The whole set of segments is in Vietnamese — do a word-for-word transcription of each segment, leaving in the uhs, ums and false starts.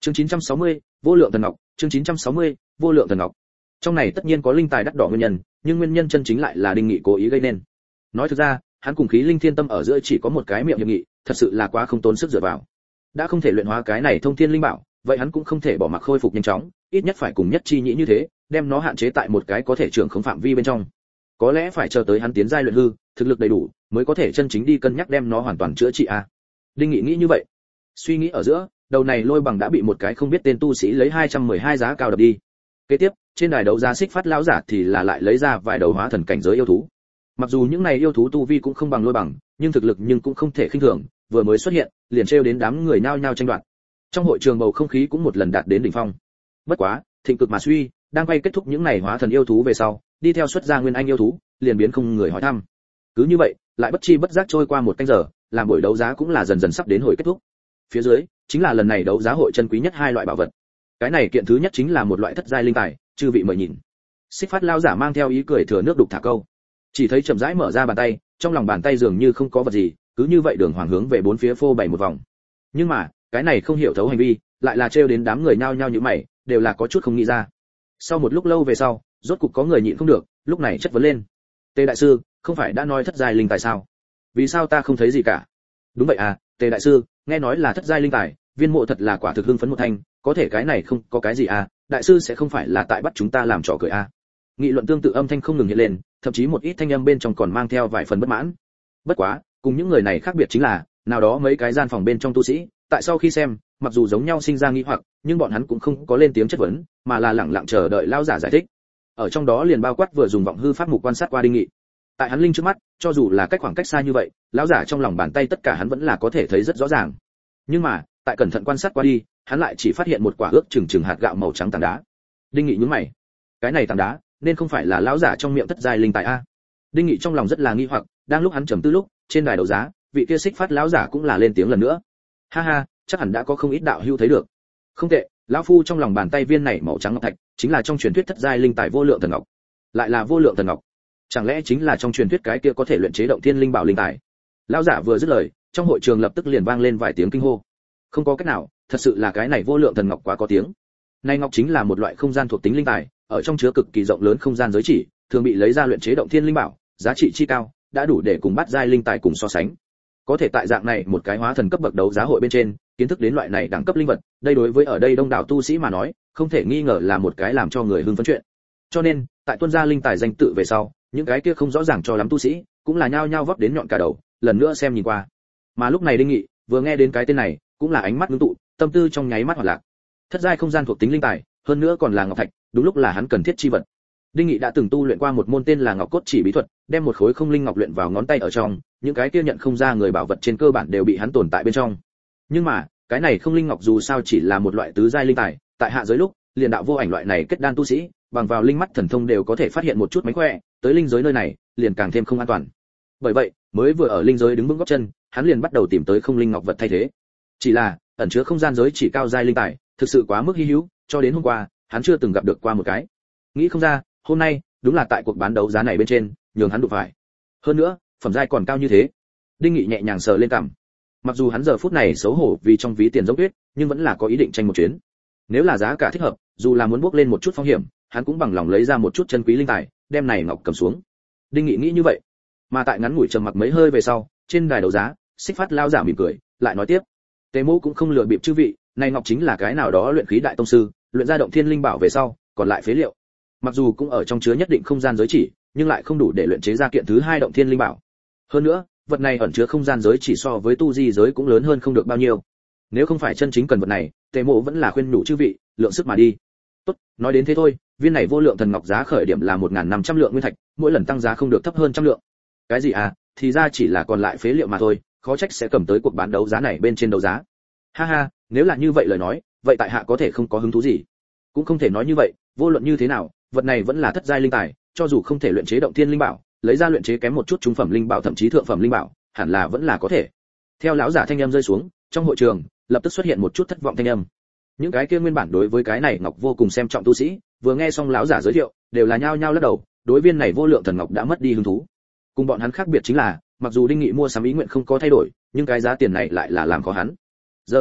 Chương chín trăm sáu mươi, vô lượng thần ngọc, chương chín trăm sáu mươi, vô lượng thần ngọc. Trong này tất nhiên có linh tài đắt đỏ nguyên nhân, nhưng nguyên nhân chân chính lại là Đinh Nghị cố ý gây nên. Nói thực ra, hắn cùng khí linh thiên tâm ở giữa chỉ có một cái miệng hiệp nghị, thật sự là quá không tốn sức dựa vào. Đã không thể luyện hóa cái này thông thiên linh bảo, vậy hắn cũng không thể bỏ mặc khôi phục nhanh chóng, ít nhất phải cùng nhất chi nhĩ như thế, đem nó hạn chế tại một cái có thể trưởng khống phạm vi bên trong. Có lẽ phải chờ tới hắn tiến giai luyện hư, thực lực đầy đủ, mới có thể chân chính đi cân nhắc đem nó hoàn toàn chữa trị a. Đinh Nghị nghĩ như vậy. Suy nghĩ ở giữa, đầu này lôi bằng đã bị một cái không biết tên tu sĩ lấy hai trăm mười hai giá cao đập đi. Kế tiếp, trên đài đấu giá xích phát lão giả thì là lại lấy ra vài đầu hóa thần cảnh giới yêu thú. Mặc dù những này yêu thú tu vi cũng không bằng lôi bằng, nhưng thực lực nhưng cũng không thể khinh thường, vừa mới xuất hiện, liền trêu đến đám người nhao nhao tranh đoạt. Trong hội trường bầu không khí cũng một lần đạt đến đỉnh phong. Bất quá, thịnh cực mà suy, đang quay kết thúc những này hóa thần yêu thú về sau, đi theo xuất ra nguyên anh yêu thú, liền biến không người hỏi thăm. Cứ như vậy, lại bất chi bất giác trôi qua một canh giờ, làm buổi đấu giá cũng là dần dần sắp đến hồi kết thúc. Phía dưới chính là lần này đấu giá hội chân quý nhất hai loại bảo vật. Cái này kiện thứ nhất chính là một loại thất giai linh tài, chư vị mời nhìn. Xích phát lao giả mang theo ý cười thừa nước đục thả câu. Chỉ thấy chậm rãi mở ra bàn tay, trong lòng bàn tay dường như không có vật gì, cứ như vậy đường hoàng hướng về bốn phía phô bày một vòng. Nhưng mà, cái này không hiểu thấu hành vi, lại là trêu đến đám người nhao nhao như mày, đều là có chút không nghĩ ra. Sau một lúc lâu về sau, rốt cục có người nhịn không được, lúc này chất vấn lên. Tề đại sư, không phải đã nói thất giai linh tài sao? Vì sao ta không thấy gì cả? Đúng vậy à, Tề đại sư, nghe nói là thất giai linh tài, viên mộ thật là quả thực hưng phấn một thanh, có thể cái này không có cái gì à, đại sư sẽ không phải là tại bắt chúng ta làm trò cười à? Nghị luận tương tự âm thanh không ngừng hiện lên, thậm chí một ít thanh âm bên trong còn mang theo vài phần bất mãn. Bất quá, cùng những người này khác biệt chính là, nào đó mấy cái gian phòng bên trong tu sĩ, tại sau khi xem, mặc dù giống nhau sinh ra nghi hoặc, nhưng bọn hắn cũng không có lên tiếng chất vấn, mà là lặng lặng chờ đợi lão giả giải thích. Ở trong đó liền bao quát vừa dùng vọng hư pháp mục quan sát qua Đinh Nghị. Tại hắn linh trước mắt, cho dù là cách khoảng cách xa như vậy, lão giả trong lòng bàn tay tất cả hắn vẫn là có thể thấy rất rõ ràng. Nhưng mà, tại cẩn thận quan sát qua đi, hắn lại chỉ phát hiện một quả ước chừng chừng hạt gạo màu trắng tảng đá. Đinh Nghị nhướng mày. Cái này tảng đá, nên không phải là lão giả trong miệng thất giai linh tài a? Đinh Nghị trong lòng rất là nghi hoặc, đang lúc hắn trầm tư lúc, trên đài đấu giá, vị kia xích phát lão giả cũng là lên tiếng lần nữa. Ha ha, chắc hẳn đã có không ít đạo hữu thấy được. Không tệ, lão phu trong lòng bàn tay viên này màu trắng ngọc thạch, chính là trong truyền thuyết thất giai linh tài vô lượng thần ngọc. Lại là vô lượng thần ngọc. Chẳng lẽ chính là trong truyền thuyết cái kia có thể luyện chế động thiên linh bảo linh tài? Lão giả vừa dứt lời, trong hội trường lập tức liền vang lên vài tiếng kinh hô. Không có cách nào, thật sự là cái này vô lượng thần ngọc quá có tiếng. Này ngọc chính là một loại không gian thuộc tính linh tài, ở trong chứa cực kỳ rộng lớn không gian giới chỉ, thường bị lấy ra luyện chế động thiên linh bảo, giá trị chi cao, đã đủ để cùng bát giai linh tài cùng so sánh. Có thể tại dạng này một cái hóa thần cấp bậc đấu giá hội bên trên, kiến thức đến loại này đẳng cấp linh vật, đây đối với ở đây đông đảo tu sĩ mà nói, không thể nghi ngờ là một cái làm cho người hưng phấn chuyện. Cho nên, tại tuân gia linh tài danh tự về sau, những cái kia không rõ ràng cho lắm tu sĩ, cũng là nhao nhao vấp đến nhọn cả đầu, lần nữa xem nhìn qua. Mà lúc này Đinh Nghị, vừa nghe đến cái tên này, cũng là ánh mắt ngưng tụ, tâm tư trong nháy mắt hoạt lạc. Thất giai không gian thuộc tính linh tài, hơn nữa còn là ngọc thạch, đúng lúc là hắn cần thiết chi vật. Đinh Nghị đã từng tu luyện qua một môn tên là Ngọc Cốt Chỉ bí thuật, đem một khối không linh ngọc luyện vào ngón tay ở trong, những cái kia nhận không ra người bảo vật trên cơ bản đều bị hắn tồn tại bên trong. Nhưng mà, cái này không linh ngọc dù sao chỉ là một loại tứ giai linh tài, tại hạ giới lúc, liền đạo vô ảnh loại này kết đan tu sĩ, bằng vào linh mắt thần thông đều có thể phát hiện một chút mánh khỏe, tới linh giới nơi này, liền càng thêm không an toàn. Bởi vậy, mới vừa ở linh giới đứng vững gót chân, hắn liền bắt đầu tìm tới không linh ngọc vật thay thế. Chỉ là, ẩn chứa không gian giới chỉ cao giai linh tài, thực sự quá mức hi hữu, cho đến hôm qua, hắn chưa từng gặp được qua một cái. Nghĩ không ra, hôm nay, đúng là tại cuộc bán đấu giá này bên trên, nhường hắn đụng phải. Hơn nữa, phẩm giai còn cao như thế. Đinh Nghị nhẹ nhàng sờ lên cằm. Mặc dù hắn giờ phút này xấu hổ vì trong ví tiền giống tuyết, nhưng vẫn là có ý định tranh một chuyến. Nếu là giá cả thích hợp, dù là muốn bước lên một chút phong hiểm, hắn cũng bằng lòng lấy ra một chút chân quý linh tài, đem này ngọc cầm xuống. Đinh Nghị nghĩ như vậy. Mà tại ngắn ngủi trầm mặc mấy hơi về sau, trên đài đấu giá, xích phát lao giả mỉm cười, lại nói tiếp. Tề Mỗ cũng không lừa bịp chư vị, này ngọc chính là cái nào đó luyện khí đại tông sư, luyện ra động thiên linh bảo về sau, còn lại phế liệu. Mặc dù cũng ở trong chứa nhất định không gian giới chỉ, nhưng lại không đủ để luyện chế ra kiện thứ hai động thiên linh bảo. Hơn nữa, vật này ẩn chứa không gian giới chỉ so với tu di giới cũng lớn hơn không được bao nhiêu. Nếu không phải chân chính cần vật này, Tề Mộ vẫn là khuyên nhủ chư vị, lượng sức mà đi. Tốt, nói đến thế thôi, viên này vô lượng thần ngọc giá khởi điểm là một nghìn năm trăm lượng nguyên thạch, mỗi lần tăng giá không được thấp hơn trăm lượng. Cái gì à, thì ra chỉ là còn lại phế liệu mà thôi, khó trách sẽ cầm tới cuộc bán đấu giá này bên trên đấu giá. Ha ha, nếu là như vậy lời nói, vậy tại hạ có thể không có hứng thú gì. Cũng không thể nói như vậy, vô luận như thế nào, vật này vẫn là thất giai linh tài, cho dù không thể luyện chế động thiên linh bảo, lấy ra luyện chế kém một chút trung phẩm linh bảo thậm chí thượng phẩm linh bảo, hẳn là vẫn là có thể. Theo lão giả thanh âm rơi xuống, trong hội trường lập tức xuất hiện một chút thất vọng thanh âm. Những cái kia nguyên bản đối với cái này ngọc vô cùng xem trọng tu sĩ, vừa nghe xong lão giả giới thiệu, đều là nhao nhao lắc đầu, đối viên này vô lượng thần ngọc đã mất đi hứng thú. Cùng bọn hắn khác biệt chính là, mặc dù Đinh Nghị mua sắm ý nguyện không có thay đổi, nhưng cái giá tiền này lại là làm khó hắn. Giờ phút này,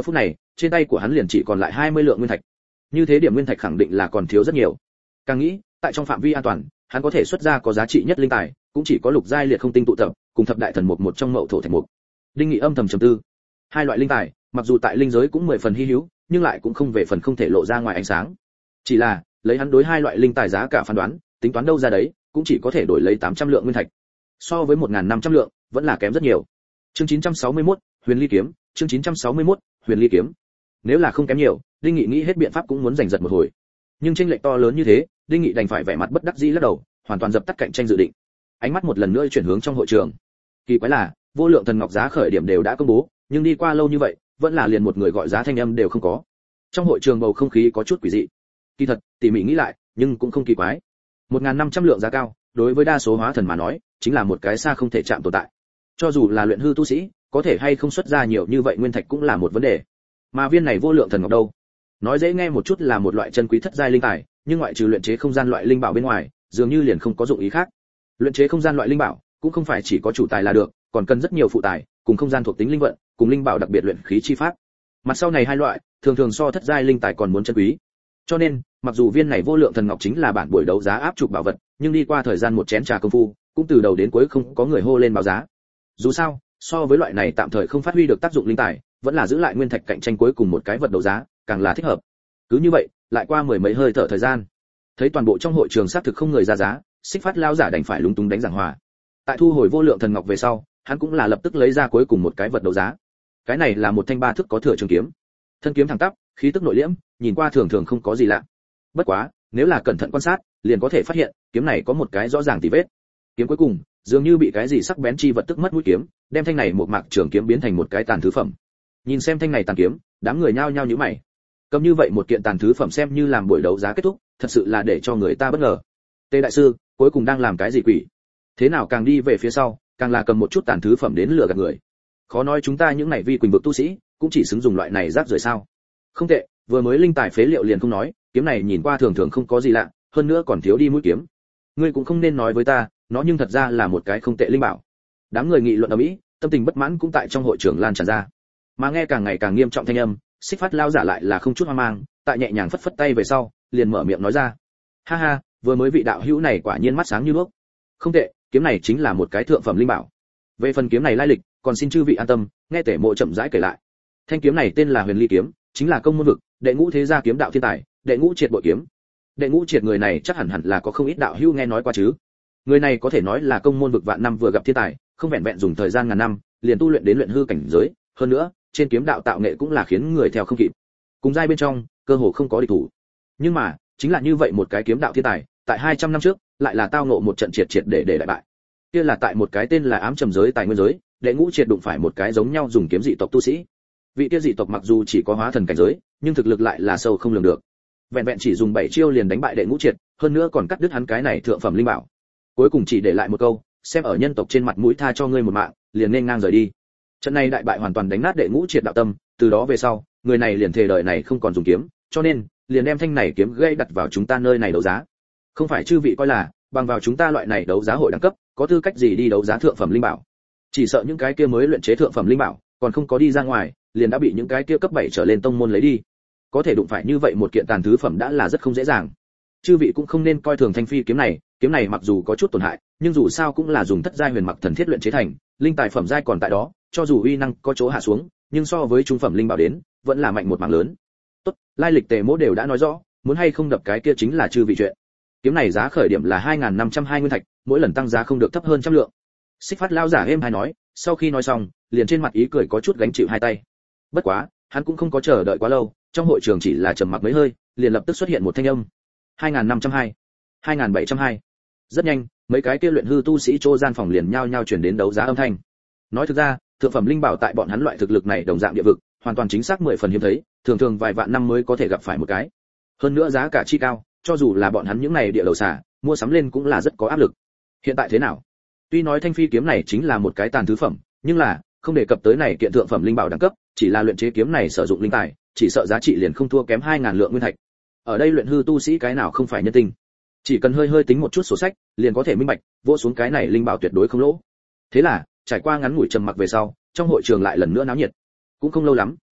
trên tay của hắn liền chỉ còn lại hai mươi lượng nguyên thạch. Như thế điểm nguyên thạch khẳng định là còn thiếu rất nhiều. Càng nghĩ, tại trong phạm vi an toàn, hắn có thể xuất ra có giá trị nhất linh tài, cũng chỉ có lục giai liệt không tinh tụ tập, cùng thập đại thần mục một trong mậu thổ thạch mục. Đinh Nghị âm thầm trầm tư. Hai loại linh tài, mặc dù tại linh giới cũng mười phần hi hữu, nhưng lại cũng không về phần không thể lộ ra ngoài ánh sáng. Chỉ là, lấy hắn đối hai loại linh tài giá cả phán đoán, tính toán đâu ra đấy, cũng chỉ có thể đổi lấy tám trăm lượng nguyên thạch. So với một nghìn năm trăm lượng, vẫn là kém rất nhiều. Chương chín trăm sáu mươi mốt, Huyền Ly kiếm, chương chín trăm sáu mươi mốt, Huyền Ly kiếm. Nếu là không kém nhiều, Đinh Nghị nghĩ hết biện pháp cũng muốn giành giật một hồi. Nhưng chênh lệch to lớn như thế, Đinh Nghị đành phải vẻ mặt bất đắc dĩ lắc đầu, hoàn toàn dập tắt cạnh tranh dự định. Ánh mắt một lần nữa chuyển hướng trong hội trường. Kỳ quái là, vô lượng thần ngọc giá khởi điểm đều đã công bố, nhưng đi qua lâu như vậy, vẫn là liền một người gọi giá thanh âm đều không có. Trong hội trường bầu không khí có chút quỷ dị. Kỳ thật, tỉ mỉ nghĩ lại, nhưng cũng không kỳ quái. một nghìn năm trăm lượng giá cao, đối với đa số hóa thần mà nói, chính là một cái xa không thể chạm tồn tại. Cho dù là luyện hư tu sĩ, có thể hay không xuất ra nhiều như vậy nguyên thạch cũng là một vấn đề. Mà viên này vô lượng thần ngọc đâu? Nói dễ nghe một chút là một loại chân quý thất giai linh tài, nhưng ngoại trừ luyện chế không gian loại linh bảo bên ngoài, dường như liền không có dụng ý khác. Luyện chế không gian loại linh bảo, cũng không phải chỉ có chủ tài là được, còn cần rất nhiều phụ tài, cùng không gian thuộc tính linh vận, cùng linh bảo đặc biệt luyện khí chi pháp. Mặt sau này hai loại, thường thường so thất giai linh tài còn muốn chân quý. Cho nên, mặc dù viên này vô lượng thần ngọc chính là bản buổi đấu giá áp trục bảo vật, nhưng đi qua thời gian một chén trà công phu, cũng từ đầu đến cuối không có người hô lên báo giá. Dù sao, so với loại này tạm thời không phát huy được tác dụng linh tài, vẫn là giữ lại nguyên thạch cạnh tranh cuối cùng một cái vật đấu giá, càng là thích hợp. Cứ như vậy, lại qua mười mấy hơi thở thời gian. Thấy toàn bộ trong hội trường xác thực không người ra giá, Xích Phát lão giả đành phải lúng túng đánh giảng hòa. Tại thu hồi vô lượng thần ngọc về sau, hắn cũng là lập tức lấy ra cuối cùng một cái vật đấu giá. Cái này là một thanh ba thước có thừa trường kiếm. Thân kiếm thẳng tắp, khí tức nội liễm, nhìn qua thường thường không có gì lạ. Bất quá, nếu là cẩn thận quan sát, liền có thể phát hiện, kiếm này có một cái rõ ràng tì vết. Kiếm cuối cùng, dường như bị cái gì sắc bén chi vật tức mất mũi kiếm, đem thanh này một mạc trường kiếm biến thành một cái tàn thứ phẩm. Nhìn xem thanh này tàn kiếm, đám người nhao nhao nhíu mày. Cầm như vậy một kiện tàn thứ phẩm xem như làm buổi đấu giá kết thúc, thật sự là để cho người ta bất ngờ. Tề đại sư, cuối cùng đang làm cái gì quỷ? Thế nào càng đi về phía sau, càng là cầm một chút tàn thứ phẩm đến lừa gạt người. Khó nói chúng ta những này vi quỳnh vực tu sĩ, cũng chỉ xứng dùng loại này rác rưởi sao? Không tệ, vừa mới linh tài phế liệu liền không nói, kiếm này nhìn qua thường thường không có gì lạ, hơn nữa còn thiếu đi mũi kiếm. Ngươi cũng không nên nói với ta, nó nhưng thật ra là một cái không tệ linh bảo. Đám người nghị luận ầm ĩ, tâm tình bất mãn cũng tại trong hội trường lan tràn ra. Mà nghe càng ngày càng nghiêm trọng thanh âm, Xích Phát lao giả lại là không chút hoang mang, tại nhẹ nhàng phất phất tay về sau, liền mở miệng nói ra: "Ha ha, vừa mới vị đạo hữu này quả nhiên mắt sáng như đuốc. Không tệ, kiếm này chính là một cái thượng phẩm linh bảo. Về phần kiếm này lai lịch, còn xin chư vị an tâm, nghe tể mộ chậm rãi kể lại. Thanh kiếm này tên là Huyền Ly kiếm, chính là công môn vực, đệ ngũ thế gia kiếm đạo thiên tài, đệ ngũ triệt bội kiếm. Đệ ngũ triệt người này chắc hẳn hẳn là có không ít đạo hữu nghe nói qua chứ. Người này có thể nói là công môn vực vạn năm vừa gặp thiên tài, không vẹn vẹn dùng thời gian ngàn năm, liền tu luyện đến luyện hư cảnh giới, hơn nữa, trên kiếm đạo tạo nghệ cũng là khiến người theo không kịp. Cùng giai bên trong, cơ hồ không có địch thủ. Nhưng mà, chính là như vậy một cái kiếm đạo thiên tài, tại hai trăm năm trước, lại là tao ngộ một trận triệt triệt để để đại bại. Kia là tại một cái tên là ám trầm giới tài nguyên giới, đệ ngũ triệt đụng phải một cái giống nhau dùng kiếm dị tộc tu sĩ. Vị kia dị tộc mặc dù chỉ có hóa thần cảnh giới, nhưng thực lực lại là sâu không lường được. Vẹn vẹn chỉ dùng bảy chiêu liền đánh bại đệ ngũ triệt, hơn nữa còn cắt đứt hắn cái này thượng phẩm linh bảo. Cuối cùng chỉ để lại một câu, xem ở nhân tộc trên mặt mũi tha cho ngươi một mạng, liền nên ngang rời đi. Trận này đại bại hoàn toàn đánh nát đệ ngũ triệt đạo tâm, từ đó về sau, người này liền thề đời này không còn dùng kiếm, cho nên liền đem thanh này kiếm gây đặt vào chúng ta nơi này đấu giá. Không phải chư vị coi là, bằng vào chúng ta loại này đấu giá hội đẳng cấp, có tư cách gì đi đấu giá thượng phẩm linh bảo? Chỉ sợ những cái kia mới luyện chế thượng phẩm linh bảo, còn không có đi ra ngoài, liền đã bị những cái kia cấp bảy trở lên tông môn lấy đi. Có thể đụng phải như vậy một kiện tàn thứ phẩm đã là rất không dễ dàng. Chư vị cũng không nên coi thường thanh phi kiếm này, kiếm này mặc dù có chút tổn hại, nhưng dù sao cũng là dùng thất giai huyền mặc thần thiết luyện chế thành, linh tài phẩm giai còn tại đó, cho dù uy năng có chỗ hạ xuống, nhưng so với trung phẩm linh bảo đến, vẫn là mạnh một mảng lớn. Tốt, lai lịch Tề Mỗ đều đã nói rõ, muốn hay không đập cái kia chính là chư vị chuyện. Kiếm này giá khởi điểm là hai nghìn năm trăm hai nguyên thạch, mỗi lần tăng giá không được thấp hơn trăm lượng. Xích Phát lao giả êm hay nói, sau khi nói xong, liền trên mặt ý cười có chút gánh chịu hai tay. Bất quá, hắn cũng không có chờ đợi quá lâu, trong hội trường chỉ là trầm mặc mấy hơi, liền lập tức xuất hiện một thanh âm. hai nghìn năm trăm hai, hai nghìn bảy trăm hai. Rất nhanh, mấy cái kia luyện hư tu sĩ trô gian phòng liền nhao nhao chuyển đến đấu giá âm thanh. Nói thực ra, thượng phẩm linh bảo tại bọn hắn loại thực lực này đồng dạng địa vực, hoàn toàn chính xác mười phần hiếm thấy, thường thường vài vạn năm mới có thể gặp phải một cái. Hơn nữa giá cả chi cao, cho dù là bọn hắn những này địa đầu xả, mua sắm lên cũng là rất có áp lực. Hiện tại thế nào? Tuy nói thanh phi kiếm này chính là một cái tàn thứ phẩm, nhưng là không đề cập tới này kiện thượng phẩm linh bảo đẳng cấp, chỉ là luyện chế kiếm này sử dụng linh tài, chỉ sợ giá trị liền không thua kém hai nghìn lượng nguyên thạch. Ở đây luyện hư tu sĩ cái nào không phải nhân tình, chỉ cần hơi hơi tính một chút sổ sách, liền có thể minh bạch, vỗ xuống cái này linh bảo tuyệt đối không lỗ. Thế là, trải qua ngắn ngủi trầm mặc về sau, trong hội trường lại lần nữa náo nhiệt. Cũng không lâu lắm,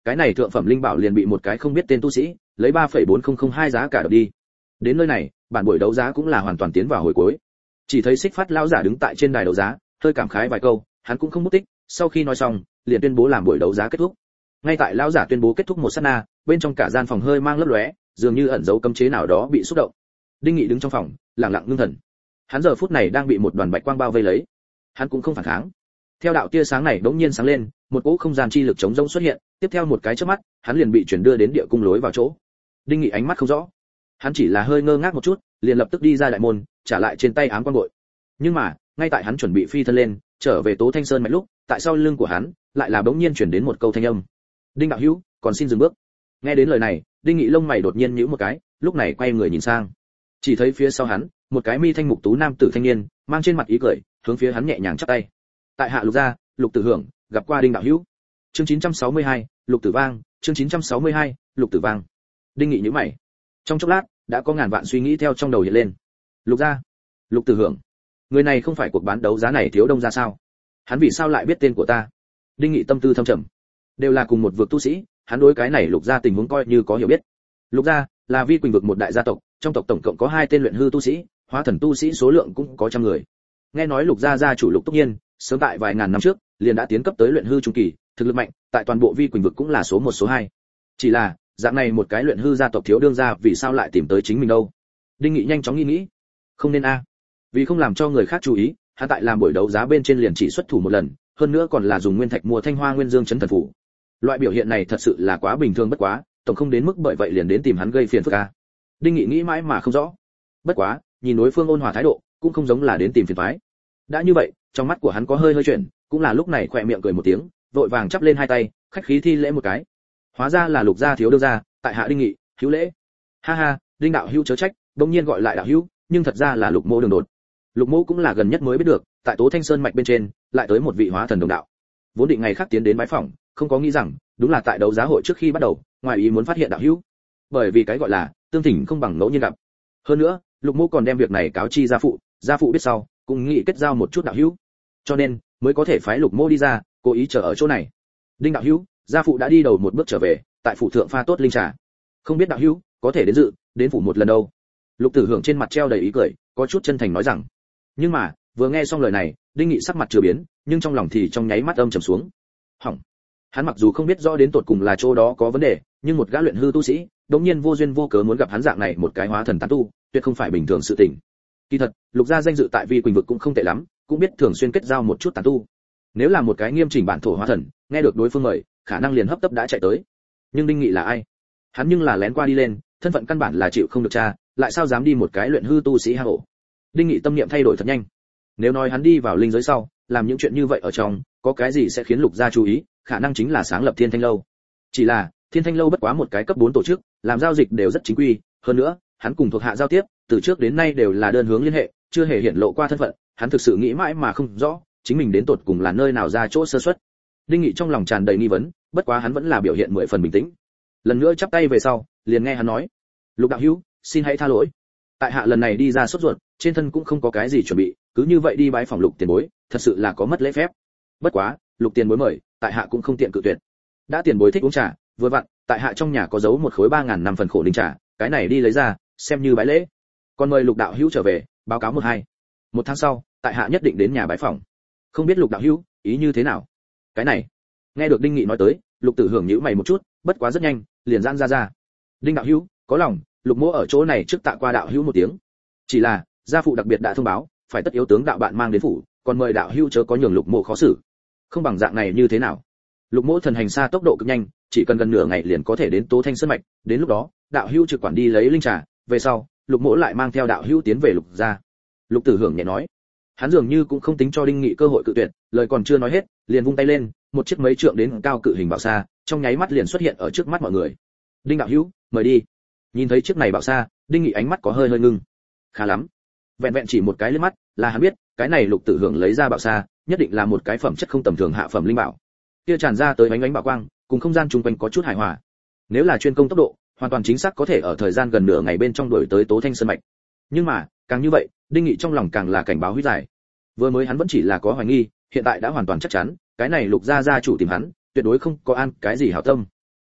cái này thượng phẩm linh bảo liền bị một cái không biết tên tu sĩ lấy ba phẩy bốn không không hai giá cả đập đi. Đến nơi này, bản buổi đấu giá cũng là hoàn toàn tiến vào hồi cuối. Chỉ thấy Xích Phát lão giả đứng tại trên đài đấu giá, hơi cảm khái vài câu, hắn cũng không mất tích, sau khi nói xong, liền tuyên bố làm buổi đấu giá kết thúc. Ngay tại lão giả tuyên bố kết thúc một sát na, bên trong cả gian phòng hơi mang lấp lóe, dường như ẩn giấu cấm chế nào đó bị xúc động. Đinh Nghị đứng trong phòng, lặng lặng ngưng thần. Hắn giờ phút này đang bị một đoàn bạch quang bao vây lấy. Hắn cũng không phản kháng. Theo đạo tia sáng này đống nhiên sáng lên, một cỗ không gian chi lực chống rỗng xuất hiện, tiếp theo một cái chớp mắt, hắn liền bị chuyển đưa đến địa cung lối vào chỗ. Đinh Nghị ánh mắt không rõ, hắn chỉ là hơi ngơ ngác một chút, liền lập tức đi ra đại môn, trả lại trên tay ám quan bội. Nhưng mà, ngay tại hắn chuẩn bị phi thân lên, trở về Tố Thanh Sơn mạch lúc, tại sau lưng của hắn, lại là bỗng nhiên chuyển đến một câu thanh âm. "Đinh đạo hữu, còn xin dừng bước." Nghe đến lời này, Đinh Nghị lông mày đột nhiên nhíu một cái, lúc này quay người nhìn sang. Chỉ thấy phía sau hắn, một cái mi thanh mục tú nam tử thanh niên, mang trên mặt ý cười, hướng phía hắn nhẹ nhàng chắp tay. "Tại hạ Lục gia, Lục Tử Hưởng, gặp qua Đinh đạo hữu." Chương chín trăm sáu mươi hai, Lục Tử Vang, chương chín trăm sáu mươi hai, Lục Tử Vang. Đinh Nghị nhíu mày. Trong chốc lát, đã có ngàn vạn suy nghĩ theo trong đầu hiện lên. Lục gia, Lục Tử Hưởng, người này không phải cuộc bán đấu giá này thiếu đông ra sao? Hắn vì sao lại biết tên của ta? Đinh Nghị tâm tư thâm trầm. Đều là cùng một vực tu sĩ, hắn đối cái này Lục gia tình huống coi như có hiểu biết. Lục gia là Vi Quỳnh vực một đại gia tộc, trong tộc tổng cộng có hai tên luyện hư tu sĩ, hóa thần tu sĩ số lượng cũng có trăm người. Nghe nói Lục gia gia chủ Lục Túc Nhiên, sớm tại vài ngàn năm trước, liền đã tiến cấp tới luyện hư trung kỳ, thực lực mạnh, tại toàn bộ Vi Quỳnh vực cũng là số một số hai. Chỉ là, dạng này một cái luyện hư gia tộc thiếu đương gia vì sao lại tìm tới chính mình đâu? Đinh Nghị nhanh chóng nghĩ nghĩ. Không nên a. Vì không làm cho người khác chú ý, hắn tại làm buổi đấu giá bên trên liền chỉ xuất thủ một lần, hơn nữa còn là dùng nguyên thạch mua Thanh Hoa Nguyên Dương chấn thần phủ. Loại biểu hiện này thật sự là quá bình thường bất quá, tổng không đến mức bởi vậy liền đến tìm hắn gây phiền phức a. Đinh Nghị nghĩ mãi mà không rõ. Bất quá, nhìn đối phương ôn hòa thái độ, cũng không giống là đến tìm phiền toái. Đã như vậy, trong mắt của hắn có hơi hơi chuyển, cũng là lúc này khỏe miệng cười một tiếng, vội vàng chắp lên hai tay, khách khí thi lễ một cái. Hóa ra là Lục gia thiếu đương gia, tại hạ Đinh Nghị, hữu lễ. Ha ha, Đinh đạo hữu chớ trách, bỗng nhiên gọi lại đạo hữu, nhưng thật ra là Lục Mỗ đường đột. Lục Mỗ cũng là gần nhất mới biết được, tại Tố Thanh Sơn mạch bên trên, lại tới một vị hóa thần đồng đạo. Vốn định ngày khác tiến đến bái phỏng, không có nghĩ rằng, đúng là tại đấu giá hội trước khi bắt đầu, ngoài ý muốn phát hiện đạo hữu. Bởi vì cái gọi là tương thỉnh không bằng ngẫu nhiên gặp. Hơn nữa, Lục Mỗ còn đem việc này cáo chi gia phụ, gia phụ biết sau, cũng nghĩ kết giao một chút đạo hữu. Cho nên, mới có thể phái Lục Mỗ đi ra, cố ý chờ ở chỗ này. Đinh đạo hữu, gia phụ đã đi đầu một bước trở về, tại phủ thượng pha tốt linh trà. Không biết đạo hữu có thể đến dự, đến phủ một lần đâu? Lục Tử Hưởng trên mặt treo đầy ý cười, có chút chân thành nói rằng. Nhưng mà, vừa nghe xong lời này, Đinh Nghị sắc mặt chưa biến, nhưng trong lòng thì trong nháy mắt âm trầm xuống. Hỏng. Hắn mặc dù không biết rõ đến tột cùng là chỗ đó có vấn đề, nhưng một gã luyện hư tu sĩ, đột nhiên vô duyên vô cớ muốn gặp hắn dạng này một cái hóa thần tán tu, tuyệt không phải bình thường sự tình. Kỳ thật, Lục gia danh dự tại Vi Quỳnh vực cũng không tệ lắm, cũng biết thường xuyên kết giao một chút tán tu. Nếu là một cái nghiêm chỉnh bản thổ hóa thần, nghe được đối phương mời, khả năng liền hấp tấp đã chạy tới. Nhưng Đinh Nghị là ai? Hắn nhưng là lén qua đi lên, thân phận căn bản là chịu không được tra, lại sao dám đi một cái luyện hư tu sĩ hang ổ. Đinh Nghị tâm niệm thay đổi thật nhanh. Nếu nói hắn đi vào linh giới sau, làm những chuyện như vậy ở trong, có cái gì sẽ khiến Lục gia chú ý, khả năng chính là sáng lập Thiên Thanh lâu. Chỉ là, Thiên Thanh lâu bất quá một cái cấp bốn tổ chức, làm giao dịch đều rất chính quy, hơn nữa, hắn cùng thuộc hạ giao tiếp, từ trước đến nay đều là đơn hướng liên hệ, chưa hề hiện lộ qua thân phận, hắn thực sự nghĩ mãi mà không rõ, chính mình đến tột cùng là nơi nào ra chỗ sơ suất. Đinh Nghị trong lòng tràn đầy nghi vấn, bất quá hắn vẫn là biểu hiện mười phần bình tĩnh. Lần nữa chắp tay về sau, liền nghe hắn nói: "Lục đạo hữu, xin hãy tha lỗi. Tại hạ lần này đi ra sốt ruột, trên thân cũng không có cái gì chuẩn bị, cứ như vậy đi bái phỏng Lục tiền bối, thật sự là có mất lễ phép. Bất quá, Lục tiền bối mời, tại hạ cũng không tiện cự tuyệt. Đã tiền bối thích uống trà, vừa vặn, tại hạ trong nhà có giấu một khối ba ngàn năm phần khổ linh trà, cái này đi lấy ra, xem như bái lễ. Còn mời Lục đạo hữu trở về, báo cáo một hai. Một tháng sau, tại hạ nhất định đến nhà bái phỏng. Không biết Lục đạo hữu, ý như thế nào?" Cái này, nghe được Đinh Nghị nói tới, Lục Tử Hưởng nhíu mày một chút, bất quá rất nhanh, liền giãn ra ra. "Đinh đạo hữu, có lòng, Lục Mỗ ở chỗ này trước tạ qua đạo hữu một tiếng. Chỉ là, gia phụ đặc biệt đã thông báo, phải tất yếu tướng đạo bạn mang đến phủ, còn mời đạo hữu chớ có nhường Lục Mỗ khó xử. Không bằng dạng này như thế nào? Lục Mỗ thần hành xa tốc độ cực nhanh, chỉ cần gần nửa ngày liền có thể đến Tố Thanh Sơn mạch, đến lúc đó, đạo hữu trực quản đi lấy linh trà, về sau, Lục Mỗ lại mang theo đạo hữu tiến về Lục gia." Lục Tử Hưởng nhẹ nói. Hắn dường như cũng không tính cho Đinh Nghị cơ hội cự tuyệt, lời còn chưa nói hết, liền vung tay lên, một chiếc mấy trượng đến cao cự hình bảo xa, trong nháy mắt liền xuất hiện ở trước mắt mọi người. "Đinh đạo hữu, mời đi." Nhìn thấy chiếc này bảo xa, Đinh Nghị ánh mắt có hơi hơi ngưng. Khá lắm. Vẹn vẹn chỉ một cái liếc mắt, là hắn biết, cái này Lục Tử Hưởng lấy ra bảo xa, nhất định là một cái phẩm chất không tầm thường hạ phẩm linh bảo. Kia tràn ra tới ánh ánh bảo quang, cùng không gian chung quanh có chút hài hòa. Nếu là chuyên công tốc độ, hoàn toàn chính xác có thể ở thời gian gần nửa ngày bên trong đuổi tới Tố Thanh Sơn mạch. Nhưng mà, càng như vậy, Đinh Nghị trong lòng càng là cảnh báo huy giải. Vừa mới hắn vẫn chỉ là có hoài nghi, hiện tại đã hoàn toàn chắc chắn, cái này Lục gia gia chủ tìm hắn, tuyệt đối không có an cái gì hảo tâm.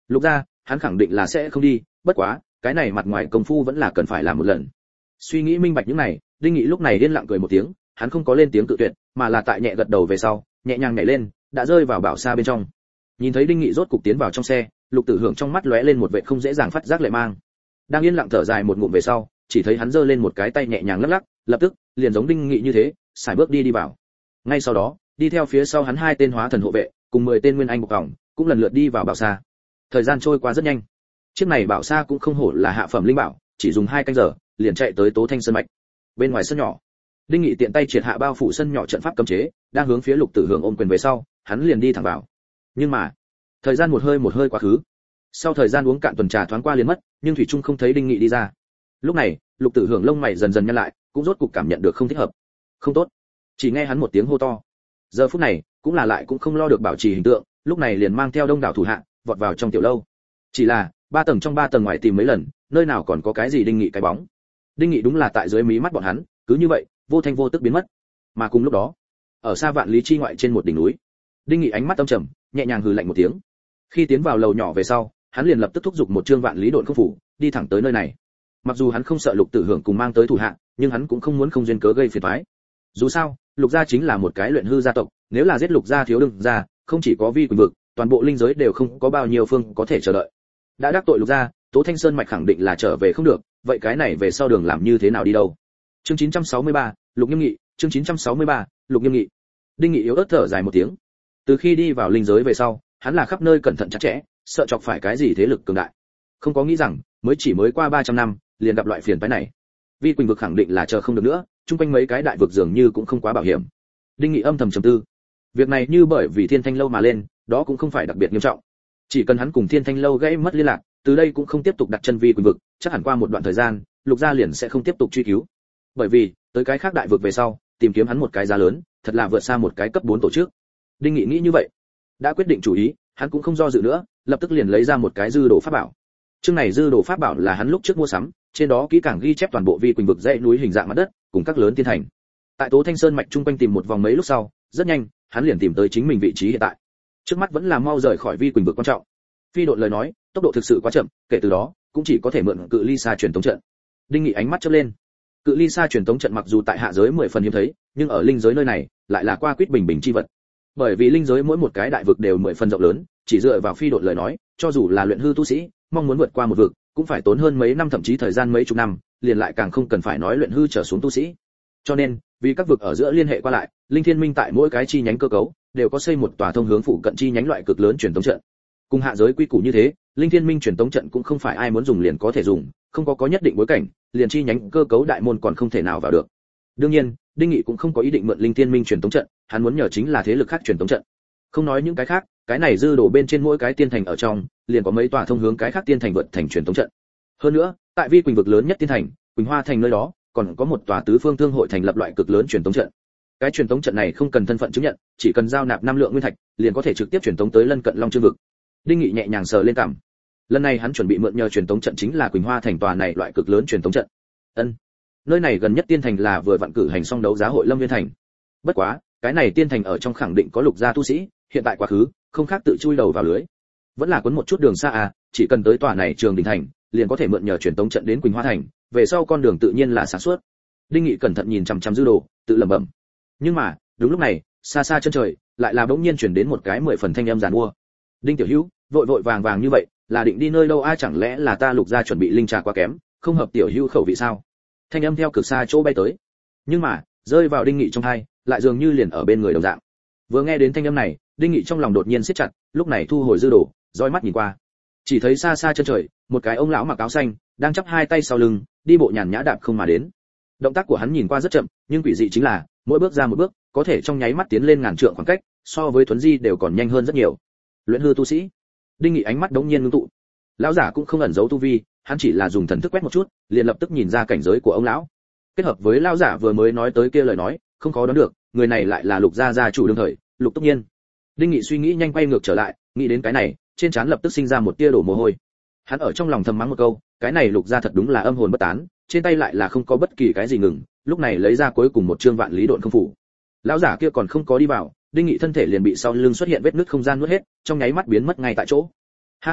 Lục gia, hắn khẳng định là sẽ không đi, bất quá, cái này mặt ngoài công phu vẫn là cần phải làm một lần. Suy nghĩ minh bạch những này, Đinh Nghị lúc này điên lặng cười một tiếng, hắn không có lên tiếng cự tuyệt, mà là tại nhẹ gật đầu về sau, nhẹ nhàng nhảy lên, đã rơi vào bảo xa bên trong. Nhìn thấy Đinh Nghị rốt cục tiến vào trong xe, Lục Tử Hưởng trong mắt lóe lên một vẻ không dễ dàng phát giác lệ mang. Đang yên lặng thở dài một ngụm về sau, chỉ thấy hắn giơ lên một cái tay nhẹ nhàng lắc lắc, lập tức, liền giống Đinh Nghị như thế, sải bước đi đi vào. Ngay sau đó, đi theo phía sau hắn hai tên hóa thần hộ vệ, cùng mười tên nguyên anh bộc vòng, cũng lần lượt đi vào bảo xa. Thời gian trôi qua rất nhanh. Chiếc này bảo xa cũng không hổ là hạ phẩm linh bảo, chỉ dùng hai canh giờ, liền chạy tới Tố Thanh Sơn mạch. Bên ngoài sân nhỏ, Đinh Nghị tiện tay triệt hạ bao phủ sân nhỏ trận pháp cấm chế, đang hướng phía Lục Tử Hưởng ôm quyền về sau, hắn liền đi thẳng vào. Nhưng mà, thời gian một hơi một hơi quá khứ. Sau thời gian uống cạn tuần trà thoáng qua liền mất, nhưng thủy trung không thấy Đinh Nghị đi ra. Lúc này, Lục Tử Hưởng lông mày dần dần nhăn lại, cũng rốt cục cảm nhận được không thích hợp. Không tốt. Chỉ nghe hắn một tiếng hô to. Giờ phút này, cũng là lại cũng không lo được bảo trì hình tượng, lúc này liền mang theo đông đảo thủ hạ, vọt vào trong tiểu lâu. Chỉ là, ba tầng trong ba tầng ngoài tìm mấy lần, nơi nào còn có cái gì Đinh Nghị cái bóng. Đinh Nghị đúng là tại dưới mí mắt bọn hắn, cứ như vậy, vô thanh vô tức biến mất. Mà cùng lúc đó, ở xa vạn lý chi ngoại trên một đỉnh núi, Đinh Nghị ánh mắt âm trầm, nhẹ nhàng hừ lạnh một tiếng. Khi tiến vào lầu nhỏ về sau, hắn liền lập tức thúc giục một chương vạn lý độn không phủ, đi thẳng tới nơi này. Mặc dù hắn không sợ Lục Tử Hưởng cùng mang tới thủ hạ, nhưng hắn cũng không muốn không duyên cớ gây phiền toái. Dù sao, Lục gia chính là một cái luyện hư gia tộc, nếu là giết Lục gia thiếu đương gia, không chỉ có vi quỷ vực, toàn bộ linh giới đều không có bao nhiêu phương có thể chờ đợi. Đã đắc tội Lục gia, Tố Thanh Sơn mạch khẳng định là trở về không được, vậy cái này về sau đường làm như thế nào đi đâu? Chương chín trăm sáu mươi ba, Lục Nghiêm Nghị, chương chín trăm sáu mươi ba, Lục Nghiêm Nghị. Đinh Nghị yếu ớt thở dài một tiếng. Từ khi đi vào linh giới về sau, hắn là khắp nơi cẩn thận chặt chẽ, sợ chọc phải cái gì thế lực cường đại. Không có nghĩ rằng, mới chỉ mới qua ba trăm năm, liền gặp loại phiền toái này. Vi Quỳnh vực khẳng định là chờ không được nữa, chung quanh mấy cái đại vực dường như cũng không quá bảo hiểm. Đinh Nghị âm thầm trầm tư. Việc này như bởi vì Thiên Thanh lâu mà lên, đó cũng không phải đặc biệt nghiêm trọng. Chỉ cần hắn cùng Thiên Thanh lâu gãy mất liên lạc, từ đây cũng không tiếp tục đặt chân Vi Quỳnh vực, chắc hẳn qua một đoạn thời gian, Lục gia liền sẽ không tiếp tục truy cứu. Bởi vì, tới cái khác đại vực về sau, tìm kiếm hắn một cái giá lớn, thật là vượt xa một cái cấp bốn tổ chức. Đinh Nghị nghĩ như vậy, đã quyết định chủ ý, hắn cũng không do dự nữa, lập tức liền lấy ra một cái dư đồ pháp bảo. Chương này dư đồ pháp bảo là hắn lúc trước mua sắm, trên đó kỹ càng ghi chép toàn bộ Vi Quỳnh vực dãy núi hình dạng mặt đất, cùng các lớn thiên thành. Tại Tố Thanh Sơn mạch trung quanh tìm một vòng mấy lúc sau, rất nhanh, hắn liền tìm tới chính mình vị trí hiện tại. Trước mắt vẫn là mau rời khỏi Vi Quỳnh vực quan trọng. Phi độn lời nói, tốc độ thực sự quá chậm, kể từ đó, cũng chỉ có thể mượn cự ly xa truyền tống trận. Đinh Nghị ánh mắt chớp lên. Cự ly xa truyền tống trận mặc dù tại hạ giới mười phần hiếm thấy, nhưng ở linh giới nơi này, lại là qua quýt bình bình chi vật. Bởi vì linh giới mỗi một cái đại vực đều mười phần rộng lớn, chỉ dựa vào phi độn lời nói, cho dù là luyện hư tu sĩ, mong muốn vượt qua một vực, cũng phải tốn hơn mấy năm thậm chí thời gian mấy chục năm, liền lại càng không cần phải nói luyện hư trở xuống tu sĩ. Cho nên, vì các vực ở giữa liên hệ qua lại, Linh Thiên Minh tại mỗi cái chi nhánh cơ cấu đều có xây một tòa thông hướng phụ cận chi nhánh loại cực lớn truyền tống trận. Cùng hạ giới quy củ như thế, Linh Thiên Minh truyền tống trận cũng không phải ai muốn dùng liền có thể dùng, không có có nhất định bối cảnh, liền chi nhánh cơ cấu đại môn còn không thể nào vào được. Đương nhiên, Đinh Nghị cũng không có ý định mượn Linh Thiên Minh truyền tống trận, hắn muốn nhờ chính là thế lực khác truyền tống trận. Không nói những cái khác, cái này dư đổ bên trên mỗi cái tiên thành ở trong, liền có mấy tòa thông hướng cái khác tiên thành vượt thành truyền tống trận. Hơn nữa, tại Vi Quỳnh vực lớn nhất tiên thành, Quỳnh Hoa thành nơi đó, còn có một tòa tứ phương thương hội thành lập loại cực lớn truyền tống trận. Cái truyền tống trận này không cần thân phận chứng nhận, chỉ cần giao nạp năm lượng nguyên thạch, liền có thể trực tiếp truyền tống tới lân cận Long Chương vực. Đinh Nghị nhẹ nhàng sờ lên cằm. Lần này hắn chuẩn bị mượn nhờ truyền tống trận chính là Quỳnh Hoa thành tòa này loại cực lớn truyền tống trận. Ân. Nơi này gần nhất tiên thành là vừa vặn cử hành xong đấu giá hội Lâm Viên thành. Bất quá, cái này tiên thành ở trong khẳng định có Lục gia tu sĩ, hiện tại quá khứ, không khác tự chui đầu vào lưới. Vẫn là cuốn một chút đường xa à, chỉ cần tới tòa này Trường Đình thành, liền có thể mượn nhờ truyền tống trận đến Quỳnh Hoa thành, về sau con đường tự nhiên là sáng suốt. Đinh Nghị cẩn thận nhìn chằm chằm dư đồ, tự lẩm bẩm. Nhưng mà, đúng lúc này, xa xa chân trời, lại là bỗng nhiên truyền đến một cái mười phần thanh âm giàn mua. Đinh tiểu hữu, vội vội vàng vàng như vậy, là định đi nơi đâu a? Chẳng lẽ là ta Lục gia chuẩn bị linh trà quá kém, không hợp tiểu hữu khẩu vị sao? Thanh âm theo cực xa chỗ bay tới. Nhưng mà, rơi vào Đinh Nghị trong tai, lại dường như liền ở bên người đồng dạng. Vừa nghe đến thanh âm này, Đinh Nghị trong lòng đột nhiên siết chặt, lúc này thu hồi dư đồ, dõi mắt nhìn qua. Chỉ thấy xa xa chân trời, một cái ông lão mặc áo xanh, đang chắp hai tay sau lưng, đi bộ nhàn nhã đạp không mà đến. Động tác của hắn nhìn qua rất chậm, nhưng quỷ dị chính là, mỗi bước ra một bước, có thể trong nháy mắt tiến lên ngàn trượng khoảng cách, so với Tuấn Di đều còn nhanh hơn rất nhiều. Luyện hư tu sĩ. Đinh Nghị ánh mắt đống nhiên ngưng tụ. Lão giả cũng không ẩn giấu tu vi, hắn chỉ là dùng thần thức quét một chút, liền lập tức nhìn ra cảnh giới của ông lão. Kết hợp với lão giả vừa mới nói tới kia lời nói, không khó đoán được, người này lại là Lục gia gia chủ đương thời, Lục Túc Nhiên. Đinh Nghị suy nghĩ nhanh quay ngược trở lại, nghĩ đến cái này, trên trán lập tức sinh ra một tia đổ mồ hôi. Hắn ở trong lòng thầm mắng một câu, cái này Lục gia thật đúng là âm hồn bất tán, trên tay lại là không có bất kỳ cái gì ngừng, lúc này lấy ra cuối cùng một chương vạn lý độn không phủ. Lão giả kia còn không có đi vào, Đinh Nghị thân thể liền bị sau lưng xuất hiện vết nứt không gian nuốt hết, trong nháy mắt biến mất ngay tại chỗ. Ha ha,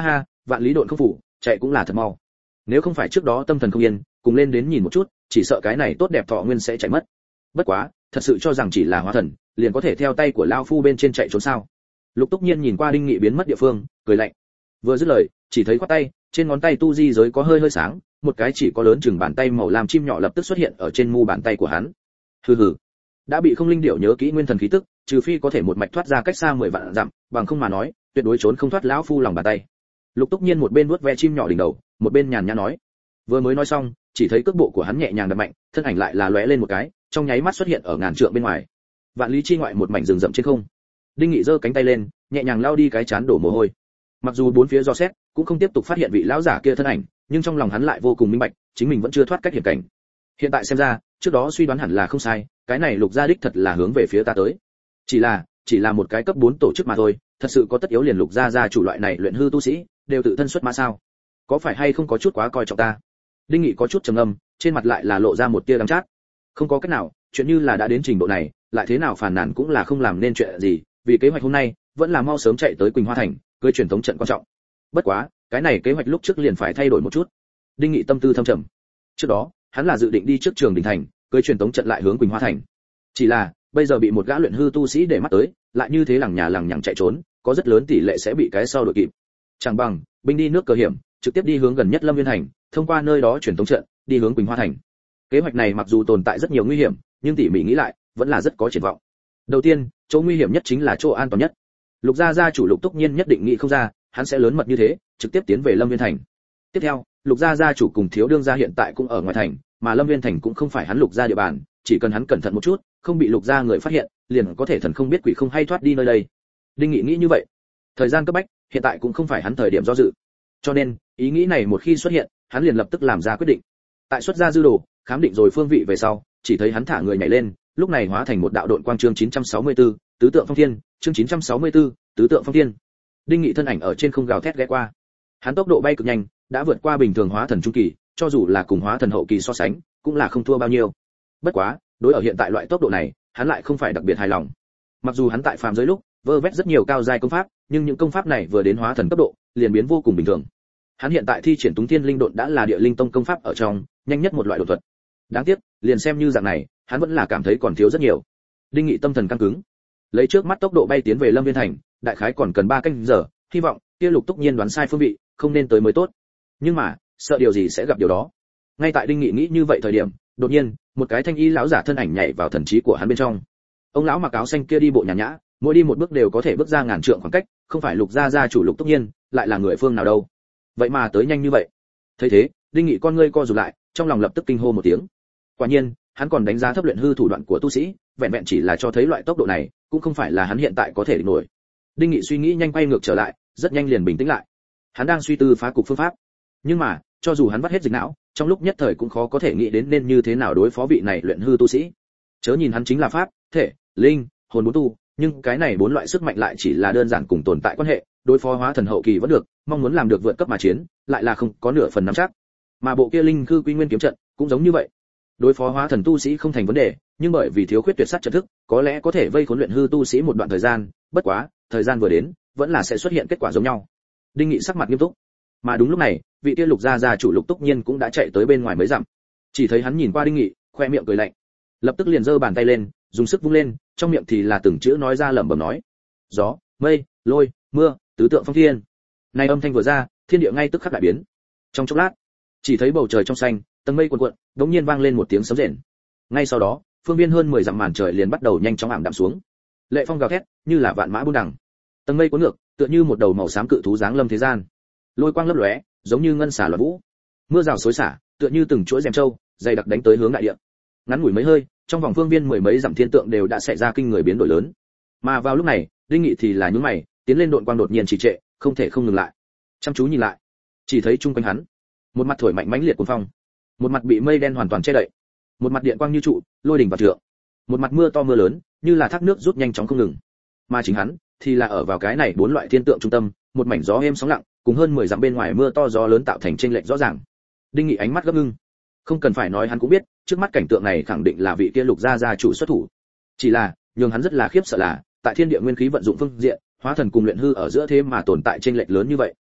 vạn lý độn không phủ, chạy cũng là thật mau. Nếu không phải trước đó tâm thần không yên, cùng lên đến nhìn một chút, chỉ sợ cái này tốt đẹp thọ nguyên sẽ chạy mất. Bất quá, thật sự cho rằng chỉ là hóa thần, liền có thể theo tay của lão phu bên trên chạy trốn sao? Lục Túc Nhiên nhìn qua Đinh Nghị biến mất địa phương, cười lạnh. Vừa dứt lời, chỉ thấy quát tay, trên ngón tay tu di giới có hơi hơi sáng, một cái chỉ có lớn chừng bàn tay màu lam chim nhỏ lập tức xuất hiện ở trên mu bàn tay của hắn. Hừ hừ, đã bị Không Linh Điểu nhớ kỹ nguyên thần khí tức, trừ phi có thể một mạch thoát ra cách xa mười vạn dặm, bằng không mà nói, tuyệt đối trốn không thoát lão phu lòng bàn tay. Lục Túc Nhiên một bên vuốt ve chim nhỏ đỉnh đầu, một bên nhàn nhã nói. Vừa mới nói xong, chỉ thấy cước bộ của hắn nhẹ nhàng đập mạnh, thân ảnh lại là lóe lên một cái, trong nháy mắt xuất hiện ở ngàn trượng bên ngoài. Vạn lý chi ngoại một mảnh rừng rậm trên không. Đinh Nghị giơ cánh tay lên, nhẹ nhàng lao đi cái chán đổ mồ hôi. Mặc dù bốn phía do xét, cũng không tiếp tục phát hiện vị lão giả kia thân ảnh, nhưng trong lòng hắn lại vô cùng minh bạch, chính mình vẫn chưa thoát cách hiểm cảnh. Hiện tại xem ra, trước đó suy đoán hẳn là không sai, cái này Lục gia đích thật là hướng về phía ta tới. Chỉ là, chỉ là một cái cấp bốn tổ chức mà thôi, thật sự có tất yếu liền Lục gia gia chủ loại này luyện hư tu sĩ, đều tự thân xuất mã sao? Có phải hay không có chút quá coi trọng ta? Đinh Nghị có chút trầm ngâm, trên mặt lại là lộ ra một tia đắng chát. Không có cách nào, chuyện như là đã đến trình độ này, lại thế nào phàn nàn cũng là không làm nên chuyện gì, vì kế hoạch hôm nay, vẫn là mau sớm chạy tới Quỳnh Hoa thành, cưới truyền thống trận quan trọng. Bất quá, cái này kế hoạch lúc trước liền phải thay đổi một chút. Đinh Nghị tâm tư thâm trầm. Trước đó, hắn là dự định đi trước Trường Đình thành, cưới truyền thống trận lại hướng Quỳnh Hoa thành. Chỉ là, bây giờ bị một gã luyện hư tu sĩ để mắt tới, lại như thế lằng nhà lằng nhằng chạy trốn, có rất lớn tỷ lệ sẽ bị cái sau đuổi kịp. Chẳng bằng, binh đi nước cờ hiểm, trực tiếp đi hướng gần nhất Lâm Viên thành, thông qua nơi đó truyền thống trận, đi hướng Quỳnh Hoa thành. Kế hoạch này mặc dù tồn tại rất nhiều nguy hiểm, nhưng tỉ mỉ nghĩ lại, vẫn là rất có triển vọng. Đầu tiên, chỗ nguy hiểm nhất chính là chỗ an toàn nhất. Lục gia gia chủ Lục Túc Nhiên nhất định nghĩ không ra, hắn sẽ lớn mật như thế, trực tiếp tiến về Lâm Viên thành. Tiếp theo, Lục gia gia chủ cùng Thiếu đương gia hiện tại cũng ở ngoài thành, mà Lâm Viên thành cũng không phải hắn Lục gia địa bàn, chỉ cần hắn cẩn thận một chút, không bị Lục gia người phát hiện, liền có thể thần không biết quỷ không hay thoát đi nơi đây. Đinh Nghị nghĩ như vậy. Thời gian cấp bách, hiện tại cũng không phải hắn thời điểm do dự. Cho nên, ý nghĩ này một khi xuất hiện, hắn liền lập tức làm ra quyết định. Tại xuất gia dư đồ, khám định rồi phương vị về sau, chỉ thấy hắn thả người nhảy lên, lúc này hóa thành một đạo độn quang chương chín trăm sáu mươi tư, tứ tượng phong thiên, chương chín trăm sáu mươi tư, tứ tượng phong thiên. Đinh Nghị thân ảnh ở trên không gào thét ghé qua. Hắn tốc độ bay cực nhanh, đã vượt qua bình thường hóa thần trung kỳ, cho dù là cùng hóa thần hậu kỳ so sánh, cũng là không thua bao nhiêu. Bất quá, đối ở hiện tại loại tốc độ này, hắn lại không phải đặc biệt hài lòng. Mặc dù hắn tại phàm giới lúc, vơ vét rất nhiều cao giai công pháp, nhưng những công pháp này vừa đến hóa thần cấp độ, liền biến vô cùng bình thường. Hắn hiện tại thi triển Túng Thiên Linh Độn đã là địa linh tông công pháp ở trong, nhanh nhất một loại độn thuật. Đáng tiếc, liền xem như dạng này, hắn vẫn là cảm thấy còn thiếu rất nhiều. Đinh Nghị tâm thần căng cứng, lấy trước mắt tốc độ bay tiến về Lâm Viên thành, đại khái còn cần ba canh giờ, hy vọng kia Lục Túc Nhiên đoán sai phương vị, không nên tới mới tốt. Nhưng mà, sợ điều gì sẽ gặp điều đó. Ngay tại Đinh Nghị nghĩ như vậy thời điểm, đột nhiên, một cái thanh y lão giả thân ảnh nhảy vào thần trí của hắn bên trong. Ông lão mặc áo xanh kia đi bộ nhàn nhã, mỗi đi một bước đều có thể bước ra ngàn trượng khoảng cách, không phải Lục gia gia chủ Lục Túc Nhiên, lại là người phương nào đâu. Vậy mà tới nhanh như vậy. Thấy thế, Đinh Nghị con ngươi co rụt lại, trong lòng lập tức kinh hô một tiếng. Quả nhiên, hắn còn đánh giá thấp luyện hư thủ đoạn của tu sĩ, vẹn vẹn chỉ là cho thấy loại tốc độ này, cũng không phải là hắn hiện tại có thể địch nổi. Đinh Nghị suy nghĩ nhanh quay ngược trở lại, rất nhanh liền bình tĩnh lại. Hắn đang suy tư phá cục phương pháp. Nhưng mà, cho dù hắn vắt hết dịch não, trong lúc nhất thời cũng khó có thể nghĩ đến nên như thế nào đối phó vị này luyện hư tu sĩ. Chớ nhìn hắn chính là pháp, thể, linh, hồn bốn tu, nhưng cái này bốn loại sức mạnh lại chỉ là đơn giản cùng tồn tại quan hệ, đối phó hóa thần hậu kỳ vẫn được, mong muốn làm được vượt cấp mà chiến, lại là không có nửa phần nắm chắc. Mà bộ kia linh cư quy nguyên kiếm trận cũng giống như vậy. Đối phó hóa thần tu sĩ không thành vấn đề, nhưng bởi vì thiếu khuyết tuyệt sát trận thức, có lẽ có thể vây khốn luyện hư tu sĩ một đoạn thời gian, bất quá, thời gian vừa đến, vẫn là sẽ xuất hiện kết quả giống nhau. Đinh Nghị sắc mặt nghiêm túc. Mà đúng lúc này, vị kia Lục gia gia chủ Lục Túc Nhiên cũng đã chạy tới bên ngoài mấy dặm. Chỉ thấy hắn nhìn qua Đinh Nghị, khoe miệng cười lạnh, lập tức liền giơ bàn tay lên, dùng sức vung lên, trong miệng thì là từng chữ nói ra lẩm bẩm nói: gió, mây, lôi, mưa, tứ tượng phong thiên. Này âm thanh vừa ra, thiên địa ngay tức khắc đại biến. Trong chốc lát, chỉ thấy bầu trời trong xanh, tầng mây cuồn cuộn, đột nhiên vang lên một tiếng sấm rền. Ngay sau đó, phương viên hơn mười dặm màn trời liền bắt đầu nhanh chóng ảm đạm xuống. Lệ phong gào thét, như là vạn mã buôn đằng. Tầng mây cuốn ngược, tựa như một đầu màu xám cự thú giáng lâm thế gian. Lôi quang lấp lóe, giống như ngân xà loạn vũ. Mưa rào xối xả, tựa như từng chuỗi rèm châu, dày đặc đánh tới hướng đại địa. Ngắn ngủi mấy hơi, trong vòng phương viên mười mấy dặm thiên tượng đều đã xảy ra kinh người biến đổi lớn. Mà vào lúc này, Đinh Nghị thì là nhướng mày, tiến lên độn quang đột nhiên trì trệ, không thể không ngừng lại. Chăm chú nhìn lại, chỉ thấy chung quanh hắn, một mặt thổi mạnh mãnh liệt cuồng phong, một mặt bị mây đen hoàn toàn che đậy, một mặt điện quang như trụ, lôi đỉnh và trượng, một mặt mưa to mưa lớn, như là thác nước rút nhanh chóng không ngừng. Mà chính hắn thì là ở vào cái này bốn loại thiên tượng trung tâm, một mảnh gió êm sóng lặng, cùng hơn mười dặm bên ngoài mưa to gió lớn tạo thành chênh lệch rõ ràng. Đinh Nghị ánh mắt gấp ngưng. Không cần phải nói hắn cũng biết, trước mắt cảnh tượng này khẳng định là vị kia Lục gia gia chủ xuất thủ. Chỉ là, nhường hắn rất là khiếp sợ là, tại thiên địa nguyên khí vận dụng phương diện, hóa thần cùng luyện hư ở giữa thế mà tồn tại chênh lệch lớn như vậy.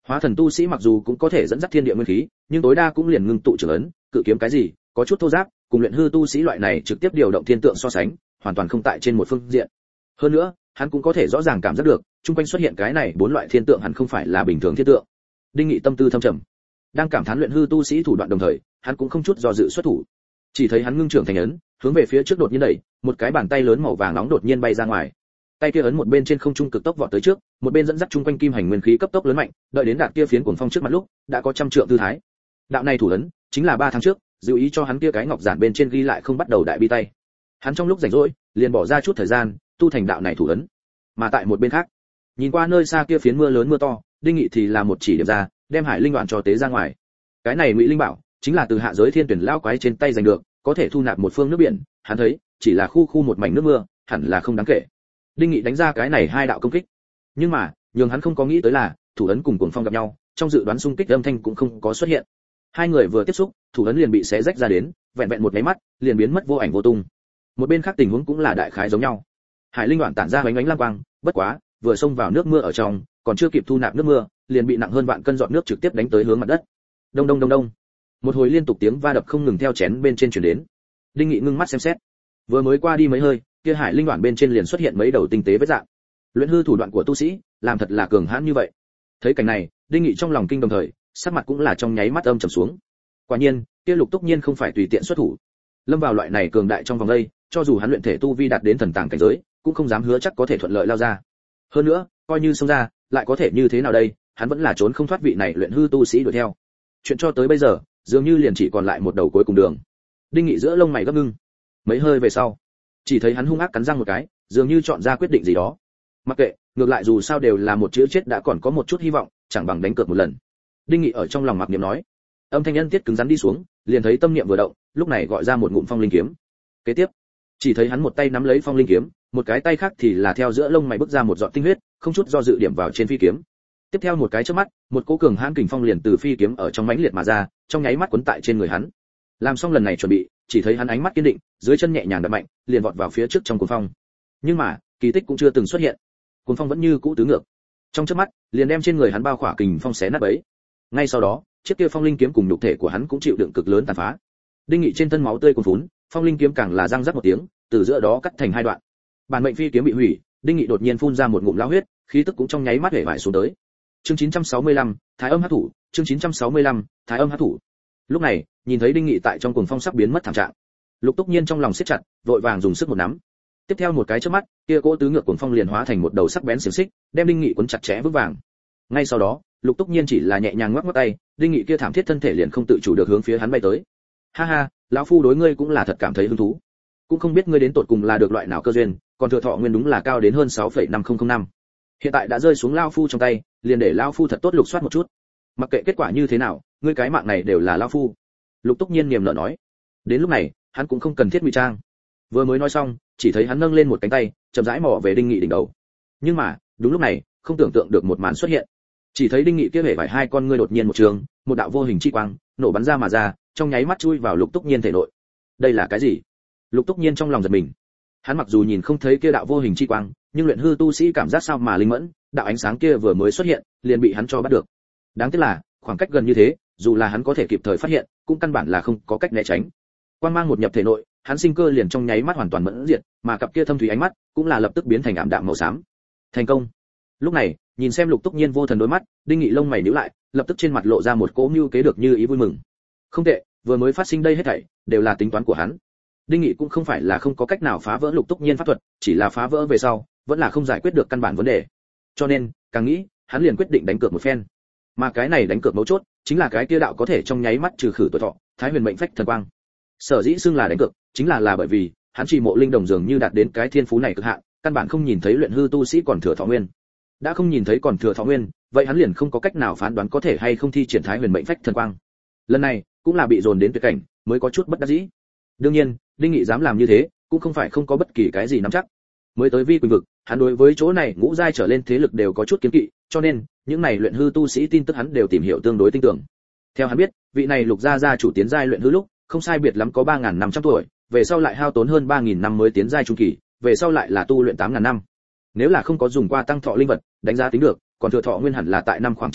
Hóa thần tu sĩ mặc dù cũng có thể dẫn dắt thiên địa nguyên khí, nhưng tối đa cũng liền ngưng tụ trưởng ấn, cự kiếm cái gì, có chút thô ráp, cùng luyện hư tu sĩ loại này trực tiếp điều động thiên tượng so sánh, hoàn toàn không tại trên một phương diện. Hơn nữa, hắn cũng có thể rõ ràng cảm giác được, trung quanh xuất hiện cái này bốn loại thiên tượng hẳn không phải là bình thường thiên tượng. Đinh Nghị tâm tư thâm trầm, đang cảm thán luyện hư tu sĩ thủ đoạn đồng thời, hắn cũng không chút do dự xuất thủ. Chỉ thấy hắn ngưng trưởng thành ấn, hướng về phía trước đột nhiên đẩy, một cái bàn tay lớn màu vàng nóng đột nhiên bay ra ngoài. Tay kia ấn một bên trên không trung cực tốc vọt tới trước, một bên dẫn dắt trung quanh kim hành nguyên khí cấp tốc lớn mạnh, đợi đến đạt kia phiến cuồng phong trước mặt lúc, đã có trăm trượng tư thái. Đạo này thủ ấn, chính là ba tháng trước, dịu ý cho hắn kia cái ngọc giản bên trên ghi lại không bắt đầu đại bi tay. Hắn trong lúc rảnh rỗi, liền bỏ ra chút thời gian, tu thành đạo này thủ ấn. Mà tại một bên khác, nhìn qua nơi xa kia phiến mưa lớn mưa to, Đinh Nghị thì là một chỉ điểm ra, đem Hải Linh đoạn cho tế ra ngoài. Cái này Ngụy Linh Bảo, chính là từ hạ giới thiên tuyển lao quái trên tay giành được, có thể thu nạp một phương nước biển, hắn thấy, chỉ là khu khu một mảnh nước mưa, hẳn là không đáng kể. Đinh Nghị đánh ra cái này hai đạo công kích, nhưng mà nhường hắn không có nghĩ tới là thủ ấn cùng cuồng phong gặp nhau, trong dự đoán xung kích âm thanh cũng không có xuất hiện. Hai người vừa tiếp xúc, thủ ấn liền bị xé rách ra đến, vẹn vẹn một cái mắt, liền biến mất vô ảnh vô tung. Một bên khác tình huống cũng là đại khái giống nhau. Hải Linh đoạn tản ra ánh ánh lam quang, bất quá vừa xông vào nước mưa ở trong, còn chưa kịp thu nạp nước mưa, liền bị nặng hơn vạn cân giọt nước trực tiếp đánh tới hướng mặt đất. Đông đông đông đông. Một hồi liên tục tiếng va đập không ngừng theo chén bên trên truyền đến. Đinh Nghị ngưng mắt xem xét, vừa mới qua đi mấy hơi, kia Hải Linh đoạn bên trên liền xuất hiện mấy đầu tinh tế vết dạng. Luyện hư thủ đoạn của tu sĩ, làm thật là cường hãn như vậy. Thấy cảnh này, Đinh Nghị trong lòng kinh đồng thời, sắc mặt cũng là trong nháy mắt âm trầm xuống. Quả nhiên, kia Lục Túc Nhiên không phải tùy tiện xuất thủ. Lâm vào loại này cường đại trong vòng đây, cho dù hắn luyện thể tu vi đạt đến thần tàng cảnh giới, cũng không dám hứa chắc có thể thuận lợi lao ra. Hơn nữa, coi như xông ra, lại có thể như thế nào đây, hắn vẫn là trốn không thoát vị này luyện hư tu sĩ đuổi theo. Chuyện cho tới bây giờ, dường như liền chỉ còn lại một đầu cuối cùng đường. Đinh Nghị giữa lông mày gấp ngưng. Mấy hơi về sau, chỉ thấy hắn hung ác cắn răng một cái, dường như chọn ra quyết định gì đó. Mặc kệ, ngược lại dù sao đều là một chữ chết đã còn có một chút hy vọng, chẳng bằng đánh cược một lần. Đinh Nghị ở trong lòng mặc niệm nói. Âm thanh nhân tiết cứng rắn đi xuống, liền thấy tâm niệm vừa động, lúc này gọi ra một ngụm phong linh kiếm. Kế tiếp, chỉ thấy hắn một tay nắm lấy phong linh kiếm, một cái tay khác thì là theo giữa lông mày bước ra một giọt tinh huyết, không chút do dự điểm vào trên phi kiếm. Tiếp theo một cái chớp mắt, một cỗ cường hãn kình phong liền từ phi kiếm ở trong mãnh liệt mà ra, trong nháy mắt cuốn tại trên người hắn. Làm xong lần này chuẩn bị, chỉ thấy hắn ánh mắt kiên định, dưới chân nhẹ nhàng đập mạnh, liền vọt vào phía trước trong cuồng phong. Nhưng mà, kỳ tích cũng chưa từng xuất hiện. Cuồng phong vẫn như cũ tứ ngược. Trong chớp mắt, liền đem trên người hắn bao khỏa kình phong xé nát bấy. Ngay sau đó, chiếc kia phong linh kiếm cùng nhục thể của hắn cũng chịu đựng cực lớn tàn phá. Đinh Nghị trên thân máu tươi cuồn phún, phong linh kiếm càng là răng rắc một tiếng, từ giữa đó cắt thành hai đoạn. Bản mệnh phi kiếm bị hủy, Đinh Nghị đột nhiên phun ra một ngụm lao huyết, khí tức cũng trong nháy mắt hể vải xuống tới. Chương chín trăm sáu mươi lăm, Thái Âm Hắc Thủ, chương chín trăm sáu mươi lăm, Thái Âm Hắc Thủ. Lúc này, nhìn thấy Đinh Nghị tại trong cuồng phong sắp biến mất thảm trạng, Lục Túc Nhiên trong lòng siết chặt, vội vàng dùng sức một nắm. Tiếp theo một cái chớp mắt, kia cỗ tứ ngược cuồng phong liền hóa thành một đầu sắc bén xiềng xích, đem Đinh Nghị cuốn chặt chẽ vững vàng. Ngay sau đó, Lục Túc Nhiên chỉ là nhẹ nhàng ngoắc ngoắc tay, Đinh Nghị kia thảm thiết thân thể liền không tự chủ được hướng phía hắn bay tới. Ha ha, lão phu đối ngươi cũng là thật cảm thấy hứng thú. Cũng không biết ngươi đến tột cùng là được loại nào cơ duyên, còn thừa thọ nguyên đúng là cao đến hơn sáu phẩy năm không không năm. Hiện tại đã rơi xuống lão phu trong tay, liền để lão phu thật tốt lục soát một chút. Mặc kệ kết quả như thế nào, ngươi cái mạng này đều là lão phu. Lục Túc Nhiên niềm nở nói. Đến lúc này, hắn cũng không cần thiết ngụy trang. Vừa mới nói xong, chỉ thấy hắn nâng lên một cánh tay, chậm rãi mò về Đinh Nghị đỉnh đầu. Nhưng mà, đúng lúc này, không tưởng tượng được một màn xuất hiện. Chỉ thấy Đinh Nghị kia hể vải hai con ngươi đột nhiên một trường, một đạo vô hình chi quang nổ bắn ra mà ra, trong nháy mắt chui vào Lục Túc Nhiên thể nội. Đây là cái gì? Lục Túc Nhiên trong lòng giật mình. Hắn mặc dù nhìn không thấy kia đạo vô hình chi quang, nhưng luyện hư tu sĩ cảm giác sao mà linh mẫn, đạo ánh sáng kia vừa mới xuất hiện, liền bị hắn cho bắt được. Đáng tiếc là, khoảng cách gần như thế, dù là hắn có thể kịp thời phát hiện, cũng căn bản là không có cách né tránh. Quang mang một nhập thể nội, hắn sinh cơ liền trong nháy mắt hoàn toàn mẫn diệt, mà cặp kia thâm thúy ánh mắt cũng là lập tức biến thành ảm đạm màu xám. Thành công. Lúc này, nhìn xem Lục Túc Nhiên vô thần đôi mắt, Đinh Nghị lông mày nhíu lại, lập tức trên mặt lộ ra một cỗ mưu kế được như ý vui mừng. Không tệ, vừa mới phát sinh đây hết thảy đều là tính toán của hắn. Đinh Nghị cũng không phải là không có cách nào phá vỡ Lục Túc Nhiên pháp thuật, chỉ là phá vỡ về sau, vẫn là không giải quyết được căn bản vấn đề. Cho nên, càng nghĩ, hắn liền quyết định đánh cược một phen. Mà cái này đánh cược mấu chốt, chính là cái kia đạo có thể trong nháy mắt trừ khử tuổi thọ, Thái Huyền Mệnh Phách Thần Quang. Sở dĩ xưng là đánh cược, chính là là bởi vì, hắn chỉ mộ linh đồng dường như đạt đến cái thiên phú này cực hạn, căn bản không nhìn thấy luyện hư tu sĩ còn thừa thọ nguyên. Đã không nhìn thấy còn thừa thọ nguyên, vậy hắn liền không có cách nào phán đoán có thể hay không thi triển Thái Huyền Mệnh Phách Thần Quang. Lần này, cũng là bị dồn đến tuyệt cảnh, mới có chút bất đắc dĩ. Đương nhiên, Đinh Nghị dám làm như thế, cũng không phải không có bất kỳ cái gì nắm chắc. Mới tới Vi Quỳnh vực, hắn đối với chỗ này ngũ giai trở lên thế lực đều có chút kiến kỵ, cho nên, những này luyện hư tu sĩ tin tức hắn đều tìm hiểu tương đối tinh tưởng. Theo hắn biết, vị này Lục gia gia chủ tiến giai luyện hư lúc, không sai biệt lắm có ba nghìn năm trăm tuổi, về sau lại hao tốn hơn ba nghìn năm mới tiến giai trung kỳ, về sau lại là tu luyện tám nghìn năm. Nếu là không có dùng qua tăng thọ linh vật, đánh giá tính được, còn thừa thọ nguyên hẳn là tại năm khoảng trăm năm,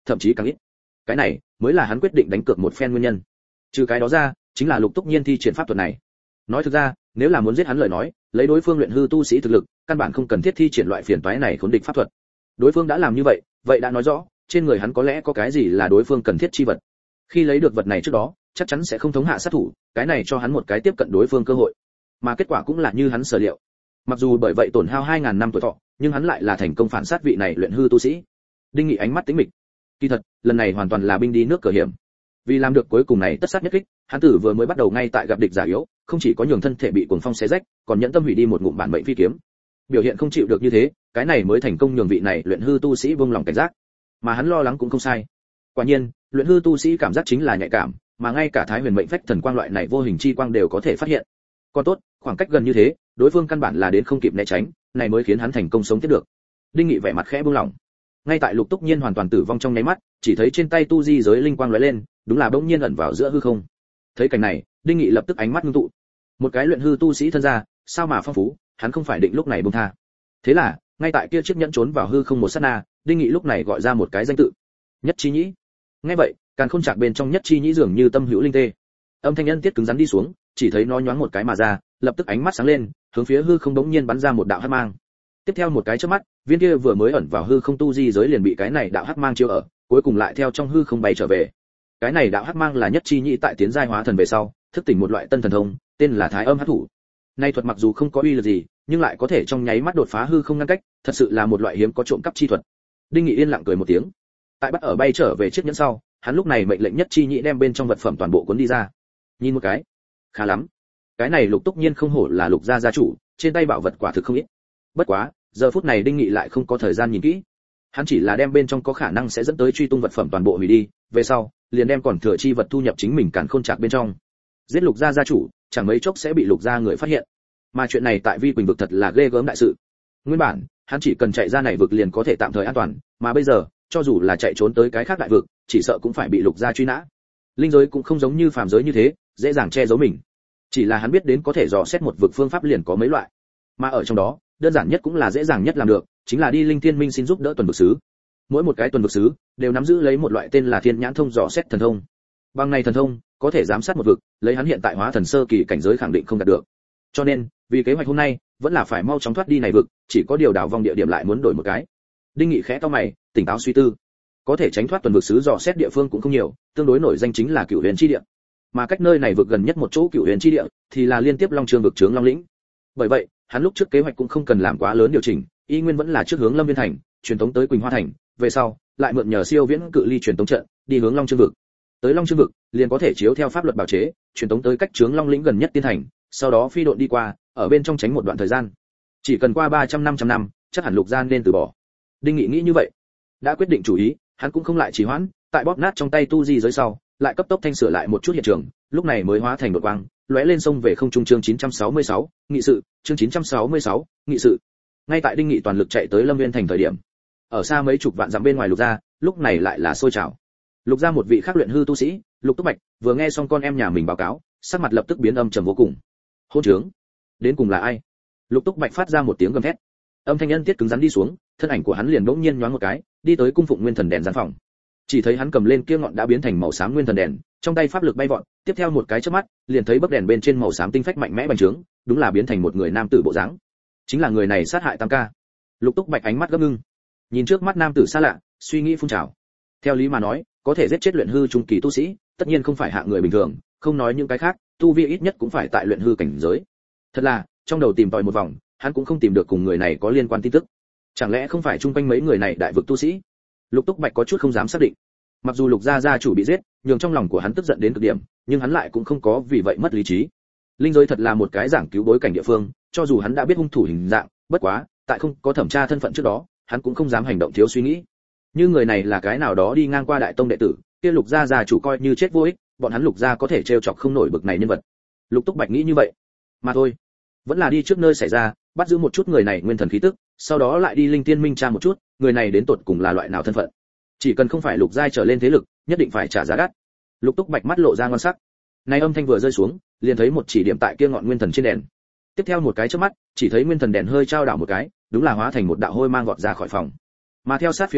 thậm chí càng ít. Cái này mới là hắn quyết định đánh cược một phen nguyên nhân. Trừ cái đó ra, chính là Lục Túc Nhiên thi triển pháp thuật này. Nói thực ra, nếu là muốn giết hắn lời nói, lấy đối phương luyện hư tu sĩ thực lực, căn bản không cần thiết thi triển loại phiền toái này khốn địch pháp thuật. Đối phương đã làm như vậy, vậy đã nói rõ, trên người hắn có lẽ có cái gì là đối phương cần thiết chi vật. Khi lấy được vật này trước đó, chắc chắn sẽ không thống hạ sát thủ, cái này cho hắn một cái tiếp cận đối phương cơ hội. Mà kết quả cũng là như hắn sở liệu. Mặc dù bởi vậy tổn hao hai ngàn năm tuổi thọ, nhưng hắn lại là thành công phản sát vị này luyện hư tu sĩ. Đinh Nghị ánh mắt tĩnh mịch. Kỳ thật, lần này hoàn toàn là binh đi nước cờ hiểm. Vì làm được cuối cùng này tất sát nhất kích, hắn tử vừa mới bắt đầu ngay tại gặp địch giả yếu, không chỉ có nhường thân thể bị cuồng phong xé rách, còn nhẫn tâm hủy đi một ngụm bản mệnh phi kiếm. Biểu hiện không chịu được như thế, cái này mới thành công nhường vị này luyện hư tu sĩ buông lòng cảnh giác. Mà hắn lo lắng cũng không sai. Quả nhiên, luyện hư tu sĩ cảm giác chính là nhạy cảm, mà ngay cả Thái Huyền Mệnh Phách Thần Quang loại này vô hình chi quang đều có thể phát hiện. Còn tốt, khoảng cách gần như thế, đối phương căn bản là đến không kịp né tránh, này mới khiến hắn thành công sống tiếp được. Đinh Nghị vẻ mặt khẽ buông lỏng. Ngay tại Lục Túc Nhiên hoàn toàn tử vong trong nháy mắt, chỉ thấy trên tay tu di giới linh quang lóe lên, đúng là bỗng nhiên ẩn vào giữa hư không. Thấy cảnh này, Đinh Nghị lập tức ánh mắt ngưng tụ. Một cái luyện hư tu sĩ thân gia, sao mà phong phú, hắn không phải định lúc này buông tha. Thế là, ngay tại kia chiếc nhẫn trốn vào hư không một sát na, Đinh Nghị lúc này gọi ra một cái danh tự. Nhất Chi Nhĩ. Nghe vậy, càn khôn chạc bên trong Nhất Chi Nhĩ dường như tâm hữu linh tê. Âm thanh nhân tiết cứng rắn đi xuống, chỉ thấy nó nhoáng một cái mà ra, lập tức ánh mắt sáng lên, hướng phía hư không đống nhiên bắn ra một đạo hắc mang. Tiếp theo một cái chớp mắt, viên kia vừa mới ẩn vào hư không tu di giới liền bị cái này đạo hắc mang chiếu ở, cuối cùng lại theo trong hư không bay trở về. Cái này đạo hắc mang là Nhất Chi Nhĩ tại tiến giai hóa thần về sau, thức tỉnh một loại tân thần thông, tên là Thái Âm Hắc Thủ. Nay thuật mặc dù không có uy lực gì, nhưng lại có thể trong nháy mắt đột phá hư không ngăn cách, thật sự là một loại hiếm có trộm cắp chi thuật. Đinh Nghị yên lặng cười một tiếng. Tại bắt ở bay trở về chiếc nhẫn sau, hắn lúc này mệnh lệnh Nhất Chi Nhĩ đem bên trong vật phẩm toàn bộ cuốn đi ra. Nhìn một cái, khá lắm. Cái này Lục Túc Nhiên không hổ là Lục gia gia chủ, trên tay bảo vật quả thực không ít. Bất quá, giờ phút này Đinh Nghị lại không có thời gian nhìn kỹ. Hắn chỉ là đem bên trong có khả năng sẽ dẫn tới truy tung vật phẩm toàn bộ hủy đi, về sau, liền đem còn thừa chi vật thu nhập chính mình càn khôn chạc bên trong. Giết Lục gia gia chủ, chẳng mấy chốc sẽ bị Lục gia người phát hiện. Mà chuyện này tại Vi Quỳnh vực thật là ghê gớm đại sự. Nguyên bản, hắn chỉ cần chạy ra này vực liền có thể tạm thời an toàn, mà bây giờ, cho dù là chạy trốn tới cái khác đại vực, chỉ sợ cũng phải bị Lục gia truy nã. Linh giới cũng không giống như phàm giới như thế, dễ dàng che giấu mình. Chỉ là hắn biết đến có thể dò xét một vực phương pháp liền có mấy loại, mà ở trong đó, đơn giản nhất cũng là dễ dàng nhất làm được, chính là đi Linh Thiên Minh xin giúp đỡ tuần vực sứ. Mỗi một cái tuần vực sứ đều nắm giữ lấy một loại tên là Thiên Nhãn Thông dò xét thần thông. Bằng này thần thông, có thể giám sát một vực, lấy hắn hiện tại hóa thần sơ kỳ cảnh giới khẳng định không đạt được. Cho nên, vì kế hoạch hôm nay, vẫn là phải mau chóng thoát đi này vực, chỉ có điều đảo vòng địa điểm lại muốn đổi một cái. Đinh Nghị khẽ cau mày, tỉnh táo suy tư. Có thể tránh thoát tuần vực sứ dò xét địa phương cũng không nhiều, tương đối nổi danh chính là Cửu Huyền chi địa. Mà cách nơi này vực gần nhất một chỗ Cửu Huyền chi địa thì là liên tiếp Long Trường vực trướng Long lĩnh. Bởi vậy, hắn lúc trước kế hoạch cũng không cần làm quá lớn điều chỉnh, y nguyên vẫn là trước hướng Lâm Viên thành, truyền tống tới Quỳnh Hoa thành, về sau, lại mượn nhờ siêu viễn cự ly truyền tống trận, đi hướng Long Trường vực. Tới Long Trường vực, liền có thể chiếu theo pháp luật bảo chế, truyền tống tới cách trướng Long lĩnh gần nhất tiên thành, sau đó phi độn đi qua, ở bên trong tránh một đoạn thời gian. Chỉ cần qua ba trăm năm trăm năm, chắc hẳn Lục gia nên từ bỏ. Đinh Nghị nghĩ như vậy, đã quyết định chủ ý, hắn cũng không lại trì hoãn, tại bóp nát trong tay tu di giới sau, lại cấp tốc thanh sửa lại một chút hiện trường, lúc này mới hóa thành đột quang, lóe lên sông về không trung. Chương chín trăm sáu mươi sáu, nghị sự, chương chín trăm sáu mươi sáu, nghị sự. Ngay tại Đinh Nghị toàn lực chạy tới Lâm Viên thành thời điểm, ở xa mấy chục vạn dặm bên ngoài Lục gia, lúc này lại là sôi trào. Lục gia một vị khác luyện hư tu sĩ, Lục Túc Bạch, vừa nghe xong con em nhà mình báo cáo, sắc mặt lập tức biến âm trầm vô cùng. Hôn trướng, đến cùng là ai? Lục Túc Bạch phát ra một tiếng gầm thét. Âm thanh nhân tiết cứng rắn đi xuống, thân ảnh của hắn liền bỗng nhiên nhoáng một cái, đi tới cung phụng nguyên thần đèn gian phòng. Chỉ thấy hắn cầm lên kia ngọn đã biến thành màu xám nguyên thần đèn, trong tay pháp lực bay vọt, tiếp theo một cái chớp mắt, liền thấy bấc đèn bên trên màu xám tinh phách mạnh mẽ bành trướng, đúng là biến thành một người nam tử bộ dáng. Chính là người này sát hại Tam ca. Lục Túc Bạch ánh mắt gấp ngưng, nhìn trước mắt nam tử xa lạ, suy nghĩ phun trào. Theo lý mà nói, có thể giết chết luyện hư trung kỳ tu sĩ, tất nhiên không phải hạng người bình thường, không nói những cái khác, tu vi ít nhất cũng phải tại luyện hư cảnh giới. Thật là, trong đầu tìm tòi một vòng, hắn cũng không tìm được cùng người này có liên quan tin tức. Chẳng lẽ không phải chung quanh mấy người này đại vực tu sĩ? Lục Túc Bạch có chút không dám xác định. Mặc dù Lục gia gia chủ bị giết, nhường trong lòng của hắn tức giận đến cực điểm, nhưng hắn lại cũng không có vì vậy mất lý trí. Linh giới thật là một cái giảng cứu bối cảnh địa phương, cho dù hắn đã biết hung thủ hình dạng, bất quá, tại không có thẩm tra thân phận trước đó, hắn cũng không dám hành động thiếu suy nghĩ. Như người này là cái nào đó đi ngang qua đại tông đệ tử, kia Lục gia gia chủ coi như chết vô ích, bọn hắn Lục gia có thể trêu chọc không nổi bực này nhân vật. Lục Túc Bạch nghĩ như vậy. Mà thôi, vẫn là đi trước nơi xảy ra, bắt giữ một chút người này nguyên thần khí tức, sau đó lại đi Linh Tiên Minh tra một chút, người này đến tột cùng là loại nào thân phận. Chỉ cần không phải Lục giai trở lên thế lực, nhất định phải trả giá đắt. Lục Túc Bạch mắt lộ ra ngon sắc. Này âm thanh vừa rơi xuống, liền thấy một chỉ điểm tại kia ngọn nguyên thần trên đèn. Tiếp theo một cái chớp mắt, chỉ thấy nguyên thần đèn hơi trao đảo một cái, đúng là hóa thành một đạo hôi mang vọt ra khỏi phòng. Mà theo sát phía sau,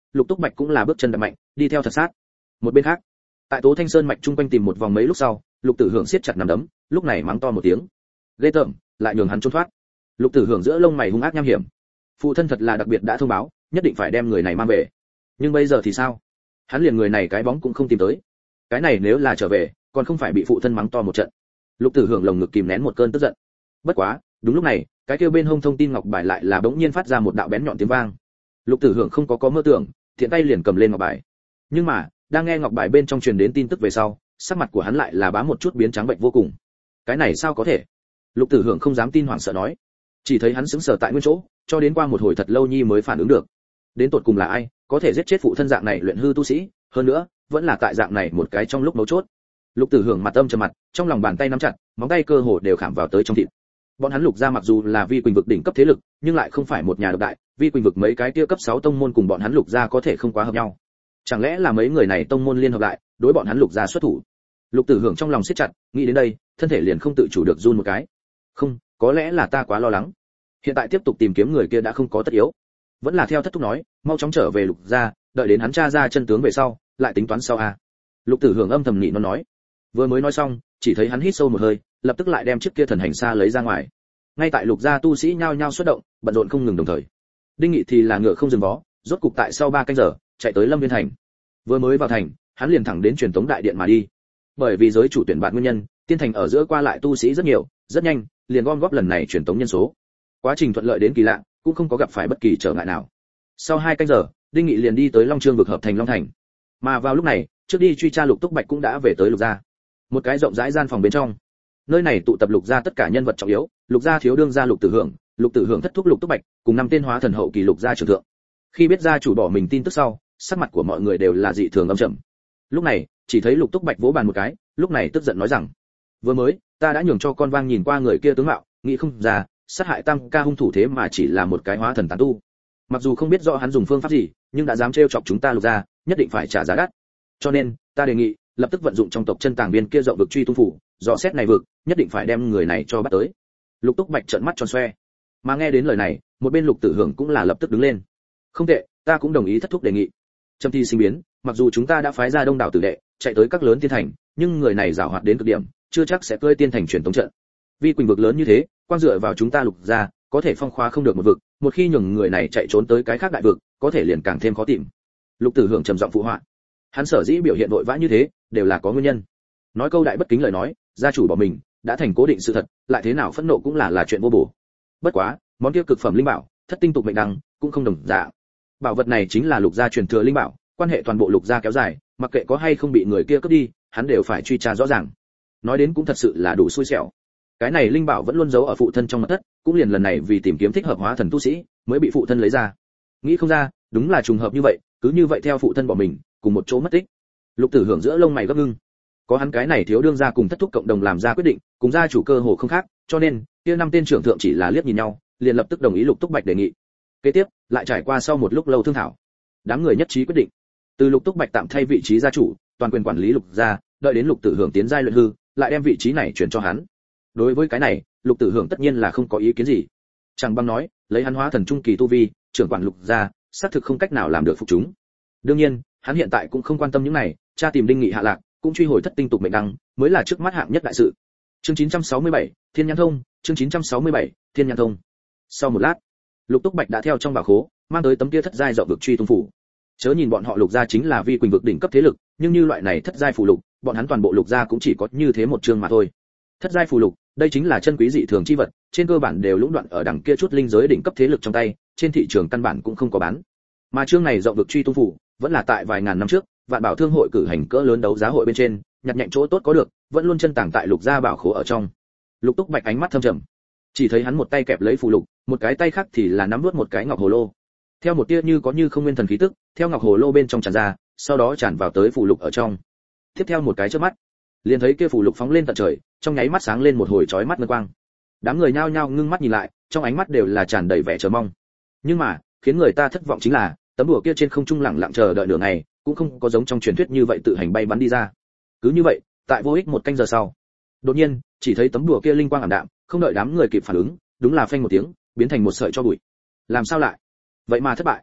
Lục Túc Bạch cũng là bước chân đập mạnh, đi theo thật sát. Một bên khác, tại Tố Thanh Sơn mạch trung quanh tìm một vòng mấy lúc sau, Lục Tử Hưởng siết chặt nắm đấm, lúc này mắng to một tiếng. Ghê tởm, lại nhường hắn trốn thoát. Lục Tử Hưởng giữa lông mày hung ác nham hiểm. Phụ thân thật là đặc biệt đã thông báo, nhất định phải đem người này mang về. Nhưng bây giờ thì sao? Hắn liền người này cái bóng cũng không tìm tới. Cái này nếu là trở về, còn không phải bị phụ thân mắng to một trận. Lục Tử Hưởng lồng ngực kìm nén một cơn tức giận. Bất quá, đúng lúc này, cái kia bên hông thông tin ngọc bài lại là bỗng nhiên phát ra một đạo bén nhọn tiếng vang. Lục Tử Hưởng không có có mơ tưởng, thiện tay liền cầm lên ngọc bài. Nhưng mà, đang nghe ngọc bài bên trong truyền đến tin tức về sau, sắc mặt của hắn lại là bá một chút biến trắng bệnh vô cùng. Cái này sao có thể? Lục Tử Hưởng không dám tin hoảng sợ nói. Chỉ thấy hắn sững sờ tại nguyên chỗ, cho đến qua một hồi thật lâu nhi mới phản ứng được. Đến tột cùng là ai, có thể giết chết phụ thân dạng này luyện hư tu sĩ, hơn nữa, vẫn là tại dạng này một cái trong lúc mấu chốt. Lục Tử Hưởng mặt âm trầm mặt, trong lòng bàn tay nắm chặt, móng tay cơ hồ đều khảm vào tới trong thịt. Bọn hắn Lục gia mặc dù là Vi Quỳnh vực đỉnh cấp thế lực, nhưng lại không phải một nhà độc đại, Vi Quỳnh vực mấy cái kia cấp sáu tông môn cùng bọn hắn Lục gia có thể không quá hợp nhau. Chẳng lẽ là mấy người này tông môn liên hợp lại, đối bọn hắn Lục gia xuất thủ? Lục Tử Hưởng trong lòng siết chặt, nghĩ đến đây, thân thể liền không tự chủ được run một cái. Không, có lẽ là ta quá lo lắng. Hiện tại tiếp tục tìm kiếm người kia đã không có tất yếu. Vẫn là theo thất thúc nói, mau chóng trở về Lục gia, đợi đến hắn tra ra chân tướng về sau, lại tính toán sau a. Lục Tử Hưởng âm thầm nhịn nó nói. Vừa mới nói xong, chỉ thấy hắn hít sâu một hơi, lập tức lại đem chiếc kia thần hành xa lấy ra ngoài. Ngay tại Lục gia tu sĩ nhao nhao xuất động, bận rộn không ngừng đồng thời. Đinh Nghị thì là ngựa không dừng vó, rốt cục tại sau ba canh giờ, chạy tới Lâm Viên thành. Vừa mới vào thành, hắn liền thẳng đến truyền tống đại điện mà đi. Bởi vì giới chủ tuyển bạn nguyên nhân, tiên thành ở giữa qua lại tu sĩ rất nhiều, rất nhanh, liền gom góp lần này truyền tống nhân số. Quá trình thuận lợi đến kỳ lạ, cũng không có gặp phải bất kỳ trở ngại nào. Sau hai canh giờ, Đinh Nghị liền đi tới Long Chương vực hợp thành Long thành. Mà vào lúc này, trước đi truy tra Lục Túc Bạch cũng đã về tới Lục gia. Một cái rộng rãi gian phòng bên trong. Nơi này tụ tập Lục gia tất cả nhân vật trọng yếu, Lục gia thiếu đương gia Lục Tử Hưởng, Lục Tử Hưởng thất thúc Lục Túc Bạch, cùng năm tên hóa thần hậu kỳ Lục gia trưởng thượng. Khi biết gia chủ bỏ mình tin tức sau, sắc mặt của mọi người đều là dị thường âm trầm. Lúc này, chỉ thấy Lục Túc Bạch vỗ bàn một cái, lúc này tức giận nói rằng: "Vừa mới, ta đã nhường cho con vang nhìn qua người kia tướng mạo, nghĩ không ra, sát hại Tam ca hung thủ thế mà chỉ là một cái hóa thần tán tu. Mặc dù không biết rõ hắn dùng phương pháp gì, nhưng đã dám trêu chọc chúng ta Lục gia, nhất định phải trả giá đắt. Cho nên, ta đề nghị, lập tức vận dụng trong tộc chân tàng biên kia rộng vực truy tung phủ, dò xét này vực, nhất định phải đem người này cho bắt tới." Lục Túc Bạch trợn mắt tròn xoe. Mà nghe đến lời này, một bên Lục Tử Hưởng cũng là lập tức đứng lên. "Không tệ, ta cũng đồng ý thất thúc đề nghị. Trầm thi sinh biến, mặc dù chúng ta đã phái ra đông đảo tử đệ, chạy tới các lớn tiên thành, nhưng người này giảo hoạt đến cực điểm, chưa chắc sẽ cơi tiên thành truyền tống trận. Vi Quỳnh vực lớn như thế, quan dựa vào chúng ta Lục gia, có thể phong khóa không được một vực, một khi nhường người này chạy trốn tới cái khác đại vực, có thể liền càng thêm khó tìm." Lục Tử Hưởng trầm giọng phụ họa. Hắn sở dĩ biểu hiện vội vã như thế, đều là có nguyên nhân. Nói câu đại bất kính lời nói, gia chủ bỏ mình, đã thành cố định sự thật, lại thế nào phẫn nộ cũng là là chuyện vô bổ. Bất quá, món kia cực phẩm linh bảo, thất tinh tục mệnh đăng, cũng không đồng dạng. Bảo vật này chính là Lục gia truyền thừa linh bảo, quan hệ toàn bộ Lục gia kéo dài, mặc kệ có hay không bị người kia cướp đi, hắn đều phải truy tra rõ ràng. Nói đến cũng thật sự là đủ xui xẻo. Cái này linh bảo vẫn luôn giấu ở phụ thân trong mật thất, cũng liền lần này vì tìm kiếm thích hợp hóa thần tu sĩ, mới bị phụ thân lấy ra. Nghĩ không ra, đúng là trùng hợp như vậy, cứ như vậy theo phụ thân bỏ mình, cùng một chỗ mất tích. Lục Tử Hưởng giữa lông mày gấp ngưng. Có hắn cái này thiếu đương gia cùng thất thúc cộng đồng làm ra quyết định, cùng gia chủ cơ hồ không khác, cho nên, kia năm tên trưởng thượng chỉ là liếc nhìn nhau, liền lập tức đồng ý Lục Túc Bạch đề nghị. Kế tiếp, lại trải qua sau một lúc lâu thương thảo, đám người nhất trí quyết định, từ Lục Túc Bạch tạm thay vị trí gia chủ, toàn quyền quản lý Lục gia, đợi đến Lục Tử Hưởng tiến giai luyện hư, lại đem vị trí này chuyển cho hắn. Đối với cái này, Lục Tử Hưởng tất nhiên là không có ý kiến gì. Chẳng bằng nói, lấy hắn hóa thần trung kỳ tu vi, trưởng quản Lục gia, xác thực không cách nào làm được phục chúng. Đương nhiên, hắn hiện tại cũng không quan tâm những này, tra tìm Đinh Nghị hạ lạc, cũng truy hồi thất tinh tục mệnh đăng, mới là trước mắt hạng nhất đại sự. Chương chín trăm sáu mươi bảy, Thiên Nhãn Thông, chương chín trăm sáu mươi bảy, Thiên Nhãn Thông. Sau một lát, Lục Túc Bạch đã theo trong bảo khố, mang tới tấm kia thất giai rộng vực truy tung phủ. Chớ nhìn bọn họ Lục gia chính là Vi Quỳnh vực đỉnh cấp thế lực, nhưng như loại này thất giai phù lục, bọn hắn toàn bộ Lục gia cũng chỉ có như thế một chương mà thôi. Thất giai phù lục, đây chính là chân quý dị thường chi vật, trên cơ bản đều lũng đoạn ở đằng kia chút linh giới đỉnh cấp thế lực trong tay, trên thị trường căn bản cũng không có bán. Mà chương này rộng vực truy tung phủ, vẫn là tại vài ngàn năm trước, Vạn Bảo Thương hội cử hành cỡ lớn đấu giá hội bên trên, nhặt nhạnh chỗ tốt có được, vẫn luôn chân tàng tại Lục gia bảo khố ở trong. Lục Túc Bạch ánh mắt thâm trầm, chỉ thấy hắn một tay kẹp lấy phù lục, một cái tay khác thì là nắm nuốt một cái ngọc hồ lô. Theo một tia như có như không nguyên thần khí tức, theo ngọc hồ lô bên trong tràn ra, sau đó tràn vào tới phù lục ở trong. Tiếp theo một cái chớp mắt, liền thấy kia phù lục phóng lên tận trời, trong nháy mắt sáng lên một hồi chói mắt ngân quang. Đám người nhao nhao ngưng mắt nhìn lại, trong ánh mắt đều là tràn đầy vẻ chờ mong. Nhưng mà, khiến người ta thất vọng chính là, tấm đùa kia trên không trung lặng lặng chờ đợi nửa ngày, cũng không có giống trong truyền thuyết như vậy tự hành bay bắn đi ra. Cứ như vậy, tại vô ích một canh giờ sau, đột nhiên, chỉ thấy tấm đùa kia linh quang ảm đạm, không đợi đám người kịp phản ứng, đúng là phanh một tiếng, biến thành một sợi tro bụi. Làm sao lại? Vậy mà thất bại.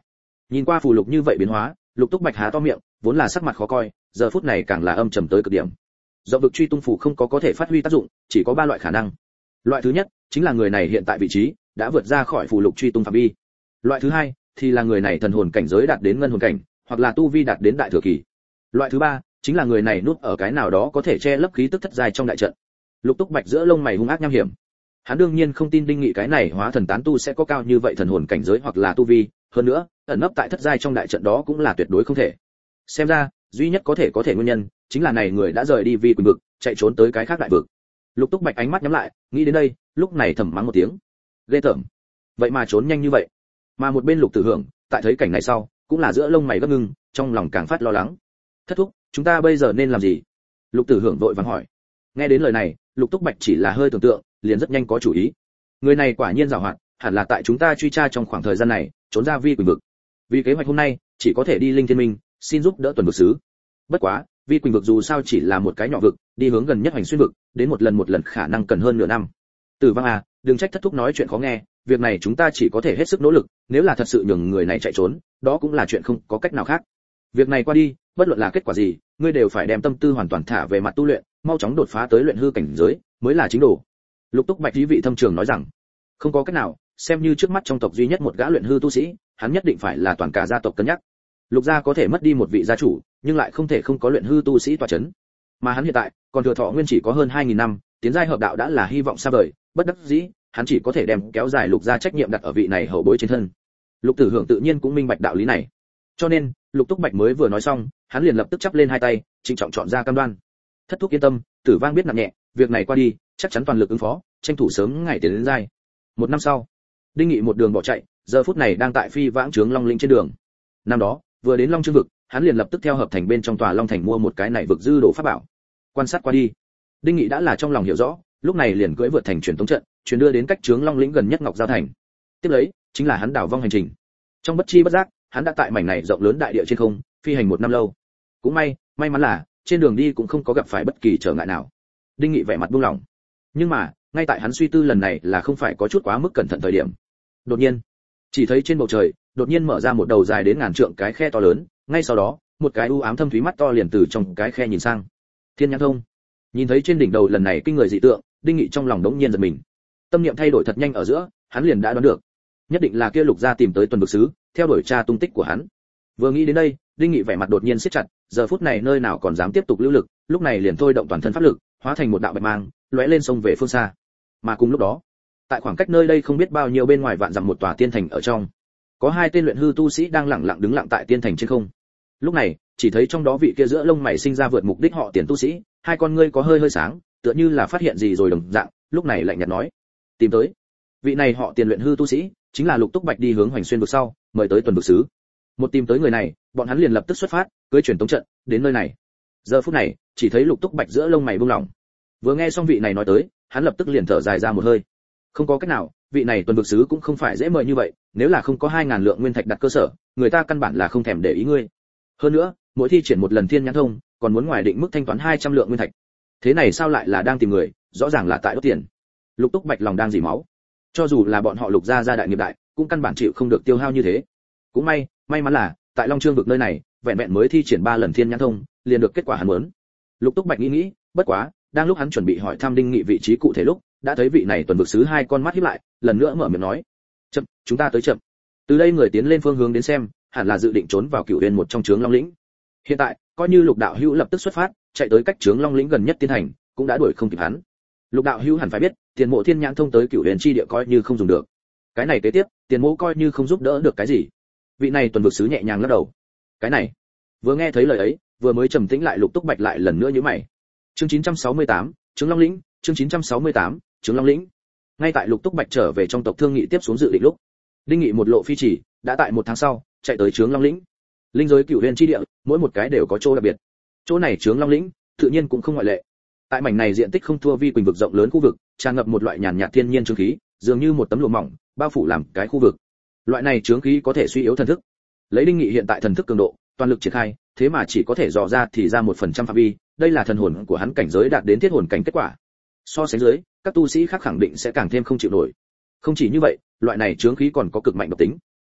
Nhìn qua phù lục như vậy biến hóa, Lục Túc Bạch há to miệng, vốn là sắc mặt khó coi, giờ phút này càng là âm trầm tới cực điểm. Rộng vực truy tung phù không có có thể phát huy tác dụng, chỉ có ba loại khả năng. Loại thứ nhất chính là người này hiện tại vị trí đã vượt ra khỏi phù lục truy tung phạm vi. Loại thứ hai thì là người này thần hồn cảnh giới đạt đến ngân hồn cảnh, hoặc là tu vi đạt đến đại thừa kỳ. Loại thứ ba chính là người này núp ở cái nào đó có thể che lấp khí tức thất giai trong đại trận. Lục Túc Bạch giữa lông mày hung ác nham hiểm. Hắn đương nhiên không tin Đinh Nghị cái này hóa thần tán tu sẽ có cao như vậy thần hồn cảnh giới hoặc là tu vi, hơn nữa, ẩn nấp tại thất giai trong đại trận đó cũng là tuyệt đối không thể. Xem ra, duy nhất có thể có thể nguyên nhân chính là này người đã rời đi Vi Quỳnh vực, chạy trốn tới cái khác đại vực. Lục Túc Bạch ánh mắt nhắm lại, nghĩ đến đây, lúc này thầm mắng một tiếng. Ghê tởm. Vậy mà trốn nhanh như vậy. Mà một bên Lục Tử Hưởng, tại thấy cảnh này sau, cũng là giữa lông mày gấp ngưng, trong lòng càng phát lo lắng. Thất thúc, chúng ta bây giờ nên làm gì? Lục Tử Hưởng vội vàng hỏi. Nghe đến lời này, Lục Túc Bạch chỉ là hơi tưởng tượng, liền rất nhanh có chủ ý. Người này quả nhiên giàu hoạt, hẳn là tại chúng ta truy tra trong khoảng thời gian này, trốn ra Vi Quỳnh vực. Vì kế hoạch hôm nay, chỉ có thể đi Linh Thiên Minh, xin giúp đỡ tuần vực sứ. Bất quá, Vi Quỳnh vực dù sao chỉ là một cái nhỏ vực, đi hướng gần nhất Hoành Xuyên vực, đến một lần một lần khả năng cần hơn nửa năm. Tử Vong à, đừng trách thất thúc nói chuyện khó nghe, việc này chúng ta chỉ có thể hết sức nỗ lực, nếu là thật sự nhường người này chạy trốn, đó cũng là chuyện không có cách nào khác. Việc này qua đi, bất luận là kết quả gì, ngươi đều phải đem tâm tư hoàn toàn thả về mặt tu luyện, mau chóng đột phá tới luyện hư cảnh giới, mới là chính đồ. Lục Túc Bạch ý vị thâm trường nói rằng, không có cách nào, xem như trước mắt trong tộc duy nhất một gã luyện hư tu sĩ, hắn nhất định phải là toàn cả gia tộc cân nhắc. Lục gia có thể mất đi một vị gia chủ, nhưng lại không thể không có luyện hư tu sĩ tọa chấn. Mà hắn hiện tại, còn thừa thọ nguyên chỉ có hơn hai nghìn năm, tiến giai hợp đạo đã là hy vọng xa vời, bất đắc dĩ, hắn chỉ có thể đem kéo dài Lục gia trách nhiệm đặt ở vị này hậu bối trên thân. Lục Tử Hưởng tự nhiên cũng minh bạch đạo lý này. Cho nên, Lục Túc Bạch mới vừa nói xong, hắn liền lập tức chắp lên hai tay, trịnh trọng chọn ra cam đoan. Thất thúc yên tâm, Tử Vang biết nặng nhẹ, việc này qua đi, chắc chắn toàn lực ứng phó, tranh thủ sớm ngày tiến đến giai. Một năm sau, Đinh Nghị một đường bỏ chạy, giờ phút này đang tại phi vãng trướng Long Lĩnh trên đường. Năm đó, vừa đến Long Chương vực, hắn liền lập tức theo hợp thành bên trong tòa Long Thành mua một cái này vực dư đồ pháp bảo. Quan sát qua đi, Đinh Nghị đã là trong lòng hiểu rõ, lúc này liền cưỡi vượt thành truyền tống trận, truyền đưa đến cách trướng Long Lĩnh gần nhất Ngọc Giao thành. Tiếp lấy, chính là hắn đảo vong hành trình. Trong bất chi bất giác, hắn đã tại mảnh này rộng lớn đại địa trên không, phi hành một năm lâu. Cũng may, may mắn là trên đường đi cũng không có gặp phải bất kỳ trở ngại nào. Đinh Nghị vẻ mặt buông lỏng. Nhưng mà, ngay tại hắn suy tư lần này là không phải có chút quá mức cẩn thận thời điểm. Đột nhiên, chỉ thấy trên bầu trời, đột nhiên mở ra một đầu dài đến ngàn trượng cái khe to lớn, ngay sau đó, một cái u ám thâm thúy mắt to liền từ trong cái khe nhìn sang. Thiên Nhãn Thông. Nhìn thấy trên đỉnh đầu lần này kinh người dị tượng, Đinh Nghị trong lòng đống nhiên giật mình. Tâm niệm thay đổi thật nhanh ở giữa, hắn liền đã đoán được, nhất định là kia Lục gia tìm tới tuần vực sứ, theo đuổi tra tung tích của hắn. Vừa nghĩ đến đây, Đinh Nghị vẻ mặt đột nhiên siết chặt, giờ phút này nơi nào còn dám tiếp tục lưu lực, lúc này liền thôi động toàn thân pháp lực, hóa thành một đạo bạch mang, lóe lên sông về phương xa. Mà cùng lúc đó, tại khoảng cách nơi đây không biết bao nhiêu bên ngoài vạn dặm một tòa tiên thành ở trong, có hai tên luyện hư tu sĩ đang lặng lặng đứng lặng tại tiên thành trên không. Lúc này, chỉ thấy trong đó vị kia giữa lông mày sinh ra vượt mục đích họ Tiền tu sĩ, hai con ngươi có hơi hơi sáng, tựa như là phát hiện gì rồi đồng dạng, lúc này lạnh nhạt nói: "Tìm tới." Vị này họ Tiền luyện hư tu sĩ, chính là Lục Túc Bạch đi hướng Hoành Xuyên vực sau, mời tới tuần vực sứ. Một tìm tới người này, bọn hắn liền lập tức xuất phát, cưỡi truyền tống trận, đến nơi này. Giờ phút này, chỉ thấy Lục Túc Bạch giữa lông mày buông lỏng. Vừa nghe xong vị này nói tới, hắn lập tức liền thở dài ra một hơi. Không có cách nào, vị này tuần vực sứ cũng không phải dễ mời như vậy, nếu là không có hai ngàn lượng nguyên thạch đặt cơ sở, người ta căn bản là không thèm để ý ngươi. Hơn nữa, mỗi thi triển một lần Thiên Nhãn Thông, còn muốn ngoài định mức thanh toán hai trăm lượng nguyên thạch. Thế này sao lại là đang tìm người, rõ ràng là tại đốt tiền. Lục Túc Bạch lòng đang dỉ máu. Cho dù là bọn họ Lục gia gia đại nghiệp đại, cũng căn bản chịu không được tiêu hao như thế. Cũng may, may mắn là tại Long Chương vực nơi này, vẹn vẹn mới thi triển ba lần Thiên Nhãn Thông, liền được kết quả hắn muốn. Lục Túc Bạch nghĩ nghĩ, bất quá, đang lúc hắn chuẩn bị hỏi thăm Đinh Nghị vị trí cụ thể lúc, đã thấy vị này tuần vực sứ hai con mắt híp lại, lần nữa mở miệng nói: "Chậm, chúng ta tới chậm." Từ đây người tiến lên phương hướng đến xem, hẳn là dự định trốn vào Cửu Uyên một trong trướng Long Lĩnh. Hiện tại, coi như Lục đạo hữu lập tức xuất phát, chạy tới cách trướng Long Lĩnh gần nhất tiên thành, cũng đã đuổi không kịp hắn. Lục đạo hữu hẳn phải biết, Tiền Mộ Thiên Nhãn Thông tới Cửu Uyên chi địa coi như không dùng được. Cái này kế tiếp, Tiền Mộ coi như không giúp đỡ được cái gì. Vị này tuần vực sứ nhẹ nhàng lắc đầu. Cái này, vừa nghe thấy lời ấy, vừa mới trầm tĩnh lại Lục Túc Bạch lại lần nữa nhíu mày. Chương chín trăm sáu mươi tám, trướng Long Lĩnh, chương chín trăm sáu mươi tám, trướng Long Lĩnh. Ngay tại Lục Túc Bạch trở về trong tộc thương nghị tiếp xuống dự định lúc, Đinh Nghị một lộ phi chỉ, đã tại một tháng sau, chạy tới trướng Long Lĩnh. Linh giới Cửu Uyên chi địa, mỗi một cái đều có chỗ đặc biệt. Chỗ này trướng Long Lĩnh, tự nhiên cũng không ngoại lệ. Tại mảnh này diện tích không thua Vi Quỳnh vực rộng lớn khu vực, tràn ngập một loại nhàn nhạt thiên nhiên chướng khí, dường như một tấm lụa mỏng, bao phủ làm cái khu vực. Loại này chướng khí có thể suy yếu thần thức. Lấy Đinh Nghị hiện tại thần thức cường độ, toàn lực triển khai, thế mà chỉ có thể dò ra thì ra một phần trăm phạm vi, đây là thần hồn của hắn cảnh giới đạt đến thiết hồn cảnh kết quả. So sánh dưới, các tu sĩ khác khẳng định sẽ càng thêm không chịu nổi. Không chỉ như vậy, loại này chướng khí còn có cực mạnh độc tính.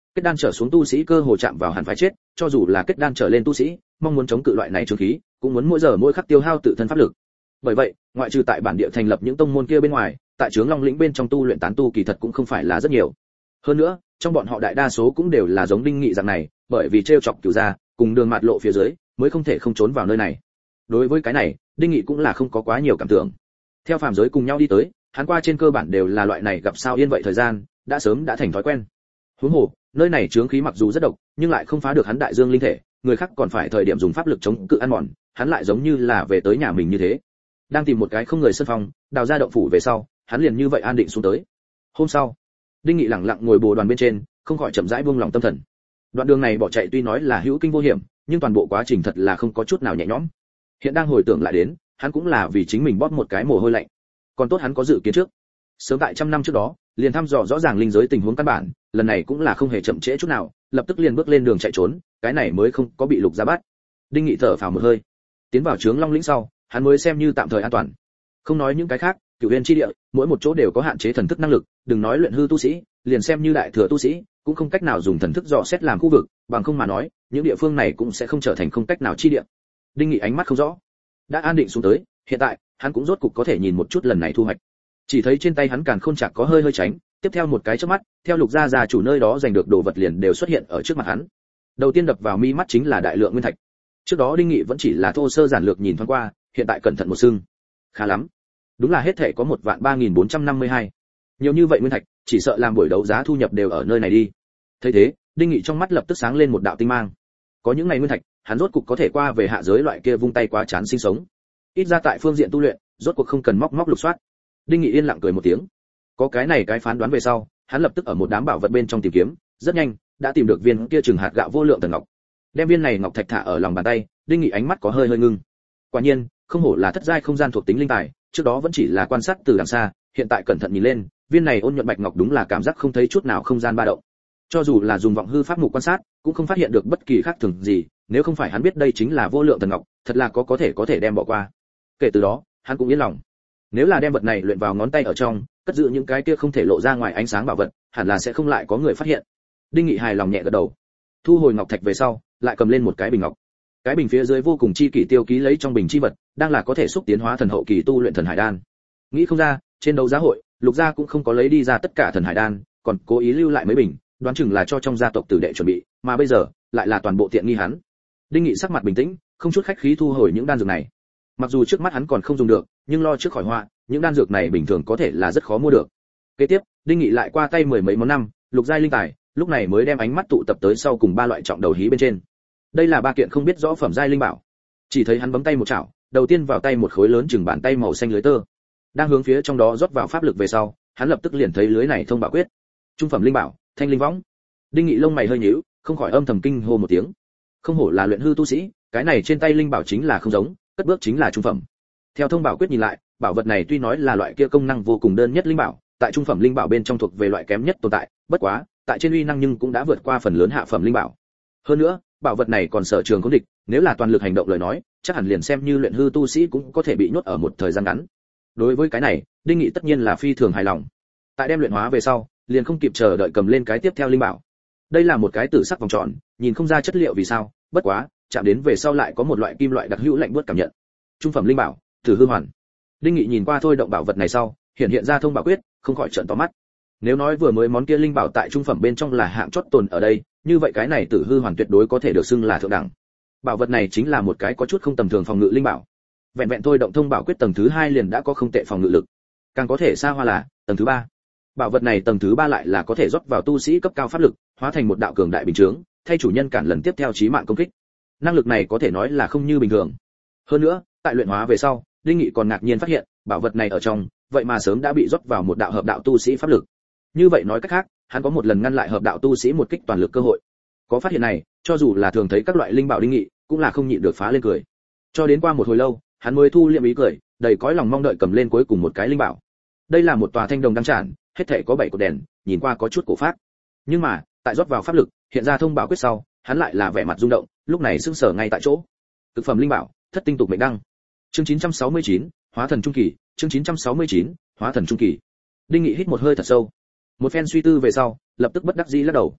Kết đan trở xuống tu sĩ cơ hồ chạm vào hẳn phải chết, cho dù là kết đan trở lên tu sĩ, mong muốn chống cự loại này trường khí, cũng muốn mỗi giờ mỗi khắc tiêu hao tự thân pháp lực. Bởi vậy, ngoại trừ tại bản địa thành lập những tông môn kia bên ngoài, tại Trướng Long lĩnh bên trong tu luyện tán tu kỳ thật cũng không phải là rất nhiều. Hơn nữa, trong bọn họ đại đa số cũng đều là giống Đinh Nghị dạng này, bởi vì trêu chọc Cửu gia, cùng đường mạt lộ phía dưới, mới không thể không trốn vào nơi này. Đối với cái này, Đinh Nghị cũng là không có quá nhiều cảm tưởng. Theo phàm giới cùng nhau đi tới, hắn qua trên cơ bản đều là loại này gặp sao yên vậy thời gian, đã sớm đã thành thói quen. Huống hồ, nơi này chướng khí mặc dù rất độc, nhưng lại không phá được hắn đại dương linh thể, người khác còn phải thời điểm dùng pháp lực chống cự ăn mòn, hắn lại giống như là về tới nhà mình như thế. Đang tìm một cái không người sân phòng, đào ra động phủ về sau, hắn liền như vậy an định xuống tới. Hôm sau, Đinh Nghị lặng lặng ngồi bồ đoàn bên trên, không khỏi chậm rãi buông lòng tâm thần. Đoạn đường này bỏ chạy tuy nói là hữu kinh vô hiểm, nhưng toàn bộ quá trình thật là không có chút nào nhẹ nhõm. Hiện đang hồi tưởng lại đến, hắn cũng là vì chính mình bóp một cái mồ hôi lạnh. Còn tốt hắn có dự kiến trước. Sớm tại trăm năm trước đó, liền thăm dò rõ ràng linh giới tình huống căn bản, lần này cũng là không hề chậm trễ chút nào, lập tức liền bước lên đường chạy trốn, cái này mới không có bị Lục Gia bắt. Đinh Nghị thở phào một hơi, tiến vào Trướng Long lĩnh sau, hắn mới xem như tạm thời an toàn. Không nói những cái khác, Cửu Huyền chi địa, mỗi một chỗ đều có hạn chế thần thức năng lực, đừng nói luyện hư tu sĩ, liền xem như đại thừa tu sĩ, cũng không cách nào dùng thần thức dò xét làm khu vực, bằng không mà nói, những địa phương này cũng sẽ không trở thành không cách nào chi địa. Đinh Nghị ánh mắt không rõ, đã an định xuống tới, hiện tại, hắn cũng rốt cục có thể nhìn một chút lần này thu hoạch. Chỉ thấy trên tay hắn càn khôn chạc có hơi hơi tránh, tiếp theo một cái chớp mắt, theo Lục Gia gia chủ nơi đó giành được đồ vật liền đều xuất hiện ở trước mặt hắn. Đầu tiên đập vào mi mắt chính là đại lượng nguyên thạch. Trước đó Đinh Nghị vẫn chỉ là thô sơ giản lược nhìn thoáng qua, hiện tại cẩn thận một sưng. Khá lắm. Đúng là hết thể có một vạn ba nghìn bốn trăm năm mươi hai. Nhiều như vậy nguyên thạch, chỉ sợ làm buổi đấu giá thu nhập đều ở nơi này đi. Thấy thế, Đinh Nghị trong mắt lập tức sáng lên một đạo tinh mang. Có những này nguyên thạch, hắn rốt cục có thể qua về hạ giới loại kia vung tay quá chán sinh sống. Ít ra tại phương diện tu luyện, rốt cuộc không cần móc móc lục soát. Đinh Nghị yên lặng cười một tiếng. Có cái này cái phán đoán về sau, hắn lập tức ở một đám bảo vật bên trong tìm kiếm, rất nhanh đã tìm được viên kia chừng hạt gạo vô lượng thần ngọc. Đem viên này ngọc thạch thả ở lòng bàn tay, Đinh Nghị ánh mắt có hơi hơi ngưng. Quả nhiên, không hổ là thất giai không gian thuộc tính linh tài, trước đó vẫn chỉ là quan sát từ đằng xa, hiện tại cẩn thận nhìn lên, viên này ôn nhuận bạch ngọc đúng là cảm giác không thấy chút nào không gian ba động. Cho dù là dùng vọng hư pháp mục quan sát, cũng không phát hiện được bất kỳ khác thường gì, nếu không phải hắn biết đây chính là vô lượng thần ngọc, thật là có có thể có thể đem bỏ qua. Kể từ đó, hắn cũng yên lòng. Nếu là đem vật này luyện vào ngón tay ở trong, cất giữ những cái kia không thể lộ ra ngoài ánh sáng bảo vật, hẳn là sẽ không lại có người phát hiện. Đinh Nghị hài lòng nhẹ gật đầu. Thu hồi ngọc thạch về sau, lại cầm lên một cái bình ngọc. Cái bình phía dưới vô cùng chi kỷ tiêu ký lấy trong bình chi vật, đang là có thể xúc tiến hóa thần hậu kỳ tu luyện thần hải đan. Nghĩ không ra, trên đấu giá hội, Lục gia cũng không có lấy đi ra tất cả thần hải đan, còn cố ý lưu lại mấy bình, đoán chừng là cho trong gia tộc tử đệ chuẩn bị, mà bây giờ lại là toàn bộ tiện nghi hắn. Đinh Nghị sắc mặt bình tĩnh, không chút khách khí thu hồi những đan dược này. Mặc dù trước mắt hắn còn không dùng được, nhưng lo trước khỏi họa, những đan dược này bình thường có thể là rất khó mua được. Kế tiếp, Đinh Nghị lại qua tay mười mấy món năm, lục giai linh tài, lúc này mới đem ánh mắt tụ tập tới sau cùng ba loại trọng đầu hí bên trên. Đây là ba kiện không biết rõ phẩm giai linh bảo. Chỉ thấy hắn bấm tay một chảo, đầu tiên vào tay một khối lớn chừng bàn tay màu xanh lưới tơ. Đang hướng phía trong đó rót vào pháp lực về sau, hắn lập tức liền thấy lưới này thông bảo quyết. Trung phẩm linh bảo, Thanh Linh Võng. Đinh Nghị lông mày hơi nhíu, không khỏi âm thầm kinh hô một tiếng. Không hổ là luyện hư tu sĩ, cái này trên tay linh bảo chính là không giống, cất bước chính là trung phẩm. Theo thông bảo quyết nhìn lại, bảo vật này tuy nói là loại kia công năng vô cùng đơn nhất linh bảo, tại trung phẩm linh bảo bên trong thuộc về loại kém nhất tồn tại, bất quá, tại trên uy năng nhưng cũng đã vượt qua phần lớn hạ phẩm linh bảo. Hơn nữa, bảo vật này còn sở trường khống địch, nếu là toàn lực hành động lời nói, chắc hẳn liền xem như luyện hư tu sĩ cũng có thể bị nhốt ở một thời gian ngắn. Đối với cái này, Đinh Nghị tất nhiên là phi thường hài lòng. Tại đem luyện hóa về sau, liền không kịp chờ đợi cầm lên cái tiếp theo linh bảo. Đây là một cái tử sắc vòng tròn, nhìn không ra chất liệu vì sao, bất quá, chạm đến về sau lại có một loại kim loại đặc hữu lạnh buốt cảm nhận. Trung phẩm linh bảo, Tử Hư Hoàn. Đinh Nghị nhìn qua thôi động bảo vật này sau, hiện hiện ra thông bảo quyết, không khỏi trợn to mắt. Nếu nói vừa mới món kia linh bảo tại trung phẩm bên trong là hạng chót tồn ở đây, như vậy cái này Tử Hư Hoàn tuyệt đối có thể được xưng là thượng đẳng. Bảo vật này chính là một cái có chút không tầm thường phòng ngự linh bảo. Vẹn vẹn thôi động thông bảo quyết tầng thứ hai liền đã có không tệ phòng ngự lực. Càng có thể xa hoa là tầng thứ ba. Bảo vật này tầng thứ ba lại là có thể rót vào tu sĩ cấp cao pháp lực, hóa thành một đạo cường đại bình chướng, thay chủ nhân cản lần tiếp theo chí mạng công kích. Năng lực này có thể nói là không như bình thường. Hơn nữa, tại luyện hóa về sau, Đinh Nghị còn ngạc nhiên phát hiện, bảo vật này ở trong, vậy mà sớm đã bị rót vào một đạo hợp đạo tu sĩ pháp lực. Như vậy nói cách khác, hắn có một lần ngăn lại hợp đạo tu sĩ một kích toàn lực cơ hội. Có phát hiện này, cho dù là thường thấy các loại linh bảo Đinh Nghị, cũng là không nhịn được phá lên cười. Cho đến qua một hồi lâu, hắn mới thu liệm ý cười, đầy cõi lòng mong đợi cầm lên cuối cùng một cái linh bảo. Đây là một tòa thanh đồng đăng tràn, hết thảy có bảy cột đèn, nhìn qua có chút cổ phác. Nhưng mà, tại rót vào pháp lực, hiện ra thông bảo quyết sau, hắn lại là vẻ mặt rung động, lúc này sững sờ ngay tại chỗ. Cực phẩm linh bảo, Thất tinh tục mệnh đăng. Chương chín trăm sáu mươi chín, Hóa thần trung kỳ, chương chín trăm sáu mươi chín, Hóa thần trung kỳ. Đinh Nghị hít một hơi thật sâu. Một phen suy tư về sau, lập tức bất đắc dĩ lắc đầu.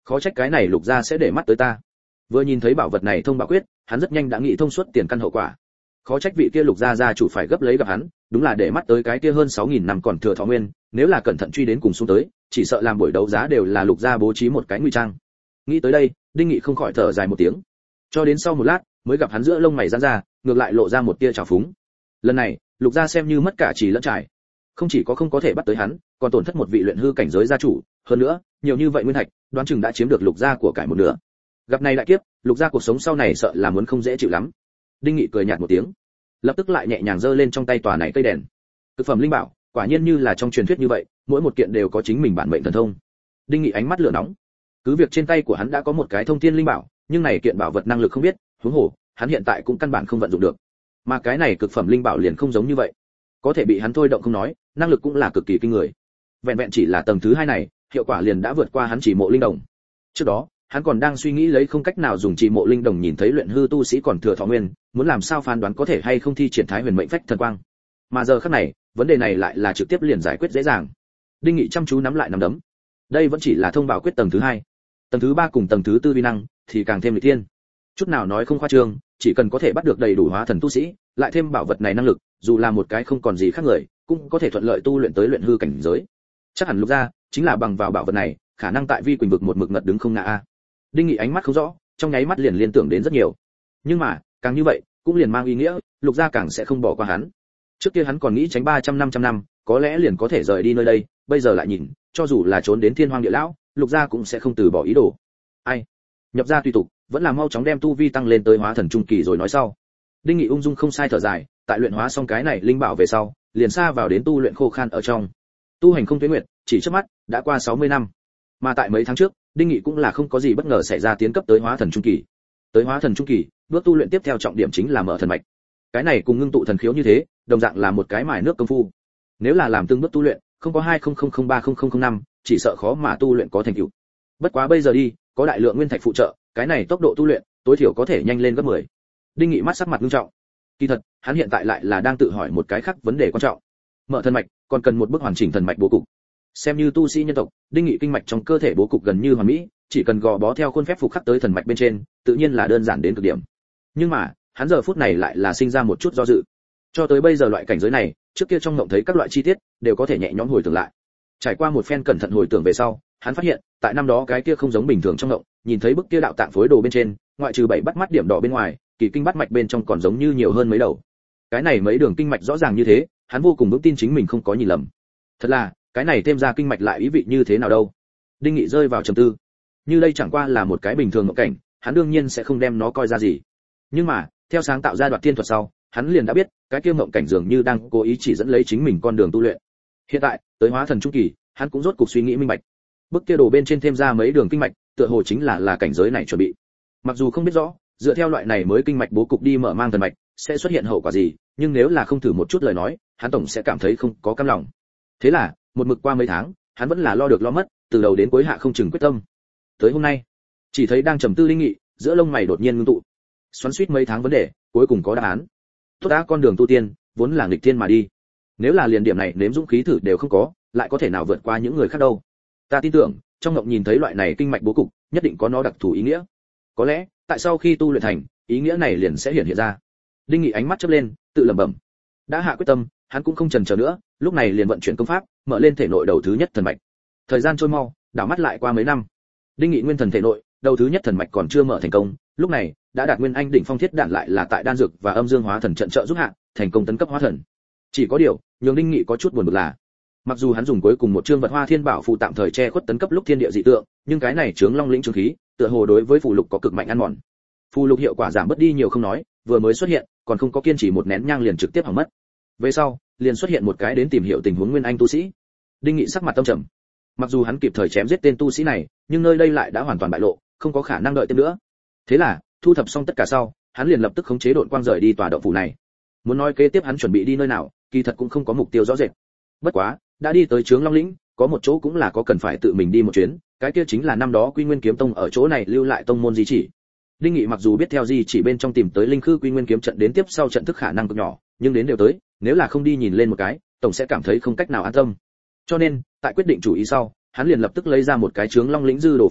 khó trách cái này Lục gia sẽ để mắt tới ta. Vừa nhìn thấy bảo vật này thông bảo quyết, hắn rất nhanh đã nghĩ thông suốt tiền căn hậu quả. Khó trách vị kia Lục gia gia chủ phải gấp lấy gặp hắn, đúng là để mắt tới cái kia hơn sáu nghìn năm còn thừa thọ nguyên, nếu là cẩn thận truy đến cùng xuống tới, chỉ sợ làm buổi đấu giá đều là Lục gia bố trí một cái nguy trang. Nghĩ tới đây, Đinh Nghị không khỏi thở dài một tiếng. Cho đến sau một lát, mới gặp hắn giữa lông mày giãn ra, ngược lại lộ ra một tia trào phúng. Lần này, Lục gia xem như mất cả trì lẫn trải. Không chỉ có không có thể bắt tới hắn, còn tổn thất một vị luyện hư cảnh giới gia chủ, hơn nữa, nhiều như vậy nguyên thạch, đoán chừng đã chiếm được Lục gia của cải một nửa. Gặp này đại kiếp, Lục gia cuộc sống sau này sợ là muốn không dễ chịu lắm. Đinh Nghị cười nhạt một tiếng, lập tức lại nhẹ nhàng giơ lên trong tay tòa này cây đèn. Thực phẩm linh bảo, quả nhiên như là trong truyền thuyết như vậy, mỗi một kiện đều có chính mình bản mệnh thần thông. Đinh Nghị ánh mắt lửa nóng. Cứ việc trên tay của hắn đã có một cái thông thiên linh bảo, nhưng này kiện bảo vật năng lực không biết, huống hồ, hắn hiện tại cũng căn bản không vận dụng được. Mà cái này cực phẩm linh bảo liền không giống như vậy, có thể bị hắn thôi động không nói, năng lực cũng là cực kỳ kinh người. Vẹn vẹn chỉ là tầng thứ hai này, hiệu quả liền đã vượt qua hắn chỉ mộ linh đồng. Trước đó, hắn còn đang suy nghĩ lấy không cách nào dùng chỉ mộ linh đồng nhìn thấy luyện hư tu sĩ còn thừa thọ nguyên, muốn làm sao phán đoán có thể hay không thi triển thái huyền mệnh phách thần quang. Mà giờ khắc này, vấn đề này lại là trực tiếp liền giải quyết dễ dàng. Đinh Nghị chăm chú nắm lại nắm đấm. Đây vẫn chỉ là thông bảo quyết tầng thứ hai. Tầng thứ ba cùng tầng thứ tư vi năng thì càng thêm lịch thiên. Chút nào nói không khoa trương, chỉ cần có thể bắt được đầy đủ hóa thần tu sĩ, lại thêm bảo vật này năng lực, dù là một cái không còn gì khác người, cũng có thể thuận lợi tu luyện tới luyện hư cảnh giới. Chắc hẳn Lục gia chính là bằng vào bảo vật này, khả năng tại vi quỳnh vực một mực ngật đứng không ngã a. Đinh Nghị ánh mắt không rõ, trong nháy mắt liền liên tưởng đến rất nhiều. Nhưng mà, càng như vậy, cũng liền mang ý nghĩa, Lục gia càng sẽ không bỏ qua hắn. Trước kia hắn còn nghĩ tránh ba trăm năm trăm năm, có lẽ liền có thể rời đi nơi đây, bây giờ lại nhìn, cho dù là trốn đến Thiên Hoang Địa Lão, Lục gia cũng sẽ không từ bỏ ý đồ. Ai? Nhập gia tùy tục, vẫn là mau chóng đem tu vi tăng lên tới hóa thần trung kỳ rồi nói sau. Đinh Nghị ung dung không sai thở dài, tại luyện hóa xong cái này linh bảo về sau, liền xa vào đến tu luyện khô khan ở trong. Tu hành không tuế nguyệt, chỉ trước mắt đã qua sáu mươi năm. Mà tại mấy tháng trước, Đinh Nghị cũng là không có gì bất ngờ xảy ra tiến cấp tới hóa thần trung kỳ. Tới hóa thần trung kỳ, bước tu luyện tiếp theo trọng điểm chính là mở thần mạch. Cái này cùng ngưng tụ thần khiếu như thế, đồng dạng là một cái mài nước công phu. Nếu là làm từng bước tu luyện, không có hai không không không ba không không không năm, chỉ sợ khó mà tu luyện có thành tựu. Bất quá bây giờ đi, có đại lượng nguyên thạch phụ trợ, cái này tốc độ tu luyện tối thiểu có thể nhanh lên gấp mười. Đinh Nghị mắt sắc mặt nghiêm trọng. Kỳ thật, hắn hiện tại lại là đang tự hỏi một cái khác vấn đề quan trọng. Mở thần mạch, còn cần một bước hoàn chỉnh thần mạch bố cục. Xem như tu sĩ nhân tộc, Đinh Nghị kinh mạch trong cơ thể bố cục gần như hoàn mỹ, chỉ cần gò bó theo khuôn phép phục khắc tới thần mạch bên trên, tự nhiên là đơn giản đến cực điểm. Nhưng mà, hắn giờ phút này lại là sinh ra một chút do dự. Cho tới bây giờ loại cảnh giới này, trước kia trong mộng thấy các loại chi tiết, đều có thể nhẹ nhõm hồi tưởng lại. Trải qua một phen cẩn thận hồi tưởng về sau, hắn phát hiện, tại năm đó cái kia không giống bình thường trong mộng, nhìn thấy bức kia đạo tạng phối đồ bên trên, ngoại trừ bảy bắt mắt điểm đỏ bên ngoài, kỳ kinh bắt mạch bên trong còn giống như nhiều hơn mấy đầu. Cái này mấy đường kinh mạch rõ ràng như thế, hắn vô cùng vững tin chính mình không có nhìn lầm. Thật là, cái này thêm ra kinh mạch lại ý vị như thế nào đâu? Đinh Nghị rơi vào trầm tư. Như đây chẳng qua là một cái bình thường mộng cảnh, hắn đương nhiên sẽ không đem nó coi ra gì. Nhưng mà, theo sáng tạo ra đoạt thiên thuật sau, hắn liền đã biết, cái kia mộng cảnh dường như đang cố ý chỉ dẫn lấy chính mình con đường tu luyện. Hiện tại, tới hóa thần trung kỳ, hắn cũng rốt cuộc suy nghĩ minh bạch. Bức kia đồ bên trên thêm ra mấy đường kinh mạch, tựa hồ chính là là cảnh giới này chuẩn bị. Mặc dù không biết rõ, dựa theo loại này mới kinh mạch bố cục đi mở mang thần mạch, sẽ xuất hiện hậu quả gì, nhưng nếu là không thử một chút lời nói, hắn tổng sẽ cảm thấy không có cam lòng. Thế là, một mực qua mấy tháng, hắn vẫn là lo được lo mất, từ đầu đến cuối hạ không chừng quyết tâm. Tới hôm nay, chỉ thấy đang trầm tư Đinh Nghị, giữa lông mày đột nhiên ngưng tụ. Xoắn xuýt mấy tháng vấn đề, cuối cùng có đáp án. Tốt đã, con đường tu tiên, vốn là nghịch thiên mà đi. Nếu là liền điểm này nếm dũng khí thử đều không có, lại có thể nào vượt qua những người khác đâu. Ta tin tưởng, trong ngộng nhìn thấy loại này kinh mạch bố cục, nhất định có nó đặc thù ý nghĩa. Có lẽ, tại sau khi tu luyện thành, ý nghĩa này liền sẽ hiện hiện ra. Đinh Nghị ánh mắt chớp lên, tự lẩm bẩm. Đã hạ quyết tâm, hắn cũng không chần chờ nữa, lúc này liền vận chuyển công pháp, mở lên thể nội đầu thứ nhất thần mạch. Thời gian trôi mau, đảo mắt lại qua mấy năm. Đinh Nghị nguyên thần thể nội, đầu thứ nhất thần mạch còn chưa mở thành công, lúc này đã đạt nguyên anh đỉnh phong thiết đạn lại là tại đan dược và âm dương hóa thần trận trợ giúp hạ, thành công tấn cấp hóa thần. Chỉ có điều, nhường Đinh Nghị có chút buồn bực là, mặc dù hắn dùng cuối cùng một chương vật hoa thiên bảo phù tạm thời che khuất tấn cấp lúc thiên địa dị tượng, nhưng cái này chướng long lĩnh trường khí, tựa hồ đối với phù lục có cực mạnh ăn mòn. Phù lục hiệu quả giảm bớt đi nhiều không nói, vừa mới xuất hiện, còn không có kiên trì một nén nhang liền trực tiếp hỏng mất. Về sau, liền xuất hiện một cái đến tìm hiểu tình huống nguyên anh tu sĩ. Đinh Nghị sắc mặt tâm trầm. Mặc dù hắn kịp thời chém giết tên tu sĩ này, nhưng nơi đây lại đã hoàn toàn bại lộ, không có khả năng đợi thêm nữa. Thế là, thu thập xong tất cả sau, hắn liền lập tức khống chế độn quang rời đi tòa động phủ này. Muốn nói kế tiếp hắn chuẩn bị đi nơi nào, kỳ thật cũng không có mục tiêu rõ rệt. Bất quá, đã đi tới Trướng Long lĩnh, có một chỗ cũng là có cần phải tự mình đi một chuyến, cái kia chính là năm đó Quy Nguyên Kiếm Tông ở chỗ này lưu lại tông môn di chỉ. Đinh Nghị mặc dù biết theo di chỉ bên trong tìm tới linh khư Quy Nguyên kiếm trận đến tiếp sau trận thức khả năng cực nhỏ, nhưng đến đều tới, nếu là không đi nhìn lên một cái, tổng sẽ cảm thấy không cách nào an tâm. Cho nên, tại quyết định chủ ý sau, hắn liền lập tức lấy ra một cái Trướng Long lĩnh dư đồ pháp bảo,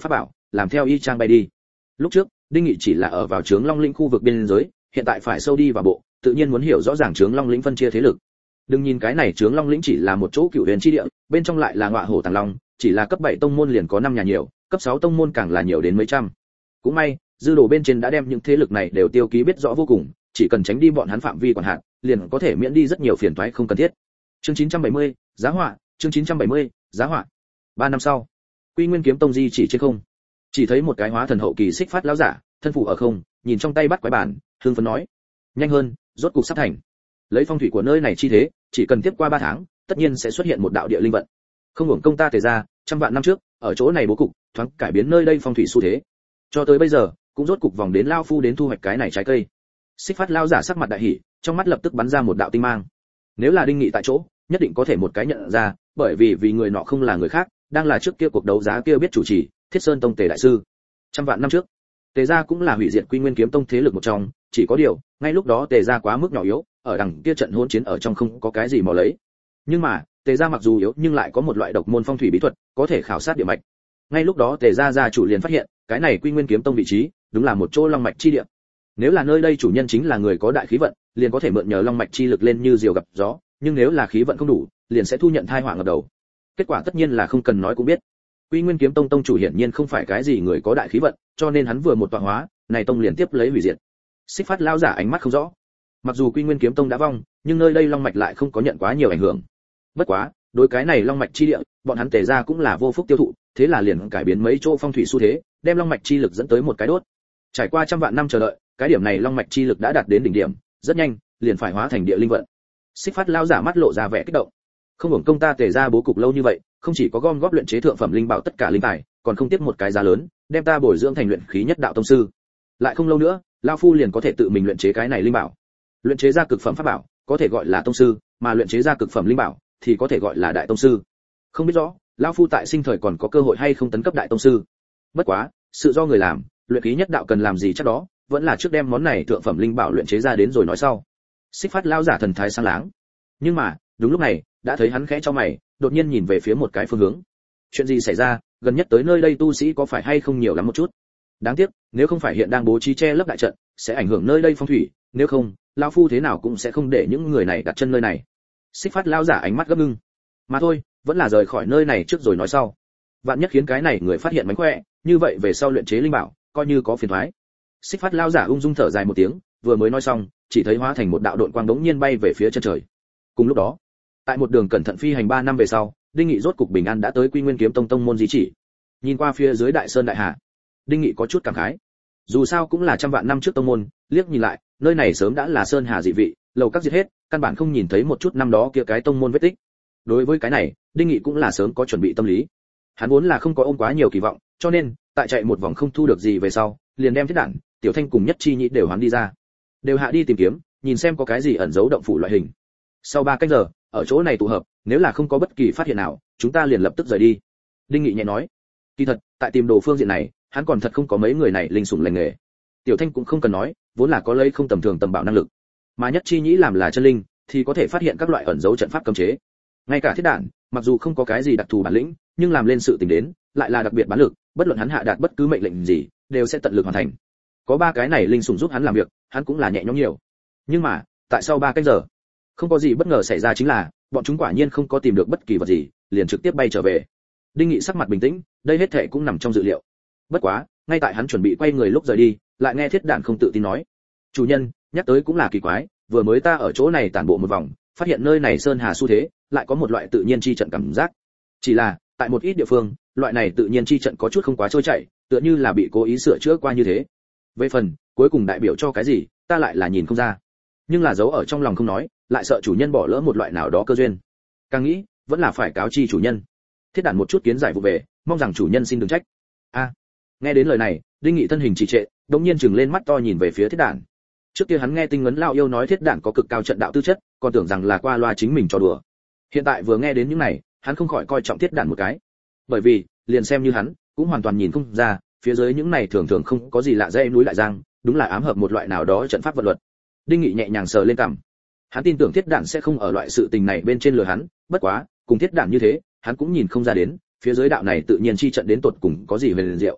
làm theo y chang bay đi. Lúc trước Đinh Nghị chỉ là ở vào Trướng Long lĩnh khu vực biên giới, hiện tại phải sâu đi vào bộ, tự nhiên muốn hiểu rõ ràng Trướng Long lĩnh phân chia thế lực. Đừng nhìn cái này Trướng Long lĩnh chỉ là một chỗ cựu huyền chi địa, bên trong lại là ngọa hổ tàng long, chỉ là cấp bảy tông môn liền có năm nhà nhiều, cấp sáu tông môn càng là nhiều đến mấy trăm. Cũng may, dư đồ bên trên đã đem những thế lực này đều tiêu ký biết rõ vô cùng, chỉ cần tránh đi bọn hắn phạm vi quản hạt, liền có thể miễn đi rất nhiều phiền toái không cần thiết. Chương chín trăm bảy mươi, giá họa, chương chín trăm bảy mươi, giá họa. Ba năm sau, Quy Nguyên Kiếm Tông di chỉ trên không, chỉ thấy một cái hóa thần hậu kỳ xích phát lão giả, thân phủ ở không, nhìn trong tay bắt quái bản, hưng phấn nói: "Nhanh hơn, rốt cục sắp thành. Lấy phong thủy của nơi này chi thế, chỉ cần tiếp qua ba tháng, tất nhiên sẽ xuất hiện một đạo địa linh vận. Không hưởng công ta Tề ra, trăm vạn năm trước, ở chỗ này bố cục, thoáng cải biến nơi đây phong thủy xu thế. Cho tới bây giờ, cũng rốt cục vòng đến lao phu đến thu hoạch cái này trái cây." Xích phát lão giả sắc mặt đại hỉ, trong mắt lập tức bắn ra một đạo tinh mang. Nếu là Đinh Nghị tại chỗ, nhất định có thể một cái nhận ra, bởi vì vì người nọ không là người khác, đang là trước kia cuộc đấu giá kia biết chủ trì, Thiết Sơn Tông Tề đại sư. Trăm vạn năm trước, Tề gia cũng là hủy diệt Quy Nguyên Kiếm Tông thế lực một trong, chỉ có điều, ngay lúc đó Tề gia quá mức nhỏ yếu, ở đằng kia trận hỗn chiến ở trong không có cái gì mò lấy. Nhưng mà, Tề gia mặc dù yếu nhưng lại có một loại độc môn phong thủy bí thuật, có thể khảo sát địa mạch. Ngay lúc đó Tề gia gia chủ liền phát hiện, cái này Quy Nguyên Kiếm Tông vị trí, đúng là một chỗ long mạch chi địa. Nếu là nơi đây chủ nhân chính là người có đại khí vận, liền có thể mượn nhờ long mạch chi lực lên như diều gặp gió, nhưng nếu là khí vận không đủ, liền sẽ thu nhận tai họa ngập đầu. Kết quả tất nhiên là không cần nói cũng biết. Quy Nguyên Kiếm Tông tông chủ hiển nhiên không phải cái gì người có đại khí vận, cho nên hắn vừa một tọa hóa, này tông liền tiếp lấy hủy diệt. Xích phát lão giả ánh mắt không rõ. Mặc dù Quy Nguyên Kiếm Tông đã vong, nhưng nơi đây long mạch lại không có nhận quá nhiều ảnh hưởng. Bất quá, đối cái này long mạch chi địa, bọn hắn Tề gia cũng là vô phúc tiêu thụ, thế là liền cải biến mấy chỗ phong thủy xu thế, đem long mạch chi lực dẫn tới một cái đốt. Trải qua trăm vạn năm chờ đợi, cái điểm này long mạch chi lực đã đạt đến đỉnh điểm, rất nhanh, liền phải hóa thành địa linh vận. Xích phát lão giả mắt lộ ra vẻ kích động. Không hưởng công ta Tề gia bố cục lâu như vậy, không chỉ có gom góp luyện chế thượng phẩm linh bảo tất cả linh tài, còn không tiếp một cái giá lớn, đem ta bồi dưỡng thành luyện khí nhất đạo tông sư. Lại không lâu nữa, lão phu liền có thể tự mình luyện chế cái này linh bảo. Luyện chế ra cực phẩm pháp bảo, có thể gọi là tông sư, mà luyện chế ra cực phẩm linh bảo thì có thể gọi là đại tông sư. Không biết rõ, lão phu tại sinh thời còn có cơ hội hay không tấn cấp đại tông sư. Bất quá, sự do người làm, luyện khí nhất đạo cần làm gì chắc đó, vẫn là trước đem món này thượng phẩm linh bảo luyện chế ra đến rồi nói sau. Xích phát lão giả thần thái sáng láng. Nhưng mà, đúng lúc này, đã thấy hắn khẽ cho mày, đột nhiên nhìn về phía một cái phương hướng. Chuyện gì xảy ra, gần nhất tới nơi đây tu sĩ có phải hay không nhiều lắm một chút. Đáng tiếc, nếu không phải hiện đang bố trí che lấp đại trận, sẽ ảnh hưởng nơi đây phong thủy, nếu không, lão phu thế nào cũng sẽ không để những người này đặt chân nơi này. Xích phát lão giả ánh mắt gấp ngưng. Mà thôi, vẫn là rời khỏi nơi này trước rồi nói sau. Vạn nhất khiến cái này người phát hiện mánh khỏe, như vậy về sau luyện chế linh bảo, coi như có phiền toái. Xích phát lão giả ung dung thở dài một tiếng, vừa mới nói xong, chỉ thấy hóa thành một đạo độn quang đống nhiên bay về phía chân trời. Cùng lúc đó, tại một đường cẩn thận phi hành ba năm về sau, Đinh Nghị rốt cục bình an đã tới Quy Nguyên Kiếm Tông tông môn di chỉ. Nhìn qua phía dưới đại sơn đại hà, Đinh Nghị có chút cảm khái. Dù sao cũng là trăm vạn năm trước tông môn, liếc nhìn lại, nơi này sớm đã là sơn hà dị vị, lầu các diệt hết, căn bản không nhìn thấy một chút năm đó kia cái tông môn vết tích. Đối với cái này, Đinh Nghị cũng là sớm có chuẩn bị tâm lý. Hắn vốn là không có ôm quá nhiều kỳ vọng, cho nên, tại chạy một vòng không thu được gì về sau, liền đem Thiết Đản, Tiểu Thanh cùng Nhất Chi Nhĩ đều hoán đi ra. Đều hạ đi tìm kiếm, nhìn xem có cái gì ẩn giấu động phủ loại hình. Sau ba canh giờ, ở chỗ này tụ hợp, nếu là không có bất kỳ phát hiện nào, chúng ta liền lập tức rời đi. Đinh Nghị nhẹ nói. Kỳ thật, tại tìm đồ phương diện này, hắn còn thật không có mấy người này linh sủng lành nghề. Tiểu Thanh cũng không cần nói, vốn là có lấy không tầm thường tầm bảo năng lực, mà Nhất Chi Nhĩ làm là chân linh, thì có thể phát hiện các loại ẩn dấu trận pháp cấm chế. Ngay cả Thiết Đản, mặc dù không có cái gì đặc thù bản lĩnh, nhưng làm lên sự tình đến, lại là đặc biệt bán lực, bất luận hắn hạ đạt bất cứ mệnh lệnh gì, đều sẽ tận lực hoàn thành. Có ba cái này linh sủng giúp hắn làm việc, hắn cũng là nhẹ nhõm nhiều. Nhưng mà, tại sau ba canh giờ, không có gì bất ngờ xảy ra chính là, bọn chúng quả nhiên không có tìm được bất kỳ vật gì, liền trực tiếp bay trở về. Đinh Nghị sắc mặt bình tĩnh, đây hết thảy cũng nằm trong dự liệu. Bất quá, ngay tại hắn chuẩn bị quay người lúc rời đi, lại nghe Thiết Đản không tự tin nói: "Chủ nhân, nhắc tới cũng là kỳ quái, vừa mới ta ở chỗ này tản bộ một vòng, phát hiện nơi này sơn hà xu thế, lại có một loại tự nhiên chi trận cảm giác. Chỉ là, tại một ít địa phương, loại này tự nhiên chi trận có chút không quá trôi chảy, tựa như là bị cố ý sửa chữa qua như thế. Về phần cuối cùng đại biểu cho cái gì, ta lại là nhìn không ra. Nhưng là giấu ở trong lòng không nói, lại sợ chủ nhân bỏ lỡ một loại nào đó cơ duyên. Càng nghĩ, vẫn là phải cáo chi chủ nhân." Thiết Đản một chút kiến giải vụ về, mong rằng chủ nhân xin đừng trách. A. Nghe đến lời này, Đinh Nghị thân hình trì trệ, đột nhiên trừng lên mắt to nhìn về phía Thiết Đản. Trước kia hắn nghe Tinh Ngấn lão yêu nói Thiết Đản có cực cao trận đạo tư chất, còn tưởng rằng là qua loa chính mình cho đùa. Hiện tại vừa nghe đến những này, hắn không khỏi coi trọng Thiết Đản một cái. Bởi vì, liền xem như hắn, cũng hoàn toàn nhìn không ra, phía dưới những này thường thường không có gì lạ dãy núi lại giang, đúng là ám hợp một loại nào đó trận pháp vận luật. Đinh Nghị nhẹ nhàng sờ lên cằm. Hắn tin tưởng Thiết Đản sẽ không ở loại sự tình này bên trên lừa hắn, bất quá, cùng Thiết Đản như thế, hắn cũng nhìn không ra đến, phía dưới đạo này tự nhiên chi trận đến tột cùng có gì huyền diệu.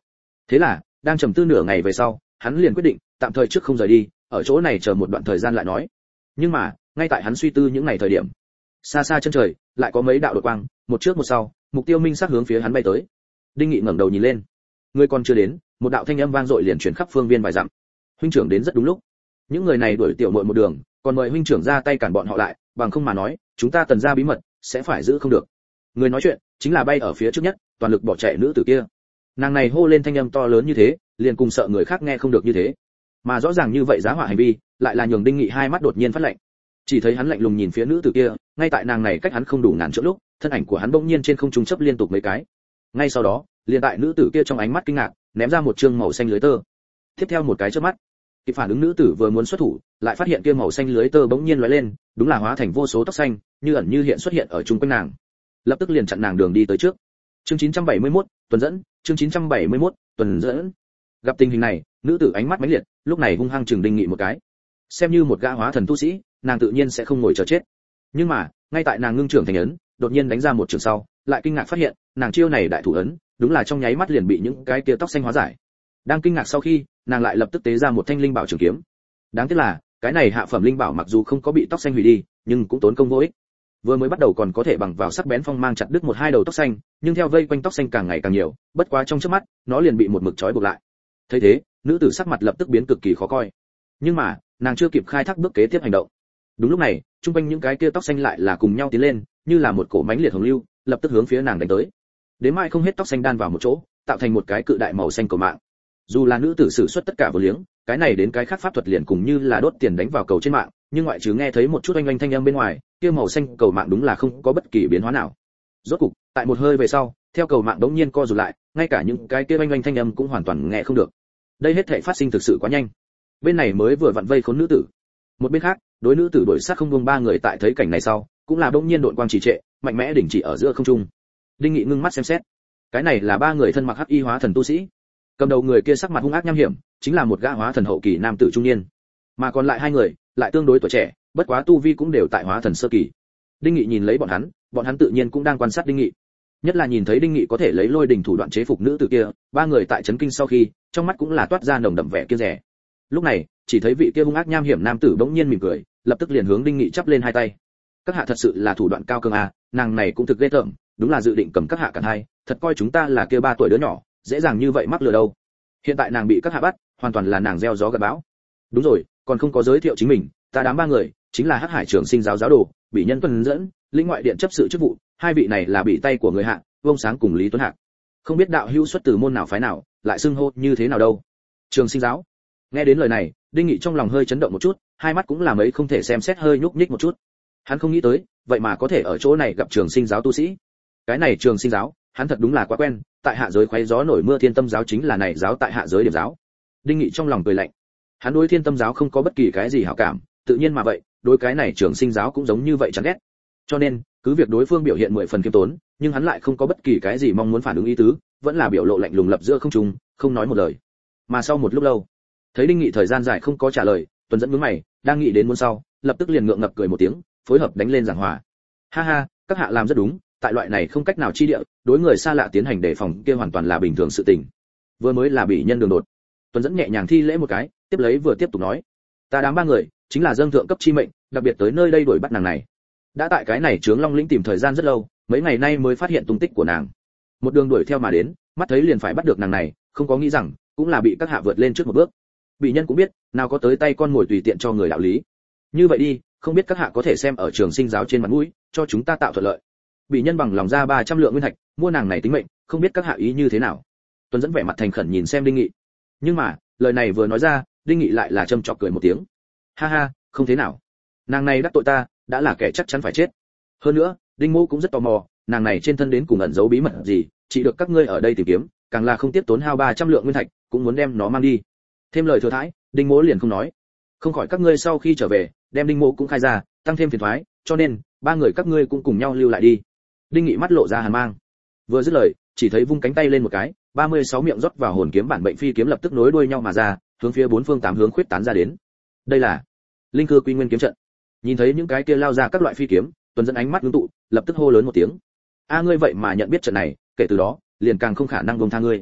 Thế là đang trầm tư nửa ngày về sau, hắn liền quyết định tạm thời trước không rời đi, ở chỗ này chờ một đoạn thời gian lại nói. Nhưng mà ngay tại hắn suy tư những ngày thời điểm, xa xa chân trời lại có mấy đạo đột quang, một trước một sau, mục tiêu minh xác hướng phía hắn bay tới. Đinh Nghị ngẩng đầu nhìn lên, người còn chưa đến, một đạo thanh âm vang dội liền truyền khắp phương viên vài dặm. Huynh trưởng đến rất đúng lúc. Những người này đuổi tiểu muội một đường, còn mời huynh trưởng ra tay cản bọn họ lại, bằng không mà nói, chúng ta Tần gia bí mật sẽ phải giữ không được. Người nói chuyện chính là bay ở phía trước nhất, toàn lực bỏ chạy nữ tử kia. Nàng này hô lên thanh âm to lớn như thế, liền cùng sợ người khác nghe không được như thế. Mà rõ ràng như vậy giá họa hành vi, lại là nhường Đinh Nghị hai mắt đột nhiên phát lạnh. Chỉ thấy hắn lạnh lùng nhìn phía nữ tử kia, ngay tại nàng này cách hắn không đủ ngàn trượng lúc, thân ảnh của hắn bỗng nhiên trên không trung chấp liên tục mấy cái. Ngay sau đó, liền tại nữ tử kia trong ánh mắt kinh ngạc, ném ra một trương màu xanh lưới tơ. Tiếp theo một cái chớp mắt, kịp phản ứng nữ tử vừa muốn xuất thủ, lại phát hiện kia màu xanh lưới tơ bỗng nhiên lóe lên, đúng là hóa thành vô số tóc xanh, như ẩn như hiện xuất hiện ở trung quanh nàng. Lập tức liền chặn nàng đường đi tới trước. Chương chín trăm bảy mươi mốt, tuần dẫn, chương chín trăm bảy mươi mốt, tuần dẫn. Gặp tình hình này, nữ tử ánh mắt mãnh liệt, lúc này hung hăng chừng Đinh Nghị một cái. Xem như một gã hóa thần tu sĩ, nàng tự nhiên sẽ không ngồi chờ chết. Nhưng mà, ngay tại nàng ngưng trưởng thành ấn, đột nhiên đánh ra một trường sau, lại kinh ngạc phát hiện, nàng chiêu này đại thủ ấn, đúng là trong nháy mắt liền bị những cái kia tóc xanh hóa giải. Đang kinh ngạc sau khi, nàng lại lập tức tế ra một thanh linh bảo trường kiếm. Đáng tiếc là, cái này hạ phẩm linh bảo mặc dù không có bị tóc xanh hủy đi, nhưng cũng tốn công vô ích. Vừa mới bắt đầu còn có thể bằng vào sắc bén phong mang chặt đứt một hai đầu tóc xanh, nhưng theo vây quanh tóc xanh càng ngày càng nhiều, bất quá trong chớp mắt, nó liền bị một mực trói buộc lại. Thấy thế, nữ tử sắc mặt lập tức biến cực kỳ khó coi. Nhưng mà, nàng chưa kịp khai thác bước kế tiếp hành động. Đúng lúc này, trung quanh những cái kia tóc xanh lại là cùng nhau tiến lên, như là một cổ mãnh liệt hồng lưu, lập tức hướng phía nàng đánh tới. Đến mai không hết tóc xanh đan vào một chỗ, tạo thành một cái cự đại màu xanh cầu mạng. Dù là nữ tử sử xuất tất cả vô liếng, cái này đến cái khác pháp thuật liền cùng như là đốt tiền đánh vào cầu trên mạng, nhưng ngoại trừ nghe thấy một chút oanh oanh thanh âm bên ngoài, kia màu xanh cầu mạng đúng là không có bất kỳ biến hóa nào. Rốt cục, tại một hơi về sau, theo cầu mạng đống nhiên co rụt lại, ngay cả những cái kia oanh oanh thanh âm cũng hoàn toàn nghe không được. Đây hết thảy phát sinh thực sự quá nhanh. Bên này mới vừa vặn vây khốn nữ tử, một bên khác, đối nữ tử đuổi sát không buông ba người tại thấy cảnh này sau, cũng là đống nhiên độn quang trì trệ, mạnh mẽ đỉnh chỉ ở giữa không trung. Đinh Nghị ngưng mắt xem xét, cái này là ba người thân mặc hắc y hóa thần tu sĩ. Cầm đầu người kia sắc mặt hung ác nham hiểm, chính là một gã hóa thần hậu kỳ nam tử trung niên, mà còn lại hai người lại tương đối tuổi trẻ, bất quá tu vi cũng đều tại hóa thần sơ kỳ. Đinh Nghị nhìn lấy bọn hắn, bọn hắn tự nhiên cũng đang quan sát Đinh Nghị. Nhất là nhìn thấy Đinh Nghị có thể lấy lôi đình thủ đoạn chế phục nữ tử kia, ba người tại chấn kinh sau khi, trong mắt cũng là toát ra nồng đậm vẻ kiêng dè. Lúc này, chỉ thấy vị kia hung ác nham hiểm nam tử bỗng nhiên mỉm cười, lập tức liền hướng Đinh Nghị chắp lên hai tay. Các hạ thật sự là thủ đoạn cao cường à, nàng này cũng thực ghê tởm, đúng là dự định cầm các hạ cản hai, thật coi chúng ta là kia ba tuổi đứa nhỏ, dễ dàng như vậy mắc lừa đâu. Hiện tại nàng bị các hạ bắt, hoàn toàn là nàng gieo gió gặt bão. Đúng rồi, còn không có giới thiệu chính mình, ta đám ba người chính là Hắc Hải Trường Sinh giáo giáo đồ, bị nhân tuần dẫn, linh ngoại điện chấp sự chức vụ, hai vị này là bị tay của người hạ, Vông Sáng cùng Lý Tuấn Hạc. Không biết đạo hữu xuất từ môn nào phái nào, lại xưng hô như thế nào đâu? Trường Sinh giáo. Nghe đến lời này, Đinh Nghị trong lòng hơi chấn động một chút, hai mắt cũng làm ấy không thể xem xét hơi nhúc nhích một chút. Hắn không nghĩ tới, vậy mà có thể ở chỗ này gặp Trường Sinh giáo tu sĩ. Cái này Trường Sinh giáo, hắn thật đúng là quá quen, tại hạ giới khoé gió nổi mưa Thiên Tâm giáo chính là này giáo tại hạ giới điểm giáo. Đinh Nghị trong lòng cười lạnh. Hắn đối Thiên Tâm giáo không có bất kỳ cái gì hảo cảm, tự nhiên mà vậy, đối cái này Trường Sinh giáo cũng giống như vậy chán ghét. Cho nên, cứ việc đối phương biểu hiện mười phần kiêm tốn, nhưng hắn lại không có bất kỳ cái gì mong muốn phản ứng ý tứ, vẫn là biểu lộ lạnh lùng lập giữa không trung, không nói một lời. Mà sau một lúc lâu, thấy Đinh Nghị thời gian dài không có trả lời, Tuần dẫn nhướng mày, đang nghĩ đến muốn sau, lập tức liền ngượng ngập cười một tiếng, phối hợp đánh lên giảng hòa. Ha ha, các hạ làm rất đúng, tại loại này không cách nào chi địa, đối người xa lạ tiến hành đề phòng kia hoàn toàn là bình thường sự tình. Vừa mới là bị nhân đường đột. Tuần dẫn nhẹ nhàng thi lễ một cái, tiếp lấy vừa tiếp tục nói, ta đám ba người chính là dâng thượng cấp chi mệnh, đặc biệt tới nơi đây đuổi bắt nàng này. Đã tại cái này Trướng Long lĩnh tìm thời gian rất lâu, mấy ngày nay mới phát hiện tung tích của nàng. Một đường đuổi theo mà đến, mắt thấy liền phải bắt được nàng này, không có nghĩ rằng cũng là bị các hạ vượt lên trước một bước. Bị nhân cũng biết, nào có tới tay con ngồi tùy tiện cho người đạo lý. Như vậy đi, không biết các hạ có thể xem ở Trường Sinh giáo trên mặt mũi, cho chúng ta tạo thuận lợi. Bị nhân bằng lòng ra ba trăm lượng nguyên thạch, mua nàng này tính mệnh, không biết các hạ ý như thế nào. Tuấn dẫn vẻ mặt thành khẩn nhìn xem Đinh Nghị. Nhưng mà, lời này vừa nói ra, Đinh Nghị lại là châm chọc cười một tiếng. Ha ha, không thế nào. Nàng này đắc tội ta, đã là kẻ chắc chắn phải chết. Hơn nữa, Đinh Mỗ cũng rất tò mò, nàng này trên thân đến cùng ẩn giấu bí mật gì, chỉ được các ngươi ở đây tìm kiếm, càng là không tiếp tốn hao ba trăm lượng nguyên thạch, cũng muốn đem nó mang đi. Thêm lời thừa thãi, Đinh Mỗ liền không nói. Không khỏi các ngươi sau khi trở về, đem Đinh Mỗ cũng khai ra, tăng thêm phiền toái, cho nên ba người các ngươi cũng cùng nhau lưu lại đi. Đinh Nghị mắt lộ ra hàn mang. Vừa dứt lời, chỉ thấy vung cánh tay lên một cái, ba mươi sáu miệng rót vào hồn kiếm bản bệnh phi kiếm lập tức nối đuôi nhau mà ra, hướng phía bốn phương tám hướng khuyết tán ra đến. Đây là Linh Cư Quy Nguyên kiếm trận. Nhìn thấy những cái kia lao ra các loại phi kiếm, Tuần dẫn ánh mắt ngưng tụ, lập tức hô lớn một tiếng. A ngươi vậy mà nhận biết trận này, kể từ đó, liền càng không khả năng buông tha ngươi.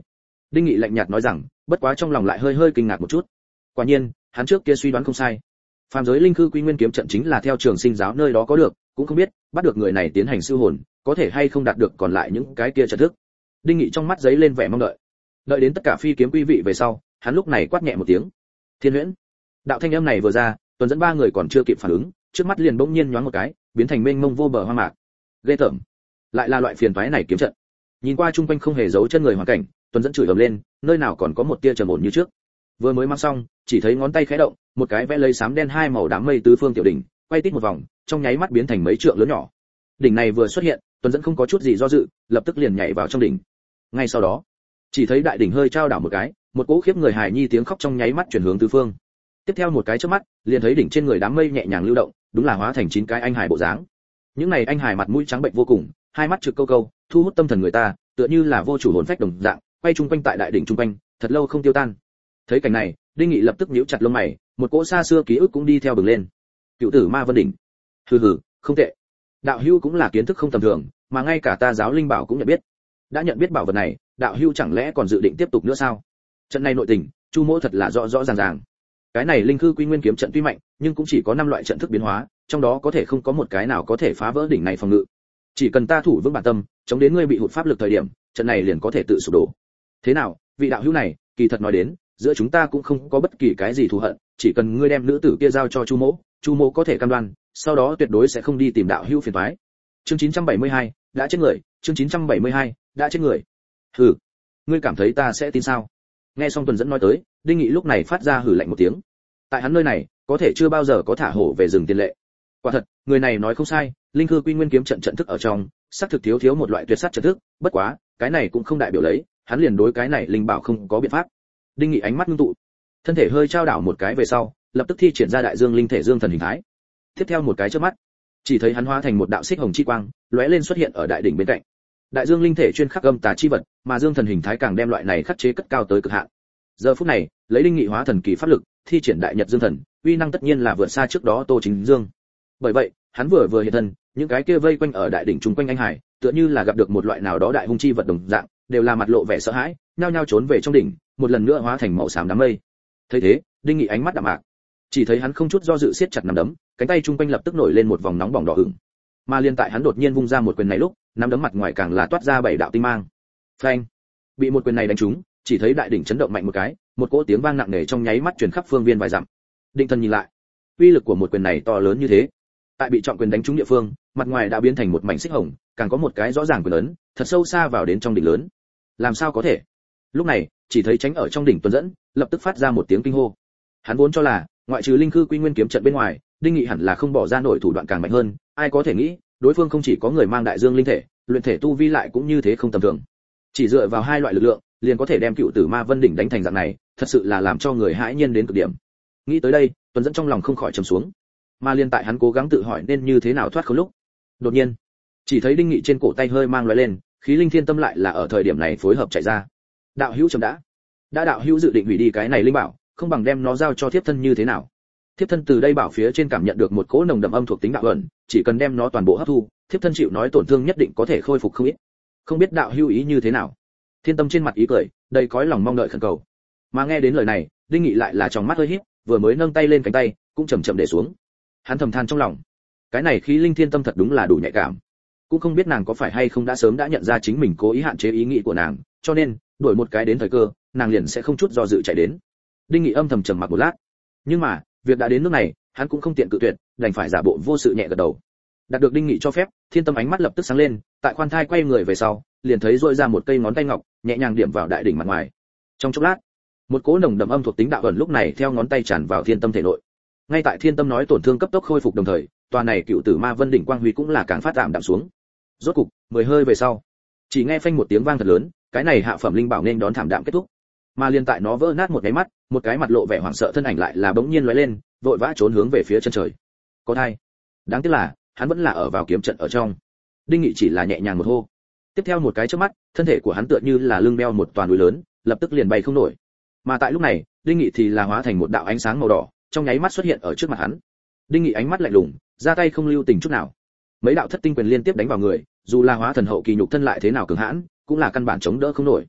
Đinh Nghị lạnh nhạt nói rằng, bất quá trong lòng lại hơi hơi kinh ngạc một chút. Quả nhiên, hắn trước kia suy đoán không sai. Phàm giới linh khư quy nguyên kiếm trận chính là theo Trường Sinh giáo nơi đó có được, cũng không biết bắt được người này tiến hành siêu hồn, có thể hay không đạt được còn lại những cái kia trận thức. Đinh Nghị trong mắt giấy lên vẻ mong đợi. Đợi đến tất cả phi kiếm quý vị về sau, hắn lúc này quát nhẹ một tiếng. Thiên Huyễn. Đạo thanh âm này vừa ra, tuần dẫn ba người còn chưa kịp phản ứng, trước mắt liền bỗng nhiên nhoáng một cái, biến thành mênh mông vô bờ hoang mạc. Ghê tởm. Lại là loại phiền toái này kiếm trận. Nhìn qua chung quanh không hề giấu chân người hoàn cảnh, tuần dẫn chửi ầm lên, nơi nào còn có một tia trầm ổn như trước. Vừa mới mang xong, chỉ thấy ngón tay khẽ động, một cái vẽ lấy xám đen hai màu đám mây tứ phương tiểu đỉnh, quay tít một vòng, trong nháy mắt biến thành mấy trượng lớn nhỏ. Đỉnh này vừa xuất hiện, tuần dẫn không có chút gì do dự, lập tức liền nhảy vào trong đỉnh. Ngay sau đó, chỉ thấy đại đỉnh hơi trao đảo một cái, một cỗ khiếp người hài nhi tiếng khóc trong nháy mắt chuyển hướng tứ phương. Tiếp theo một cái chớp mắt, liền thấy đỉnh trên người đám mây nhẹ nhàng lưu động, đúng là hóa thành chín cái anh hài bộ dáng. Những này anh hài mặt mũi trắng bệnh vô cùng, hai mắt trực câu câu, thu hút tâm thần người ta, tựa như là vô chủ hồn phách đồng dạng, quay chung quanh tại đại đỉnh chung quanh, thật lâu không tiêu tan. Thấy cảnh này, Đinh Nghị lập tức nhíu chặt lông mày, một cỗ xa xưa ký ức cũng đi theo bừng lên. Cựu tử ma vân đỉnh. Hừ hừ, không tệ. Đạo hữu cũng là kiến thức không tầm thường, mà ngay cả ta giáo linh bảo cũng nhận biết. Đã nhận biết bảo vật này, đạo hữu chẳng lẽ còn dự định tiếp tục nữa sao? Trận này nội tình, Chu Mỗ thật là rõ rõ ràng ràng. Cái này linh khư quy nguyên kiếm trận tuy mạnh, nhưng cũng chỉ có năm loại trận thức biến hóa, trong đó có thể không có một cái nào có thể phá vỡ đỉnh này phòng ngự. Chỉ cần ta thủ vững bản tâm, chống đến ngươi bị hụt pháp lực thời điểm, trận này liền có thể tự sụp đổ. Thế nào, vị đạo hữu này, kỳ thật nói đến, giữa chúng ta cũng không có bất kỳ cái gì thù hận, chỉ cần ngươi đem nữ tử kia giao cho Chu Mỗ, Chu Mỗ có thể cam đoan, sau đó tuyệt đối sẽ không đi tìm đạo hữu phiền toái. Chương chín trăm bảy mươi hai, đã chết người, chương chín trăm bảy mươi hai, đã chết người. Hừ, ngươi cảm thấy ta sẽ tin sao? Nghe xong tuần dẫn nói tới, Đinh Nghị lúc này phát ra hừ lạnh một tiếng. Tại hắn nơi này, có thể chưa bao giờ có thả hổ về rừng tiền lệ. Quả thật, người này nói không sai, linh khư quy nguyên kiếm trận trận thức ở trong, xác thực thiếu thiếu một loại tuyệt sát trận thức, bất quá, cái này cũng không đại biểu lấy, hắn liền đối cái này linh bảo không có biện pháp. Đinh Nghị ánh mắt ngưng tụ, thân thể hơi trao đảo một cái về sau, lập tức thi triển ra đại dương linh thể dương thần hình thái. Tiếp theo một cái chớp mắt, chỉ thấy hắn hóa thành một đạo xích hồng chi quang, lóe lên xuất hiện ở đại đỉnh bên cạnh. Đại dương linh thể chuyên khắc âm tà chi vật, mà dương thần hình thái càng đem loại này khắc chế cất cao tới cực hạn. Giờ phút này, lấy Đinh Nghị hóa thần kỳ pháp lực, thi triển đại nhật dương thần, uy năng tất nhiên là vượt xa trước đó Tô Chính Dương. Bởi vậy, hắn vừa vừa hiện thân, những cái kia vây quanh ở đại đỉnh chung quanh anh hải, tựa như là gặp được một loại nào đó đại hung chi vật đồng dạng, đều là mặt lộ vẻ sợ hãi, nhao nhao trốn về trong đỉnh, một lần nữa hóa thành màu xám đám mây. Thấy thế, Đinh Nghị ánh mắt đạm mạc, chỉ thấy hắn không chút do dự siết chặt nắm đấm, cánh tay chung quanh lập tức nổi lên một vòng nóng bỏng đỏ ửng. Mà liên tại hắn đột nhiên vung ra một quyền này lúc, nắm đấm mặt ngoài càng là toát ra bảy đạo tinh mang. Phanh! Bị một quyền này đánh trúng, chỉ thấy đại đỉnh chấn động mạnh một cái, một cỗ tiếng vang nặng nề trong nháy mắt truyền khắp phương viên vài dặm. Định Thần nhìn lại, uy lực của một quyền này to lớn như thế, tại bị trọng quyền đánh trúng địa phương, mặt ngoài đã biến thành một mảnh xích hồng, càng có một cái rõ ràng quyền ấn, thật sâu xa vào đến trong đỉnh lớn. Làm sao có thể? Lúc này, chỉ thấy tránh ở trong đỉnh tuần dẫn, lập tức phát ra một tiếng kinh hô. Hắn vốn cho là, ngoại trừ linh khư quy nguyên kiếm trận bên ngoài, Đinh Nghị hẳn là không bỏ ra nổi thủ đoạn càng mạnh hơn, ai có thể nghĩ, đối phương không chỉ có người mang đại dương linh thể, luyện thể tu vi lại cũng như thế không tầm thường. Chỉ dựa vào hai loại lực lượng, liền có thể đem cựu tử ma vân đỉnh đánh thành dạng này, thật sự là làm cho người hãi nhiên đến cực điểm. Nghĩ tới đây, tuần dẫn trong lòng không khỏi trầm xuống. Mà liên tại hắn cố gắng tự hỏi nên như thế nào thoát khốn lúc, đột nhiên, chỉ thấy Đinh Nghị trên cổ tay hơi mang lóe lên, khí linh thiên tâm lại là ở thời điểm này phối hợp chạy ra. Đạo hữu chấm đã. Đã đạo hữu dự định hủy đi cái này linh bảo, không bằng đem nó giao cho thiếp thân như thế nào? Thiếp thân từ đây bảo phía trên cảm nhận được một cỗ nồng đậm âm thuộc tính đạo ẩn, chỉ cần đem nó toàn bộ hấp thu, thiếp thân chịu nói tổn thương nhất định có thể khôi phục không ít. Không biết đạo hữu ý như thế nào? Thiên tâm trên mặt ý cười, đầy cõi lòng mong đợi khẩn cầu. Mà nghe đến lời này, Đinh Nghị lại là trong mắt hơi híp, vừa mới nâng tay lên cánh tay, cũng chậm chậm để xuống. Hắn thầm than trong lòng, cái này khí linh thiên tâm thật đúng là đủ nhạy cảm. Cũng không biết nàng có phải hay không đã sớm đã nhận ra chính mình cố ý hạn chế ý nghĩ của nàng, cho nên, đổi một cái đến thời cơ, nàng liền sẽ không chút do dự chạy đến. Đinh Nghị âm thầm trầm mặc một lát, nhưng mà, việc đã đến nước này, hắn cũng không tiện cự tuyệt, đành phải giả bộ vô sự nhẹ gật đầu. Đạt được Đinh Nghị cho phép, Thiên Tâm ánh mắt lập tức sáng lên, tại khoan thai quay người về sau, liền thấy rỗi ra một cây ngón tay ngọc, nhẹ nhàng điểm vào đại đỉnh mặt ngoài. Trong chốc lát, một cỗ nồng đậm âm thuộc tính đạo ẩn lúc này theo ngón tay tràn vào Thiên Tâm thể nội. Ngay tại Thiên Tâm nói tổn thương cấp tốc khôi phục đồng thời, tòa này cựu tử ma vân đỉnh quang huy cũng là càng phát tạm đạm xuống. Rốt cục, mười hơi về sau, chỉ nghe phanh một tiếng vang thật lớn, cái này hạ phẩm linh bảo nên đón thảm đạm kết thúc. Mà liên tại nó vỡ nát một cái mắt, một cái mặt lộ vẻ hoảng sợ thân ảnh lại là bỗng nhiên lóe lên, vội vã trốn hướng về phía chân trời. Có thai. Đáng tiếc là, hắn vẫn là ở vào kiếm trận ở trong. Đinh Nghị chỉ là nhẹ nhàng một hô. Tiếp theo một cái chớp mắt, thân thể của hắn tựa như là lưng đeo một toàn núi lớn, lập tức liền bay không nổi. Mà tại lúc này, Đinh Nghị thì là hóa thành một đạo ánh sáng màu đỏ, trong nháy mắt xuất hiện ở trước mặt hắn. Đinh Nghị ánh mắt lạnh lùng, ra tay không lưu tình chút nào. Mấy đạo thất tinh quyền liên tiếp đánh vào người, dù là hóa thần hậu kỳ nhục thân lại thế nào cường hãn, cũng là căn bản chống đỡ không nổi.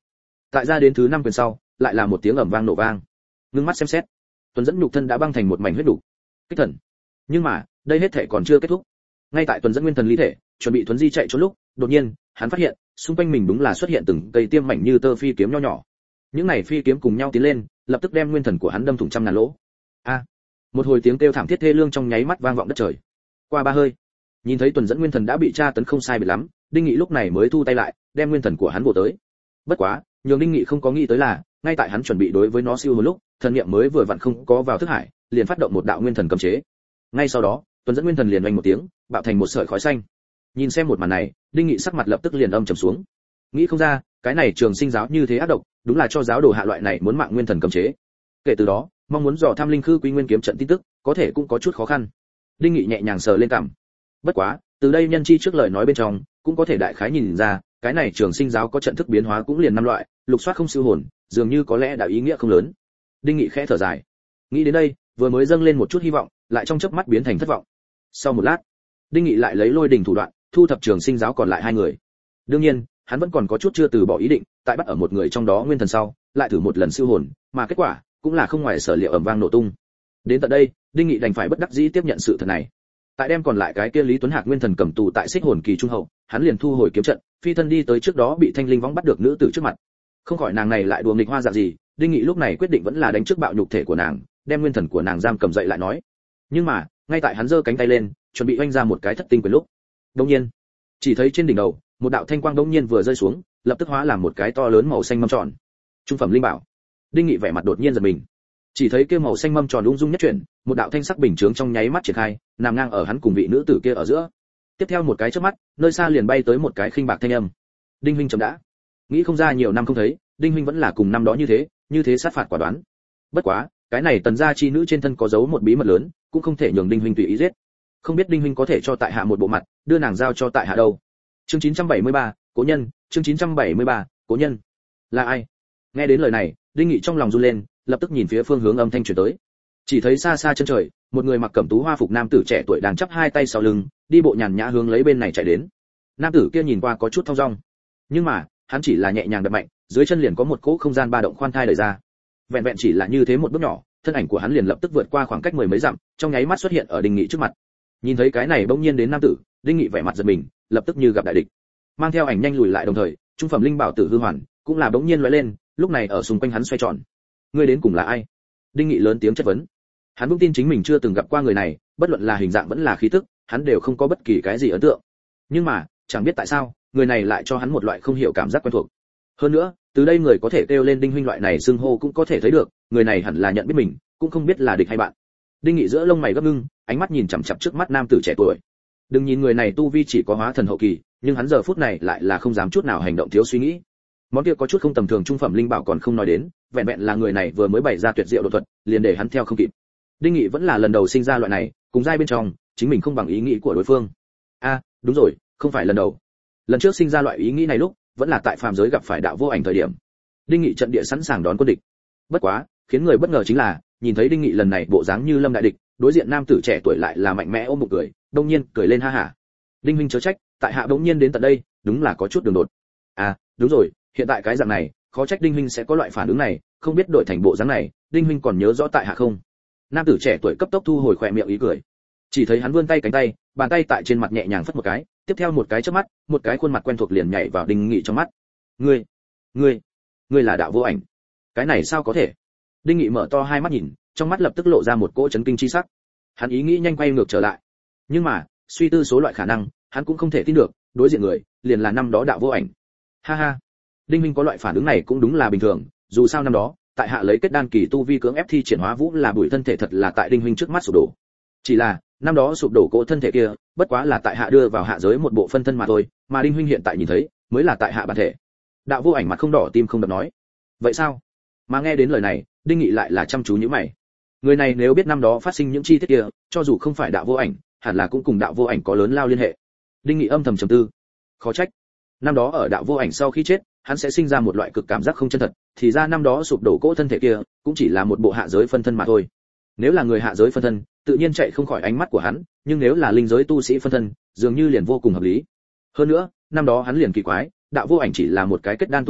Tại ra đến thứ năm quyền sau, lại là một tiếng ầm vang nổ vang. Ngưng mắt xem xét, Tuấn dẫn nhục thân đã băng thành một mảnh huyết đủ. Kích thần. Nhưng mà, đây hết thể còn chưa kết thúc. Ngay tại Tuấn dẫn nguyên thần lý thể, chuẩn bị Tuấn di chạy trốn lúc, đột nhiên, hắn phát hiện, xung quanh mình đúng là xuất hiện từng cây tiêm mảnh như tơ phi kiếm nho nhỏ. Những này phi kiếm cùng nhau tiến lên, lập tức đem nguyên thần của hắn đâm thủng trăm ngàn lỗ. A! Một hồi tiếng kêu thảm thiết thê lương trong nháy mắt vang vọng đất trời. Qua ba hơi, nhìn thấy Tuấn dẫn nguyên thần đã bị tra tấn không sai biệt lắm, Đinh Nghị lúc này mới thu tay lại, đem nguyên thần của hắn vồ tới. Bất quá, nhường Đinh Nghị không có nghĩ tới là, ngay tại hắn chuẩn bị đối với nó siêu một lúc, thần niệm mới vừa vặn không có vào thức hải, liền phát động một đạo nguyên thần cấm chế. Ngay sau đó, Tuấn dẫn nguyên thần liền oanh một tiếng, bạo thành một sợi khói xanh. Nhìn xem một màn này, Đinh Nghị sắc mặt lập tức liền âm trầm xuống. Nghĩ không ra, cái này trường sinh giáo như thế ác độc, đúng là cho giáo đồ hạ loại này muốn mạng nguyên thần cấm chế. Kể từ đó, mong muốn dò tham linh khư quy nguyên kiếm trận tin tức, có thể cũng có chút khó khăn. Đinh Nghị nhẹ nhàng sờ lên cằm. Bất quá, từ đây nhân chi trước lời nói bên trong, cũng có thể đại khái nhìn ra, cái này trường sinh giáo có trận thức biến hóa cũng liền năm loại, lục soát không siêu hồn, dường như có lẽ đã ý nghĩa không lớn. Đinh Nghị khẽ thở dài. Nghĩ đến đây, vừa mới dâng lên một chút hy vọng, lại trong chớp mắt biến thành thất vọng. Sau một lát, Đinh Nghị lại lấy lôi đỉnh thủ đoạn, thu thập trường sinh giáo còn lại hai người. Đương nhiên, hắn vẫn còn có chút chưa từ bỏ ý định, tại bắt ở một người trong đó nguyên thần sau, lại thử một lần siêu hồn, mà kết quả cũng là không ngoài sở liệu ầm vang nổ tung. Đến tận đây, Đinh Nghị đành phải bất đắc dĩ tiếp nhận sự thật này. Tại đem còn lại cái kia Lý Tuấn Hạc nguyên thần cầm tù tại xích hồn kỳ trung hậu, hắn liền thu hồi kiếm trận, phi thân đi tới trước đó bị Thanh Linh võng bắt được nữ tử trước mặt. Không khỏi nàng này lại đùa nghịch hoa dạng gì, Đinh Nghị lúc này quyết định vẫn là đánh trước bạo nhục thể của nàng, đem nguyên thần của nàng giam cầm dậy lại nói. Nhưng mà, ngay tại hắn giơ cánh tay lên, chuẩn bị oanh ra một cái thất tinh quyền lúc, đột nhiên, chỉ thấy trên đỉnh đầu, một đạo thanh quang đột nhiên vừa rơi xuống, lập tức hóa làm một cái to lớn màu xanh mâm tròn. Trung phẩm linh bảo. Đinh Nghị vẻ mặt đột nhiên giật mình. Chỉ thấy kia màu xanh mâm tròn ung dung nhất chuyển, một đạo thanh sắc bình chướng trong nháy mắt triển khai, nằm ngang ở hắn cùng vị nữ tử kia ở giữa. Tiếp theo một cái chớp mắt, nơi xa liền bay tới một cái khinh bạc thanh âm. Đinh huynh chậm đã. Nghĩ không ra nhiều năm không thấy, Đinh huynh vẫn là cùng năm đó như thế, như thế sát phạt quả đoán. Bất quá, cái này tần gia chi nữ trên thân có giấu một bí mật lớn, cũng không thể nhường Đinh huynh tùy ý giết. Không biết Đinh huynh có thể cho tại hạ một bộ mặt, đưa nàng giao cho tại hạ đâu. Chương chín trăm bảy mươi ba, Cố nhân, chương chín trăm bảy mươi ba, Cố nhân. Là ai? Nghe đến lời này, Đinh Nghị trong lòng run lên, lập tức nhìn phía phương hướng âm thanh truyền tới. Chỉ thấy xa xa chân trời, một người mặc cẩm tú hoa phục nam tử trẻ tuổi đang chắp hai tay sau lưng, đi bộ nhàn nhã hướng lấy bên này chạy đến. Nam tử kia nhìn qua có chút thong dong, nhưng mà, hắn chỉ là nhẹ nhàng đập mạnh, dưới chân liền có một cỗ không gian ba động khoan thai đẩy ra. Vẹn vẹn chỉ là như thế một bước nhỏ, thân ảnh của hắn liền lập tức vượt qua khoảng cách mười mấy dặm, trong nháy mắt xuất hiện ở Đinh Nghị trước mặt. Nhìn thấy cái này bỗng nhiên đến nam tử, Đinh Nghị vẻ mặt giật mình, lập tức như gặp đại địch. Mang theo ảnh nhanh lùi lại đồng thời, trung phẩm linh bảo tử hư hoàn cũng là bỗng nhiên lóe lên, lúc này ở xung quanh hắn xoay tròn. Ngươi đến cùng là ai? Đinh Nghị lớn tiếng chất vấn. Hắn vững tin chính mình chưa từng gặp qua người này, bất luận là hình dạng vẫn là khí tức, hắn đều không có bất kỳ cái gì ấn tượng. Nhưng mà, chẳng biết tại sao, người này lại cho hắn một loại không hiểu cảm giác quen thuộc. Hơn nữa, từ đây người có thể kêu lên Đinh huynh loại này xưng hô cũng có thể thấy được, người này hẳn là nhận biết mình, cũng không biết là địch hay bạn. Đinh Nghị giữa lông mày gấp ngưng, ánh mắt nhìn chằm chằm trước mắt nam tử trẻ tuổi. Đừng nhìn người này tu vi chỉ có hóa thần hậu kỳ, nhưng hắn giờ phút này lại là không dám chút nào hành động thiếu suy nghĩ. Món kia có chút không tầm thường trung phẩm linh bảo còn không nói đến, vẹn vẹn là người này vừa mới bày ra tuyệt diệu độ thuật, liền để hắn theo không kịp. Đinh Nghị vẫn là lần đầu sinh ra loại này, cùng giai bên trong, chính mình không bằng ý nghĩ của đối phương. A, à, đúng rồi, không phải lần đầu. Lần trước sinh ra loại ý nghĩ này lúc, vẫn là tại phàm giới gặp phải đạo vô ảnh thời điểm. Đinh Nghị trận địa sẵn sàng đón quân địch. Bất quá, khiến người bất ngờ chính là, nhìn thấy Đinh Nghị lần này bộ dáng như lâm đại địch, đối diện nam tử trẻ tuổi lại là mạnh mẽ ôm một cười, đông nhiên cười lên ha hả. Đinh huynh chớ trách, tại hạ đống nhiên đến tận đây, đúng là có chút đường đột. À, đúng rồi, hiện tại cái dạng này, khó trách Đinh huynh sẽ có loại phản ứng này, không biết đổi thành bộ dáng này, Đinh huynh còn nhớ rõ tại hạ không? Nam tử trẻ tuổi cấp tốc thu hồi khỏe miệng ý cười. Chỉ thấy hắn vươn tay cánh tay, bàn tay tại trên mặt nhẹ nhàng phất một cái, tiếp theo một cái chớp mắt, một cái khuôn mặt quen thuộc liền nhảy vào Đinh Nghị trong mắt. Ngươi, ngươi, ngươi là đạo vô ảnh? Cái này sao có thể? Đinh Nghị mở to hai mắt nhìn, trong mắt lập tức lộ ra một cỗ chấn kinh chi sắc. Hắn ý nghĩ nhanh quay ngược trở lại, nhưng mà suy tư số loại khả năng, hắn cũng không thể tin được, đối diện người liền là năm đó đạo vô ảnh. Ha ha, Đinh huynh có loại phản ứng này cũng đúng là bình thường, dù sao năm đó tại hạ lấy kết đan kỳ tu vi cưỡng ép thi triển hóa vũ là bùi thân thể thật là tại Đinh huynh trước mắt sụp đổ. Chỉ là năm đó sụp đổ cỗ thân thể kia, bất quá là tại hạ đưa vào hạ giới một bộ phân thân mà thôi, mà Đinh huynh hiện tại nhìn thấy, mới là tại hạ bản thể. Đạo vô ảnh mặt không đỏ tim không đập nói. Vậy sao? Mà nghe đến lời này, Đinh Nghị lại là chăm chú nhíu mày. Người này nếu biết năm đó phát sinh những chi tiết kia, cho dù không phải đạo vô ảnh, hẳn là cũng cùng đạo vô ảnh có lớn lao liên hệ. Đinh Nghị âm thầm trầm tư. Khó trách, năm đó ở đạo vô ảnh sau khi chết, hắn sẽ sinh ra một loại cực cảm giác không chân thật, thì ra năm đó sụp đổ cỗ thân thể kia, cũng chỉ là một bộ hạ giới phân thân mà thôi. Nếu là người hạ giới phân thân, tự nhiên chạy không khỏi ánh mắt của hắn, nhưng nếu là linh giới tu sĩ phân thân, dường như liền vô cùng hợp lý. Hơn nữa, năm đó hắn liền kỳ quái, đạo vô ảnh chỉ là một cái kết đan tu sĩ,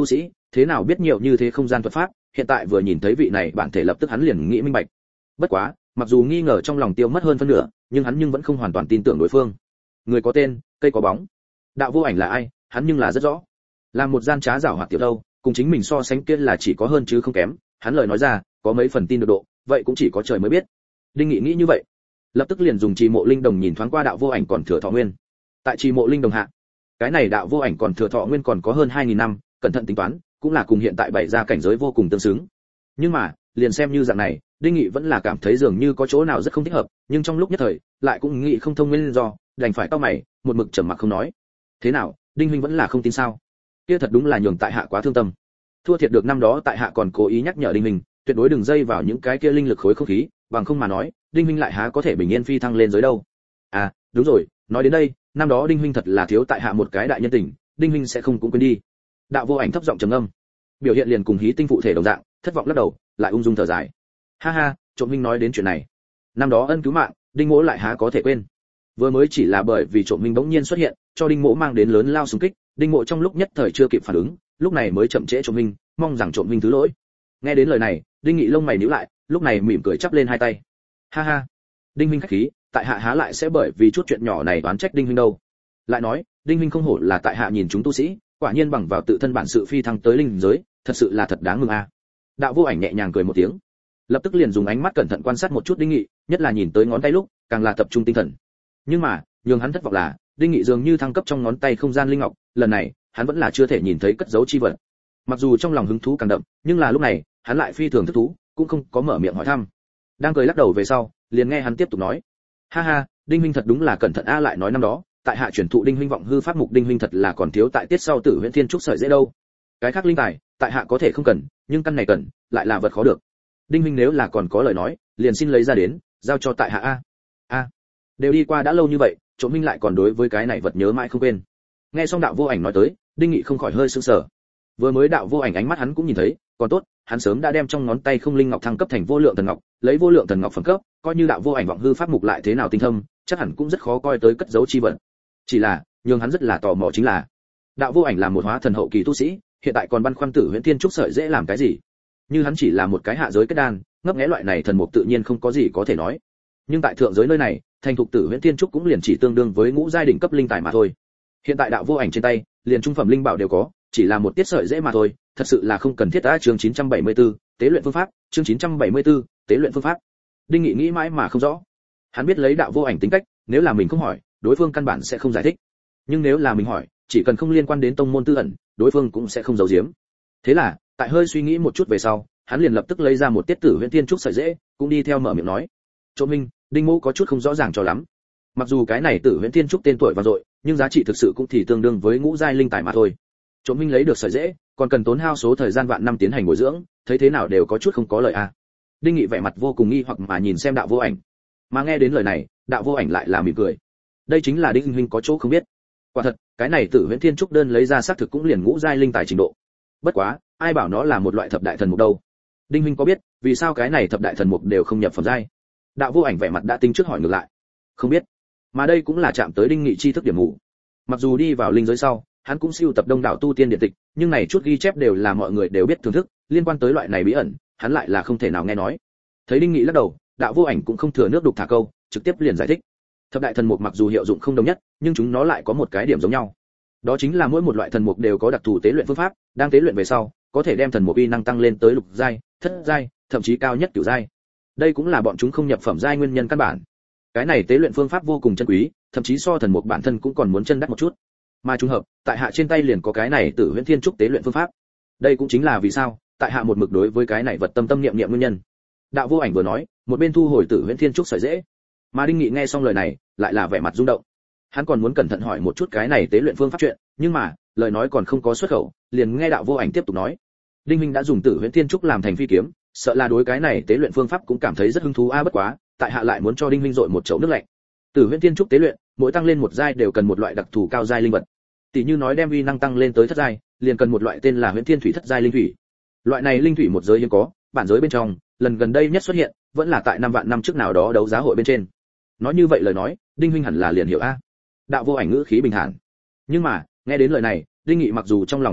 thế nào biết nhiều như thế không gian thuật pháp, hiện tại vừa nhìn thấy vị này bản thể lập tức hắn liền nghĩ minh bạch. Bất quá, mặc dù nghi ngờ trong lòng tiêu mất hơn phân nửa, nhưng hắn nhưng vẫn không hoàn toàn tin tưởng đối phương. Người có tên, cây có bóng. Đạo Vô Ảnh là ai, hắn nhưng là rất rõ. Là một gian trá giảo hoạt tiểu đâu, cùng chính mình so sánh kia là chỉ có hơn chứ không kém, hắn lời nói ra, có mấy phần tin được độ, vậy cũng chỉ có trời mới biết. Đinh Nghị nghĩ như vậy, lập tức liền dùng Trì Mộ Linh Đồng nhìn thoáng qua Đạo Vô Ảnh còn thừa thọ nguyên. Tại Trì Mộ Linh Đồng hạ, cái này Đạo Vô Ảnh còn thừa thọ nguyên còn có hơn hai nghìn năm, cẩn thận tính toán, cũng là cùng hiện tại bảy gia cảnh giới vô cùng tương xứng. Nhưng mà, liền xem như dạng này, Đinh Nghị vẫn là cảm thấy dường như có chỗ nào rất không thích hợp, nhưng trong lúc nhất thời, lại cũng nghĩ không thông nguyên do, đành phải cau mày, một mực trầm mặc không nói. Thế nào, Đinh huynh vẫn là không tin sao? Kia thật đúng là nhường tại hạ quá thương tâm. Thua thiệt được năm đó tại hạ còn cố ý nhắc nhở Đinh huynh, tuyệt đối đừng dây vào những cái kia linh lực khối không khí, bằng không mà nói, Đinh huynh lại há có thể bình yên phi thăng lên giới đâu. À, đúng rồi, nói đến đây, năm đó Đinh huynh thật là thiếu tại hạ một cái đại nhân tình, Đinh huynh sẽ không cũng quên đi. Đạo Vô Ảnh thấp giọng trầm ngâm, biểu hiện liền cùng hí tinh phụ thể đồng dạng, thất vọng lắc đầu, lại ung dung thở dài. Ha ha, Trộm huynh nói đến chuyện này, năm đó ân cứu mạng, Đinh Mỗ lại há có thể quên. Vừa mới chỉ là bởi vì Trộm huynh bỗng nhiên xuất hiện, cho Đinh Mỗ mang đến lớn lao xung kích, Đinh Mỗ trong lúc nhất thời chưa kịp phản ứng, lúc này mới chậm trễ Trộm huynh, mong rằng Trộm huynh thứ lỗi. Nghe đến lời này, Đinh Nghị lông mày nhíu lại, lúc này mỉm cười chắp lên hai tay. Ha ha, Đinh huynh khách khí, tại hạ há lại sẽ bởi vì chút chuyện nhỏ này oán trách Đinh huynh đâu. Lại nói, Đinh huynh không hổ là tại hạ nhìn chúng tu sĩ, quả nhiên bằng vào tự thân bản sự phi thăng tới linh giới, thật sự là thật đáng mừng a. Đạo Vô Ảnh nhẹ nhàng cười một tiếng, lập tức liền dùng ánh mắt cẩn thận quan sát một chút Đinh Nghị, nhất là nhìn tới ngón tay lúc, càng là tập trung tinh thần. Nhưng mà, nhường hắn thất vọng là, Đinh Nghị dường như thăng cấp trong ngón tay không gian linh ngọc, lần này, hắn vẫn là chưa thể nhìn thấy cất dấu chi vật. Mặc dù trong lòng hứng thú càng đậm, nhưng là lúc này, hắn lại phi thường thức thú, cũng không có mở miệng hỏi thăm. Đang cười lắc đầu về sau, liền nghe hắn tiếp tục nói: "Ha ha, Đinh huynh thật đúng là cẩn thận a, lại nói năm đó, tại hạ chuyển thụ Đinh huynh vọng hư pháp mục Đinh huynh thật là còn thiếu tại tiết sau Tử Huyễn Thiên trúc sợi dễ đâu. Cái khác linh tài, tại hạ có thể không cần, nhưng căn này cần, lại là vật khó được. Đinh huynh nếu là còn có lời nói, liền xin lấy ra đến, giao cho tại hạ a." A, đều đi qua đã lâu như vậy, Trộm huynh lại còn đối với cái này vật nhớ mãi không quên. Nghe xong Đạo Vô Ảnh nói tới, Đinh Nghị không khỏi hơi sững sờ. Vừa mới Đạo Vô Ảnh ánh mắt hắn cũng nhìn thấy, còn tốt, hắn sớm đã đem trong ngón tay không linh ngọc thăng cấp thành vô lượng thần ngọc, lấy vô lượng thần ngọc phẩm cấp, coi như Đạo Vô Ảnh vọng hư pháp mục lại thế nào tinh thâm, chắc hẳn cũng rất khó coi tới cất giấu chi vật. Chỉ là, nhưng hắn rất là tò mò chính là, Đạo Vô Ảnh là một hóa thần hậu kỳ tu sĩ, hiện tại còn băn khoăn Tử Huyễn Thiên trúc sợi dễ làm cái gì? Như hắn chỉ là một cái hạ giới kết đan, ngấp nghé loại này thần mục tự nhiên không có gì có thể nói. Nhưng tại thượng giới nơi này, thành thục Tử Huyễn Thiên trúc cũng liền chỉ tương đương với ngũ giai đỉnh cấp linh tài mà thôi. Hiện tại Đạo Vô Ảnh trên tay, liền trung phẩm linh bảo đều có, chỉ là một tiết sợi dễ mà thôi, thật sự là không cần thiết. Đã chương chín trăm bảy mươi tư, tế luyện phương pháp, chương chín trăm bảy mươi tư, tế luyện phương pháp. Đinh Nghị nghĩ mãi mà không rõ. Hắn biết lấy Đạo Vô Ảnh tính cách, nếu là mình không hỏi, đối phương căn bản sẽ không giải thích. Nhưng nếu là mình hỏi, chỉ cần không liên quan đến tông môn tư ẩn, đối phương cũng sẽ không giấu giếm. Thế là, tại hơi suy nghĩ một chút về sau, hắn liền lập tức lấy ra một tiết Tử Huyễn Thiên trúc sợi dễ, cũng đi theo mở miệng nói: "Trộm huynh, Đinh Mỗ có chút không rõ ràng cho lắm. Mặc dù cái này Tử Huyễn Thiên trúc tên tuổi vang dội, nhưng giá trị thực sự cũng thì tương đương với ngũ giai linh tài mà thôi. Trộm huynh lấy được sợi dễ, còn cần tốn hao số thời gian vạn năm tiến hành bồi dưỡng, thấy thế nào đều có chút không có lời a." Đinh Nghị vẻ mặt vô cùng nghi hoặc mà nhìn xem Đạo Vô Ảnh. Mà nghe đến lời này, Đạo Vô Ảnh lại là mỉm cười. Đây chính là Đinh huynh có chỗ không biết. Quả thật, cái này Tử Huyễn Thiên trúc đơn lấy ra xác thực cũng liền ngũ giai linh tài trình độ. Bất quá, ai bảo nó là một loại thập đại thần mục đâu? Đinh huynh có biết, vì sao cái này thập đại thần mục đều không nhập phẩm giai? Đạo Vô Ảnh vẻ mặt đã tính trước hỏi ngược lại. Không biết. Mà đây cũng là chạm tới Đinh Nghị chi thức điểm mù. Mặc dù đi vào linh giới sau, hắn cũng sưu tập đông đảo tu tiên điện tịch, nhưng này chút ghi chép đều là mọi người đều biết thưởng thức, liên quan tới loại này bí ẩn, hắn lại là không thể nào nghe nói. Thấy Đinh Nghị lắc đầu, Đạo Vô Ảnh cũng không thừa nước đục thả câu, trực tiếp liền giải thích. Thập đại thần mục mặc dù hiệu dụng không đồng nhất, nhưng chúng nó lại có một cái điểm giống nhau. Đó chính là mỗi một loại thần mục đều có đặc thù tế luyện phương pháp, đang tế luyện về sau, có thể đem thần mục uy năng tăng lên tới lục giai, thất giai, thậm chí cao nhất cửu giai. Đây cũng là bọn chúng không nhập phẩm giai nguyên nhân căn bản. Cái này tế luyện phương pháp vô cùng chân quý, thậm chí so thần mục bản thân cũng còn muốn chân đắt một chút. Mà trùng hợp, tại hạ trên tay liền có cái này Tử Huyễn Thiên trúc tế luyện phương pháp. Đây cũng chính là vì sao, tại hạ một mực đối với cái này vật tâm tâm niệm niệm nguyên nhân. Đạo Vô Ảnh vừa nói, một bên thu hồi Tử Huyễn Thiên trúc sợi dễ. Mà Đinh Nghị nghe xong lời này, lại là vẻ mặt rung động. Hắn còn muốn cẩn thận hỏi một chút cái này tế luyện phương pháp chuyện, nhưng mà, lời nói còn không có xuất khẩu, liền nghe Đạo Vô Ảnh tiếp tục nói: "Đinh huynh đã dùng Tử Huyễn Thiên trúc làm thành phi kiếm, sợ là đối cái này tế luyện phương pháp cũng cảm thấy rất hứng thú a, bất quá, tại hạ lại muốn cho Đinh huynh dội một chậu nước lạnh. Tử Huyễn Thiên trúc tế luyện, mỗi tăng lên một giai đều cần một loại đặc thù cao giai linh vật. Tỷ như nói đem uy năng tăng lên tới thất giai, liền cần một loại tên là Huyễn Thiên Thủy thất giai linh thủy. Loại này linh thủy một giới hiếm có, bản giới bên trong, lần gần đây nhất xuất hiện, vẫn là tại năm vạn năm trước nào đó đấu giá hội bên trên." Nói như vậy lời nói, Đinh huynh hẳn là liền hiểu a. Đạo Vô Ảnh ngữ khí bình thản. Nhưng mà, nghe đến lời này, Đinh Nghị mặc dù trong lòng thất lạc,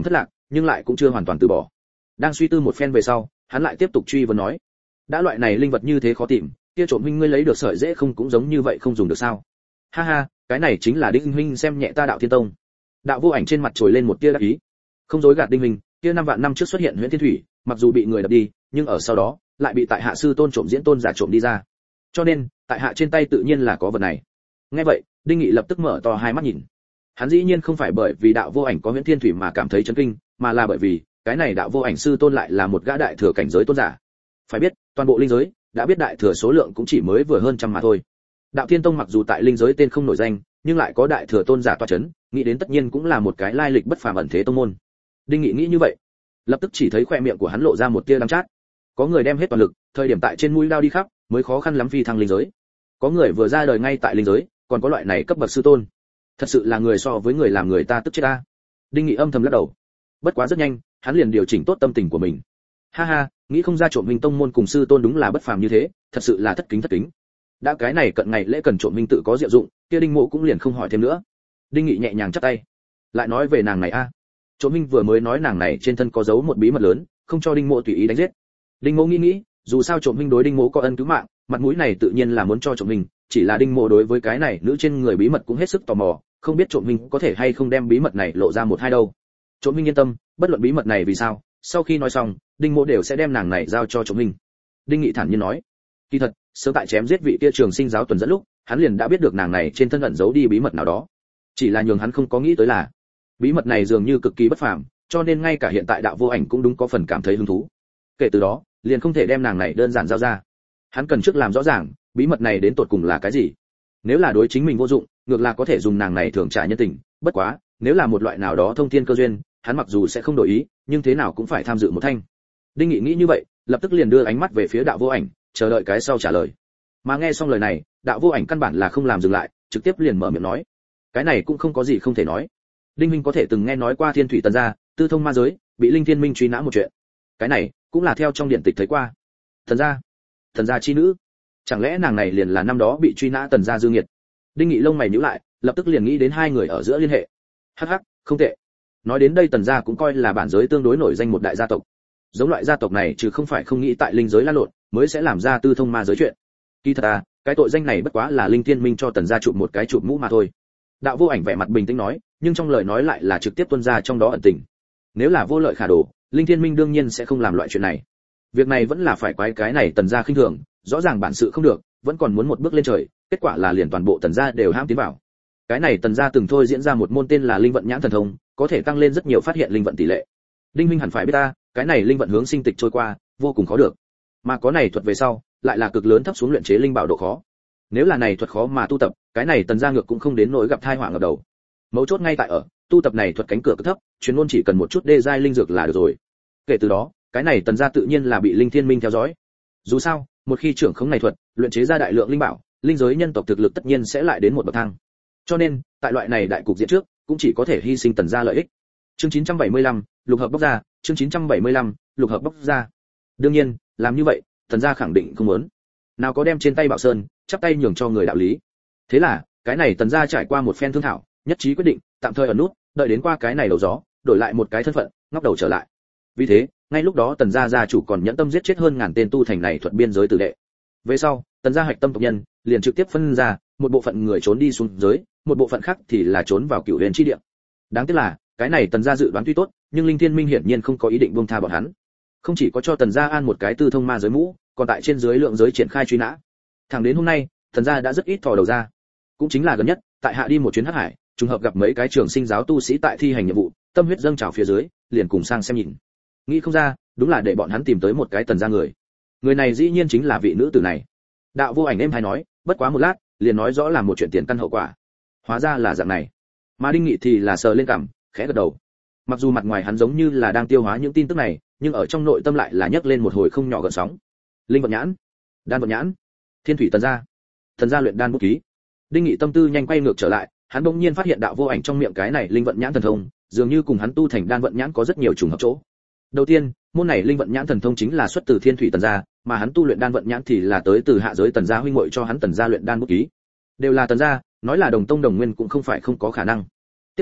nhưng lại cũng chưa hoàn toàn từ bỏ. Đang suy tư một phen về sau, hắn lại tiếp tục truy vấn nói: đã loại này linh vật như thế khó tìm, kia trộm huynh ngươi lấy được sợi dễ không cũng giống như vậy không dùng được sao? Ha ha, cái này chính là Đinh huynh xem nhẹ ta Đạo Thiên Tông. Đạo Vô Ảnh trên mặt trồi lên một tia đắc ý. Không dối gạt Đinh huynh, kia năm vạn năm trước xuất hiện Huyền Thiên Thủy, mặc dù bị người đập đi, nhưng ở sau đó lại bị tại hạ sư tôn trộm diễn tôn giả trộm đi ra. Cho nên, tại hạ trên tay tự nhiên là có vật này. Nghe vậy, Đinh Nghị lập tức mở to hai mắt nhìn. Hắn dĩ nhiên không phải bởi vì Đạo Vô Ảnh có Huyền Thiên Thủy mà cảm thấy chấn kinh, mà là bởi vì cái này Đạo Vô Ảnh sư tôn lại là một gã đại thừa cảnh giới tôn giả. Phải biết, toàn bộ linh giới đã biết đại thừa số lượng cũng chỉ mới vừa hơn trăm mà thôi. Đạo Thiên Tông mặc dù tại linh giới tên không nổi danh, nhưng lại có đại thừa tôn giả tọa chấn, nghĩ đến tất nhiên cũng là một cái lai lịch bất phàm ẩn thế tông môn. Đinh Nghị nghĩ như vậy, lập tức chỉ thấy khoe miệng của hắn lộ ra một tia đắng chát. Có người đem hết toàn lực, thời điểm tại trên mũi đao đi khắp, mới khó khăn lắm phi thăng linh giới. Có người vừa ra đời ngay tại linh giới, còn có loại này cấp bậc sư tôn. Thật sự là người so với người làm người ta tức chết ta. Đinh Nghị âm thầm lắc đầu. Bất quá rất nhanh, hắn liền điều chỉnh tốt tâm tình của mình. Ha ha, nghĩ không ra trộm huynh tông môn cùng sư tôn đúng là bất phàm như thế, thật sự là thất kính thất kính. Đã cái này cận ngày lễ cần trộm huynh tự có diệu dụng, kia Đinh Mộ cũng liền không hỏi thêm nữa. Đinh Nghị nhẹ nhàng chắp tay, lại nói về nàng này a. À. Trộm huynh vừa mới nói nàng này trên thân có giấu một bí mật lớn, không cho Đinh Mộ tùy ý đánh giết. Đinh Mộ nghĩ nghĩ, dù sao trộm huynh đối Đinh Mộ có ân cứu mạng, mặt mũi này tự nhiên là muốn cho trộm huynh, chỉ là Đinh Mộ đối với cái này nữ trên người bí mật cũng hết sức tò mò, không biết trộm huynh có thể hay không đem bí mật này lộ ra một hai đâu. Trộm huynh yên tâm, bất luận bí mật này vì sao, sau khi nói xong, Đinh Mộ đều sẽ đem nàng này giao cho trộm huynh. Đinh Nghị thản nhiên nói, kỳ thật, sớm tại chém giết vị kia trường sinh giáo tuần dẫn lúc, hắn liền đã biết được nàng này trên thân ẩn giấu đi bí mật nào đó. Chỉ là nhường hắn không có nghĩ tới là, bí mật này dường như cực kỳ bất phàm, cho nên ngay cả hiện tại Đạo Vô Ảnh cũng đúng có phần cảm thấy hứng thú. Kể từ đó, liền không thể đem nàng này đơn giản giao ra. Hắn cần trước làm rõ ràng, bí mật này đến tột cùng là cái gì. Nếu là đối chính mình vô dụng, ngược là có thể dùng nàng này thưởng trả nhân tình, bất quá, nếu là một loại nào đó thông thiên cơ duyên, hắn mặc dù sẽ không đổi ý, nhưng thế nào cũng phải tham dự một thanh. Đinh Nghị nghĩ như vậy, lập tức liền đưa ánh mắt về phía Đạo Vô Ảnh, chờ đợi cái sau trả lời. Mà nghe xong lời này, Đạo Vô Ảnh căn bản là không làm dừng lại, trực tiếp liền mở miệng nói, cái này cũng không có gì không thể nói. Đinh huynh có thể từng nghe nói qua Thiên Thủy Tần gia, tư thông ma giới, bị Linh Thiên Minh truy nã một chuyện. Cái này cũng là theo trong điện tịch thấy qua. Tần gia, Tần gia chi nữ, chẳng lẽ nàng này liền là năm đó bị truy nã Tần gia Dương Nghiệt? Đinh Nghị lông mày nhíu lại, lập tức liền nghĩ đến hai người ở giữa liên hệ. Hắc hắc, không tệ. Nói đến đây Tần gia cũng coi là bản giới tương đối nổi danh một đại gia tộc. Giống loại gia tộc này chứ không phải không nghĩ tại linh giới lan lộn, mới sẽ làm ra tư thông ma giới chuyện. Kỳ thật à, cái tội danh này bất quá là Linh Thiên Minh cho Tần gia chụp một cái chụp mũ mà thôi. Đạo Vô Ảnh vẻ mặt bình tĩnh nói, nhưng trong lời nói lại là trực tiếp tuôn ra trong đó ẩn tình. Nếu là vô lợi khả đổ, Linh Thiên Minh đương nhiên sẽ không làm loại chuyện này. Việc này vẫn là phải quái cái này Tần gia khinh thường, rõ ràng bản sự không được, vẫn còn muốn một bước lên trời, kết quả là liền toàn bộ Tần gia đều ham tiến vào. Cái này Tần gia từng thôi diễn ra một môn tên là Linh vận nhãn thần thông, có thể tăng lên rất nhiều phát hiện linh vận tỷ lệ. Đinh Minh hẳn phải biết ta, cái này linh vận hướng sinh tịch trôi qua, vô cùng khó được. Mà có này thuật về sau, lại là cực lớn thấp xuống luyện chế linh bảo độ khó. Nếu là này thuật khó mà tu tập, cái này Tần gia ngược cũng không đến nỗi gặp tai họa ngập đầu. Mấu chốt ngay tại ở, tu tập này thuật cánh cửa cực thấp, chuyên môn chỉ cần một chút đê giai linh dược là được rồi. Kể từ đó, cái này Tần gia tự nhiên là bị Linh Thiên Minh theo dõi. Dù sao, một khi trưởng khống này thuật, luyện chế ra đại lượng linh bảo, linh giới nhân tộc thực lực tất nhiên sẽ lại đến một bậc thang. Cho nên, tại loại này đại cục diện trước, cũng chỉ có thể hy sinh Tần gia lợi ích. Chương chín trăm bảy mươi lăm, lục hợp bóc ra, chương chín trăm bảy mươi lăm, lục hợp bóc ra. Đương nhiên, làm như vậy, Tần gia khẳng định không muốn. Nào có đem trên tay Bảo Sơn, chắp tay nhường cho người đạo lý. Thế là, cái này Tần gia trải qua một phen thương thảo, nhất trí quyết định, tạm thời ở nút, đợi đến qua cái này đầu gió, đổi lại một cái thân phận, ngóc đầu trở lại. Vì thế, ngay lúc đó Tần gia gia chủ còn nhẫn tâm giết chết hơn ngàn tên tu thành này thuật biên giới tử đệ. Về sau, Tần gia hạch tâm tộc nhân liền trực tiếp phân ra, một bộ phận người trốn đi xuống giới, một bộ phận khác thì là trốn vào Cửu Huyền chi địa. Đáng tiếc là, cái này Tần gia dự đoán tuy tốt, nhưng Linh Thiên Minh hiển nhiên không có ý định buông tha bọn hắn. Không chỉ có cho Tần gia an một cái tư thông ma giới mũ, còn tại trên dưới lượng giới triển khai truy nã. Thẳng đến hôm nay, Tần gia đã rất ít thò đầu ra. Cũng chính là gần nhất, tại hạ đi một chuyến Hắc Hải, trùng hợp gặp mấy cái trường sinh giáo tu sĩ tại thi hành nhiệm vụ, tâm huyết dâng trào phía dưới, liền cùng sang xem nhìn. Nghĩ không ra, đúng là để bọn hắn tìm tới một cái Tần gia người. Người này dĩ nhiên chính là vị nữ tử này. Đạo Vô Ảnh êm hay nói, bất quá một lát, liền nói rõ là một chuyện tiền căn hậu quả. Hóa ra là dạng này. Mà Đinh Nghị thì là sờ lên cằm, khẽ gật đầu. Mặc dù mặt ngoài hắn giống như là đang tiêu hóa những tin tức này, nhưng ở trong nội tâm lại là nhấc lên một hồi không nhỏ gợn sóng. Linh vận nhãn, đan vận nhãn, Thiên Thủy Tần gia, Tần gia luyện đan bút ký. Đinh Nghị tâm tư nhanh quay ngược trở lại, hắn bỗng nhiên phát hiện Đạo Vô Ảnh trong miệng cái này linh vận nhãn thần thông, dường như cùng hắn tu thành đan vận nhãn có rất nhiều trùng hợp chỗ. Đầu tiên, môn này linh vận nhãn thần thông chính là xuất từ Thiên Thủy Tần gia, mà hắn tu luyện đan vận nhãn thì là tới từ hạ giới Tần gia huynh muội cho hắn Tần gia luyện đan bút ký. Đều là Tần gia, nói là đồng tông đồng nguyên cũng không phải không có khả năng. Tiếp theo,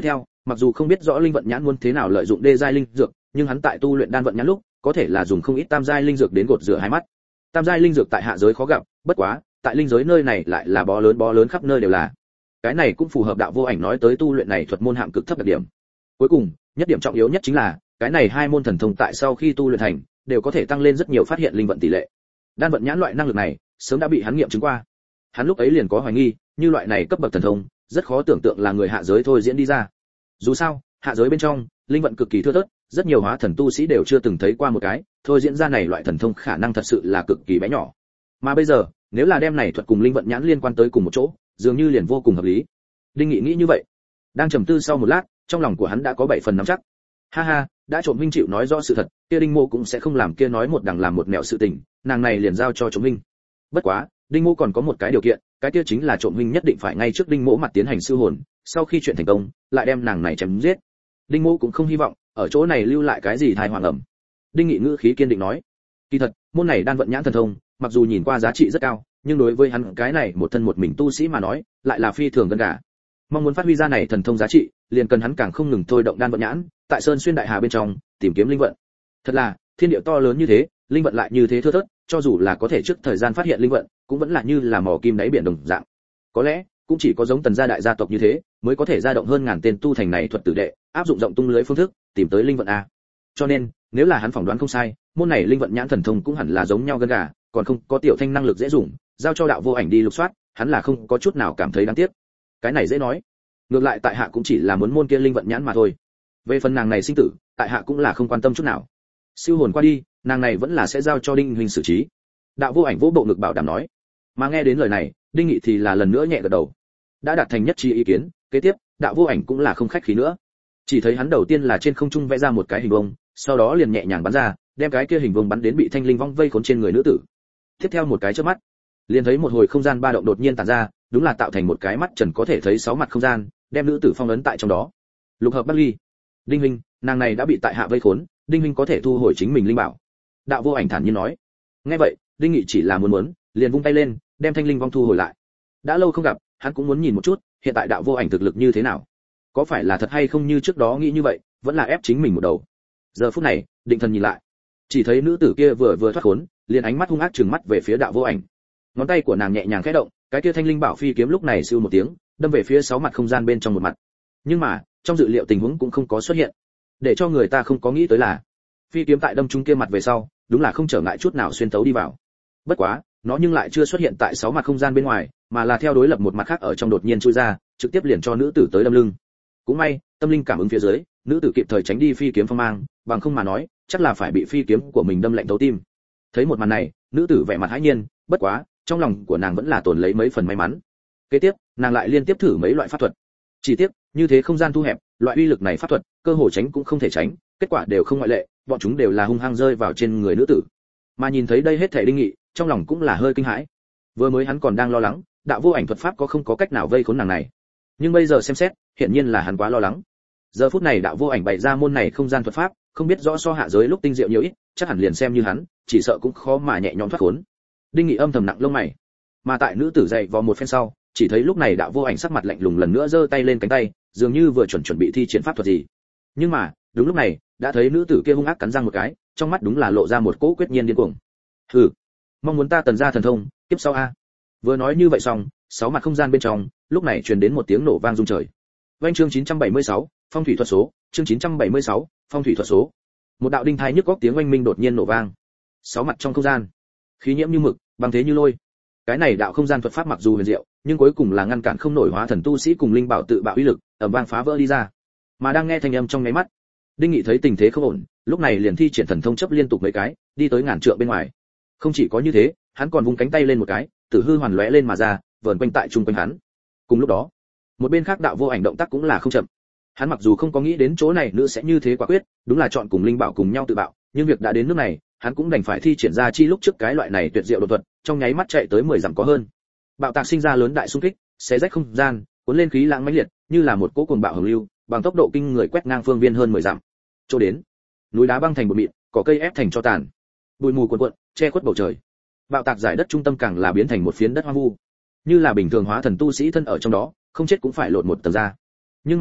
mặc dù không biết rõ linh vận nhãn muốn thế nào lợi dụng đê giai linh dược, nhưng hắn tại tu luyện đan vận nhãn lúc, có thể là dùng không ít tam giai linh dược đến gột rửa hai mắt. Tam giai linh dược tại hạ giới khó gặp, bất quá, tại linh giới nơi này lại là bó lớn bó lớn khắp nơi đều là. Cái này cũng phù hợp đạo vô ảnh nói tới tu luyện này thuật môn hạng cực thấp đặc điểm. Cuối cùng, nhất điểm trọng yếu nhất chính là, cái này hai môn thần thông tại sau khi tu luyện thành, đều có thể tăng lên rất nhiều phát hiện linh vận tỷ lệ. Đan vận nhãn loại năng lực này, sớm đã bị hắn nghiệm chứng qua. Hắn lúc ấy liền có hoài nghi, như loại này cấp bậc thần thông, rất khó tưởng tượng là người hạ giới thôi diễn đi ra. Dù sao, hạ giới bên trong, linh vận cực kỳ thưa thớt, rất nhiều hóa thần tu sĩ đều chưa từng thấy qua một cái, thôi diễn ra này loại thần thông khả năng thật sự là cực kỳ bé nhỏ. Mà bây giờ, nếu là đem này thuật cùng linh vận nhãn liên quan tới cùng một chỗ, dường như liền vô cùng hợp lý. Đinh Nghị nghĩ như vậy. Đang trầm tư sau một lát, trong lòng của hắn đã có bảy phần nắm chắc. Ha ha, đã Trộm Minh chịu nói rõ sự thật, kia Đinh Mô cũng sẽ không làm kia nói một đằng làm một nẻo sự tình, nàng này liền giao cho Trộm Minh. Bất quá, Đinh Mô còn có một cái điều kiện, cái kia chính là Trộm Minh nhất định phải ngay trước Đinh Mỗ mặt tiến hành siêu hồn, sau khi chuyện thành công, lại đem nàng này chém giết. Đinh Mô cũng không hy vọng ở chỗ này lưu lại cái gì thai hoàng ẩm. Đinh Nghị ngữ khí kiên định nói, kỳ thật, môn này đan vận nhãn thần thông, mặc dù nhìn qua giá trị rất cao, nhưng đối với hắn cái này một thân một mình tu sĩ mà nói, lại là phi thường gần cả. Mong muốn phát huy ra này thần thông giá trị, liền cần hắn càng không ngừng thôi động đan vận nhãn, tại sơn xuyên đại hà bên trong, tìm kiếm linh vận. Thật là, thiên địa to lớn như thế, linh vận lại như thế thưa thớt, cho dù là có thể trước thời gian phát hiện linh vận, cũng vẫn là như là mỏ kim đáy biển đồng dạng. Có lẽ, cũng chỉ có giống Tần gia đại gia tộc như thế, mới có thể ra động hơn ngàn tên tu thành này thuật tử đệ, áp dụng rộng tung lưới phương thức, tìm tới linh vận a. Cho nên, nếu là hắn phỏng đoán không sai, môn này linh vận nhãn thần thông cũng hẳn là giống nhau gần gà, còn không có tiểu thanh năng lực dễ dùng, giao cho đạo vô ảnh đi lục soát, hắn là không có chút nào cảm thấy đáng tiếc. Cái này dễ nói. Ngược lại tại hạ cũng chỉ là muốn môn kia linh vận nhãn mà thôi. Về phần nàng này sinh tử, tại hạ cũng là không quan tâm chút nào. Siêu hồn qua đi, nàng này vẫn là sẽ giao cho Đinh huynh xử trí. Đạo vô ảnh vỗ bộ ngực bảo đảm nói. Mà nghe đến lời này, Đinh Nghị thì là lần nữa nhẹ gật đầu. Đã đạt thành nhất trí ý kiến, kế tiếp, đạo vô ảnh cũng là không khách khí nữa. Chỉ thấy hắn đầu tiên là trên không trung vẽ ra một cái hình vuông, sau đó liền nhẹ nhàng bắn ra, đem cái kia hình vuông bắn đến bị thanh linh vong vây khốn trên người nữ tử. Tiếp theo một cái chớp mắt, liền thấy một hồi không gian ba động đột nhiên tản ra, đúng là tạo thành một cái mắt trần có thể thấy sáu mặt không gian, đem nữ tử phong ấn tại trong đó. Lục hợp Bắc Ly. Đinh huynh, nàng này đã bị tại hạ vây khốn, Đinh huynh có thể thu hồi chính mình linh bảo. Đạo vô ảnh thản nhiên nói. Nghe vậy, Đinh Nghị chỉ là muốn muốn, liền vung tay lên, đem thanh linh vong thu hồi lại. Đã lâu không gặp, hắn cũng muốn nhìn một chút, hiện tại đạo vô ảnh thực lực như thế nào. Có phải là thật hay không như trước đó nghĩ như vậy, vẫn là ép chính mình một đầu. Giờ phút này, định thần nhìn lại, chỉ thấy nữ tử kia vừa vừa thoát khốn, liền ánh mắt hung ác trừng mắt về phía đạo vô ảnh. Ngón tay của nàng nhẹ nhàng khẽ động, cái kia thanh linh bảo phi kiếm lúc này siêu một tiếng, đâm về phía sáu mặt không gian bên trong một mặt. Nhưng mà, trong dự liệu tình huống cũng không có xuất hiện. Để cho người ta không có nghĩ tới là, phi kiếm tại đâm trúng kia mặt về sau, đúng là không trở ngại chút nào xuyên tấu đi vào. Bất quá, nó nhưng lại chưa xuất hiện tại sáu mặt không gian bên ngoài, mà là theo đối lập một mặt khác ở trong đột nhiên chui ra, trực tiếp liền cho nữ tử tới đâm lưng. Cũng may, tâm linh cảm ứng phía dưới, nữ tử kịp thời tránh đi phi kiếm phong mang, bằng không mà nói, chắc là phải bị phi kiếm của mình đâm lạnh thấu tim. Thấy một màn này, nữ tử vẻ mặt hãi nhiên, bất quá, trong lòng của nàng vẫn là tồn lấy mấy phần may mắn. Kế tiếp, nàng lại liên tiếp thử mấy loại pháp thuật. Chỉ tiếc, như thế không gian thu hẹp, loại uy lực này pháp thuật, cơ hội tránh cũng không thể tránh, kết quả đều không ngoại lệ, bọn chúng đều là hung hăng rơi vào trên người nữ tử. Mà nhìn thấy đây hết thảy Đinh Nghị, trong lòng cũng là hơi kinh hãi. Vừa mới hắn còn đang lo lắng, đạo vô ảnh thuật pháp có không có cách nào vây khốn nàng này. Nhưng bây giờ xem xét, hiển nhiên là hắn quá lo lắng. Giờ phút này đạo vô ảnh bày ra môn này không gian thuật pháp, không biết rõ so hạ giới lúc tinh diệu nhiều ít, chắc hẳn liền xem như hắn, chỉ sợ cũng khó mà nhẹ nhõm thoát khốn. Đinh Nghị âm thầm nặng lông mày. Mà tại nữ tử dậy vò một phen sau, chỉ thấy lúc này đạo vô ảnh sắc mặt lạnh lùng lần nữa giơ tay lên cánh tay, dường như vừa chuẩn chuẩn bị thi triển pháp thuật gì. Nhưng mà, đúng lúc này, đã thấy nữ tử kia hung ác cắn răng một cái, trong mắt đúng là lộ ra một cỗ quyết nhiên điên cuồng. Hừ, mong muốn ta Tần gia thần thông, tiếp sau a. Vừa nói như vậy xong, sáu mặt không gian bên trong, lúc này truyền đến một tiếng nổ vang rung trời. Vành chương chín trăm bảy mươi sáu, phong thủy thuật số, chương chín trăm bảy mươi sáu, phong thủy thuật số. Một đạo đinh thai nhức óc tiếng oanh minh đột nhiên nổ vang. Sáu mặt trong không gian, khí nhiễm như mực, băng thế như lôi. Cái này đạo không gian thuật pháp mặc dù huyền diệu, nhưng cuối cùng là ngăn cản không nổi hóa thần tu sĩ cùng linh bảo tự bạo uy lực, ầm vang phá vỡ đi ra. Mà đang nghe thanh âm trong ngáy mắt, Đinh Nghị thấy tình thế không ổn, lúc này liền thi triển thần thông chấp liên tục mấy cái, đi tới ngàn trượng bên ngoài. Không chỉ có như thế, hắn còn vung cánh tay lên một cái, tử hư hoàn lóe lên mà ra, vờn quanh tại trung quanh hắn. Cùng lúc đó, một bên khác đạo vô ảnh động tác cũng là không chậm. Hắn mặc dù không có nghĩ đến chỗ này nữ sẽ như thế quả quyết, đúng là chọn cùng linh bảo cùng nhau tự bạo, nhưng việc đã đến nước này, hắn cũng đành phải thi triển ra chi lúc trước cái loại này tuyệt diệu đột thuật, trong nháy mắt chạy tới mười dặm có hơn. Bạo tạc sinh ra lớn đại xung kích, xé rách không gian, cuốn lên khí lãng mãnh liệt, như là một cỗ cuồng bạo hồng lưu, bằng tốc độ kinh người quét ngang phương viên hơn mười dặm. Chỗ đến, núi đá băng thành một mịn, cỏ cây ép thành cho tàn. Bụi mù cuồn cuộn, che khuất bầu trời. Bạo tạc giải đất trung tâm càng là biến thành một phiến đất hoang vu. Như là bình thường hóa thần tu sĩ thân ở trong đó, không chết cũng phải lột một tầng da. Nhưng mà,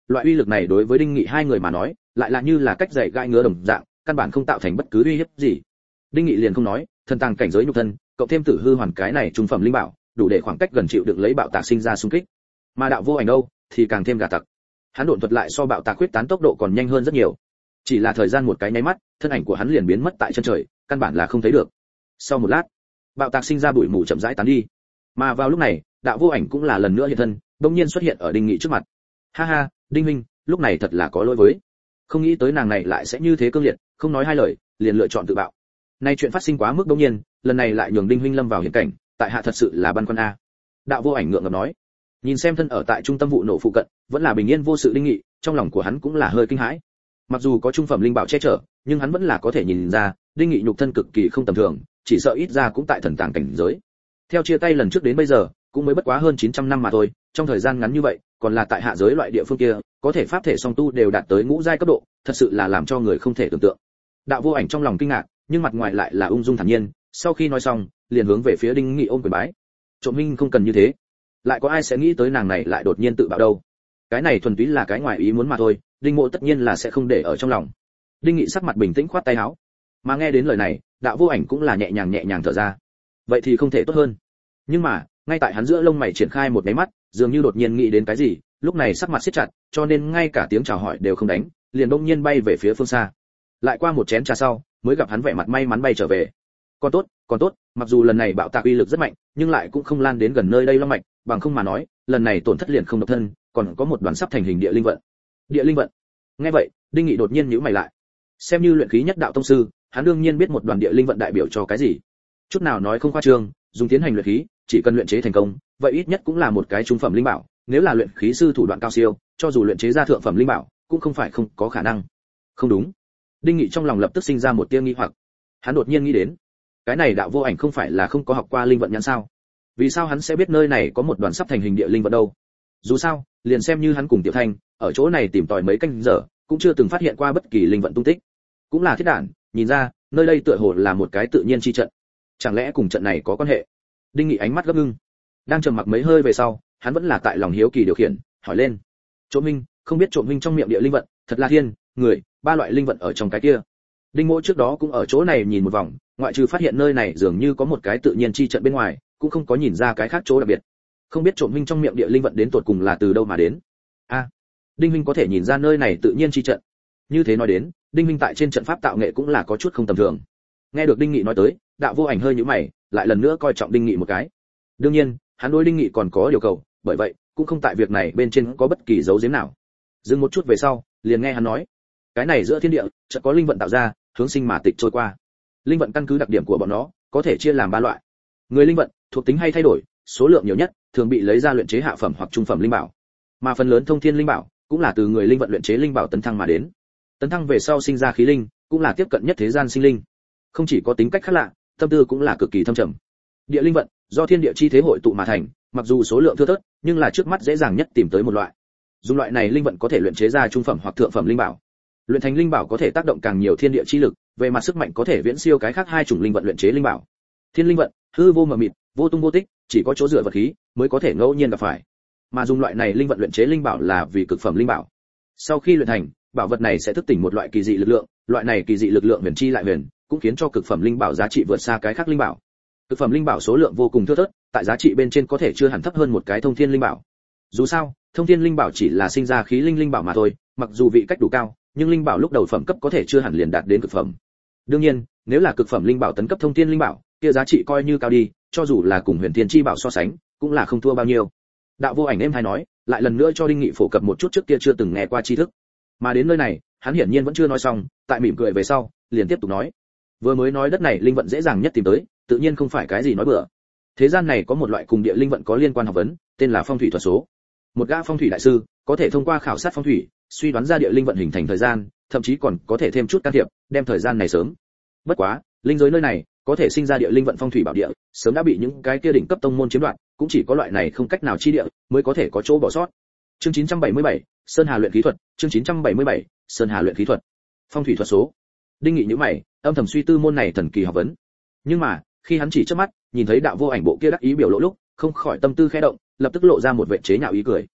Loại uy lực này đối với Đinh Nghị hai người mà nói, lại là như là cách dạy gai ngứa đồng dạng, căn bản không tạo thành bất cứ uy hiếp gì. Đinh Nghị liền không nói, thần tàng cảnh giới nhục thân, cộng thêm tử hư hoàn cái này trung phẩm linh bảo, đủ để khoảng cách gần chịu đựng lấy bạo tạc sinh ra xung kích. Mà đạo vô ảnh đâu, thì càng thêm gà tặc. Hắn độn thuật lại so bạo tạc quyết tán tốc độ còn nhanh hơn rất nhiều. Chỉ là thời gian một cái nháy mắt, thân ảnh của hắn liền biến mất tại chân trời, căn bản là không thấy được. Sau một lát, bạo tạc sinh ra bụi mù chậm rãi tán đi. Mà vào lúc này, đạo vô ảnh cũng là lần nữa hiện thân, đột nhiên xuất hiện ở Đinh Nghị trước mặt. Ha ha, Đinh huynh, lúc này thật là có lỗi với. Không nghĩ tới nàng này lại sẽ như thế cương liệt, không nói hai lời, liền lựa chọn tự bạo. Nay chuyện phát sinh quá mức đột nhiên, lần này lại nhường Đinh huynh lâm vào hiểm cảnh, tại hạ thật sự là băn khoăn a. Đạo vô ảnh ngượng ngập nói. Nhìn xem thân ở tại trung tâm vụ nổ phụ cận, vẫn là bình yên vô sự Đinh Nghị, trong lòng của hắn cũng là hơi kinh hãi. Mặc dù có trung phẩm linh bảo che chở, nhưng hắn vẫn là có thể nhìn ra, Đinh Nghị nhục thân cực kỳ không tầm thường, chỉ sợ ít ra cũng tại thần tàng cảnh giới. Theo chia tay lần trước đến bây giờ, cũng mới bất quá hơn chín trăm năm mà thôi, trong thời gian ngắn như vậy, còn là tại hạ giới loại địa phương kia, có thể pháp thể song tu đều đạt tới ngũ giai cấp độ, thật sự là làm cho người không thể tưởng tượng. Đạo vô ảnh trong lòng kinh ngạc, nhưng mặt ngoài lại là ung dung thản nhiên, sau khi nói xong, liền hướng về phía Đinh Nghị ôm quyền bái. Trộm minh không cần như thế, lại có ai sẽ nghĩ tới nàng này lại đột nhiên tự bạo đâu? Cái này thuần túy là cái ngoài ý muốn mà thôi, Đinh Mộ tất nhiên là sẽ không để ở trong lòng. Đinh Nghị sắc mặt bình tĩnh khoát tay áo. Mà nghe đến lời này, đạo vô ảnh cũng là nhẹ nhàng nhẹ nhàng thở ra. Vậy thì không thể tốt hơn. Nhưng mà, ngay tại hắn giữa lông mày triển khai một cái mắt, dường như đột nhiên nghĩ đến cái gì, lúc này sắc mặt siết chặt, cho nên ngay cả tiếng chào hỏi đều không đánh, liền bỗng nhiên bay về phía phương xa. Lại qua một chén trà sau, mới gặp hắn vẻ mặt may mắn bay trở về. Còn tốt, còn tốt, mặc dù lần này bạo tạc uy lực rất mạnh, nhưng lại cũng không lan đến gần nơi đây long mạch, bằng không mà nói, lần này tổn thất liền không độc thân, còn có một đoàn sắp thành hình địa linh vận. Địa linh vận. Nghe vậy, Đinh Nghị đột nhiên nhíu mày lại. Xem như luyện khí nhất đạo tông sư, hắn đương nhiên biết một đoàn địa linh vận đại biểu cho cái gì. Chút nào nói không khoa trương, dùng tiến hành luyện khí, chỉ cần luyện chế thành công, vậy ít nhất cũng là một cái trung phẩm linh bảo, nếu là luyện khí sư thủ đoạn cao siêu, cho dù luyện chế ra thượng phẩm linh bảo, cũng không phải không có khả năng. Không đúng. Đinh Nghị trong lòng lập tức sinh ra một tia nghi hoặc. Hắn đột nhiên nghĩ đến, cái này đạo vô ảnh không phải là không có học qua linh vận nhãn sao? Vì sao hắn sẽ biết nơi này có một đoàn sắp thành hình địa linh vận đâu? Dù sao, liền xem như hắn cùng Tiểu Thanh, ở chỗ này tìm tòi mấy canh giờ, cũng chưa từng phát hiện qua bất kỳ linh vận tung tích. Cũng là thiết đản, nhìn ra, nơi đây tựa hồ là một cái tự nhiên chi trận. Chẳng lẽ cùng trận này có quan hệ? Đinh Nghị ánh mắt gấp ngưng. Đang trầm mặc mấy hơi về sau, hắn vẫn là tại lòng hiếu kỳ điều khiển, hỏi lên. Trộm minh, không biết trộm minh trong miệng địa linh vận, thật là thiên, người, ba loại linh vận ở trong cái kia. Đinh Mỗ trước đó cũng ở chỗ này nhìn một vòng, ngoại trừ phát hiện nơi này dường như có một cái tự nhiên chi trận bên ngoài, cũng không có nhìn ra cái khác chỗ đặc biệt. Không biết trộm minh trong miệng địa linh vận đến tột cùng là từ đâu mà đến. A, à, Đinh Minh có thể nhìn ra nơi này tự nhiên chi trận. Như thế nói đến, Đinh Minh tại trên trận pháp tạo nghệ cũng là có chút không tầm thường. Nghe được Đinh Nghị nói tới, đạo vô ảnh hơi nhíu mày, lại lần nữa coi trọng Đinh Nghị một cái. Đương nhiên, hắn đối Đinh Nghị còn có điều cầu, bởi vậy cũng không tại việc này bên trên có bất kỳ dấu giếm nào. Dừng một chút về sau, liền nghe hắn nói, cái này giữa thiên địa, chợt có linh vận tạo ra, hướng sinh mà tịch trôi qua. Linh vận căn cứ đặc điểm của bọn nó, có thể chia làm ba loại. Người linh vận, thuộc tính hay thay đổi, số lượng nhiều nhất, thường bị lấy ra luyện chế hạ phẩm hoặc trung phẩm linh bảo. Mà phần lớn thông thiên linh bảo, cũng là từ người linh vận luyện chế linh bảo tấn thăng mà đến. Tấn thăng về sau sinh ra khí linh, cũng là tiếp cận nhất thế gian sinh linh. Không chỉ có tính cách khác lạ, tâm tư cũng là cực kỳ thâm trầm. Địa linh vận, do thiên địa chi thế hội tụ mà thành, mặc dù số lượng thưa thớt, nhưng là trước mắt dễ dàng nhất tìm tới một loại. Dùng loại này linh vận có thể luyện chế ra trung phẩm hoặc thượng phẩm linh bảo. Luyện thành linh bảo có thể tác động càng nhiều thiên địa chi lực, về mặt sức mạnh có thể viễn siêu cái khác hai chủng linh vận luyện chế linh bảo. Thiên linh vận, hư vô mờ mịt, vô tung vô tích, chỉ có chỗ dựa vật khí mới có thể ngẫu nhiên gặp phải. Mà dùng loại này linh vận luyện chế linh bảo là vì cực phẩm linh bảo. Sau khi luyện thành, bảo vật này sẽ thức tỉnh một loại kỳ dị lực lượng, loại này kỳ dị lực lượng huyền chi lại huyền, cũng khiến cho cực phẩm linh bảo giá trị vượt xa cái khác linh bảo. Cực phẩm linh bảo số lượng vô cùng thưa thớt, tại giá trị bên trên có thể chưa hẳn thấp hơn một cái thông thiên linh bảo. Dù sao, thông thiên linh bảo chỉ là sinh ra khí linh linh bảo mà thôi, mặc dù vị cách đủ cao, nhưng linh bảo lúc đầu phẩm cấp có thể chưa hẳn liền đạt đến cực phẩm. Đương nhiên, nếu là cực phẩm linh bảo tấn cấp thông thiên linh bảo, kia giá trị coi như cao đi, cho dù là cùng huyền thiên chi bảo so sánh, cũng là không thua bao nhiêu. Đạo vô ảnh em hay nói, lại lần nữa cho Đinh Nghị phổ cập một chút trước kia chưa từng nghe qua tri thức. Mà đến nơi này, hắn hiển nhiên vẫn chưa nói xong, tại mỉm cười về sau, liền tiếp tục nói. Vừa mới nói đất này linh vận dễ dàng nhất tìm tới, tự nhiên không phải cái gì nói bừa. Thế gian này có một loại cùng địa linh vận có liên quan học vấn, tên là phong thủy thuật số. Một gã phong thủy đại sư có thể thông qua khảo sát phong thủy, suy đoán ra địa linh vận hình thành thời gian, thậm chí còn có thể thêm chút can thiệp, đem thời gian này sớm. Bất quá, linh giới nơi này có thể sinh ra địa linh vận phong thủy bảo địa, sớm đã bị những cái kia đỉnh cấp tông môn chiếm đoạt, cũng chỉ có loại này không cách nào chi địa mới có thể có chỗ bỏ sót. Chương chín trăm bảy mươi bảy, Sơn Hà luyện khí thuật, chương chín trăm bảy mươi bảy, Sơn Hà luyện khí thuật. Phong thủy thuật số. Đinh Nghị nhíu mày, âm thầm suy tư môn này thần kỳ học vấn. Nhưng mà, khi hắn chỉ chớp mắt, nhìn thấy đạo vô ảnh bộ kia đắc ý biểu lộ lúc, không khỏi tâm tư khẽ động, lập tức lộ ra một vẻ chế nhạo ý cười.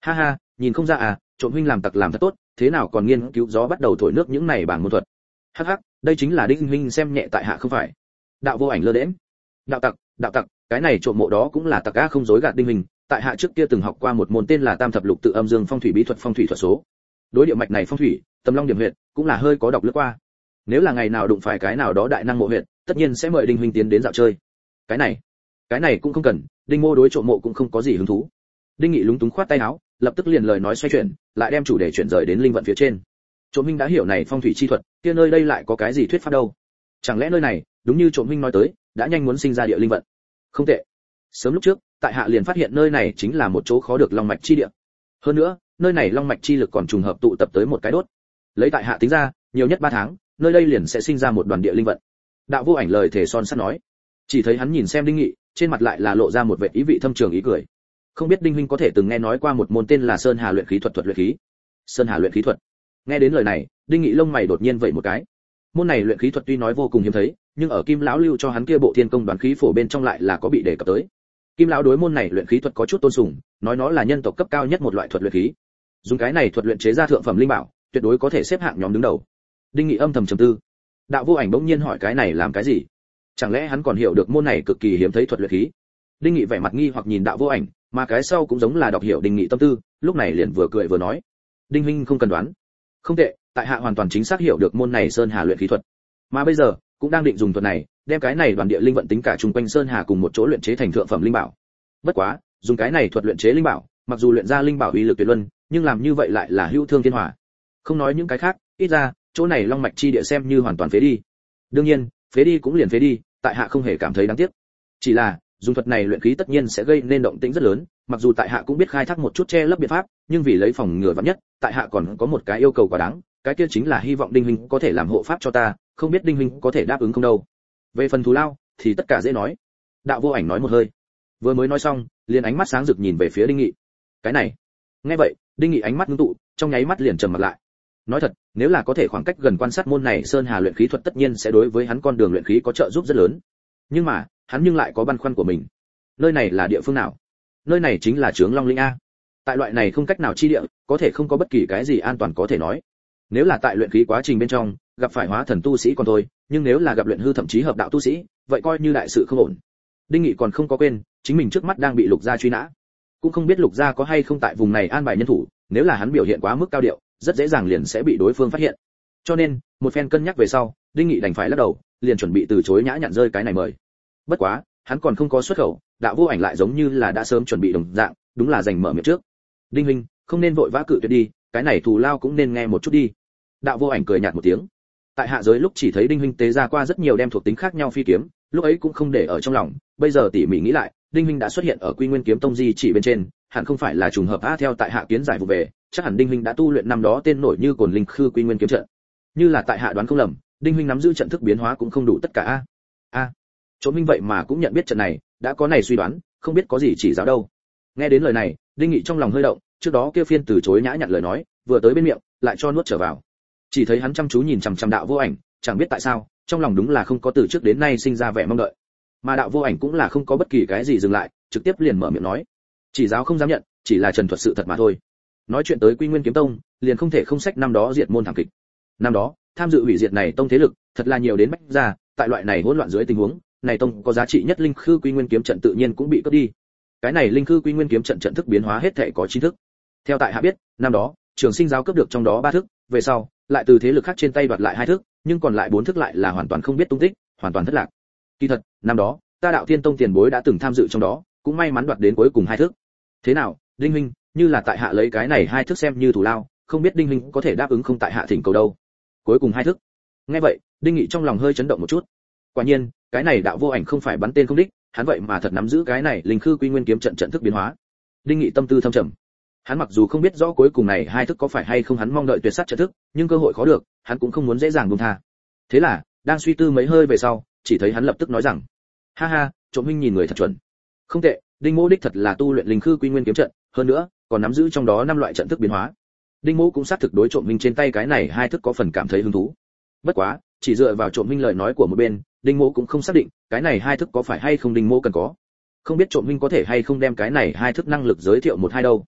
Ha ha, nhìn không ra à, trộm huynh làm tặc làm thật tốt, thế nào còn nghiên cứu gió bắt đầu thổi nước những này bảng môn thuật. Hắc hắc, đây chính là đinh huynh xem nhẹ tại hạ không phải. Đạo Vô Ảnh lơ đễnh. Đạo tặc, đạo tặc, cái này trộm mộ đó cũng là tặc a, không dối gạt đinh huynh, tại hạ trước kia từng học qua một môn tên là Tam thập lục tự âm dương phong thủy bí thuật phong thủy thuật số. Đối địa mạch này phong thủy, Tầm Long điểm huyệt, cũng là hơi có đọc lướt qua. Nếu là ngày nào đụng phải cái nào đó đại năng mộ huyệt, tất nhiên sẽ mời đinh huynh tiến đến dạo chơi. Cái này, cái này cũng không cần, đinh mô đối trộm mộ cũng không có gì hứng thú. Đinh Nghị lúng túng khoát tay áo, lập tức liền lời nói xoay chuyển, lại đem chủ đề chuyển rời đến linh vận phía trên. Trộm huynh đã hiểu này phong thủy chi thuật, kia nơi đây lại có cái gì thuyết pháp đâu? Chẳng lẽ nơi này, đúng như trộm huynh nói tới, đã nhanh muốn sinh ra địa linh vận? Không tệ. Sớm lúc trước, tại hạ liền phát hiện nơi này chính là một chỗ khó được long mạch chi địa. Hơn nữa, nơi này long mạch chi lực còn trùng hợp tụ tập tới một cái đốt. Lấy tại hạ tính ra, nhiều nhất ba tháng, nơi đây liền sẽ sinh ra một đoàn địa linh vận. Đạo Vô Ảnh lời thề son sắt nói. Chỉ thấy hắn nhìn xem Đinh Nghị, trên mặt lại là lộ ra một vẻ ý vị thâm trường ý cười. Không biết Đinh huynh có thể từng nghe nói qua một môn tên là Sơn Hà luyện khí thuật thuật luyện khí. Sơn Hà luyện khí thuật. Nghe đến lời này, Đinh Nghị lông mày đột nhiên vẩy một cái. Môn này luyện khí thuật tuy nói vô cùng hiếm thấy, nhưng ở Kim lão lưu cho hắn kia bộ Thiên Công Đoán khí phổ bên trong lại là có bị đề cập tới. Kim lão đối môn này luyện khí thuật có chút tôn sùng, nói nó là nhân tộc cấp cao nhất một loại thuật luyện khí. Dùng cái này thuật luyện chế ra thượng phẩm linh bảo, tuyệt đối có thể xếp hạng nhóm đứng đầu. Đinh Nghị âm thầm trầm tư. Đạo Vô Ảnh bỗng nhiên hỏi cái này làm cái gì? Chẳng lẽ hắn còn hiểu được môn này cực kỳ hiếm thấy thuật luyện khí? Đinh Nghị vẻ mặt nghi hoặc nhìn Đạo Vô Ảnh, mà cái sau cũng giống là đọc hiểu Đinh Nghị tâm tư, lúc này liền vừa cười vừa nói: "Đinh huynh không cần đoán. Không tệ, tại hạ hoàn toàn chính xác hiểu được môn này Sơn Hà luyện khí thuật. Mà bây giờ, cũng đang định dùng thuật này, đem cái này đoàn địa linh vận tính cả chung quanh Sơn Hà cùng một chỗ luyện chế thành thượng phẩm linh bảo. Bất quá, dùng cái này thuật luyện chế linh bảo, mặc dù luyện ra linh bảo uy lực tuyệt luân, nhưng làm như vậy lại là hữu thương thiên hỏa. Không nói những cái khác, ít ra, chỗ này long mạch chi địa xem như hoàn toàn phế đi. Đương nhiên, phế đi cũng liền phế đi, tại hạ không hề cảm thấy đáng tiếc. Chỉ là, dùng thuật này luyện khí tất nhiên sẽ gây nên động tĩnh rất lớn, mặc dù tại hạ cũng biết khai thác một chút che lấp biện pháp, nhưng vì lấy phòng ngừa vạn nhất, tại hạ còn có một cái yêu cầu quá đáng, cái kia chính là hy vọng Đinh huynh có thể làm hộ pháp cho ta, không biết Đinh huynh có thể đáp ứng không đâu. Về phần thù lao, thì tất cả dễ nói." Đạo Vô Ảnh nói một hơi. Vừa mới nói xong, liền ánh mắt sáng rực nhìn về phía Đinh Nghị. Cái này, nghe vậy, Đinh Nghị ánh mắt ngưng tụ, trong nháy mắt liền trầm mặt lại. Nói thật, nếu là có thể khoảng cách gần quan sát môn này Sơn Hà luyện khí thuật tất nhiên sẽ đối với hắn con đường luyện khí có trợ giúp rất lớn. Nhưng mà, hắn nhưng lại có băn khoăn của mình. Nơi này là địa phương nào? Nơi này chính là Trướng Long Linh a. Tại loại này không cách nào chi địa, có thể không có bất kỳ cái gì an toàn có thể nói. Nếu là tại luyện khí quá trình bên trong, gặp phải hóa thần tu sĩ còn thôi, nhưng nếu là gặp luyện hư thậm chí hợp đạo tu sĩ, vậy coi như đại sự không ổn. Đinh Nghị còn không có quên, chính mình trước mắt đang bị Lục gia truy nã. Cũng không biết Lục gia có hay không tại vùng này an bài nhân thủ, nếu là hắn biểu hiện quá mức cao điệu, rất dễ dàng liền sẽ bị đối phương phát hiện. Cho nên, một phen cân nhắc về sau, Đinh Nghị đành phải lắc đầu, liền chuẩn bị từ chối nhã nhặn rơi cái này mời. Bất quá, hắn còn không có xuất khẩu, Đạo Vô Ảnh lại giống như là đã sớm chuẩn bị đồng dạng, đúng là giành mở miệng trước. "Đinh huynh, không nên vội vã cự tuyệt đi, cái này thù lao cũng nên nghe một chút đi." Đạo Vô Ảnh cười nhạt một tiếng. Tại hạ giới lúc chỉ thấy Đinh huynh tế ra qua rất nhiều đem thuộc tính khác nhau phi kiếm, lúc ấy cũng không để ở trong lòng, bây giờ tỉ mỉ nghĩ lại, Đinh huynh đã xuất hiện ở Quy Nguyên Kiếm Tông di chỉ bên trên, hẳn không phải là trùng hợp a, theo tại hạ kiến giải vụ về, chắc hẳn Đinh huynh đã tu luyện năm đó tên nổi như cồn linh khư Quy Nguyên kiếm trận. Như là tại hạ đoán không lầm, Đinh huynh nắm giữ trận thức biến hóa cũng không đủ tất cả a. A. Chỗ minh vậy mà cũng nhận biết trận này, đã có này suy đoán, không biết có gì chỉ giáo đâu. Nghe đến lời này, Đinh Nghị trong lòng hơi động, trước đó kia phiên từ chối nhã nhặn lời nói, vừa tới bên miệng, lại cho nuốt trở vào. Chỉ thấy hắn chăm chú nhìn chằm chằm Đạo Vô Ảnh, chẳng biết tại sao, trong lòng đúng là không có từ trước đến nay sinh ra vẻ mong đợi. Mà Đạo Vô Ảnh cũng là không có bất kỳ cái gì dừng lại, trực tiếp liền mở miệng nói: "Chỉ giáo không dám nhận, chỉ là trần thuật sự thật mà thôi." Nói chuyện tới Quy Nguyên Kiếm Tông, liền không thể không sách năm đó diệt môn thảm kịch. Năm đó, tham dự hủy diệt này tông thế lực, thật là nhiều đến bách ra, tại loại này hỗn loạn dưới tình huống, này tông có giá trị nhất linh khư Quy Nguyên kiếm trận tự nhiên cũng bị cướp đi. Cái này linh khư Quy Nguyên kiếm trận trận thức biến hóa hết thảy có chín thức. Theo tại hạ biết, năm đó, Trường Sinh giáo cướp được trong đó ba thức, về sau, lại từ thế lực khác trên tay đoạt lại hai thức, nhưng còn lại bốn thức lại là hoàn toàn không biết tung tích, hoàn toàn thất lạc. Kỳ thật, năm đó, ta Đạo Thiên Tông tiền bối đã từng tham dự trong đó, cũng may mắn đoạt đến cuối cùng hai thức. Thế nào, Đinh huynh, như là tại hạ lấy cái này hai thức xem như thù lao, không biết Đinh huynh có thể đáp ứng không tại hạ thỉnh cầu đâu. Cuối cùng hai thức. Nghe vậy, Đinh Nghị trong lòng hơi chấn động một chút. Quả nhiên, cái này Đạo Vô Ảnh không phải bắn tên không đích, hắn vậy mà thật nắm giữ cái này linh khư Quy Nguyên kiếm trận trận thức biến hóa. Đinh Nghị tâm tư thâm trầm. Hắn mặc dù không biết rõ cuối cùng này hai thức có phải hay không hắn mong đợi tuyệt sát trận thức, nhưng cơ hội khó được, hắn cũng không muốn dễ dàng buông tha. Thế là, đang suy tư mấy hơi về sau, chỉ thấy hắn lập tức nói rằng: "Ha ha, Trộm huynh nhìn người thật chuẩn. Không tệ, Đinh Mỗ đích thật là tu luyện linh khư Quy Nguyên kiếm trận, hơn nữa, còn nắm giữ trong đó năm loại trận thức biến hóa." Đinh Mỗ cũng xác thực đối Trộm huynh trên tay cái này hai thức có phần cảm thấy hứng thú. Bất quá, chỉ dựa vào Trộm huynh lời nói của một bên, Đinh Mỗ cũng không xác định, cái này hai thức có phải hay không Đinh Mỗ cần có. Không biết Trộm huynh có thể hay không đem cái này hai thức năng lực giới thiệu một hai đâu.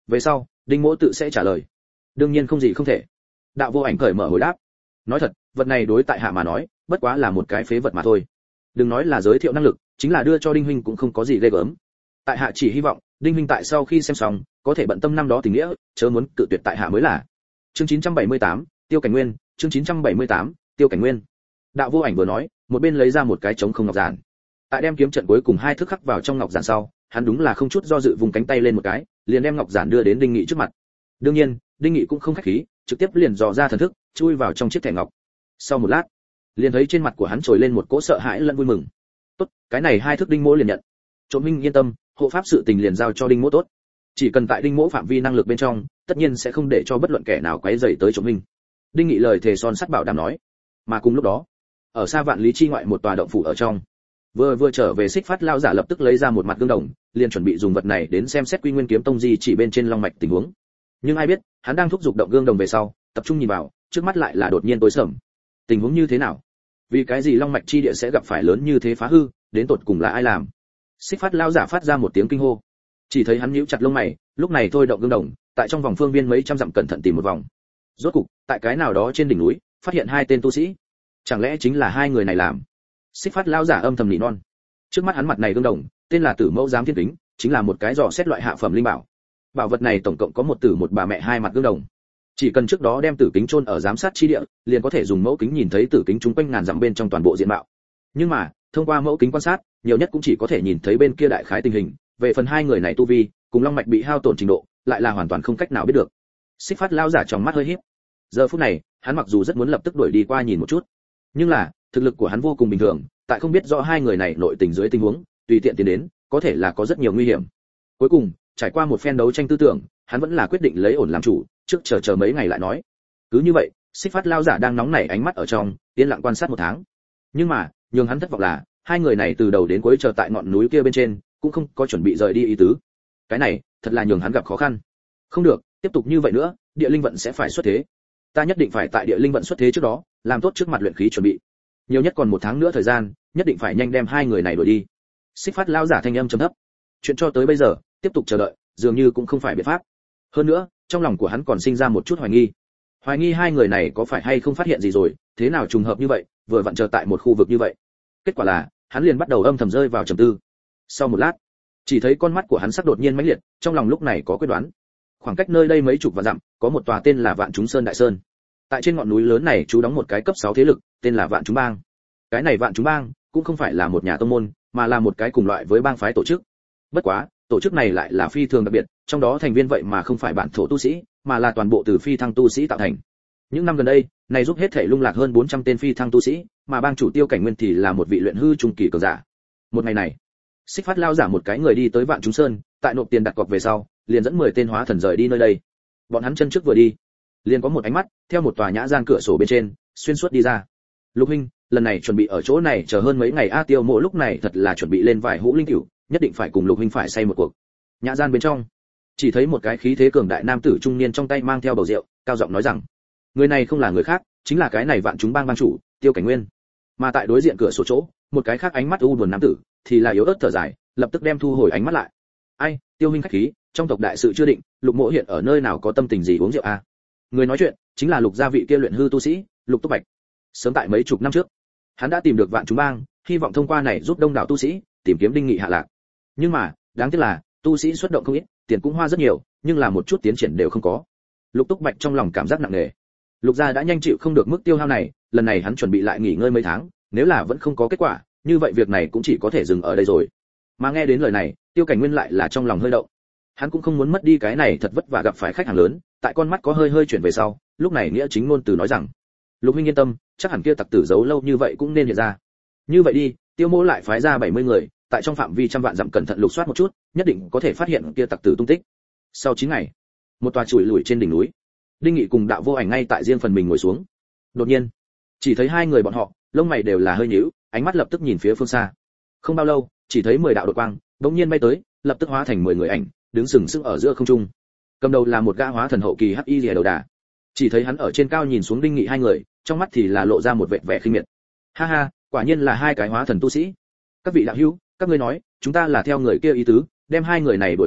Về sau, Đinh Mỗ tự sẽ trả lời. Đương nhiên không gì không thể. Đạo Vô Ảnh cởi mở hồi đáp. Nói thật, vật này đối tại hạ mà nói, bất quá là một cái phế vật mà thôi. Đừng nói là giới thiệu năng lực, chính là đưa cho Đinh huynh cũng không có gì ghê gớm. Tại hạ chỉ hy vọng, Đinh huynh tại sau khi xem xong, có thể bận tâm năm đó tình nghĩa, chớ muốn cự tuyệt tại hạ mới là. Chương chín trăm bảy mươi tám, Tiêu Cảnh Nguyên, chương chín trăm bảy mươi tám, Tiêu Cảnh Nguyên. Đạo Vô Ảnh vừa nói, một bên lấy ra một cái trống không ngọc giản. Tại đem kiếm trận cuối cùng hai thước khắc vào trong ngọc giản sau, hắn đúng là không chút do dự vùng cánh tay lên một cái, liền đem ngọc giản đưa đến Đinh Nghị trước mặt. Đương nhiên, Đinh Nghị cũng không khách khí, trực tiếp liền dò ra thần thức, chui vào trong chiếc thẻ ngọc. Sau một lát, liền thấy trên mặt của hắn trồi lên một cỗ sợ hãi lẫn vui mừng. Tốt, cái này hai thước Đinh Mỗ liền nhận. Trộm minh yên tâm, hộ pháp sự tình liền giao cho Đinh Mỗ tốt. Chỉ cần tại Đinh Mỗ phạm vi năng lực bên trong, tất nhiên sẽ không để cho bất luận kẻ nào quấy rầy tới trộm minh. Đinh Nghị lời thề son sắt bảo đảm nói. Mà cùng lúc đó, ở xa vạn lý chi ngoại một tòa động phủ ở trong, vừa vừa trở về Xích Phát lão giả lập tức lấy ra một mặt gương đồng, liền chuẩn bị dùng vật này đến xem xét Quy Nguyên kiếm tông di chỉ bên trên long mạch tình huống. Nhưng ai biết, hắn đang thúc giục động gương đồng về sau, tập trung nhìn vào, trước mắt lại là đột nhiên tối sầm. Tình huống như thế nào? Vì cái gì long mạch chi địa sẽ gặp phải lớn như thế phá hư, đến tột cùng là ai làm? Xích Phát lão giả phát ra một tiếng kinh hô. Chỉ thấy hắn nhíu chặt lông mày, lúc này thôi động gương đồng, tại trong vòng phương viên mấy trăm dặm cẩn thận tìm một vòng. Rốt cục, tại cái nào đó trên đỉnh núi, phát hiện hai tên tu sĩ. Chẳng lẽ chính là hai người này làm? Xích Phát lão giả âm thầm nỉ non. Trước mắt hắn mặt này gương đồng, tên là Tử Mẫu Giám Thiên Kính, chính là một cái dò xét loại hạ phẩm linh bảo. Bảo vật này tổng cộng có một tử một bà mẹ hai mặt gương đồng. Chỉ cần trước đó đem tử kính chôn ở giám sát chi địa, liền có thể dùng mẫu kính nhìn thấy tử kính chúng quanh ngàn dặm bên trong toàn bộ diện mạo. Nhưng mà, thông qua mẫu kính quan sát, nhiều nhất cũng chỉ có thể nhìn thấy bên kia đại khái tình hình, về phần hai người này tu vi, cùng long mạch bị hao tổn trình độ, lại là hoàn toàn không cách nào biết được. Xích Phát lão giả trong mắt hơi híp. Giờ phút này, hắn mặc dù rất muốn lập tức đuổi đi qua nhìn một chút, nhưng là, thực lực của hắn vô cùng bình thường, tại không biết rõ hai người này nội tình dưới tình huống, tùy tiện tiến đến, có thể là có rất nhiều nguy hiểm. Cuối cùng, trải qua một phen đấu tranh tư tưởng, hắn vẫn là quyết định lấy ổn làm chủ, trước chờ chờ mấy ngày lại nói. Cứ như vậy, Xích Phát lão giả đang nóng nảy ánh mắt ở trong, yên lặng quan sát một tháng. Nhưng mà, nhường hắn thất vọng là, hai người này từ đầu đến cuối chờ tại ngọn núi kia bên trên, cũng không có chuẩn bị rời đi ý tứ. Cái này, thật là nhường hắn gặp khó khăn. Không được, tiếp tục như vậy nữa, địa linh vận sẽ phải xuất thế. Ta nhất định phải tại địa linh vận xuất thế trước đó, làm tốt trước mặt luyện khí chuẩn bị. Nhiều nhất còn một tháng nữa thời gian, nhất định phải nhanh đem hai người này đuổi đi. Xích Phát lão giả thanh âm trầm thấp. Chuyện cho tới bây giờ, tiếp tục chờ đợi, dường như cũng không phải biện pháp. Hơn nữa, trong lòng của hắn còn sinh ra một chút hoài nghi. Hoài nghi hai người này có phải hay không phát hiện gì rồi, thế nào trùng hợp như vậy, vừa vặn chờ tại một khu vực như vậy. Kết quả là, hắn liền bắt đầu âm thầm rơi vào trầm tư. Sau một lát, chỉ thấy con mắt của hắn sắc đột nhiên mãnh liệt, trong lòng lúc này có quyết đoán. Khoảng cách nơi đây mấy chục vạn dặm, có một tòa tên là Vạn Chúng Sơn Đại Sơn. Tại trên ngọn núi lớn này trú đóng một cái cấp sáu thế lực, tên là Vạn Chúng Bang. Cái này Vạn Chúng Bang cũng không phải là một nhà tông môn, mà là một cái cùng loại với bang phái tổ chức. Bất quá, tổ chức này lại là phi thường đặc biệt, trong đó thành viên vậy mà không phải bản thổ tu sĩ, mà là toàn bộ từ phi thăng tu sĩ tạo thành. Những năm gần đây, này giúp hết thể lung lạc hơn bốn trăm tên phi thăng tu sĩ, mà bang chủ Tiêu Cảnh Nguyên thì là một vị luyện hư trung kỳ cường giả. Một ngày này, Xích Phát lão giả một cái người đi tới Vạn Chúng Sơn, tại nộp tiền đặt cọc về sau, liền dẫn mười tên hóa thần rời đi nơi đây. Bọn hắn chân trước vừa đi, liền có một ánh mắt theo một tòa nhã gian cửa sổ bên trên xuyên suốt đi ra. Lục huynh, lần này chuẩn bị ở chỗ này chờ hơn mấy ngày a. Tiêu Mộ lúc này thật là chuẩn bị lên vài hũ linh cửu, nhất định phải cùng Lục huynh phải say một cuộc. Nhã gian bên trong, chỉ thấy một cái khí thế cường đại nam tử trung niên trong tay mang theo bầu rượu, cao giọng nói rằng, người này không là người khác, chính là cái này Vạn Chúng Bang bang chủ, Tiêu Cảnh Nguyên. Mà tại đối diện cửa sổ chỗ, một cái khác ánh mắt u buồn nam tử, thì là yếu ớt thở dài, lập tức đem thu hồi ánh mắt lại. Ai, Tiêu huynh khách khí, trong tộc đại sự chưa định, Lục Mộ hiện ở nơi nào có tâm tình gì uống rượu a? Người nói chuyện chính là Lục gia vị kia luyện hư tu sĩ, Lục Túc Bạch. Sớm tại mấy chục năm trước, hắn đã tìm được Vạn Chúng Bang, hy vọng thông qua này giúp đông đảo tu sĩ tìm kiếm Đinh Nghị hạ lạc. Nhưng mà, đáng tiếc là, tu sĩ xuất động không ít, tiền cũng hoa rất nhiều, nhưng là một chút tiến triển đều không có. Lục Túc Bạch trong lòng cảm giác nặng nề. Lục gia đã nhanh chịu không được mức tiêu hao này, lần này hắn chuẩn bị lại nghỉ ngơi mấy tháng, nếu là vẫn không có kết quả, như vậy việc này cũng chỉ có thể dừng ở đây rồi. Mà nghe đến lời này, Tiêu Cảnh Nguyên lại là trong lòng hơi động. Hắn cũng không muốn mất đi cái này thật vất vả gặp phải khách hàng lớn, tại con mắt có hơi hơi chuyển về sau, lúc này nghĩa chính ngôn từ nói rằng, Lục huynh yên tâm, chắc hẳn kia tặc tử giấu lâu như vậy cũng nên hiện ra. Như vậy đi, Tiêu Mỗ lại phái ra bảy mươi người, tại trong phạm vi trăm vạn dặm cẩn thận lục soát một chút, nhất định có thể phát hiện kia tặc tử tung tích. Sau chín ngày, một tòa chùi lủi trên đỉnh núi, Đinh Nghị cùng Đạo Vô Ảnh ngay tại riêng phần mình ngồi xuống. Đột nhiên, chỉ thấy hai người bọn họ, lông mày đều là hơi nhíu, ánh mắt lập tức nhìn phía phương xa. Không bao lâu, chỉ thấy mười đạo đột quang bỗng nhiên bay tới, lập tức hóa thành mười người ảnh, đứng sừng sững ở giữa không trung. Cầm đầu là một gã hóa thần hậu kỳ hắc y lìa đầu đà. Chỉ thấy hắn ở trên cao nhìn xuống Đinh Nghị hai người, trong mắt thì là lộ ra một vẻ vẻ khinh miệt. Ha ha, quả nhiên là hai cái hóa thần tu sĩ. Các vị đạo hữu, các ngươi nói, chúng ta là theo người kia ý tứ, đem hai người này đuổi đi đâu,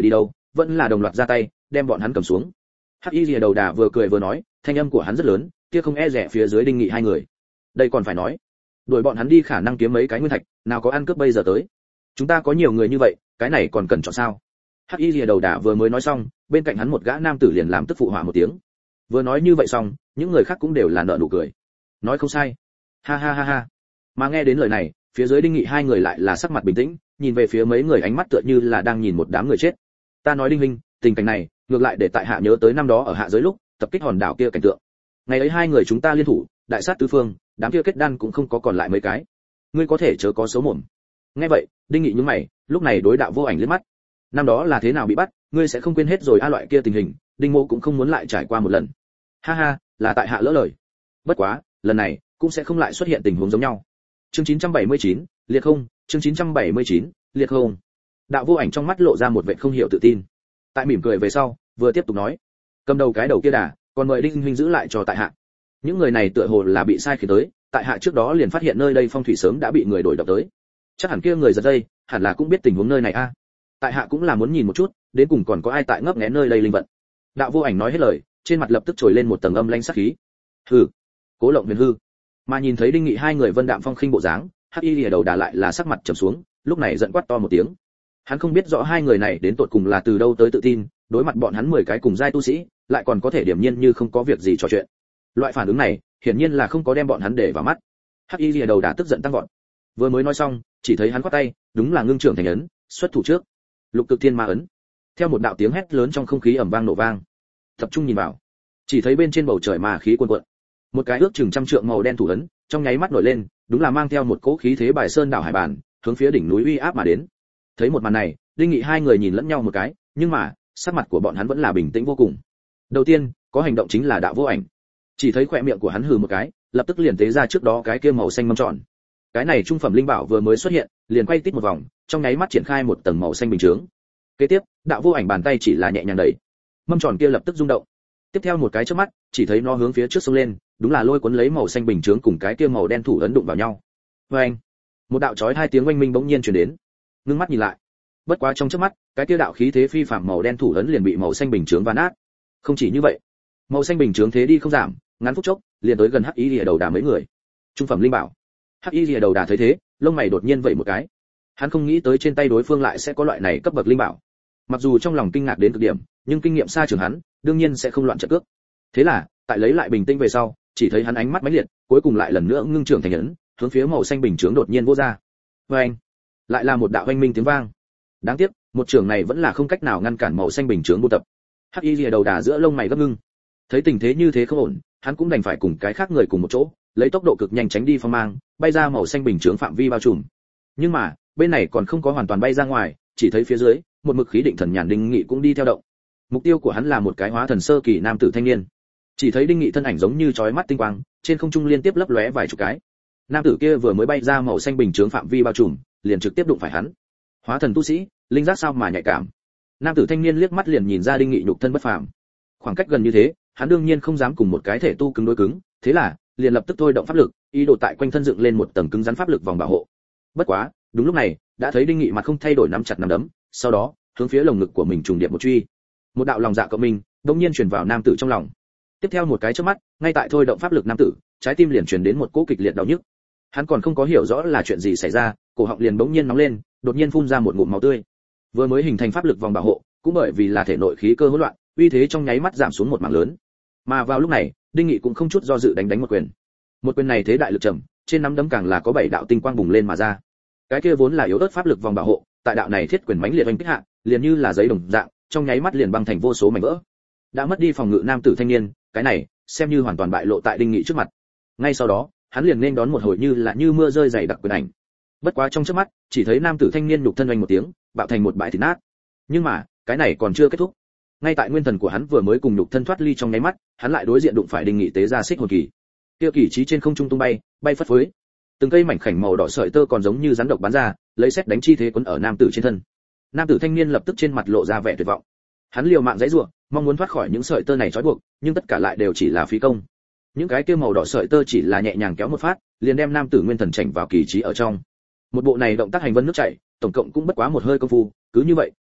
vẫn là đồng loạt ra tay đem bọn hắn cầm xuống. Hắc Y Lìa đầu đà vừa cười vừa nói, thanh âm của hắn rất lớn, kia không e rẻ phía dưới Đinh Nghị hai người. Đây còn phải nói, đuổi bọn hắn đi khả năng kiếm mấy cái nguyên thạch, nào có ăn cướp bây giờ tới. Chúng ta có nhiều người như vậy, cái này còn cần chọn sao? Hắc Y Lìa đầu đà vừa mới nói xong, bên cạnh hắn một gã nam tử liền làm tức phụ hỏa một tiếng. Vừa nói như vậy xong, những người khác cũng đều là nở nụ cười. Nói không sai. Ha ha ha ha. Mà nghe đến lời này, phía dưới Đinh Nghị hai người lại là sắc mặt bình tĩnh, nhìn về phía mấy người ánh mắt tựa như là đang nhìn một đám người chết. Ta nói Đinh huynh, tình cảnh này, ngược lại để tại hạ nhớ tới năm đó ở hạ giới lúc tập kích hòn đảo kia cảnh tượng. Ngày ấy hai người chúng ta liên thủ, đại sát tứ phương, đám kia kết đan cũng không có còn lại mấy cái. Ngươi có thể chớ có xấu mồm. Nghe vậy, Đinh Nghị nhướng mày, lúc này đối Đạo Vô Ảnh liếc mắt. Năm đó là thế nào bị bắt, ngươi sẽ không quên hết rồi a, loại kia tình hình, Đinh Mộ cũng không muốn lại trải qua một lần. Ha ha, là tại hạ lỡ lời. Bất quá, lần này cũng sẽ không lại xuất hiện tình huống giống nhau. Chương chín trăm bảy mươi chín, liệt không, chương chín trăm bảy mươi chín, liệt không. Đạo Vô Ảnh trong mắt lộ ra một vẻ không hiểu tự tin. Tại mỉm cười về sau, vừa tiếp tục nói, cầm đầu cái đầu kia đà, còn mời Đinh huynh giữ lại cho tại hạ. Những người này tựa hồ là bị sai khiến tới, tại hạ trước đó liền phát hiện nơi đây phong thủy sớm đã bị người đổi động tới. Chắc hẳn kia người giật dây, hẳn là cũng biết tình huống nơi này a. Tại hạ cũng là muốn nhìn một chút, đến cùng còn có ai tại ngấp nghé nơi đây linh vận. Đạo Vô Ảnh nói hết lời, trên mặt lập tức trồi lên một tầng âm lãnh sát khí. Hừ, Cố Lộng Huyền hư. Mà nhìn thấy Đinh Nghị hai người vân đạm phong khinh bộ dáng, Hắc Y Lìa đầu đà lại là sắc mặt trầm xuống, lúc này giận quát to một tiếng. Hắn không biết rõ hai người này đến tột cùng là từ đâu tới tự tin, đối mặt bọn hắn mười cái cùng giai tu sĩ, lại còn có thể điểm nhiên như không có việc gì trò chuyện. Loại phản ứng này, hiển nhiên là không có đem bọn hắn để vào mắt. Hắc Y Lìa đầu đà tức giận tăng vọt. Vừa mới nói xong, chỉ thấy hắn quát tay, đúng là ngưng trưởng thành ấn, xuất thủ trước. Lục Cực Thiên Ma ấn. Theo một đạo tiếng hét lớn trong không khí ầm vang nổ vang. Tập trung nhìn vào, chỉ thấy bên trên bầu trời ma khí cuồn cuộn. Một cái ước chừng trăm trượng màu đen thủ ấn, trong nháy mắt nổi lên, đúng là mang theo một cỗ khí thế bài sơn đảo hải bản, hướng phía đỉnh núi uy áp mà đến. Thấy một màn này, Đinh Nghị hai người nhìn lẫn nhau một cái, nhưng mà, sắc mặt của bọn hắn vẫn là bình tĩnh vô cùng. Đầu tiên, có hành động chính là Đạo Vô Ảnh. Chỉ thấy khóe miệng của hắn hừ một cái, lập tức liền tế ra trước đó cái kia màu xanh mâm tròn. Cái này trung phẩm linh bảo vừa mới xuất hiện, liền quay tít một vòng, trong nháy mắt triển khai một tầng màu xanh bình chướng. Kế tiếp, Đạo Vô Ảnh bàn tay chỉ là nhẹ nhàng đẩy, mâm tròn kia lập tức rung động. Tiếp theo một cái chớp mắt, chỉ thấy nó hướng phía trước xông lên, đúng là lôi cuốn lấy màu xanh bình chướng cùng cái kia màu đen thủ ấn đụng vào nhau. Oeng! Một đạo chói hai tiếng oanh minh bỗng nhiên truyền đến. Ngưng mắt nhìn lại, bất quá trong chớp mắt, cái kia đạo khí thế phi phàm màu đen thủ ấn liền bị màu xanh bình chướng ván nát. Không chỉ như vậy, màu xanh bình chướng thế đi không giảm, ngắn phút chốc, liền tới gần Hắc Y Lìa đầu đà mấy người. Trung phẩm linh bảo. Hắc Y Lìa đầu đà thấy thế, lông mày đột nhiên vẩy một cái. Hắn không nghĩ tới trên tay đối phương lại sẽ có loại này cấp bậc linh bảo. Mặc dù trong lòng kinh ngạc đến cực điểm, nhưng kinh nghiệm xa trường hắn, đương nhiên sẽ không loạn trận cước. Thế là, tại lấy lại bình tĩnh về sau, chỉ thấy hắn ánh mắt mãnh liệt, cuối cùng lại lần nữa ngưng trưởng thành ấn, hướng phía màu xanh bình chướng đột nhiên vỗ ra. Oeng! Lại là một đạo oanh minh tiếng vang. Đáng tiếc, một trường này vẫn là không cách nào ngăn cản màu xanh bình chướng buôn tập. Hắc Y Lìa đầu đà giữa lông mày gấp ngưng. Thấy tình thế như thế không ổn, hắn cũng đành phải cùng cái khác người cùng một chỗ, lấy tốc độ cực nhanh tránh đi phong mang, bay ra màu xanh bình chướng phạm vi bao trùm. Nhưng mà, bên này còn không có hoàn toàn bay ra ngoài, chỉ thấy phía dưới, một mực khí định thần nhàn Đinh Nghị cũng đi theo động. Mục tiêu của hắn là một cái hóa thần sơ kỳ nam tử thanh niên. Chỉ thấy Đinh Nghị thân ảnh giống như chói mắt tinh quang, trên không trung liên tiếp lấp lóe vài chục cái. Nam tử kia vừa mới bay ra màu xanh bình chướng phạm vi bao trùm, liền trực tiếp đụng phải hắn. Hóa thần tu sĩ, linh giác sao mà nhạy cảm. Nam tử thanh niên liếc mắt liền nhìn ra Đinh Nghị nhục thân bất phàm. Khoảng cách gần như thế, hắn đương nhiên không dám cùng một cái thể tu cứng đối cứng, thế là, liền lập tức thôi động pháp lực, ý đồ tại quanh thân dựng lên một tầng cứng rắn pháp lực vòng bảo hộ. Bất quá, đúng lúc này, đã thấy Đinh Nghị mặt không thay đổi nắm chặt nắm đấm, sau đó, hướng phía lồng ngực của mình trùng điệp một truy. Một đạo lòng dạ cộng minh, đột nhiên truyền vào nam tử trong lòng. Tiếp theo một cái chớp mắt, ngay tại thôi động pháp lực nam tử, trái tim liền truyền đến một cỗ kịch liệt đau nhức. Hắn còn không có hiểu rõ là chuyện gì xảy ra, cổ họng liền bỗng nhiên nóng lên, đột nhiên phun ra một ngụm máu tươi. Vừa mới hình thành pháp lực vòng bảo hộ, cũng bởi vì là thể nội khí cơ hỗn loạn, uy thế trong nháy mắt giảm xuống một mảng lớn. Mà vào lúc này, Đinh Nghị cũng không chút do dự đánh đánh một quyền. Một quyền này thế đại lực trầm, trên nắm đấm càng là có bảy đạo tinh quang bùng lên mà ra. Cái kia vốn là yếu ớt pháp lực vòng bảo hộ, tại đạo này thiết quyền mãnh liệt oanh kích hạ, liền như là giấy đồng dạng, trong nháy mắt liền băng thành vô số mảnh vỡ. Đã mất đi phòng ngự nam tử thanh niên, cái này xem như hoàn toàn bại lộ tại Đinh Nghị trước mặt. Ngay sau đó, hắn liền nên đón một hồi như là như mưa rơi dày đặc quyền ảnh. Bất quá trong chớp mắt, chỉ thấy nam tử thanh niên nhục thân oanh một tiếng, bạo thành một bãi thịt nát. Nhưng mà, cái này còn chưa kết thúc. Ngay tại nguyên thần của hắn vừa mới cùng nhục thân thoát ly trong nháy mắt, hắn lại đối diện đụng phải Đinh Nghị tế ra xích hồn kỳ. Tiêu kỳ trí trên không trung tung bay, bay phất phới. Từng cây mảnh khảnh màu đỏ sợi tơ còn giống như rắn độc bắn ra, lấy xét đánh chi thế quấn ở nam tử trên thân. Nam tử thanh niên lập tức trên mặt lộ ra vẻ tuyệt vọng. Hắn liều mạng giãy giụa, mong muốn thoát khỏi những sợi tơ này trói buộc, nhưng tất cả lại đều chỉ là phí công. Những cái kia màu đỏ sợi tơ chỉ là nhẹ nhàng kéo một phát, liền đem nam tử nguyên thần chảnh vào kỳ trí ở trong. Một bộ này động tác hành vân nước chảy, tổng cộng cũng bất quá một hơi công phu, cứ như vậy,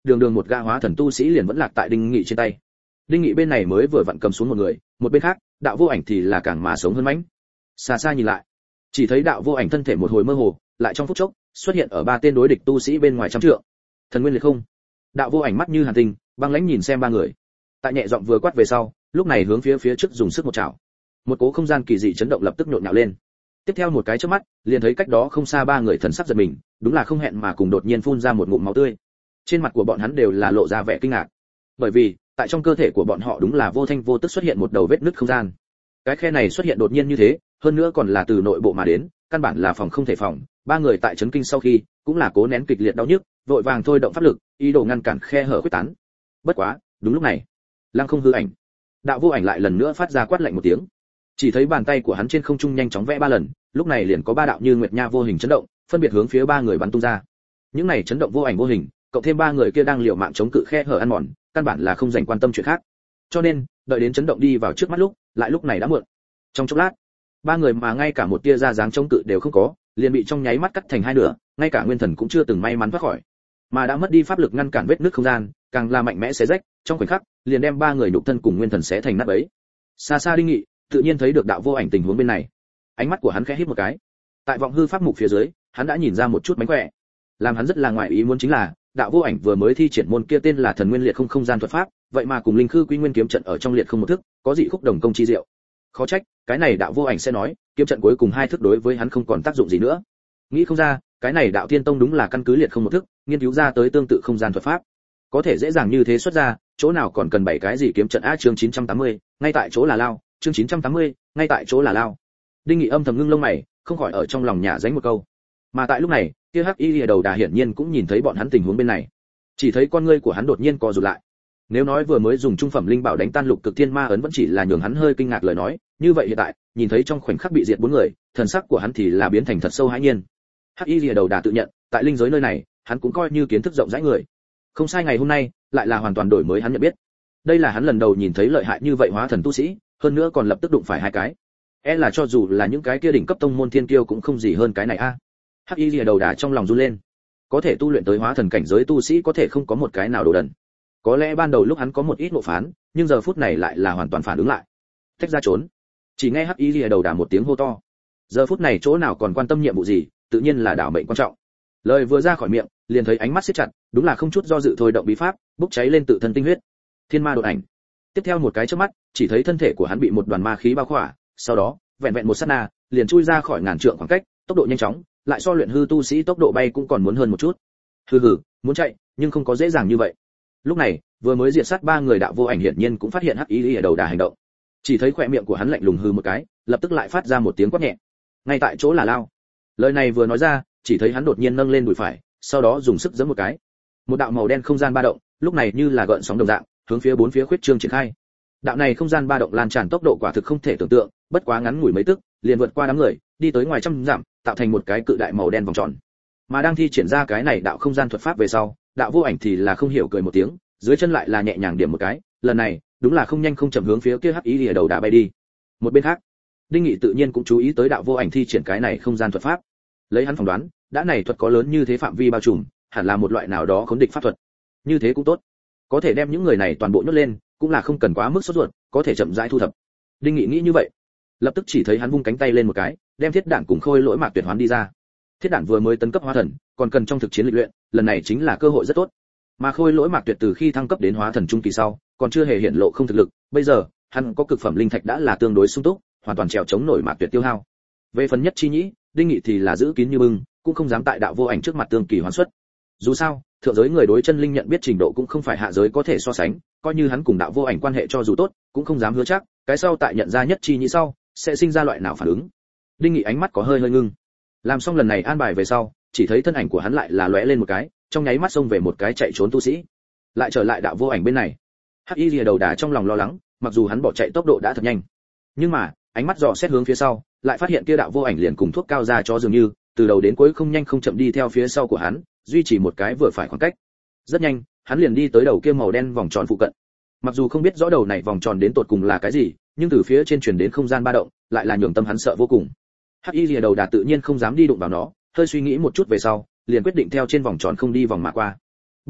đường đường một gã hóa thần tu sĩ liền vẫn lạc tại đinh nghị trên tay. Đinh nghị bên này mới vừa vặn cầm xuống một người, một bên khác đạo vô ảnh thì là càng mà sống hơn mãnh. Xa xa nhìn lại, chỉ thấy đạo vô ảnh thân thể một hồi mơ hồ, lại trong phút chốc xuất hiện ở ba tên đối địch tu sĩ bên ngoài trăm trượng. Thần nguyên liệt không. Đạo vô ảnh mắt như hàn tinh, băng lãnh nhìn xem ba người. Tại nhẹ giọng vừa quát về sau, lúc này hướng phía phía trước dùng sức một chảo. Một cỗ không gian kỳ dị chấn động lập tức nhộn nhạo lên. Tiếp theo một cái chớp mắt, liền thấy cách đó không xa ba người thần sắc giật mình, đúng là không hẹn mà cùng đột nhiên phun ra một ngụm máu tươi. Trên mặt của bọn hắn đều là lộ ra vẻ kinh ngạc. Bởi vì, tại trong cơ thể của bọn họ đúng là vô thanh vô tức xuất hiện một đầu vết nứt không gian. Cái khe này xuất hiện đột nhiên như thế, hơn nữa còn là từ nội bộ mà đến, căn bản là phòng không thể phòng. Ba người tại chấn kinh sau khi, cũng là cố nén kịch liệt đau nhức, vội vàng thôi động pháp lực, ý đồ ngăn cản khe hở khuếch tán. Bất quá, đúng lúc này, lăng không hư ảnh, đạo vô ảnh lại lần nữa phát ra quát lạnh một tiếng. Chỉ thấy bàn tay của hắn trên không trung nhanh chóng vẽ ba lần, lúc này liền có ba đạo như nguyệt nha vô hình chấn động, phân biệt hướng phía ba người bắn tung ra. Những này chấn động vô ảnh vô hình, cộng thêm ba người kia đang liều mạng chống cự khe hở ăn mòn, căn bản là không dành quan tâm chuyện khác. Cho nên, đợi đến chấn động đi vào trước mắt lúc, lại lúc này đã muộn. Trong chốc lát, ba người mà ngay cả một tia ra dáng chống cự đều không có, liền bị trong nháy mắt cắt thành hai nửa, ngay cả nguyên thần cũng chưa từng may mắn thoát khỏi, mà đã mất đi pháp lực ngăn cản vết nứt không gian, càng là mạnh mẽ xé rách, trong khoảnh khắc, liền đem ba người nhục thân cùng nguyên thần xé thành nát bấy. Xa xa Đinh Nghị, tự nhiên thấy được đạo vô ảnh tình huống bên này. Ánh mắt của hắn khẽ híp một cái. Tại vọng hư pháp mục phía dưới, hắn đã nhìn ra một chút mánh khỏe. Làm hắn rất là ngoại ý muốn chính là, đạo vô ảnh vừa mới thi triển môn kia tên là Thần Nguyên Liệt Không không gian thuật pháp, vậy mà cùng linh khư quy nguyên kiếm trận ở trong liệt không một thức, có dị khúc đồng công chi diệu. Khó trách, cái này đạo vô ảnh sẽ nói, kiếm trận cuối cùng hai thức đối với hắn không còn tác dụng gì nữa. Nghĩ không ra, cái này đạo tiên tông đúng là căn cứ liệt không một thức, nghiên cứu ra tới tương tự không gian thuật pháp. Có thể dễ dàng như thế xuất ra, chỗ nào còn cần bảy cái gì kiếm trận a chương chín trăm tám mươi, ngay tại chỗ là lao, chương chín trăm tám mươi, ngay tại chỗ là lao. Đinh Nghị âm thầm ngưng lông mày, không khỏi ở trong lòng nhả dánh một câu. Mà tại lúc này, kia Hắc Y Lìa đầu đà hiển nhiên cũng nhìn thấy bọn hắn tình huống bên này. Chỉ thấy con ngươi của hắn đột nhiên co rụt lại. Nếu nói vừa mới dùng trung phẩm linh bảo đánh tan lục cực thiên ma ấn vẫn chỉ là nhường hắn hơi kinh ngạc lời nói, như vậy hiện tại, nhìn thấy trong khoảnh khắc bị diệt bốn người, thần sắc của hắn thì là biến thành thật sâu hãi nhiên. Hắc Y Lìa đầu đà tự nhận, tại linh giới nơi này, hắn cũng coi như kiến thức rộng rãi người. Không sai, ngày hôm nay, lại là hoàn toàn đổi mới hắn nhận biết. Đây là hắn lần đầu nhìn thấy lợi hại như vậy hóa thần tu sĩ, hơn nữa còn lập tức đụng phải hai cái. E là cho dù là những cái kia đỉnh cấp tông môn thiên kiêu cũng không gì hơn cái này a. Hắc Y Lìa đầu đà trong lòng run lên. Có thể tu luyện tới hóa thần cảnh giới tu sĩ có thể không có một cái nào đồ đần. Có lẽ ban đầu lúc hắn có một ít ngộ phán, nhưng giờ phút này lại là hoàn toàn phản ứng lại. Tách ra trốn. Chỉ nghe Hắc Y Lìa đầu đà một tiếng hô to. Giờ phút này chỗ nào còn quan tâm nhiệm vụ gì, tự nhiên là đảo mệnh quan trọng. Lời vừa ra khỏi miệng, liền thấy ánh mắt siết chặt, đúng là không chút do dự thôi động bí pháp, bốc cháy lên tự thân tinh huyết. Thiên ma đột ảnh. Tiếp theo một cái chớp mắt, chỉ thấy thân thể của hắn bị một đoàn ma khí bao khỏa, sau đó, vẹn vẹn một sát na, liền chui ra khỏi ngàn trượng khoảng cách, tốc độ nhanh chóng, lại so luyện hư tu sĩ tốc độ bay cũng còn muốn hơn một chút. Hừ hừ, muốn chạy, nhưng không có dễ dàng như vậy. Lúc này, vừa mới diệt sát ba người đạo vô ảnh hiển nhiên cũng phát hiện Hắc Y ở đầu đà hành động. Chỉ thấy khóe miệng của hắn lạnh lùng hừ một cái, lập tức lại phát ra một tiếng quát nhẹ. Ngay tại chỗ là lao. Lời này vừa nói ra, chỉ thấy hắn đột nhiên nâng lên đùi phải, sau đó dùng sức giẫm một cái. Một đạo màu đen không gian ba động, lúc này như là gợn sóng đồng dạng, hướng phía bốn phía khuyết trương triển khai. Đạo này không gian ba động lan tràn tốc độ quả thực không thể tưởng tượng, bất quá ngắn ngủi mấy tức, liền vượt qua đám người, đi tới ngoài trăm dặm, tạo thành một cái cự đại màu đen vòng tròn. Mà đang thi triển ra cái này đạo không gian thuật pháp về sau, đạo vô ảnh thì là không hiểu cười một tiếng, dưới chân lại là nhẹ nhàng điểm một cái, lần này, đúng là không nhanh không chậm hướng phía kia Hắc Y Lìa đầu đà bay đi. Một bên khác, Đinh Nghị tự nhiên cũng chú ý tới đạo vô ảnh thi triển cái này không gian thuật pháp. Lấy hắn phỏng đoán, đã này thuật có lớn như thế phạm vi bao trùm, hẳn là một loại nào đó khống địch pháp thuật. Như thế cũng tốt, có thể đem những người này toàn bộ nhốt lên, cũng là không cần quá mức sốt ruột, có thể chậm rãi thu thập. Đinh Nghị nghĩ như vậy, lập tức chỉ thấy hắn vung cánh tay lên một cái, đem thiết đản cùng khôi lỗi mạc tuyệt hoán đi ra. Thiết đản vừa mới tấn cấp hóa thần, còn cần trong thực chiến lịch luyện, lần này chính là cơ hội rất tốt. Mà khôi lỗi mạc tuyệt từ khi thăng cấp đến hóa thần trung kỳ sau, còn chưa hề hiện lộ không thực lực, bây giờ, hắn có cực phẩm linh thạch đã là tương đối sung túc, hoàn toàn trèo chống nổi mạc tuyệt tiêu hao. Về phần nhất chi nhĩ, Đinh Nghị thì là giữ kín như bưng, cũng không dám tại đạo vô ảnh trước mặt tương kỳ hoán xuất. Dù sao, thượng giới người đối chân linh nhận biết trình độ cũng không phải hạ giới có thể so sánh, coi như hắn cùng đạo vô ảnh quan hệ cho dù tốt, cũng không dám hứa chắc, cái sau tại nhận ra nhất chi nhĩ sau, sẽ sinh ra loại nào phản ứng. Đinh Nghị ánh mắt có hơi hơi ngưng. Làm xong lần này an bài về sau, chỉ thấy thân ảnh của hắn lại là lóe lên một cái, trong nháy mắt xông về một cái chạy trốn tu sĩ. Lại trở lại đạo vô ảnh bên này. Hắc Y Lìa đầu đà trong lòng lo lắng, mặc dù hắn bỏ chạy tốc độ đã thật nhanh, nhưng mà, ánh mắt dò xét hướng phía sau, lại phát hiện kia đạo vô ảnh liền cùng thuốc cao ra cho dường như, từ đầu đến cuối không nhanh không chậm đi theo phía sau của hắn, duy trì một cái vừa phải khoảng cách. Rất nhanh, hắn liền đi tới đầu kia màu đen vòng tròn phụ cận. Mặc dù không biết rõ đầu này vòng tròn đến tột cùng là cái gì, nhưng từ phía trên truyền đến không gian ba động, lại là nhường tâm hắn sợ vô cùng. Hắc Y Lìa đầu đà tự nhiên không dám đi đụng vào nó, hơi suy nghĩ một chút về sau, liền quyết định theo trên vòng tròn không đi vòng mà qua. Bất quá,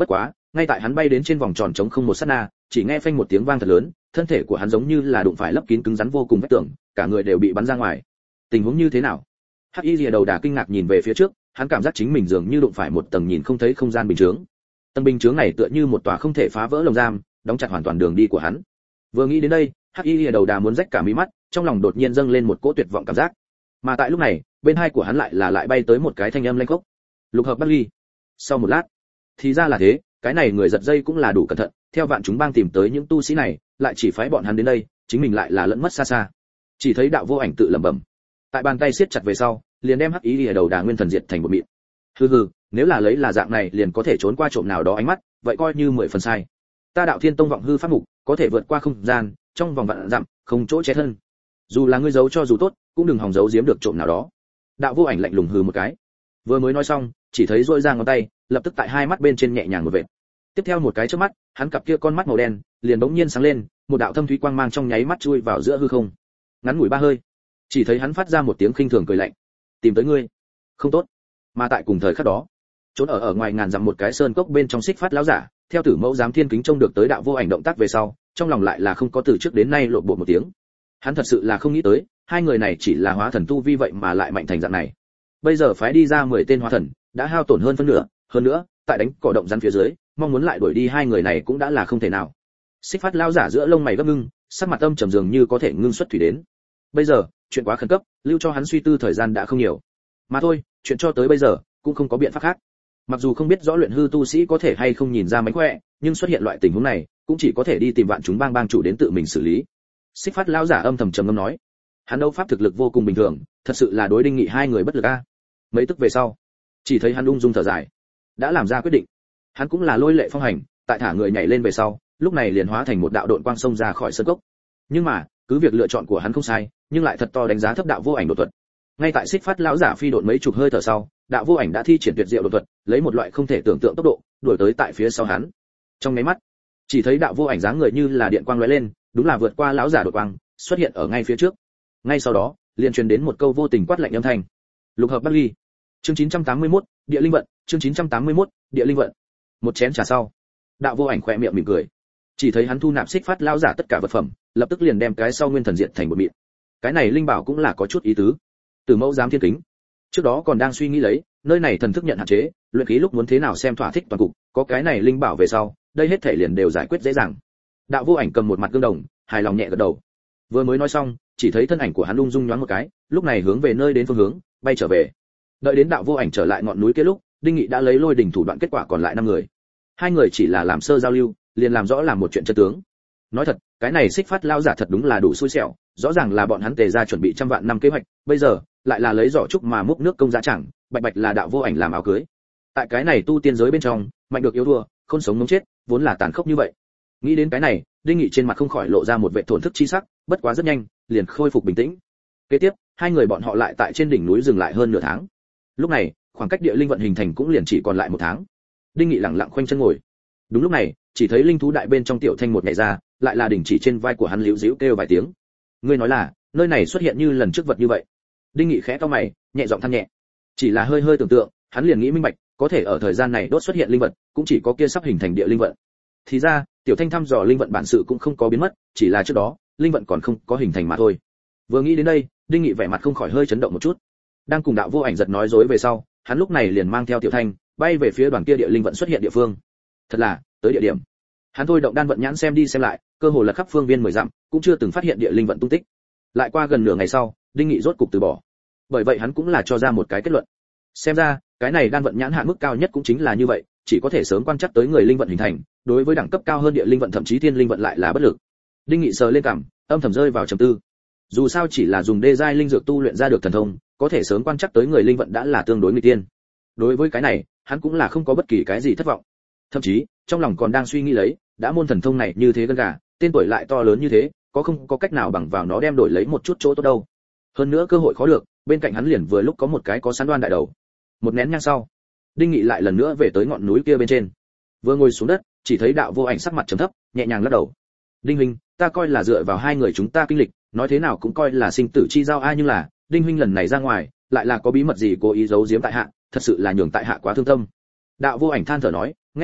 ngay tại hắn bay đến trên vòng tròn trống không một sát na, chỉ nghe phanh một tiếng vang thật lớn, thân thể của hắn giống như là đụng phải lấp kín cứng rắn vô cùng vách tường, cả người đều bị bắn ra ngoài. Tình huống như thế nào? Hắc Y Lìa đầu đà kinh ngạc nhìn về phía trước, hắn cảm giác chính mình dường như đụng phải một tầng nhìn không thấy không gian bình chướng. Tầng bình chướng này tựa như một tòa không thể phá vỡ lồng giam, đóng chặt hoàn toàn đường đi của hắn. Vừa nghĩ đến đây, Hắc Y Lìa đầu đà muốn rách cả mí mắt, trong lòng đột nhiên dâng lên một cỗ tuyệt vọng cảm giác. Mà tại lúc này, bên hai của hắn lại là lại bay tới một cái thanh âm lanh khốc. Lục hợp Bắc Ly. Sau một lát, thì ra là thế, cái này người giật dây cũng là đủ cẩn thận, theo vạn chúng bang tìm tới những tu sĩ này, lại chỉ phái bọn hắn đến đây, chính mình lại là lẫn mất xa xa. Chỉ thấy đạo vô ảnh tự lẩm bẩm, tại bàn tay siết chặt về sau, liền đem Hắc Y Lìa đầu đà nguyên thần diệt thành một mịn. Hừ hừ, nếu là lấy là dạng này liền có thể trốn qua trộm nào đó ánh mắt, vậy coi như mười phần sai. Ta Đạo Thiên Tông vọng hư pháp mục, có thể vượt qua không gian, trong vòng vạn dặm, không chỗ che thân. Dù là ngươi giấu cho dù tốt, cũng đừng hòng giấu giếm được trộm nào đó. Đạo vô ảnh lạnh lùng hừ một cái. Vừa mới nói xong, chỉ thấy rỗi ra ngón tay, lập tức tại hai mắt bên trên nhẹ nhàng một vệt. Tiếp theo một cái chớp mắt, hắn cặp kia con mắt màu đen liền bỗng nhiên sáng lên, một đạo thâm thúy quang mang trong nháy mắt chui vào giữa hư không. Ngắn ngủi ba hơi, chỉ thấy hắn phát ra một tiếng khinh thường cười lạnh. Tìm tới ngươi, không tốt. Mà tại cùng thời khắc đó, trốn ở ở ngoài ngàn dặm một cái sơn cốc bên trong Xích Phát lão giả, theo Tử Mẫu giám thiên kính trông được tới đạo vô ảnh động tác về sau, trong lòng lại là không có từ trước đến nay lộn bộ một tiếng. Hắn thật sự là không nghĩ tới, hai người này chỉ là hóa thần tu vi vậy mà lại mạnh thành dạng này. Bây giờ phái đi ra mười tên hóa thần, đã hao tổn hơn phân nửa, hơn nữa, tại đánh cỏ động rắn phía dưới, mong muốn lại đuổi đi hai người này cũng đã là không thể nào. Xích Phát lão giả giữa lông mày gấp ngưng, sắc mặt âm trầm dường như có thể ngưng xuất thủy đến. Bây giờ, chuyện quá khẩn cấp, lưu cho hắn suy tư thời gian đã không nhiều. Mà thôi, chuyện cho tới bây giờ cũng không có biện pháp khác. Mặc dù không biết rõ luyện hư tu sĩ có thể hay không nhìn ra mánh khỏe, nhưng xuất hiện loại tình huống này, cũng chỉ có thể đi tìm vạn chúng bang bang chủ đến tự mình xử lý. Xích Phát lão giả âm thầm trầm ngâm nói, hắn đấu pháp thực lực vô cùng bình thường, thật sự là đối Đinh Nghị hai người bất lực a. Mấy tức về sau, chỉ thấy hắn ung dung thở dài, đã làm ra quyết định. Hắn cũng là lôi lệ phong hành, tại thả người nhảy lên về sau, lúc này liền hóa thành một đạo độn quang xông ra khỏi sơn cốc. Nhưng mà, cứ việc lựa chọn của hắn không sai, nhưng lại thật to đánh giá thấp đạo vô ảnh đột thuật. Ngay tại Xích Phát lão giả phi độn mấy chục hơi thở sau, đạo vô ảnh đã thi triển tuyệt diệu đột thuật, lấy một loại không thể tưởng tượng tốc độ, đuổi tới tại phía sau hắn. Trong nháy mắt, chỉ thấy đạo vô ảnh dáng người như là điện quang lóe lên, đúng là vượt qua lão giả đột quang, xuất hiện ở ngay phía trước. Ngay sau đó, liền truyền đến một câu vô tình quát lạnh âm thanh. Lục hợp Bắc Ly. Chương chín trăm tám mươi mốt, Địa linh vận, chương chín trăm tám mươi mốt, Địa linh vận. Một chén trà sau, đạo vô ảnh khẽ miệng mỉm cười. Chỉ thấy hắn thu nạp Xích Phát lão giả tất cả vật phẩm, lập tức liền đem cái sau nguyên thần diệt thành một mịn. Cái này linh bảo cũng là có chút ý tứ. Tử Mẫu giám thiên kính. Trước đó còn đang suy nghĩ lấy, nơi này thần thức nhận hạn chế, luyện khí lúc muốn thế nào xem thỏa thích toàn cục, có cái này linh bảo về sau, đây hết thể liền đều giải quyết dễ dàng. Đạo vô ảnh cầm một mặt gương đồng, hài lòng nhẹ gật đầu. Vừa mới nói xong, chỉ thấy thân ảnh của hắn lung dung nhoáng một cái, lúc này hướng về nơi đến phương hướng, bay trở về. Đợi đến đạo vô ảnh trở lại ngọn núi kia lúc, Đinh Nghị đã lấy lôi đỉnh thủ đoạn kết quả còn lại năm người. Hai người chỉ là làm sơ giao lưu, liền làm rõ làm một chuyện chân tướng. Nói thật, cái này Xích Phát lão giả thật đúng là đủ xui xẻo, rõ ràng là bọn hắn tề ra chuẩn bị trăm vạn năm kế hoạch, bây giờ lại là lấy giỏ trúc mà múc nước công giá chẳng, bạch bạch là đạo vô ảnh làm áo cưới. Tại cái này tu tiên giới bên trong, mạnh được yếu thua, không sống mống chết, vốn là tàn khốc như vậy. Nghĩ đến cái này, Đinh Nghị trên mặt không khỏi lộ ra một vẻ thổn thức chi sắc, bất quá rất nhanh, liền khôi phục bình tĩnh. Kế tiếp, hai người bọn họ lại tại trên đỉnh núi dừng lại hơn nửa tháng. Lúc này, khoảng cách địa linh vận hình thành cũng liền chỉ còn lại một tháng. Đinh Nghị lặng lặng khoanh chân ngồi. Đúng lúc này, chỉ thấy linh thú đại bên trong tiểu thanh một nhảy ra, lại là đỉnh chỉ trên vai của hắn liễu díu kêu vài tiếng. Ngươi nói là, nơi này xuất hiện như lần trước vật như vậy? Đinh Nghị khẽ cau mày, nhẹ giọng than nhẹ. Chỉ là hơi hơi tưởng tượng, hắn liền nghĩ minh bạch, có thể ở thời gian này đốt xuất hiện linh vật, cũng chỉ có kia sắp hình thành địa linh vận. Thì ra, tiểu thanh thăm dò linh vận bản sự cũng không có biến mất, chỉ là trước đó, linh vận còn không có hình thành mà thôi. Vừa nghĩ đến đây, Đinh Nghị vẻ mặt không khỏi hơi chấn động một chút. Đang cùng đạo vô ảnh giật nói dối về sau, hắn lúc này liền mang theo tiểu thanh, bay về phía đoàn kia địa linh vận xuất hiện địa phương. Thật là, tới địa điểm. Hắn thôi động đan vận nhãn xem đi xem lại, cơ hồ là khắp phương viên mười dặm, cũng chưa từng phát hiện địa linh vận tung tích. Lại qua gần nửa ngày sau, Đinh Nghị rốt cục từ bỏ. Bởi vậy hắn cũng là cho ra một cái kết luận. Xem ra, cái này đan vận nhãn hạn mức cao nhất cũng chính là như vậy, chỉ có thể sớm quan trắc tới người linh vận hình thành, đối với đẳng cấp cao hơn địa linh vận thậm chí thiên linh vận lại là bất lực. Đinh Nghị sờ lên cằm, âm thầm rơi vào trầm tư. Dù sao chỉ là dùng đê giai linh dược tu luyện ra được thần thông, có thể sớm quan trắc tới người linh vận đã là tương đối nguy tiên. Đối với cái này, hắn cũng là không có bất kỳ cái gì thất vọng. Thậm chí, trong lòng còn đang suy nghĩ lấy, đã môn thần thông này như thế gân gà, tên tuổi lại to lớn như thế, có không có cách nào bằng vào nó đem đổi lấy một chút chỗ tốt đâu. Hơn nữa cơ hội khó được, bên cạnh hắn liền vừa lúc có một cái có sẵn đoan đại đầu. Một nén nhang sau, Đinh Nghị lại lần nữa về tới ngọn núi kia bên trên. Vừa ngồi xuống đất, chỉ thấy đạo vô ảnh sắc mặt trầm thấp, nhẹ nhàng lắc đầu. Đinh huynh, ta coi là dựa vào hai người chúng ta kinh lịch, nói thế nào cũng coi là sinh tử chi giao ai, nhưng là, Đinh huynh lần này ra ngoài, lại là có bí mật gì cố ý giấu giếm tại hạ, thật sự là nhường tại hạ quá thương tâm. Đạo vô ảnh than thở nói, nghe bảo,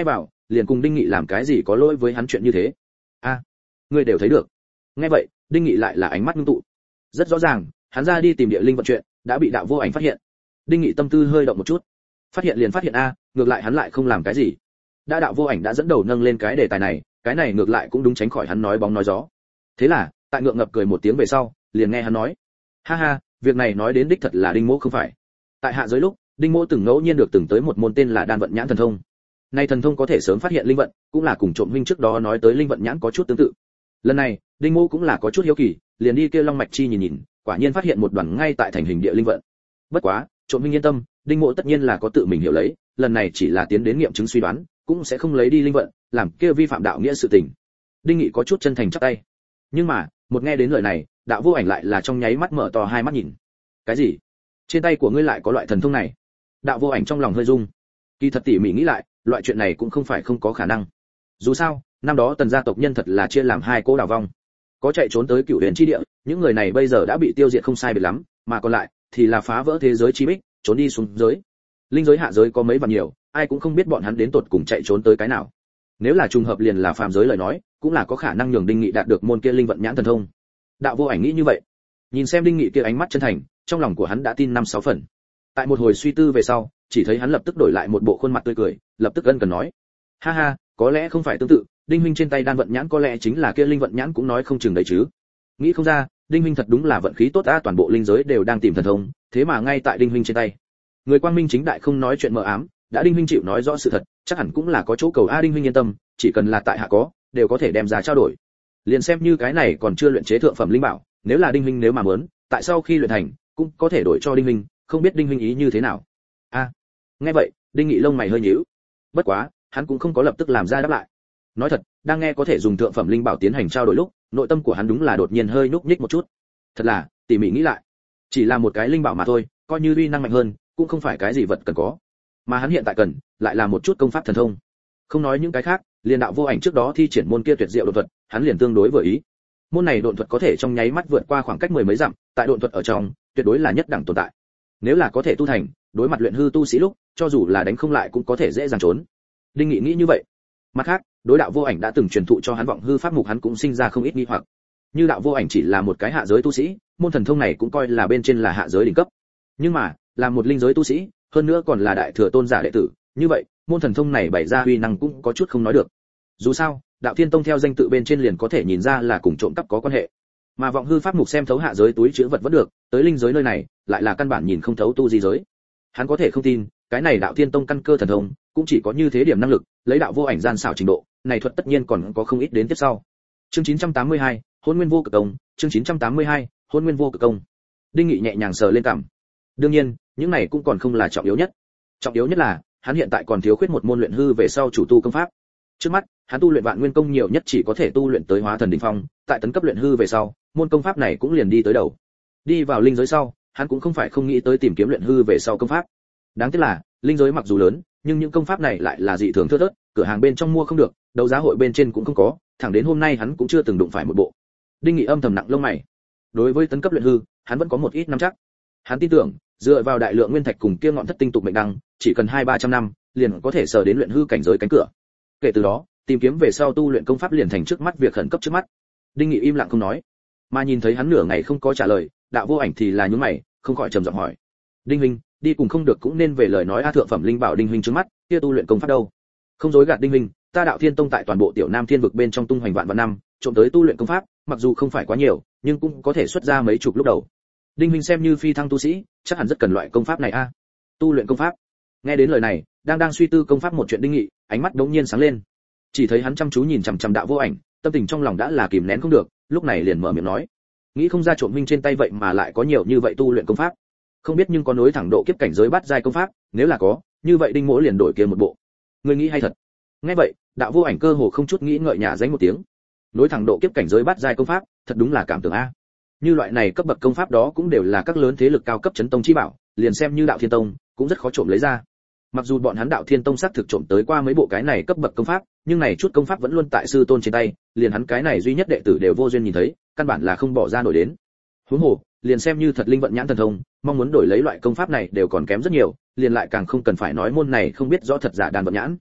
liền cùng Đinh Nghị làm cái gì có lỗi với hắn chuyện như thế. A, à, ngươi đều thấy được. Nghe vậy, Đinh Nghị lại là ánh mắt ngưng tụ. Rất rõ ràng, hắn ra đi tìm địa linh vận chuyện, đã bị đạo vô ảnh phát hiện. Đinh Nghị tâm tư hơi động một chút. Phát hiện liền phát hiện a, ngược lại hắn lại không làm cái gì. Đã đạo vô ảnh đã dẫn đầu nâng lên cái đề tài này, cái này ngược lại cũng đúng tránh khỏi hắn nói bóng nói gió. Thế là, tại ngượng ngập cười một tiếng về sau, liền nghe hắn nói: "Ha ha, việc này nói đến đích thật là Đinh Mỗ không phải. Tại hạ giới lúc, Đinh Mỗ từng ngẫu nhiên được từng tới một môn tên là Đan vận nhãn thần thông. Nay thần thông có thể sớm phát hiện linh vận, cũng là cùng trộm huynh trước đó nói tới linh vận nhãn có chút tương tự. Lần này, Đinh Mỗ cũng là có chút hiếu kỳ, liền đi kia Long mạch chi nhìn nhìn, quả nhiên phát hiện một đoàn ngay tại thành hình địa linh vận. Bất quá, trộm huynh yên tâm, Đinh Mỗ tất nhiên là có tự mình hiểu lấy, lần này chỉ là tiến đến nghiệm chứng suy đoán, cũng sẽ không lấy đi linh vận, làm kia vi phạm đạo nghĩa sự tình." Đinh Nghị có chút chân thành chắp tay. Nhưng mà, một nghe đến lời này, đạo vô ảnh lại là trong nháy mắt mở to hai mắt nhìn. "Cái gì? Trên tay của ngươi lại có loại thần thông này?" Đạo vô ảnh trong lòng hơi rung. Kỳ thật tỉ mỉ nghĩ lại, loại chuyện này cũng không phải không có khả năng. Dù sao, năm đó Tần gia tộc nhân thật là chia làm hai cỗ đảo vong. Có chạy trốn tới Cửu Huyền chi địa, những người này bây giờ đã bị tiêu diệt không sai biệt lắm, mà còn lại thì là phá vỡ thế giới chi bích, trốn đi xuống giới. Linh giới hạ giới có mấy vạn nhiều, ai cũng không biết bọn hắn đến tột cùng chạy trốn tới cái nào. Nếu là trùng hợp liền là phàm giới lời nói, cũng là có khả năng nhường Đinh Nghị đạt được môn kia linh vận nhãn thần thông. Đạo vô ảnh nghĩ như vậy. Nhìn xem Đinh Nghị kia ánh mắt chân thành, trong lòng của hắn đã tin năm sáu phần. Tại một hồi suy tư về sau, chỉ thấy hắn lập tức đổi lại một bộ khuôn mặt tươi cười, lập tức ân cần nói: "Ha ha, có lẽ không phải tương tự, Đinh huynh trên tay đan vận nhãn có lẽ chính là kia linh vận nhãn cũng nói không chừng đấy chứ. Nghĩ không ra, Đinh huynh thật đúng là vận khí tốt a, toàn bộ linh giới đều đang tìm thần thông, thế mà ngay tại Đinh huynh trên tay." Người quang minh chính đại không nói chuyện mờ ám, đã Đinh huynh chịu nói rõ sự thật, chắc hẳn cũng là có chỗ cầu a. Đinh huynh yên tâm, chỉ cần là tại hạ có, đều có thể đem ra trao đổi. Liền xem như cái này còn chưa luyện chế thượng phẩm linh bảo, nếu là Đinh huynh nếu mà muốn, tại sau khi luyện thành, cũng có thể đổi cho Đinh huynh, không biết Đinh huynh ý như thế nào. A. Nghe vậy, Đinh Nghị lông mày hơi nhíu. Bất quá, hắn cũng không có lập tức làm ra đáp lại. Nói thật, đang nghe có thể dùng thượng phẩm linh bảo tiến hành trao đổi lúc, nội tâm của hắn đúng là đột nhiên hơi nhúc nhích một chút. Thật là, tỉ mỉ nghĩ lại, chỉ là một cái linh bảo mà thôi, coi như uy năng mạnh hơn, cũng không phải cái gì vật cần có. Mà hắn hiện tại cần, lại là một chút công pháp thần thông. Không nói những cái khác, liền đạo vô ảnh trước đó thi triển môn kia tuyệt diệu độn thuật, hắn liền tương đối vừa ý. Môn này độn thuật có thể trong nháy mắt vượt qua khoảng cách mười mấy dặm, tại độn thuật ở trong, tuyệt đối là nhất đẳng tồn tại. Nếu là có thể tu thành, đối mặt luyện hư tu sĩ lúc, cho dù là đánh không lại cũng có thể dễ dàng trốn. Đinh Nghị nghĩ như vậy. Mặt khác, đối đạo vô ảnh đã từng truyền thụ cho hắn vọng hư pháp mục hắn cũng sinh ra không ít nghi hoặc. Như đạo vô ảnh chỉ là một cái hạ giới tu sĩ, môn thần thông này cũng coi là bên trên là hạ giới đỉnh cấp. Nhưng mà, là một linh giới tu sĩ, hơn nữa còn là đại thừa tôn giả đệ tử, như vậy, môn thần thông này bày ra uy năng cũng có chút không nói được. Dù sao, đạo thiên tông theo danh tự bên trên liền có thể nhìn ra là cùng trộm cắp có quan hệ. Mà vọng hư pháp mục xem thấu hạ giới túi chứa vật vẫn được, tới linh giới nơi này, lại là căn bản nhìn không thấu tu di giới. Hắn có thể không tin, cái này đạo thiên tông căn cơ thần thông, cũng chỉ có như thế điểm năng lực, lấy đạo vô ảnh gian xảo trình độ, này thuật tất nhiên còn có không ít đến tiếp sau. Chương chín trăm tám mươi hai, Hôn Nguyên Vô Cực Công, chương chín trăm tám mươi hai, Hôn Nguyên Vô Cực Công. Đinh Nghị nhẹ nhàng sờ lên cằm. Đương nhiên, những này cũng còn không là trọng yếu nhất. Trọng yếu nhất là, hắn hiện tại còn thiếu khuyết một môn luyện hư về sau chủ tu công pháp. Trước mắt, hắn tu luyện Vạn Nguyên Công nhiều nhất chỉ có thể tu luyện tới Hóa Thần đỉnh phong, tại tấn cấp luyện hư về sau, môn công pháp này cũng liền đi tới đầu. Đi vào linh giới sau, hắn cũng không phải không nghĩ tới tìm kiếm luyện hư về sau công pháp. Đáng tiếc là, linh giới mặc dù lớn, nhưng những công pháp này lại là dị thường thưa thớt, cửa hàng bên trong mua không được, đấu giá hội bên trên cũng không có, thẳng đến hôm nay hắn cũng chưa từng đụng phải một bộ. Đinh Nghị âm thầm nặng lông mày. Đối với tấn cấp luyện hư, hắn vẫn có một ít nắm chắc. Hắn tin tưởng, dựa vào đại lượng nguyên thạch cùng kia ngọn thất tinh tục mệnh đăng, chỉ cần hai ba trăm năm, liền có thể sờ đến luyện hư cảnh giới cánh cửa. Kể từ đó, tìm kiếm về sau tu luyện công pháp liền thành trước mắt việc khẩn cấp trước mắt. Đinh Nghị im lặng không nói, mà nhìn thấy hắn nửa ngày không có trả lời, đạo vô ảnh thì là nhướng mày, không khỏi trầm giọng hỏi: "Đinh huynh, đi cùng không được cũng nên về lời nói a." Thượng phẩm linh bảo Đinh huynh trước mắt, kia tu luyện công pháp đâu? Không dối gạt Đinh huynh, ta đạo thiên tông tại toàn bộ tiểu nam thiên vực bên trong tung hoành vạn vạn năm, trộm tới tu luyện công pháp, mặc dù không phải quá nhiều, nhưng cũng có thể xuất ra mấy chục lúc đầu. Đinh huynh xem như phi thăng tu sĩ, chắc hẳn rất cần loại công pháp này a. Tu luyện công pháp. Nghe đến lời này, đang đang suy tư công pháp một chuyện Đinh Nghị, ánh mắt đống nhiên sáng lên. Chỉ thấy hắn chăm chú nhìn chằm chằm đạo vô ảnh, tâm tình trong lòng đã là kìm nén không được, lúc này liền mở miệng nói: "Nghĩ không ra trộm huynh trên tay vậy mà lại có nhiều như vậy tu luyện công pháp. Không biết nhưng có nối thẳng độ kiếp cảnh giới bát giai công pháp, nếu là có, như vậy Đinh mỗ liền đổi kia một bộ." Ngươi nghĩ hay thật. Nghe vậy, đạo vô ảnh cơ hồ không chút nghĩ ngợi nhả danh một tiếng. Nối thẳng độ kiếp cảnh giới bát giai công pháp, thật đúng là cảm tưởng a. Như loại này cấp bậc công pháp đó cũng đều là các lớn thế lực cao cấp chấn tông chi bảo, liền xem như đạo thiên tông cũng rất khó trộm lấy ra. Mặc dù bọn hắn đạo thiên tông xác thực trộm tới qua mấy bộ cái này cấp bậc công pháp, nhưng này chút công pháp vẫn luôn tại sư tôn trên tay, liền hắn cái này duy nhất đệ tử đều vô duyên nhìn thấy, căn bản là không bỏ ra nổi đến. Huống hồ, liền xem như thật linh vận nhãn thần thông, mong muốn đổi lấy loại công pháp này đều còn kém rất nhiều, liền lại càng không cần phải nói môn này không biết rõ thật giả đàn vận nhãn.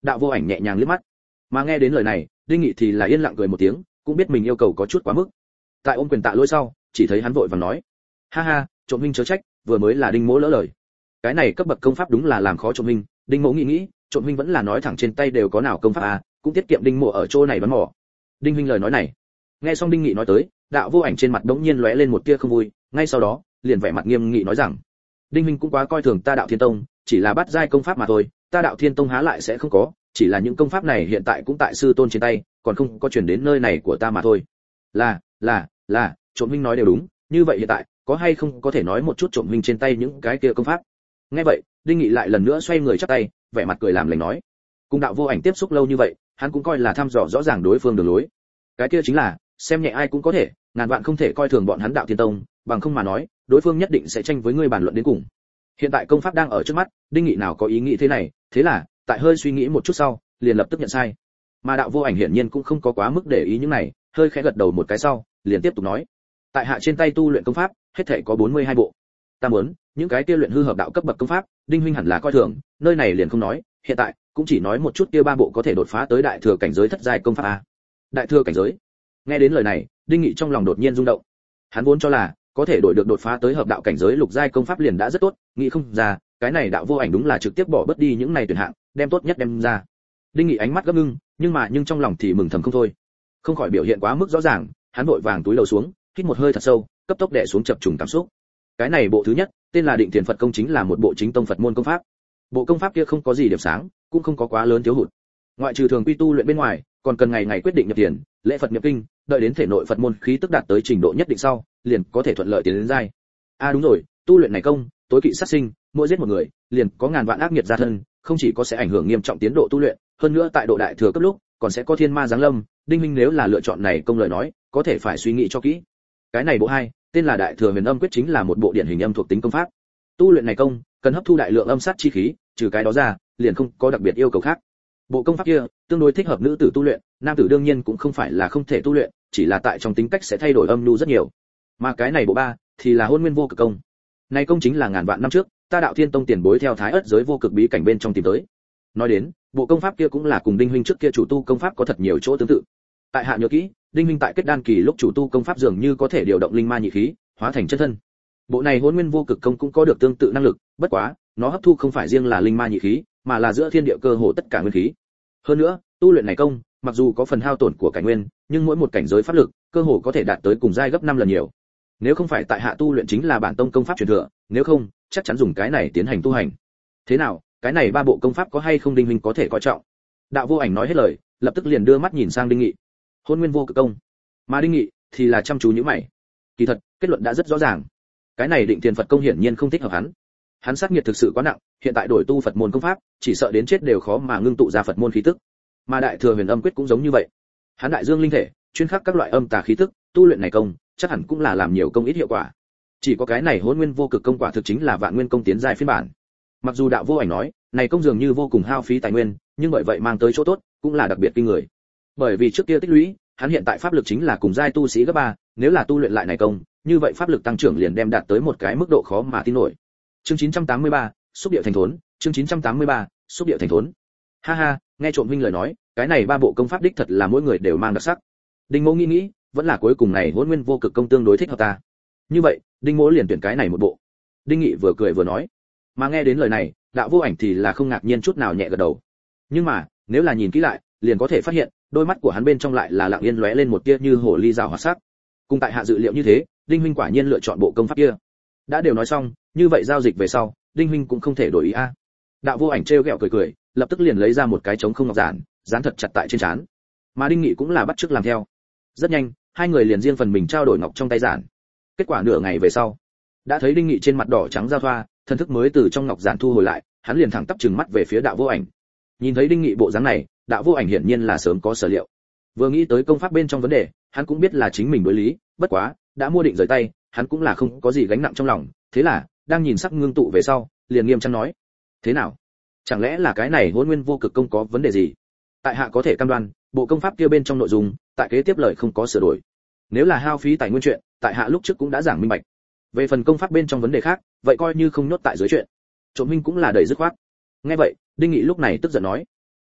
Đạo Vô Ảnh nhẹ nhàng liếc mắt, mà nghe đến lời này, Đinh Nghị thì là yên lặng cười một tiếng, cũng biết mình yêu cầu có chút quá mức. Tại ôm quyền tạ lỗi sau, chỉ thấy hắn vội vàng nói: "Ha ha, Trộm huynh chớ trách, vừa mới là Đinh mỗ lỡ lời. Cái này cấp bậc công pháp đúng là làm khó Trộm huynh." Đinh mỗ nghĩ nghĩ, Trộm huynh vẫn là nói thẳng trên tay đều có nào công pháp à, cũng tiết kiệm Đinh mỗ ở chỗ này bắn mỏ. Đinh huynh lời nói này, nghe xong Đinh Nghị nói tới, Đạo Vô Ảnh trên mặt đống nhiên lóe lên một tia không vui, ngay sau đó, liền vẻ mặt nghiêm nghị nói rằng: "Đinh huynh cũng quá coi thường ta Đạo Thiên Tông, chỉ là bắt giai công pháp mà thôi, ta Đạo Thiên Tông há lại sẽ không có, chỉ là những công pháp này hiện tại cũng tại sư tôn trên tay, còn không có truyền đến nơi này của ta mà thôi." Là, là, là, Trộm huynh nói đều đúng, như vậy hiện tại, có hay không có thể nói một chút Trộm huynh trên tay những cái kia công pháp? Nghe vậy, Đinh Nghị lại lần nữa xoay người chắp tay, vẻ mặt cười làm lành nói: "Cùng Đạo Vô Ảnh tiếp xúc lâu như vậy, hắn cũng coi là thăm dò rõ ràng đối phương đường lối. Cái kia chính là, xem nhẹ ai cũng có thể, ngàn vạn không thể coi thường bọn hắn Đạo Thiên Tông, bằng không mà nói, đối phương nhất định sẽ tranh với ngươi bàn luận đến cùng." Hiện tại công pháp đang ở trước mắt, Đinh Nghị nào có ý nghĩ thế này, thế là, tại hơi suy nghĩ một chút sau, liền lập tức nhận sai. Mà Đạo Vô Ảnh hiển nhiên cũng không có quá mức để ý những này, hơi khẽ gật đầu một cái sau, liền tiếp tục nói: "Tại hạ trên tay tu luyện công pháp, hết thảy có bốn mươi hai bộ. Ta muốn, những cái kia luyện hư hợp đạo cấp bậc công pháp, Đinh huynh hẳn là coi thường, nơi này liền không nói, hiện tại cũng chỉ nói một chút kia ba bộ có thể đột phá tới đại thừa cảnh giới thất giai công pháp a." Đại thừa cảnh giới? Nghe đến lời này, Đinh Nghị trong lòng đột nhiên rung động. Hắn vốn cho là có thể đổi được đột phá tới hợp đạo cảnh giới lục giai công pháp liền đã rất tốt, nghĩ không ra, cái này Đạo Vô Ảnh đúng là trực tiếp bỏ bớt đi những này tuyển hạng, đem tốt nhất đem ra. Đinh Nghị ánh mắt gấp ngưng, nhưng mà nhưng trong lòng thì mừng thầm không thôi. Không khỏi biểu hiện quá mức rõ ràng, hắn vội vàng túi đầu xuống, hít một hơi thật sâu, cấp tốc đè xuống chập trùng cảm xúc. Cái này bộ thứ nhất, tên là Định Thiền Phật công, chính là một bộ chính tông Phật môn công pháp. Bộ công pháp kia không có gì điểm sáng, cũng không có quá lớn thiếu hụt. Ngoại trừ thường quy tu luyện bên ngoài, còn cần ngày ngày quyết định nhập tiền, lễ Phật nhập kinh, đợi đến thể nội Phật môn khí tức đạt tới trình độ nhất định sau, liền có thể thuận lợi tiến đến giai. À đúng rồi, tu luyện này công, tối kỵ sát sinh, mỗi giết một người, liền có ngàn vạn ác nghiệt ra thân, không chỉ có sẽ ảnh hưởng nghiêm trọng tiến độ tu luyện, hơn nữa tại độ đại thừa cấp lúc, còn sẽ có thiên ma giáng lâm. Đinh minh nếu là lựa chọn này công lời nói, có thể phải suy nghĩ cho kỹ. Cái này bộ hai, tên là Đại Thừa Huyền Âm Quyết, chính là một bộ điển hình âm thuộc tính công pháp. Tu luyện này công, cần hấp thu đại lượng âm sát chi khí, trừ cái đó ra, liền không có đặc biệt yêu cầu khác. Bộ công pháp kia tương đối thích hợp nữ tử tu luyện, nam tử đương nhiên cũng không phải là không thể tu luyện, chỉ là tại trong tính cách sẽ thay đổi âm nhu rất nhiều. Mà cái này bộ ba thì là Hôn Nguyên Vô Cực công. Này công chính là ngàn vạn năm trước, ta Đạo Thiên Tông tiền bối theo Thái Ức giới vô cực bí cảnh bên trong tìm tới. Nói đến, bộ công pháp kia cũng là cùng Đinh huynh trước kia chủ tu công pháp có thật nhiều chỗ tương tự. Tại hạ nhớ kỹ, Đinh huynh tại kết đan kỳ lúc chủ tu công pháp dường như có thể điều động linh ma nhị khí, hóa thành chân thân. Bộ này Hôn Nguyên Vô Cực công cũng có được tương tự năng lực, bất quá, nó hấp thu không phải riêng là linh ma nhị khí, mà là giữa thiên địa cơ hồ tất cả nguyên khí. Hơn nữa, tu luyện này công, mặc dù có phần hao tổn của cảnh nguyên, nhưng mỗi một cảnh giới pháp lực, cơ hồ có thể đạt tới cùng giai gấp năm lần nhiều. Nếu không phải tại hạ tu luyện chính là bản tông công pháp truyền thừa, nếu không, chắc chắn dùng cái này tiến hành tu hành. Thế nào, cái này ba bộ công pháp có hay không Đinh huynh có thể coi trọng? Đạo Vô Ảnh nói hết lời, lập tức liền đưa mắt nhìn sang Đinh Nghị. Hôn Nguyên Vô Cực công. Mà Đinh Nghị thì là chăm chú nhíu mày. Kỳ thật, kết luận đã rất rõ ràng. Cái này Định Thiền Phật công hiển nhiên không thích hợp hắn. Hắn sát nghiệt thực sự quá nặng, hiện tại đổi tu Phật môn công pháp, chỉ sợ đến chết đều khó mà ngưng tụ ra Phật môn khí tức. Mà Đại Thừa Huyền Âm Quyết cũng giống như vậy. Hắn đại dương linh thể, chuyên khắc các loại âm tà khí tức, tu luyện này công, chắc hẳn cũng là làm nhiều công ít hiệu quả. Chỉ có cái này Hôn Nguyên Vô Cực công quả thực chính là Vạn Nguyên công tiến giai phiên bản. Mặc dù Đạo Vô Ảnh nói, này công dường như vô cùng hao phí tài nguyên, nhưng bởi vậy mang tới chỗ tốt, cũng là đặc biệt kinh người. Bởi vì trước kia tích lũy, hắn hiện tại pháp lực chính là cùng giai tu sĩ gấp ba, nếu là tu luyện lại này công, như vậy pháp lực tăng trưởng liền đem đạt tới một cái mức độ khó mà tin nổi. Chương chín trăm tám mươi ba, xúc địa thành thốn, chương chín trăm tám mươi ba, xúc địa thành thốn. Ha ha, nghe Trộm huynh lời nói, cái này ba bộ công pháp đích thật là mỗi người đều mang đặc sắc. Đinh Mỗ nghĩ nghĩ, vẫn là cuối cùng này Hôn Nguyên Vô Cực công tương đối thích hợp ta. Như vậy, Đinh Mỗ liền tuyển cái này một bộ. Đinh Nghị vừa cười vừa nói. Mà nghe đến lời này, Đạo Vô Ảnh thì là không ngạc nhiên chút nào, nhẹ gật đầu. Nhưng mà, nếu là nhìn kỹ lại, liền có thể phát hiện, đôi mắt của hắn bên trong lại là lặng yên lóe lên một tia như hồ ly rào hoạt sắc. Cùng tại hạ dự liệu như thế, Đinh huynh quả nhiên lựa chọn bộ công pháp kia. Đã đều nói xong, như vậy giao dịch về sau, Đinh huynh cũng không thể đổi ý a. Đạo Vô Ảnh trêu ghẹo cười cười, lập tức liền lấy ra một cái trống không ngọc giản, dán thật chặt tại trên trán. Mà Đinh Nghị cũng là bắt chước làm theo. Rất nhanh, hai người liền riêng phần mình trao đổi ngọc trong tay giản. Kết quả nửa ngày về sau, đã thấy Đinh Nghị trên mặt đỏ trắng giao thoa, thân thức mới từ trong ngọc giản thu hồi lại, hắn liền thẳng tắp trừng mắt về phía Đạo Vô Ảnh. Nhìn thấy Đinh Nghị bộ dáng này, Đạo Vô Ảnh hiển nhiên là sớm có sở liệu. Vừa nghĩ tới công pháp bên trong vấn đề, hắn cũng biết là chính mình đối lý, bất quá, đã mua định rời tay, hắn cũng là không có gì gánh nặng trong lòng, thế là, đang nhìn sắc ngưng tụ về sau, liền nghiêm trang nói: "Thế nào? Chẳng lẽ là cái này Hôn Nguyên Vô Cực công có vấn đề gì?" Tại hạ có thể cam đoan, bộ công pháp kia bên trong nội dung, tại kế tiếp lời không có sửa đổi. Nếu là hao phí tài nguyên chuyện, tại hạ lúc trước cũng đã giảng minh bạch. Về phần công pháp bên trong vấn đề khác, vậy coi như không nhốt tại dưới chuyện. Trộm huynh cũng là đầy dứt khoát. Nghe vậy, Đinh Nghị lúc này tức giận nói: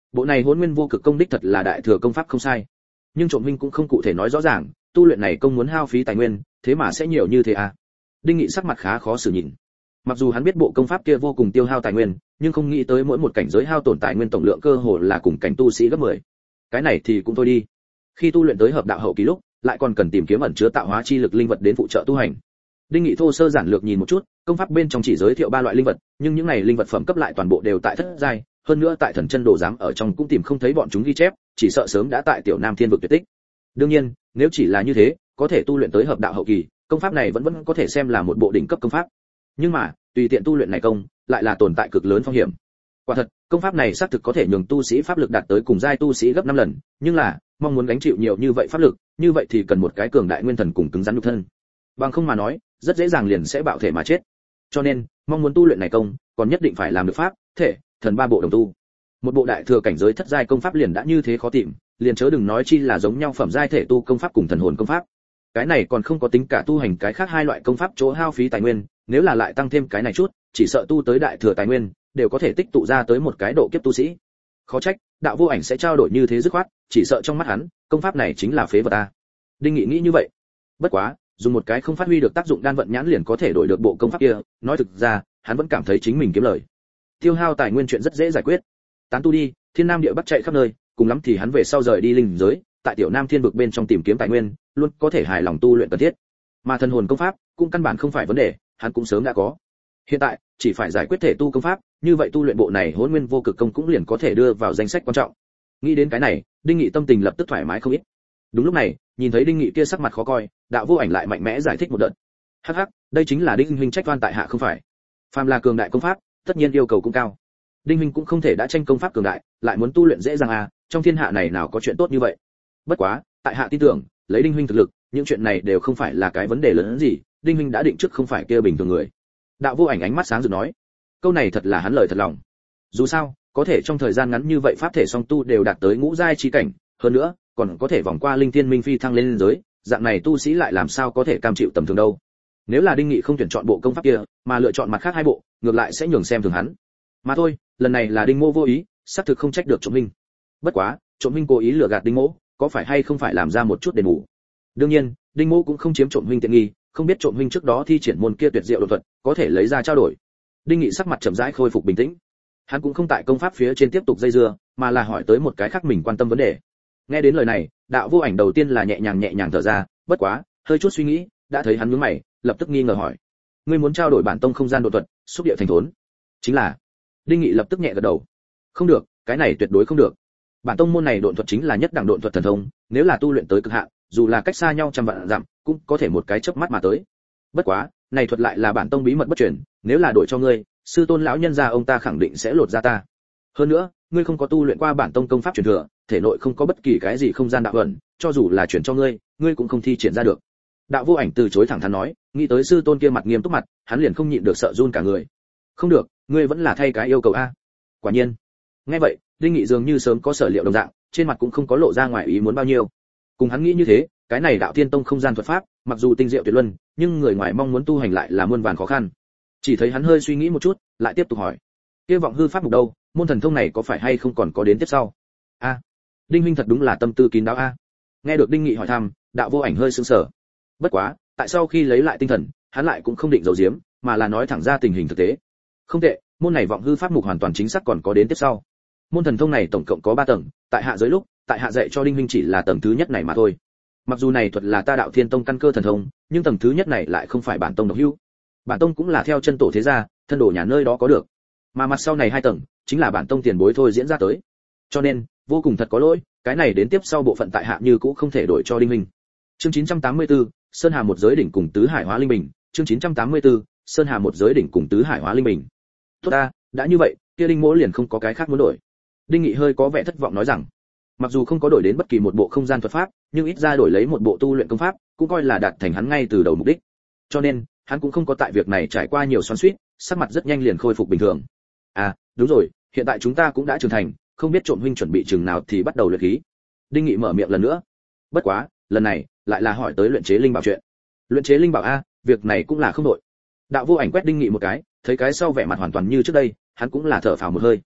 Bộ này Hỗn Nguyên Vô Cực công đích thật là đại thừa công pháp không sai, nhưng Trộm huynh cũng không cụ thể nói rõ ràng, tu luyện này công muốn hao phí tài nguyên, thế mà sẽ nhiều như thế à? Đinh Nghị sắc mặt khá khó xử nhìn. Mặc dù hắn biết bộ công pháp kia vô cùng tiêu hao tài nguyên, nhưng không nghĩ tới mỗi một cảnh giới hao tổn tài nguyên tổng lượng cơ hồ là cùng cảnh tu sĩ gấp mười. Cái này thì cũng thôi đi. Khi tu luyện tới hợp đạo hậu kỳ lúc, lại còn cần tìm kiếm ẩn chứa tạo hóa chi lực linh vật đến phụ trợ tu hành. Đinh Nghị thô sơ giản lược nhìn một chút, công pháp bên trong chỉ giới thiệu ba loại linh vật, nhưng những này linh vật phẩm cấp lại toàn bộ đều tại thất giai, hơn nữa tại Thần Chân Đồ giám ở trong cũng tìm không thấy bọn chúng ghi chép, chỉ sợ sớm đã tại Tiểu Nam Thiên vực tuyệt tích. Đương nhiên, nếu chỉ là như thế, có thể tu luyện tới hợp đạo hậu kỳ, công pháp này vẫn vẫn có thể xem là một bộ đỉnh cấp công pháp. Nhưng mà, tùy tiện tu luyện này công, lại là tồn tại cực lớn phong hiểm. Quả thật, công pháp này xác thực có thể nhường tu sĩ pháp lực đạt tới cùng giai tu sĩ gấp năm lần, nhưng là, mong muốn gánh chịu nhiều như vậy pháp lực, như vậy thì cần một cái cường đại nguyên thần cùng cứng rắn nhục thân. Bằng không mà nói, rất dễ dàng liền sẽ bạo thể mà chết. Cho nên, mong muốn tu luyện này công, còn nhất định phải làm được pháp, thể, thần ba bộ đồng tu. Một bộ đại thừa cảnh giới thất giai công pháp liền đã như thế khó tìm, liền chớ đừng nói chi là giống nhau phẩm giai thể tu công pháp cùng thần hồn công pháp. Cái này còn không có tính cả tu hành cái khác hai loại công pháp chỗ hao phí tài nguyên, nếu là lại tăng thêm cái này chút, chỉ sợ tu tới đại thừa tài nguyên, đều có thể tích tụ ra tới một cái độ kiếp tu sĩ. Khó trách, đạo vô ảnh sẽ trao đổi như thế dứt khoát, chỉ sợ trong mắt hắn, công pháp này chính là phế vật a. Đinh Nghị nghĩ như vậy. Bất quá, dùng một cái không phát huy được tác dụng đan vận nhãn liền có thể đổi được bộ công pháp kia, nói thực ra, hắn vẫn cảm thấy chính mình kiếm lời. Tiêu hao tài nguyên chuyện rất dễ giải quyết. Tán tu đi, thiên nam địa bắc chạy khắp nơi, cùng lắm thì hắn về sau rời đi linh giới, tại Tiểu Nam Thiên vực bên trong tìm kiếm tài nguyên, luôn có thể hài lòng tu luyện cần thiết. Mà thần hồn công pháp, cũng căn bản không phải vấn đề, hắn cũng sớm đã có. Hiện tại, chỉ phải giải quyết thể tu công pháp, như vậy tu luyện bộ này Hỗn Nguyên Vô Cực công cũng liền có thể đưa vào danh sách quan trọng. Nghĩ đến cái này, Đinh Nghị tâm tình lập tức thoải mái không ít. Đúng lúc này, nhìn thấy Đinh Nghị kia sắc mặt khó coi, Đạo Vô Ảnh lại mạnh mẽ giải thích một đợt. Hắc hắc, đây chính là Đinh huynh trách oan tại hạ không phải. Phàm là cường đại công pháp, tất nhiên yêu cầu cũng cao. Đinh huynh cũng không thể đã tranh công pháp cường đại, lại muốn tu luyện dễ dàng à, trong thiên hạ này nào có chuyện tốt như vậy. Bất quá, tại hạ tin tưởng, lấy Đinh huynh thực lực, những chuyện này đều không phải là cái vấn đề lớn hơn gì, Đinh huynh đã định trước không phải kia bình thường người. Đạo Vô Ảnh ánh mắt sáng rực nói, câu này thật là hắn lời thật lòng. Dù sao, có thể trong thời gian ngắn như vậy pháp thể song tu đều đạt tới ngũ giai chi cảnh, hơn nữa, còn có thể vòng qua linh thiên minh phi thăng lên giới, dạng này tu sĩ lại làm sao có thể cam chịu tầm thường đâu. Nếu là Đinh Nghị không tuyển chọn bộ công pháp kia, mà lựa chọn mặt khác hai bộ, ngược lại sẽ nhường xem thường hắn. Mà thôi, lần này là Đinh Mô vô ý, xác thực không trách được Trộm huynh. Bất quá, Trộm huynh cố ý lừa gạt Đinh Mỗ, có phải hay không phải làm ra một chút đền bù. Đương nhiên, Đinh Mỗ cũng không chiếm Trộm huynh tiện nghi, không biết Trộm huynh trước đó thi triển môn kia tuyệt diệu đột thuật, có thể lấy ra trao đổi. Đinh Nghị sắc mặt chậm rãi khôi phục bình tĩnh. Hắn cũng không tại công pháp phía trên tiếp tục dây dưa, mà là hỏi tới một cái khác mình quan tâm vấn đề. Nghe đến lời này, Đạo Vô Ảnh đầu tiên là nhẹ nhàng nhẹ nhàng thở ra, bất quá, hơi chút suy nghĩ, đã thấy hắn nhướng mày, lập tức nghi ngờ hỏi: "Ngươi muốn trao đổi bản tông không gian đột thuật, xúc địa thành thốn?" "Chính là." Đinh Nghị lập tức nhẹ gật đầu. "Không được, cái này tuyệt đối không được. Bản tông môn này độn thuật chính là nhất đẳng độn thuật thần thông, nếu là tu luyện tới cực hạn, dù là cách xa nhau trăm vạn dặm, cũng có thể một cái chớp mắt mà tới. Bất quá, này thuật lại là bản tông bí mật bất truyền, nếu là đổi cho ngươi, sư tôn lão nhân gia ông ta khẳng định sẽ lột ra ta. Hơn nữa, ngươi không có tu luyện qua bản tông công pháp truyền thừa, thể nội không có bất kỳ cái gì không gian đạo ẩn, cho dù là chuyển cho ngươi, ngươi cũng không thi triển ra được." Đạo Vô Ảnh từ chối thẳng thắn nói, nghĩ tới sư tôn kia mặt nghiêm túc mặt, hắn liền không nhịn được sợ run cả người. "Không được, ngươi vẫn là thay cái yêu cầu a." Quả nhiên. Nghe vậy, Đinh Nghị dường như sớm có sở liệu đồng dạng, trên mặt cũng không có lộ ra ngoài ý muốn bao nhiêu. Cùng hắn nghĩ như thế, cái này Đạo Thiên Tông không gian thuật pháp, mặc dù tinh diệu tuyệt luân, nhưng người ngoài mong muốn tu hành lại là muôn vàn khó khăn. Chỉ thấy hắn hơi suy nghĩ một chút, lại tiếp tục hỏi: "Kia vọng hư pháp mục đâu, môn thần thông này có phải hay không còn có đến tiếp sau?" "A, Đinh huynh thật đúng là tâm tư kín đáo a." Nghe được Đinh Nghị hỏi thăm, Đạo Vô Ảnh hơi sững sờ. Bất quá, tại sau khi lấy lại tinh thần, hắn lại cũng không định giấu giếm, mà là nói thẳng ra tình hình thực tế. "Không tệ, môn này vọng hư pháp mục hoàn toàn chính xác còn có đến tiếp sau. Môn thần thông này tổng cộng có ba tầng, tại hạ giới lúc, tại hạ dạy cho Đinh huynh chỉ là tầng thứ nhất này mà thôi. Mặc dù này thuật là ta Đạo Thiên Tông căn cơ thần thông, nhưng tầng thứ nhất này lại không phải bản tông độc hữu. Bản tông cũng là theo chân tổ thế gia, thân đồ nhà nơi đó có được. Mà mặt sau này hai tầng, chính là bản tông tiền bối thôi diễn ra tới. Cho nên, vô cùng thật có lỗi, cái này đến tiếp sau bộ phận tại hạ như cũ không thể đổi cho Đinh huynh." Chương chín trăm tám mươi tư, Sơn Hà một giới đỉnh cùng tứ hải hóa linh bình. Chương chín trăm tám mươi tư, Sơn Hà một giới đỉnh cùng tứ hải hóa linh bình. "Tốt ta, đã như vậy, kia Đinh Mỗ liền không có cái khác muốn đổi." Đinh Nghị hơi có vẻ thất vọng nói rằng, mặc dù không có đổi đến bất kỳ một bộ không gian thuật pháp, nhưng ít ra đổi lấy một bộ tu luyện công pháp, cũng coi là đạt thành hắn ngay từ đầu mục đích. Cho nên, hắn cũng không có tại việc này trải qua nhiều xoắn xuýt, sắc mặt rất nhanh liền khôi phục bình thường. "À, đúng rồi, hiện tại chúng ta cũng đã trưởng thành, không biết Trộm huynh chuẩn bị chừng nào thì bắt đầu luyện khí." Đinh Nghị mở miệng lần nữa. Bất quá, lần này lại là hỏi tới luyện chế linh bảo chuyện. Luyện chế linh bảo a, việc này cũng là không đổi. Đạo Vô Ảnh quét Đinh Nghị một cái, thấy cái sau vẻ mặt hoàn toàn như trước đây, hắn cũng là thở phào một hơi.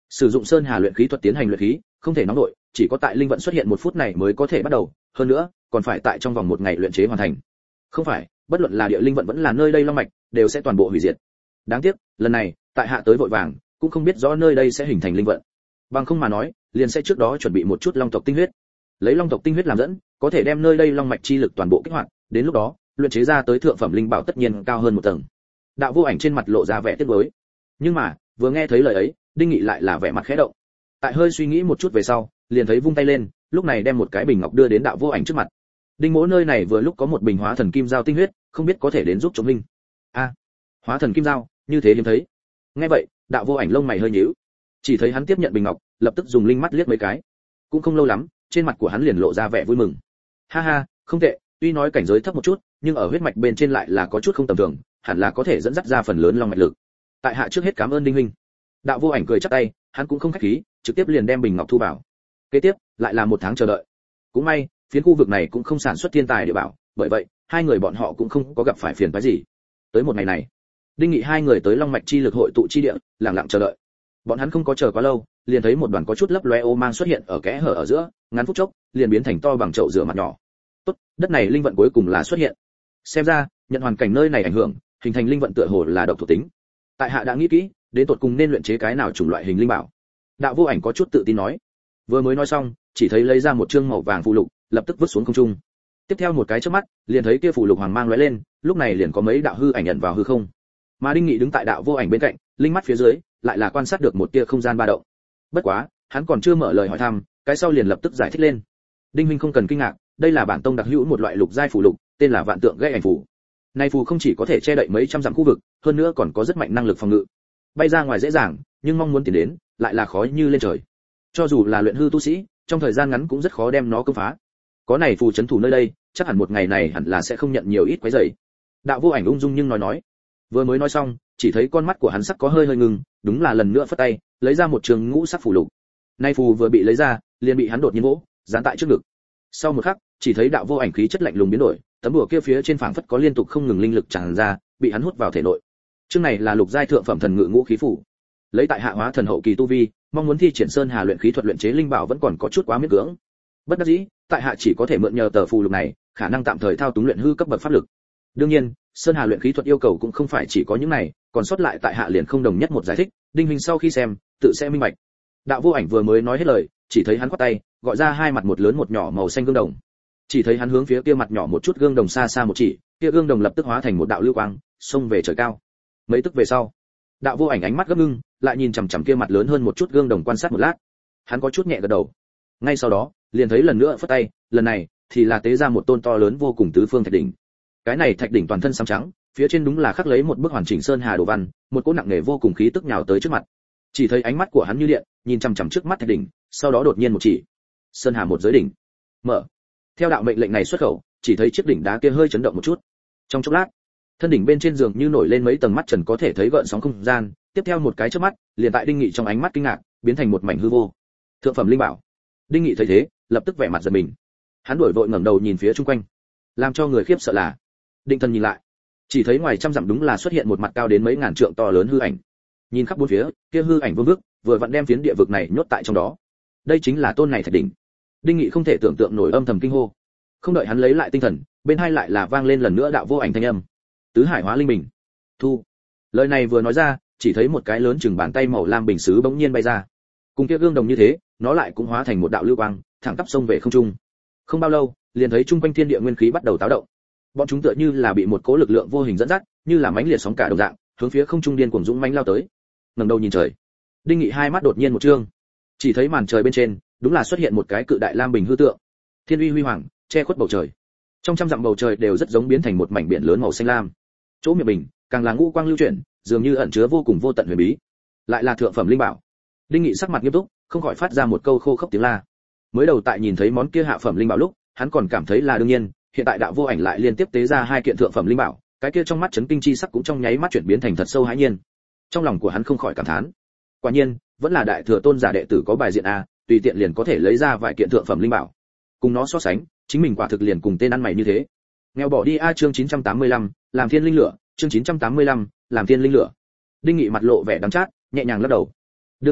Sử dụng sơn hà luyện khí thuật tiến hành luyện khí, không thể nóng nổi, chỉ có tại linh vận xuất hiện một phút này mới có thể bắt đầu, hơn nữa, còn phải tại trong vòng một ngày luyện chế hoàn thành. Không phải, bất luận là địa linh vận vẫn là nơi đây long mạch, đều sẽ toàn bộ hủy diệt. Đáng tiếc, lần này, tại hạ tới vội vàng, cũng không biết rõ nơi đây sẽ hình thành linh vận. Bằng không mà nói, liền sẽ trước đó chuẩn bị một chút long tộc tinh huyết. Lấy long tộc tinh huyết làm dẫn, có thể đem nơi đây long mạch chi lực toàn bộ kích hoạt, đến lúc đó, luyện chế ra tới thượng phẩm linh bảo tất nhiên cao hơn một tầng. Đạo Vô Ảnh trên mặt lộ ra vẻ tiếc nuối. Nhưng mà, vừa nghe thấy lời ấy, Đinh Nghị lại là vẻ mặt khẽ động. Tại hơi suy nghĩ một chút về sau, liền thấy vung tay lên, lúc này đem một cái bình ngọc đưa đến Đạo Vô Ảnh trước mặt. Đinh Mỗ nơi này vừa lúc có một bình hóa thần kim giao tinh huyết, không biết có thể đến giúp chống linh. A, hóa thần kim giao, như thế hiếm thấy. Nghe vậy, Đạo Vô Ảnh lông mày hơi nhíu. Chỉ thấy hắn tiếp nhận bình ngọc, lập tức dùng linh mắt liếc mấy cái. Cũng không lâu lắm, trên mặt của hắn liền lộ ra vẻ vui mừng. Ha ha, không tệ, tuy nói cảnh giới thấp một chút, nhưng ở huyết mạch bên trên lại là có chút không tầm thường, hẳn là có thể dẫn dắt ra phần lớn long mạch lực. Tại hạ trước hết cảm ơn Đinh huynh. Đạo Vô Ảnh cười chắp tay, hắn cũng không khách khí, trực tiếp liền đem bình ngọc thu vào. Kế tiếp, lại là một tháng chờ đợi. Cũng may, phiến khu vực này cũng không sản xuất thiên tài địa bảo, bởi vậy, hai người bọn họ cũng không có gặp phải phiền phức gì. Tới một ngày này, Đinh Nghị hai người tới long mạch chi lực hội tụ chi địa, lặng lặng chờ đợi. Bọn hắn không có chờ quá lâu, liền thấy một đoàn có chút lấp loe ô mang xuất hiện ở kẽ hở ở giữa, ngắn phút chốc, liền biến thành to bằng chậu rửa mặt nhỏ. Tốt, đất này linh vận cuối cùng là xuất hiện. Xem ra, nhận hoàn cảnh nơi này ảnh hưởng, hình thành linh vận tựa hồ là độc thuộc tính. Tại hạ đã nghĩ kỹ, đến tột cùng nên luyện chế cái nào chủng loại hình linh bảo. Đạo Vô Ảnh có chút tự tin nói. Vừa mới nói xong, chỉ thấy lấy ra một chương màu vàng phù lục, lập tức vứt xuống không trung. Tiếp theo một cái chớp mắt, liền thấy kia phù lục hoàng mang lóe lên, lúc này liền có mấy đạo hư ảnh nhận vào hư không. Mà Đinh Nghị đứng tại Đạo Vô Ảnh bên cạnh, linh mắt phía dưới, lại là quan sát được một tia không gian ba động. Bất quá, hắn còn chưa mở lời hỏi thăm, cái sau liền lập tức giải thích lên. Đinh huynh không cần kinh ngạc, đây là bản tông đặc hữu một loại lục giai phù lục, tên là Vạn Tượng Gây Ảnh phù. Này phù không chỉ có thể che đậy mấy trăm dặm khu vực, hơn nữa còn có rất mạnh năng lực phòng ngự. Bay ra ngoài dễ dàng, nhưng mong muốn tiến đến, lại là khó như lên trời. Cho dù là luyện hư tu sĩ, trong thời gian ngắn cũng rất khó đem nó công phá. Có này phù trấn thủ nơi đây, chắc hẳn một ngày này hẳn là sẽ không nhận nhiều ít quấy rầy. Đạo Vô Ảnh ung dung nhưng nói nói. Vừa mới nói xong, chỉ thấy con mắt của hắn sắc có hơi hơi ngừng, đúng là lần nữa phất tay, lấy ra một trường ngũ sắc phù lục. Nay phù vừa bị lấy ra, liền bị hắn đột nhiên vỗ, dán tại trước ngực. Sau một khắc, chỉ thấy Đạo Vô Ảnh khí chất lạnh lùng biến đổi, tấm bùa kia phía trên phảng phất có liên tục không ngừng linh lực tràn ra, bị hắn hút vào thể nội. Chương này là lục giai thượng phẩm thần ngự ngũ khí phù. Lấy tại hạ hóa thần hậu kỳ tu vi, mong muốn thi triển sơn hà luyện khí thuật luyện chế linh bảo vẫn còn có chút quá miễn cưỡng. Bất đắc dĩ, tại hạ chỉ có thể mượn nhờ tờ phù lục này, khả năng tạm thời thao túng luyện hư cấp bậc pháp lực. Đương nhiên, sơn hà luyện khí thuật yêu cầu cũng không phải chỉ có những này, còn sót lại tại hạ liền không đồng nhất một giải thích, Đinh huynh sau khi xem, tự sẽ minh bạch. Đạo Vô Ảnh vừa mới nói hết lời, chỉ thấy hắn quát tay, gọi ra hai mặt một lớn một nhỏ màu xanh gương đồng. Chỉ thấy hắn hướng phía kia mặt nhỏ một chút gương đồng xa xa một chỉ, kia gương đồng lập tức hóa thành một đạo lưu quang, xông về trời cao. Mấy tức về sau, Đạo Vô Ảnh ánh mắt gấp ngưng, lại nhìn chằm chằm kia mặt lớn hơn một chút gương đồng quan sát một lát. Hắn có chút nhẹ gật đầu. Ngay sau đó, liền thấy lần nữa phất tay, lần này thì là tế ra một tôn to lớn vô cùng tứ phương thạch đỉnh. Cái này thạch đỉnh toàn thân xám trắng, phía trên đúng là khắc lấy một bức hoàn chỉnh sơn hà đồ văn, một cỗ nặng nề vô cùng khí tức nhào tới trước mặt. Chỉ thấy ánh mắt của hắn như điện, nhìn chằm chằm trước mắt thạch đỉnh, sau đó đột nhiên một chỉ. Sơn hà một giới đỉnh. Mở. Theo đạo mệnh lệnh này xuất khẩu, chỉ thấy chiếc đỉnh đá kia hơi chấn động một chút. Trong chốc lát, thân đỉnh bên trên giường như nổi lên mấy tầng mắt trần có thể thấy gợn sóng không gian, tiếp theo một cái chớp mắt, liền tại Đinh Nghị trong ánh mắt kinh ngạc, biến thành một mảnh hư vô. Thượng phẩm linh bảo. Đinh Nghị thấy thế, lập tức vẻ mặt giật mình. Hắn đuổi vội ngẩng đầu nhìn phía chung quanh, làm cho người khiếp sợ là, định thần nhìn lại, chỉ thấy ngoài trăm dặm đúng là xuất hiện một mặt cao đến mấy ngàn trượng to lớn hư ảnh. Nhìn khắp bốn phía, kia hư ảnh vương vước, vừa vặn đem phiến địa vực này nhốt tại trong đó. Đây chính là tôn này thạch đỉnh. Đinh Nghị không thể tưởng tượng nổi, âm thầm kinh hô. Không đợi hắn lấy lại tinh thần, bên hai lại là vang lên lần nữa Đạo Vô Ảnh thanh âm. Tứ hải hóa linh bình. Thu. Lời này vừa nói ra, chỉ thấy một cái lớn chừng bàn tay màu lam bình sứ bỗng nhiên bay ra. Cùng kia gương đồng như thế, nó lại cũng hóa thành một đạo lưu quang, thẳng tắp sông về không trung. Không bao lâu, liền thấy trung quanh thiên địa nguyên khí bắt đầu táo động. Bọn chúng tựa như là bị một cỗ lực lượng vô hình dẫn dắt, như là mãnh liệt sóng cả đồng dạng, hướng phía không trung điên cuồng dũng mãnh lao tới. Ngẩng đầu nhìn trời, Đinh Nghị hai mắt đột nhiên một trương, chỉ thấy màn trời bên trên, đúng là xuất hiện một cái cự đại lam bình hư tượng. Thiên uy huy hoàng, che khuất bầu trời. Trong trăm dặm bầu trời đều rất giống biến thành một mảnh biển lớn màu xanh lam. Chỗ miệng bình, càng là ngũ quang lưu chuyển, dường như ẩn chứa vô cùng vô tận huyền bí. Lại là thượng phẩm linh bảo. Đinh Nghị sắc mặt nghiêm túc, không khỏi phát ra một câu khô khốc tiếng la. Mới đầu tại nhìn thấy món kia hạ phẩm linh bảo lúc, hắn còn cảm thấy là đương nhiên, hiện tại Đạo Vô Ảnh lại liên tiếp tế ra hai kiện thượng phẩm linh bảo, cái kia trong mắt chấn kinh chi sắc cũng trong nháy mắt chuyển biến thành thật sâu hãi nhiên. Trong lòng của hắn không khỏi cảm thán, quả nhiên, vẫn là đại thừa tôn giả đệ tử có bài diện a, tùy tiện liền có thể lấy ra vài kiện thượng phẩm linh bảo. Cùng nó so sánh, chính mình quả thực liền cùng tên ăn mày như thế. Nghèo bỏ đi a. Chương chín trăm tám mươi lăm, làm thiên linh lửa, chương chín trăm tám mươi lăm, làm thiên linh lửa. Đinh Nghị mặt lộ vẻ đắng chát, nhẹ nhàng lắc đầu. Đương nhiên,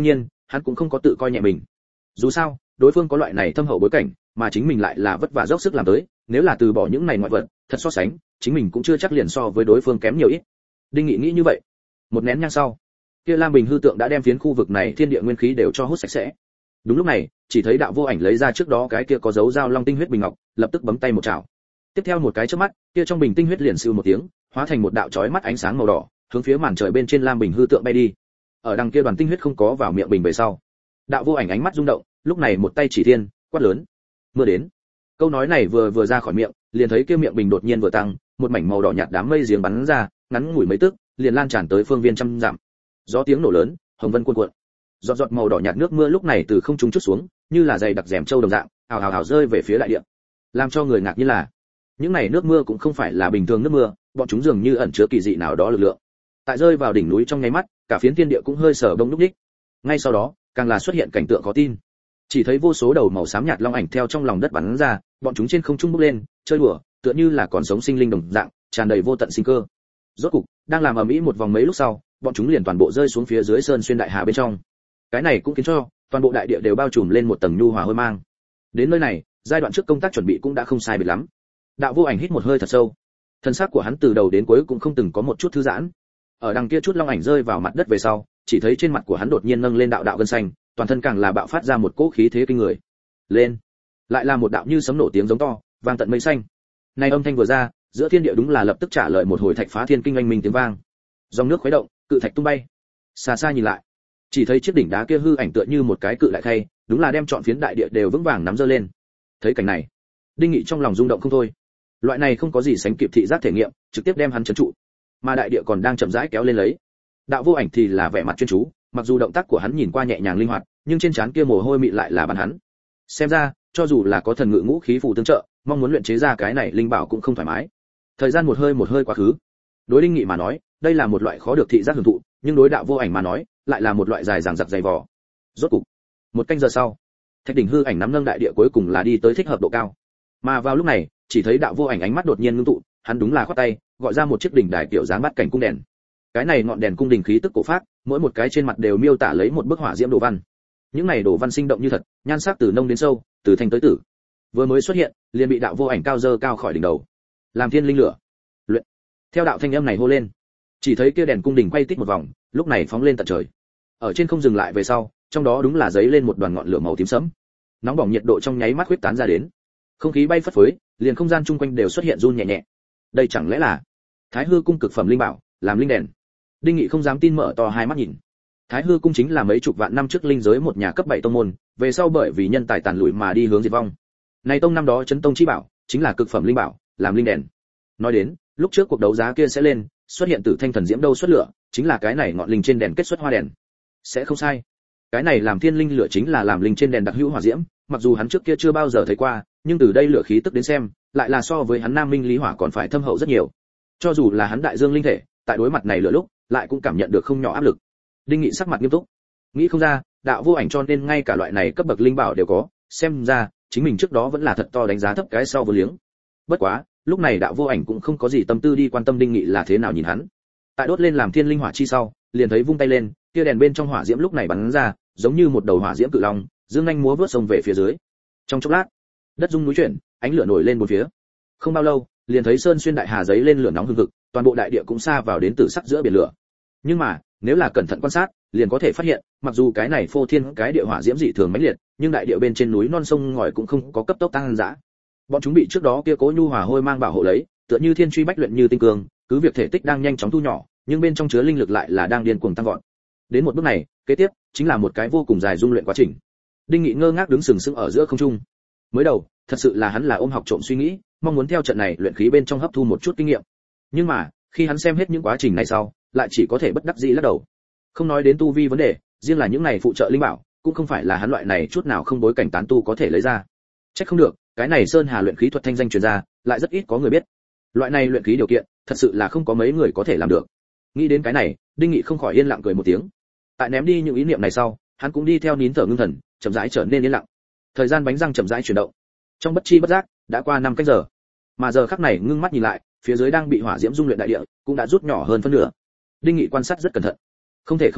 hắn cũng không có tự coi nhẹ mình. Dù sao, đối phương có loại này thâm hậu bối cảnh, mà chính mình lại là vất vả dốc sức làm tới, nếu là từ bỏ những này ngoại vật, thật so sánh, chính mình cũng chưa chắc liền so với đối phương kém nhiều ít. Đinh Nghị nghĩ như vậy. Một nén nhang sau, kia Lam Bình hư tượng đã đem phiến khu vực này thiên địa nguyên khí đều cho hút sạch sẽ. Đúng lúc này, chỉ thấy đạo vô ảnh lấy ra trước đó cái kia có dấu dao long tinh huyết bình ngọc, lập tức bấm tay một chảo. Tiếp theo một cái chớp mắt, kia trong bình tinh huyết liền siêu một tiếng, hóa thành một đạo chói mắt ánh sáng màu đỏ, hướng phía màn trời bên trên Lam Bình hư tượng bay đi. Ở đằng kia đoàn tinh huyết không có vào miệng bình về sau, đạo vô ảnh ánh mắt rung động, lúc này một tay chỉ thiên, quát lớn: "Mưa đến!" Câu nói này vừa vừa ra khỏi miệng, liền thấy kia miệng bình đột nhiên vừa tăng, một mảnh màu đỏ nhạt đám mây giếng bắn ra, ngắn ngủi mấy tức, liền lan tràn tới phương viên trăm dặm. Gió tiếng nổ lớn, hồng vân cuồn cuộn. Giọt giọt màu đỏ nhạt nước mưa lúc này từ không trung chút xuống, như là dày đặc rèm châu đồng dạng, ào ào ào rơi về phía đại địa. Làm cho người ngạc nhiên là, những này nước mưa cũng không phải là bình thường nước mưa, bọn chúng dường như ẩn chứa kỳ dị nào đó lực lượng. Tại rơi vào đỉnh núi trong nháy mắt, cả phiến thiên địa cũng hơi sở bông lúc nhích. Ngay sau đó, càng là xuất hiện cảnh tượng khó tin. Chỉ thấy vô số đầu màu xám nhạt long ảnh theo trong lòng đất bắn ra, bọn chúng trên không trung bốc lên, chơi đùa, tựa như là còn sống sinh linh đồng dạng, tràn đầy vô tận sinh cơ. Rốt cục, đang làm ầm ĩ một vòng mấy lúc sau, bọn chúng liền toàn bộ rơi xuống phía dưới sơn xuyên đại hà bên trong. Cái này cũng khiến cho toàn bộ đại địa đều bao trùm lên một tầng nhu hòa hôi mang. Đến nơi này, giai đoạn trước công tác chuẩn bị cũng đã không sai biệt lắm. Đạo vô ảnh hít một hơi thật sâu. Thân xác của hắn từ đầu đến cuối cũng không từng có một chút thư giãn. Ở đằng kia chút long ảnh rơi vào mặt đất về sau, chỉ thấy trên mặt của hắn đột nhiên nâng lên đạo đạo gân xanh, toàn thân càng là bạo phát ra một cỗ khí thế kinh người. Lên, lại là một đạo như sấm nổ tiếng giống to, vang tận mây xanh. Này âm thanh vừa ra, giữa thiên địa đúng là lập tức trả lời một hồi thạch phá thiên kinh oanh minh tiếng vang. Dòng nước khuấy động, cự thạch tung bay. Xa xa nhìn lại, chỉ thấy chiếc đỉnh đá kia hư ảnh tựa như một cái cự lại khay, đúng là đem trọn phiến đại địa đều vững vàng nắm giơ lên. Thấy cảnh này, Đinh Nghị trong lòng rung động không thôi. Loại này không có gì sánh kịp thị giác thể nghiệm, trực tiếp đem hắn trấn trụ. Mà đại địa còn đang chậm rãi kéo lên lấy. Đạo vô ảnh thì là vẻ mặt chuyên chú, mặc dù động tác của hắn nhìn qua nhẹ nhàng linh hoạt, nhưng trên trán kia mồ hôi mịn lại là bắn hắn. Xem ra, cho dù là có thần ngự ngũ khí phù tương trợ, mong muốn luyện chế ra cái này linh bảo cũng không thoải mái. Thời gian một hơi một hơi quá khứ. Đối Đinh Nghị mà nói, đây là một loại khó được thị giác hưởng thụ, nhưng đối đạo vô ảnh mà nói, lại là một loại dài dằng dặc dày vò. Rốt cục, một canh giờ sau, thạch đỉnh hư ảnh nắm nâng đại địa cuối cùng là đi tới thích hợp độ cao. Mà vào lúc này, chỉ thấy đạo vô ảnh ánh mắt đột nhiên ngưng tụ, hắn đúng là khoát tay, gọi ra một chiếc đỉnh đài kiểu dáng bát cảnh cung đèn. Cái này ngọn đèn cung đình khí tức cổ phác, mỗi một cái trên mặt đều miêu tả lấy một bức họa diễm đồ văn. Những này đồ văn sinh động như thật, nhan sắc từ nông đến sâu, từ thanh tới tử. Vừa mới xuất hiện, liền bị đạo vô ảnh cao dơ cao khỏi đỉnh đầu. Làm thiên linh lửa. Luyện. Theo đạo thanh âm này hô lên, chỉ thấy kia đèn cung đình quay tít một vòng, lúc này phóng lên tận trời. Ở trên không dừng lại về sau, trong đó đúng là giấy lên một đoàn ngọn lửa màu tím sẫm. Nóng bỏng nhiệt độ trong nháy mắt huyết tán ra đến. Không khí bay phất phới, liền không gian chung quanh đều xuất hiện run nhẹ nhẹ. Đây chẳng lẽ là Thái Hư cung cực phẩm linh bảo, làm linh đèn? Đinh Nghị không dám tin mở to hai mắt nhìn. Thái Hư cung chính là mấy chục vạn năm trước linh giới một nhà cấp bảy tông môn, về sau bởi vì nhân tài tàn lụi mà đi hướng diệt vong. Này tông năm đó chấn tông chi bảo, chính là cực phẩm linh bảo, làm linh đèn. Nói đến, lúc trước cuộc đấu giá kia sẽ lên, xuất hiện Tử Thanh thần diễm đâu xuất lửa, chính là cái này ngọn linh trên đèn kết xuất hoa đèn. Sẽ không sai. Cái này làm thiên linh lửa chính là làm linh trên đèn đặc hữu hỏa diễm, mặc dù hắn trước kia chưa bao giờ thấy qua, nhưng từ đây lửa khí tức đến xem, lại là so với hắn Nam Minh Lý Hỏa còn phải thâm hậu rất nhiều. Cho dù là hắn đại dương linh thể, tại đối mặt này lửa lúc, lại cũng cảm nhận được không nhỏ áp lực. Đinh Nghị sắc mặt nghiêm túc, nghĩ không ra, đạo vô ảnh cho nên ngay cả loại này cấp bậc linh bảo đều có, xem ra chính mình trước đó vẫn là thật to đánh giá thấp cái sau vô liếng. Bất quá, lúc này đạo vô ảnh cũng không có gì tâm tư đi quan tâm Đinh Nghị là thế nào nhìn hắn. Tại đốt lên làm thiên linh hỏa chi sau, liền thấy vung tay lên, kia đèn bên trong hỏa diễm lúc này bắn ra, giống như một đầu hỏa diễm cự long, dương nhanh múa vớt xông về phía dưới. Trong chốc lát, đất rung núi chuyển, ánh lửa nổi lên bốn phía. Không bao lâu, liền thấy sơn xuyên đại hà giấy lên lửa nóng hừng hực, toàn bộ đại địa cũng xa vào đến tử sắc giữa biển lửa. Nhưng mà, nếu là cẩn thận quan sát, liền có thể phát hiện, mặc dù cái này phô thiên cái địa hỏa diễm dị thường mãnh liệt, nhưng đại địa bên trên núi non sông ngòi cũng không có cấp tốc tăng dã. Bọn chúng bị trước đó kia cố nhu hòa hôi mang bảo hộ lấy, tựa như thiên truy bách luyện như tinh cương, cứ việc thể tích đang nhanh chóng thu nhỏ, nhưng bên trong chứa linh lực lại là đang điên cuồng tăng vọt. Đến một bước này, kế tiếp chính là một cái vô cùng dài dung luyện quá trình. Đinh Nghị ngơ ngác đứng sừng sững ở giữa không trung. Mới đầu, thật sự là hắn là ôm học trộm suy nghĩ, mong muốn theo trận này luyện khí bên trong hấp thu một chút kinh nghiệm. Nhưng mà, khi hắn xem hết những quá trình này sau, lại chỉ có thể bất đắc dĩ lắc đầu. Không nói đến tu vi vấn đề, riêng là những này phụ trợ linh bảo, cũng không phải là hắn loại này chút nào không bối cảnh tán tu có thể lấy ra. Chắc không được, cái này Sơn Hà luyện khí thuật thanh danh truyền ra, lại rất ít có người biết. Loại này luyện khí điều kiện, thật sự là không có mấy người có thể làm được. Nghĩ đến cái này, Đinh Nghị không khỏi yên lặng cười một tiếng. Tại ném đi những ý niệm này sau, hắn cũng đi theo nín thở ngưng thần, chậm rãi trở nên yên lặng. Thời gian bánh răng chậm rãi chuyển động. Trong bất chi bất giác, đã qua năm cách giờ. Mà giờ khắc này ngưng mắt nhìn lại, phía dưới đang bị hỏa diễm dung luyện đại địa, cũng đã rút nhỏ hơn phân nửa. Đinh Nghị quan sát rất cẩn thận. Không thể không nói,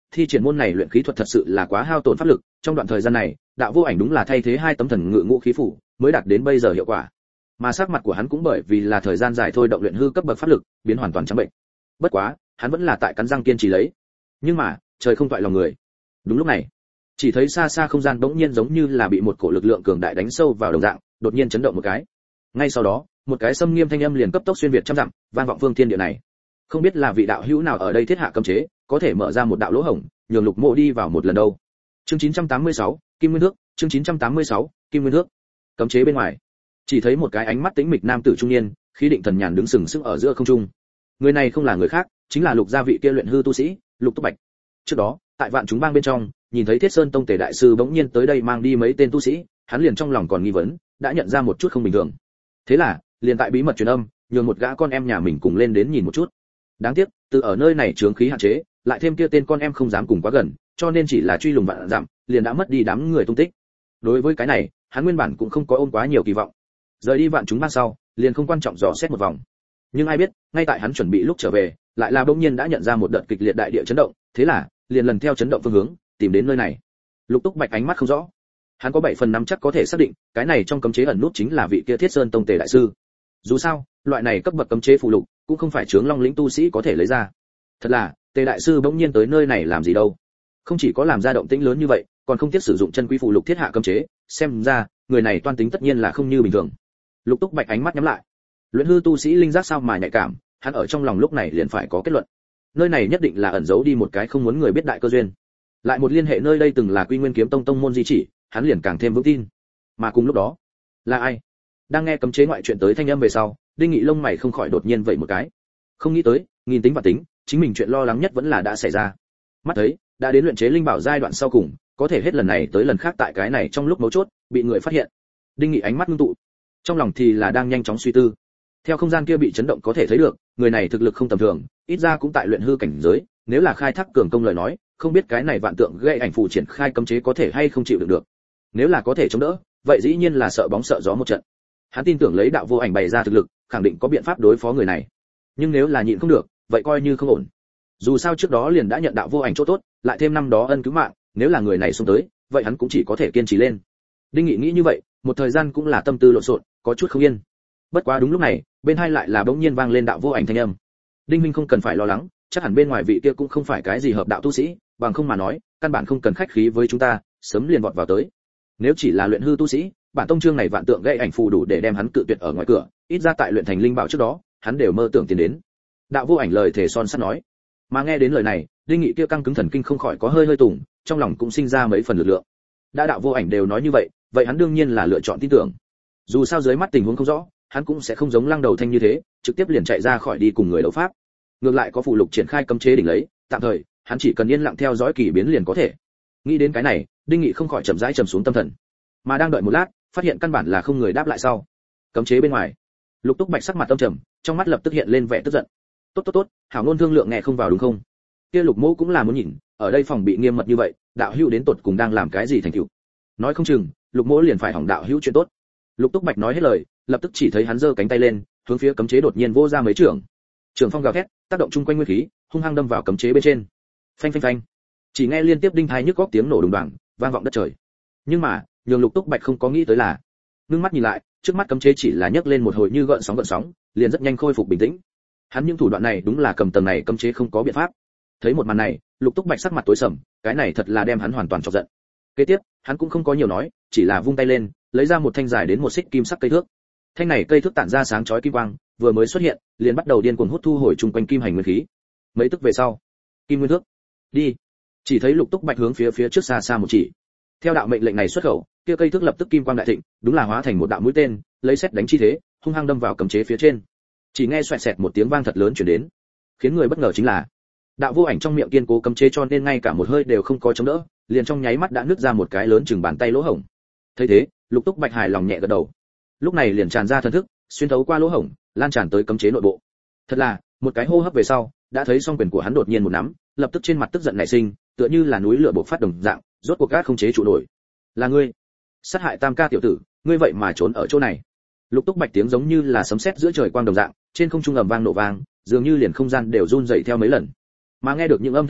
thi triển môn này luyện khí thuật thật sự là quá hao tổn pháp lực, trong đoạn thời gian này, đạo vô ảnh đúng là thay thế hai tấm thần ngự ngũ khí phủ, mới đạt đến bây giờ hiệu quả. Mà sắc mặt của hắn cũng bởi vì là thời gian dài thôi động luyện hư cấp bậc pháp lực, biến hoàn toàn trắng bệnh. Bất quá, hắn vẫn là tại cắn răng kiên trì lấy. Nhưng mà, trời không toại lòng người. Đúng lúc này, chỉ thấy xa xa không gian bỗng nhiên giống như là bị một cổ lực lượng cường đại đánh sâu vào đồng dạng, đột nhiên chấn động một cái. Ngay sau đó, một cái xâm nghiêm thanh âm liền cấp tốc xuyên việt trăm dặm, vang vọng phương thiên địa này. Không biết là vị đạo hữu nào ở đây thiết hạ cấm chế, có thể mở ra một đạo lỗ hổng, nhường Lục Mộ đi vào một lần đâu. Chương chín trăm tám mươi sáu, Kim Nguyên Thước, chương chín trăm tám mươi sáu, Kim Nguyên Thước. Cấm chế bên ngoài, chỉ thấy một cái ánh mắt tĩnh mịch nam tử trung niên, khí định thần nhàn đứng sừng sững ở giữa không trung. Người này không là người khác, chính là Lục gia vị kia luyện hư tu sĩ, Lục Túc Bạch. Trước đó, tại Vạn Chúng Bang bên trong, nhìn thấy Thiết Sơn Tông Tề đại sư bỗng nhiên tới đây mang đi mấy tên tu sĩ, hắn liền trong lòng còn nghi vấn, đã nhận ra một chút không bình thường. Thế là, liền tại bí mật truyền âm, nhường một gã con em nhà mình cùng lên đến nhìn một chút. Đáng tiếc, từ ở nơi này chướng khí hạn chế, lại thêm kia tên con em không dám cùng quá gần, cho nên chỉ là truy lùng vạn dặm, liền đã mất đi đám người tung tích. Đối với cái này, hắn nguyên bản cũng không có ôm quá nhiều kỳ vọng. Rời đi Vạn Chúng Bang sau, liền không quan trọng dò xét một vòng. Nhưng ai biết, ngay tại hắn chuẩn bị lúc trở về, lại là bỗng nhiên đã nhận ra một đợt kịch liệt đại địa chấn động, thế là, liền lần theo chấn động phương hướng, tìm đến nơi này. Lục Túc Bạch ánh mắt không rõ. Hắn có bảy phần năm chắc có thể xác định, cái này trong cấm chế ẩn nút chính là vị kia Thiết Sơn Tông Tề đại sư. Dù sao, loại này cấp bậc cấm chế phù lục, cũng không phải chướng long lĩnh tu sĩ có thể lấy ra. Thật là, Tề đại sư bỗng nhiên tới nơi này làm gì đâu? Không chỉ có làm ra động tĩnh lớn như vậy, còn không tiếc sử dụng chân quý phù lục thiết hạ cấm chế, xem ra, người này toan tính tất nhiên là không như bình thường. Lục Túc Bạch ánh mắt nhắm lại. Luyện hư tu sĩ linh giác sao mà nhạy cảm, hắn ở trong lòng lúc này liền phải có kết luận. Nơi này nhất định là ẩn giấu đi một cái không muốn người biết đại cơ duyên. Lại một liên hệ nơi đây từng là Quy Nguyên Kiếm Tông tông môn di chỉ, hắn liền càng thêm vững tin. Mà cùng lúc đó, là ai? Đang nghe cấm chế ngoại chuyện tới thanh âm về sau, Đinh Nghị lông mày không khỏi đột nhiên vậy một cái. Không nghĩ tới, nghìn tính và tính, chính mình chuyện lo lắng nhất vẫn là đã xảy ra. Mắt thấy, đã đến luyện chế linh bảo giai đoạn sau cùng, có thể hết lần này tới lần khác tại cái này trong lúc mấu chốt, bị người phát hiện. Đinh Nghị ánh mắt ngưng tụ, trong lòng thì là đang nhanh chóng suy tư. Theo không gian kia bị chấn động có thể thấy được, người này thực lực không tầm thường, ít ra cũng tại luyện hư cảnh giới, nếu là khai thác cường công lời nói, không biết cái này vạn tượng gây ảnh phù triển khai cấm chế có thể hay không chịu được được. Nếu là có thể chống đỡ, vậy dĩ nhiên là sợ bóng sợ gió một trận. Hắn tin tưởng lấy đạo vô ảnh bày ra thực lực, khẳng định có biện pháp đối phó người này. Nhưng nếu là nhịn không được, vậy coi như không ổn. Dù sao trước đó liền đã nhận đạo vô ảnh chỗ tốt, lại thêm năm đó ân cứu mạng, nếu là người này xông tới, vậy hắn cũng chỉ có thể kiên trì lên. Đinh Nghị nghĩ như vậy, một thời gian cũng là tâm tư lộn xộn, có chút không yên. Bất quá đúng lúc này, bên hai lại là bỗng nhiên vang lên đạo vô ảnh thanh âm. Đinh huynh không cần phải lo lắng, chắc hẳn bên ngoài vị kia cũng không phải cái gì hợp đạo tu sĩ, bằng không mà nói, căn bản không cần khách khí với chúng ta, sớm liền vọt vào tới. Nếu chỉ là luyện hư tu sĩ, bản tông chương này vạn tượng gây ảnh phù đủ để đem hắn cự tuyệt ở ngoài cửa, ít ra tại luyện thành linh bảo trước đó, hắn đều mơ tưởng tiến đến. Đạo vô ảnh lời thề son sắt nói. Mà nghe đến lời này, Đinh Nghị kia căng cứng thần kinh không khỏi có hơi hơi tùng, trong lòng cũng sinh ra mấy phần lực lượng. Đã đạo vô ảnh đều nói như vậy, vậy hắn đương nhiên là lựa chọn tin tưởng. Dù sao dưới mắt tình huống không rõ, hắn cũng sẽ không giống Lăng Đầu Thanh như thế, trực tiếp liền chạy ra khỏi đi cùng người đấu pháp. Ngược lại có phụ lục triển khai cấm chế đỉnh lấy, tạm thời, hắn chỉ cần yên lặng theo dõi kỳ biến liền có thể. Nghĩ đến cái này, Đinh Nghị không khỏi chậm rãi trầm xuống tâm thần. Mà đang đợi một lát, phát hiện căn bản là không người đáp lại sau. Cấm chế bên ngoài, Lục Túc Bạch sắc mặt âm trầm, trong mắt lập tức hiện lên vẻ tức giận. Tốt tốt tốt, hảo ngôn thương lượng nghe không vào đúng không? Kia Lục Mỗ cũng là muốn nhìn, ở đây phòng bị nghiêm mật như vậy, đạo hữu đến tột cùng đang làm cái gì thành tựu? Nói không chừng, Lục Mỗ liền phải hỏng đạo hữu chuyện tốt. Lục Túc Bạch nói hết lời, lập tức chỉ thấy hắn giơ cánh tay lên, hướng phía cấm chế đột nhiên vô ra mấy trường. Trường phong gào thét, tác động chung quanh nguyên khí, hung hăng đâm vào cấm chế bên trên. Phanh phanh phanh. Chỉ nghe liên tiếp đinh tai nhức óc tiếng nổ đùng đoàng, vang vọng đất trời. Nhưng mà, nhường Lục Túc Bạch không có nghĩ tới là, ngưng mắt nhìn lại, trước mắt cấm chế chỉ là nhấc lên một hồi như gợn sóng gợn sóng, liền rất nhanh khôi phục bình tĩnh. Hắn những thủ đoạn này đúng là cầm tầng này cấm chế không có biện pháp. Thấy một màn này, Lục Túc Bạch sắc mặt tối sầm, cái này thật là đem hắn hoàn toàn chọc giận. Kế tiếp, hắn cũng không có nhiều nói, chỉ là vung tay lên, lấy ra một thanh dài đến một xích kim sắc cây thước. Thanh này cây thước tản ra sáng chói kim quang, vừa mới xuất hiện, liền bắt đầu điên cuồng hút thu hồi chung quanh kim hành nguyên khí. Mấy tức về sau, kim nguyên thước, đi. Chỉ thấy Lục Túc Bạch hướng phía phía trước xa xa một chỉ. Theo đạo mệnh lệnh này xuất khẩu, kia cây thước lập tức kim quang đại thịnh, đúng là hóa thành một đạo mũi tên, lấy sét đánh chi thế, hung hăng đâm vào cấm chế phía trên. Chỉ nghe xoẹt xẹt một tiếng vang thật lớn truyền đến. Khiến người bất ngờ chính là, đạo vô ảnh trong miệng kiên cố cấm chế cho nên ngay cả một hơi đều không có chống đỡ, liền trong nháy mắt đã nứt ra một cái lớn chừng bàn tay lỗ hổng. Thấy thế, Lục Túc Bạch hài lòng nhẹ gật đầu. Lúc này liền tràn ra thần thức, xuyên thấu qua lỗ hổng, lan tràn tới cấm chế nội bộ. Thật là, một cái hô hấp về sau, đã thấy song quyền của hắn đột nhiên một nắm, lập tức trên mặt tức giận nảy sinh, tựa như là núi lửa bộc phát đồng dạng, rốt cuộc gác không chế trụ nổi. Là ngươi, sát hại Tam ca tiểu tử, ngươi vậy mà trốn ở chỗ này. Lục Túc Bạch tiếng giống như là sấm sét giữa trời quang đồng dạng, trên không trung ầm vang nổ vang, dường như liền không gian đều run rẩy theo mấy lần. Mà nghe được những âm thanh này,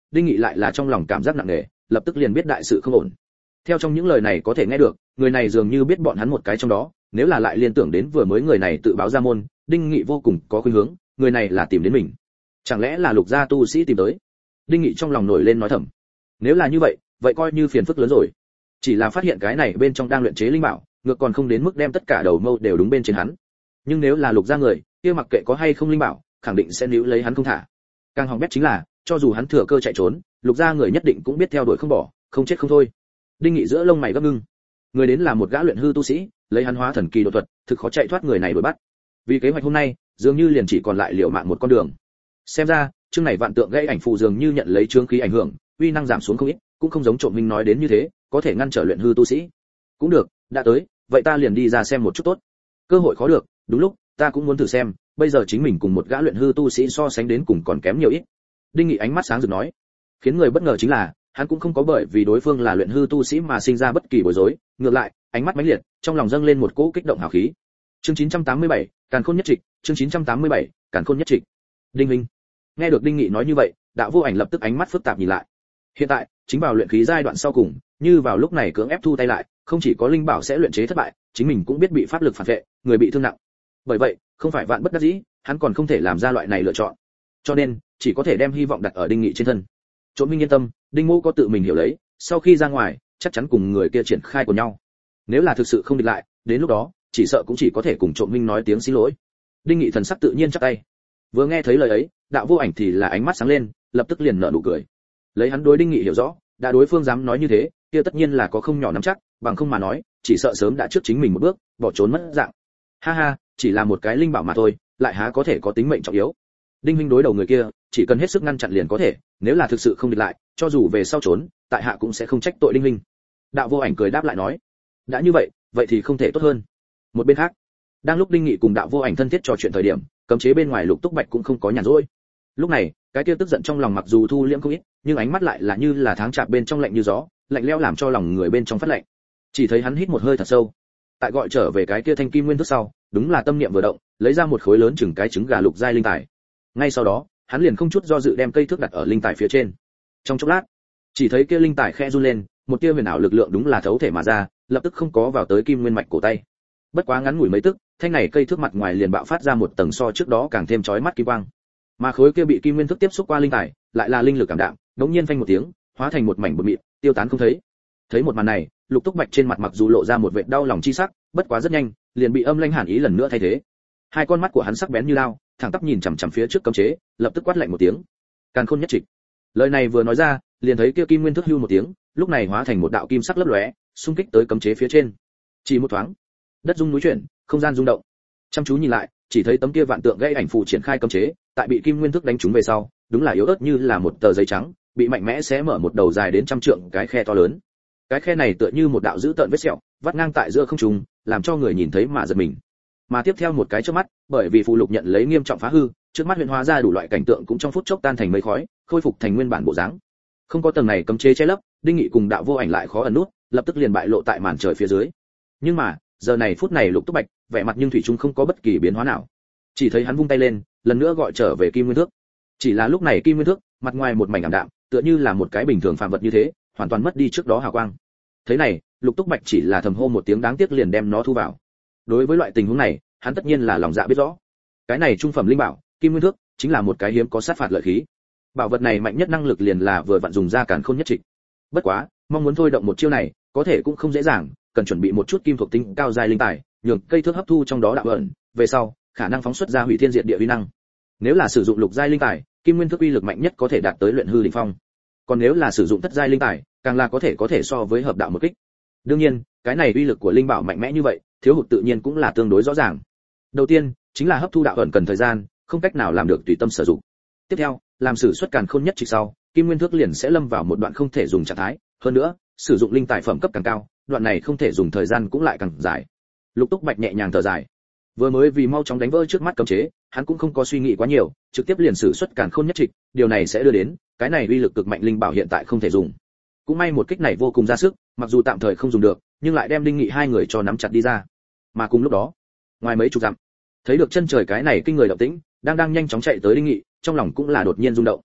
Đinh Nghị lại là trong lòng cảm giác nặng nề, lập tức liền biết đại sự không ổn. Theo trong những lời này có thể nghe được, người này dường như biết bọn hắn một cái trong đó, nếu là lại liên tưởng đến vừa mới người này tự báo ra môn, Đinh Nghị vô cùng có khuynh hướng, người này là tìm đến mình. Chẳng lẽ là Lục gia tu sĩ tìm tới? Đinh Nghị trong lòng nổi lên nói thầm. Nếu là như vậy, vậy coi như phiền phức lớn rồi. Chỉ là phát hiện cái này bên trong đang luyện chế linh bảo, ngược còn không đến mức đem tất cả đầu mâu đều đúng bên trên hắn. Nhưng nếu là Lục gia người, kia mặc kệ có hay không linh bảo, khẳng định sẽ níu lấy hắn không thả. Càng hỏng bét chính là, cho dù hắn thừa cơ chạy trốn, Lục gia người nhất định cũng biết theo đuổi không bỏ, không chết không thôi. Đinh Nghị giữa lông mày gấp ngưng. Người đến là một gã luyện hư tu sĩ, lấy hắn hóa thần kỳ độ thuật, thực khó chạy thoát người này đuổi bắt. Vì kế hoạch hôm nay, dường như liền chỉ còn lại liều mạng một con đường. Xem ra, chương này vạn tượng gây ảnh phù dường như nhận lấy chương khí ảnh hưởng, uy năng giảm xuống không ít, cũng không giống trộm minh nói đến như thế, có thể ngăn trở luyện hư tu sĩ. Cũng được, đã tới, vậy ta liền đi ra xem một chút tốt. Cơ hội khó được, đúng lúc, ta cũng muốn thử xem, bây giờ chính mình cùng một gã luyện hư tu sĩ so sánh đến cùng còn kém nhiều ít. Đinh Nghị ánh mắt sáng rực nói. Khiến người bất ngờ chính là, hắn cũng không có bởi vì đối phương là luyện hư tu sĩ mà sinh ra bất kỳ bối rối, ngược lại, ánh mắt mãnh liệt, trong lòng dâng lên một cỗ kích động hào khí. Chương chín trăm tám mươi bảy, Càn Khôn nhất trịch, chương chín trăm tám mươi bảy, Càn Khôn nhất trịch. Đinh Minh. Nghe được Đinh Nghị nói như vậy, Đạo Vô Ảnh lập tức ánh mắt phức tạp nhìn lại. Hiện tại, chính vào luyện khí giai đoạn sau cùng, như vào lúc này cưỡng ép thu tay lại, không chỉ có linh bảo sẽ luyện chế thất bại, chính mình cũng biết bị pháp lực phản vệ, người bị thương nặng. Bởi vậy, không phải vạn bất đắc dĩ, hắn còn không thể làm ra loại này lựa chọn. Cho nên, chỉ có thể đem hy vọng đặt ở Đinh Nghị trên thân. Trộm Minh yên tâm, Đinh Mỗ có tự mình hiểu lấy, sau khi ra ngoài, chắc chắn cùng người kia triển khai của nhau. Nếu là thực sự không địch lại, đến lúc đó, chỉ sợ cũng chỉ có thể cùng Trộm Minh nói tiếng xin lỗi. Đinh Nghị thần sắc tự nhiên chắp tay. Vừa nghe thấy lời ấy, Đạo Vô Ảnh thì là ánh mắt sáng lên, lập tức liền nở nụ cười. Lấy hắn đối Đinh Nghị hiểu rõ, đã đối phương dám nói như thế, kia tất nhiên là có không nhỏ nắm chắc, bằng không mà nói, chỉ sợ sớm đã trước chính mình một bước, bỏ trốn mất dạng. Ha ha, chỉ là một cái linh bảo mà thôi, lại há có thể có tính mệnh trọng yếu. Đinh huynh đối đầu người kia, chỉ cần hết sức ngăn chặn liền có thể, nếu là thực sự không địch lại, cho dù về sau trốn, tại hạ cũng sẽ không trách tội Đinh huynh. Đạo Vô Ảnh cười đáp lại nói, đã như vậy, vậy thì không thể tốt hơn. Một bên khác, đang lúc Đinh Nghị cùng Đạo Vô Ảnh thân thiết trò chuyện thời điểm, cấm chế bên ngoài Lục Túc Bạch cũng không có nhàn rỗi. Lúc này, cái kia tức giận trong lòng mặc dù thu liễm không ít, nhưng ánh mắt lại là như là tháng chạp bên trong lạnh như gió, lạnh lẽo làm cho lòng người bên trong phát lạnh. Chỉ thấy hắn hít một hơi thật sâu, tại gọi trở về cái kia thanh kim nguyên thức sau, đúng là tâm niệm vừa động, lấy ra một khối lớn chừng cái trứng gà lục giai linh tài. Ngay sau đó, hắn liền không chút do dự đem cây thước đặt ở linh tài phía trên. Trong chốc lát, chỉ thấy kia linh tài khẽ run lên, một tia huyền ảo lực lượng đúng là thấu thể mà ra, lập tức không có vào tới kim nguyên mạch cổ tay. Bất quá ngắn ngủi mấy tức, thanh này cây thước mặt ngoài liền bạo phát ra một tầng so trước đó càng thêm chói mắt kim quang. Mà khối kia bị kim nguyên thức tiếp xúc qua linh tài, lại là linh lực cảm đạm, đống nhiên phanh một tiếng, hóa thành một mảnh bột mịn, tiêu tán không thấy. Thấy một màn này, Lục Túc Bạch trên mặt mặc dù lộ ra một vệt đau lòng chi sắc, bất quá rất nhanh, liền bị âm lãnh hàn ý lần nữa thay thế. Hai con mắt của hắn sắc bén như lao, thẳng tắp nhìn chằm chằm phía trước cấm chế, lập tức quát lạnh một tiếng. Càn Khôn nhất trịch. Lời này vừa nói ra, liền thấy kia kim nguyên thức hưu một tiếng, lúc này hóa thành một đạo kim sắc lấp lóe, xung kích tới cấm chế phía trên. Chỉ một thoáng, đất rung núi chuyển, không gian rung động. Chăm chú nhìn lại, chỉ thấy tấm kia vạn tượng gây ảnh phù triển khai cấm chế, tại bị kim nguyên thức đánh trúng về sau, đúng là yếu ớt như là một tờ giấy trắng, bị mạnh mẽ xé mở một đầu dài đến trăm trượng cái khe to lớn. Cái khe này tựa như một đạo dữ tợn vết sẹo, vắt ngang tại giữa không trung, làm cho người nhìn thấy mà giật mình. Mà tiếp theo một cái chớp mắt, bởi vì phù lục nhận lấy nghiêm trọng phá hư, trước mắt hiện hóa ra đủ loại cảnh tượng cũng trong phút chốc tan thành mây khói, khôi phục thành nguyên bản bộ dáng. Không có tầng này cấm chế che lấp, Đinh Nghị cùng Đạo Vô Ảnh lại khó ẩn nút, lập tức liền bại lộ tại màn trời phía dưới. Nhưng mà, giờ này phút này Lục Túc Bạch, vẻ mặt nhưng thủy chung không có bất kỳ biến hóa nào. Chỉ thấy hắn vung tay lên, lần nữa gọi trở về kim nguyên thước. Chỉ là lúc này kim nguyên thước, mặt ngoài một mảnh ảm đạm, tựa như là một cái bình thường phàm vật như thế, hoàn toàn mất đi trước đó hào quang. Thế này, Lục Túc Bạch chỉ là thầm hô một tiếng đáng tiếc liền đem nó thu vào. Đối với loại tình huống này, hắn tất nhiên là lòng dạ biết rõ. Cái này trung phẩm linh bảo, kim nguyên thước, chính là một cái hiếm có sát phạt lợi khí. Bảo vật này mạnh nhất năng lực liền là vừa vặn dùng ra Càn Khôn nhất trịch. Bất quá, mong muốn thôi động một chiêu này, có thể cũng không dễ dàng, cần chuẩn bị một chút kim thuộc tính cao giai linh tài, nhường cây thước hấp thu trong đó đạo ẩn, về sau, khả năng phóng xuất ra hủy thiên diệt địa uy năng. Nếu là sử dụng lục giai linh tài, kim nguyên thước uy lực mạnh nhất có thể đạt tới luyện hư đỉnh phong. Còn nếu là sử dụng thất giai linh tài, càng là có thể có thể so với hợp đạo một kích. Đương nhiên, cái này uy lực của linh bảo mạnh mẽ như vậy, thiếu hụt tự nhiên cũng là tương đối rõ ràng. Đầu tiên, chính là hấp thu đạo ẩn cần thời gian, không cách nào làm được tùy tâm sử dụng. Tiếp theo, làm sử xuất Càn Khôn nhất trịch sau, kim nguyên thước liền sẽ lâm vào một đoạn không thể dùng trạng thái, hơn nữa, sử dụng linh tài phẩm cấp càng cao, đoạn này không thể dùng thời gian cũng lại càng dài. Lục Túc Bạch nhẹ nhàng thở dài. Vừa mới vì mau chóng đánh vỡ trước mắt cấm chế, hắn cũng không có suy nghĩ quá nhiều, trực tiếp liền sử xuất Càn Khôn nhất trịch, điều này sẽ đưa đến, cái này uy lực cực mạnh linh bảo hiện tại không thể dùng. Cũng may một kích này vô cùng ra sức, mặc dù tạm thời không dùng được, nhưng lại đem Đinh Nghị hai người cho nắm chặt đi ra. Mà cùng lúc đó, ngoài mấy chục dặm, thấy được chân trời cái này kinh người động tĩnh, đang đang nhanh chóng chạy tới Đinh Nghị, trong lòng cũng là đột nhiên rung động.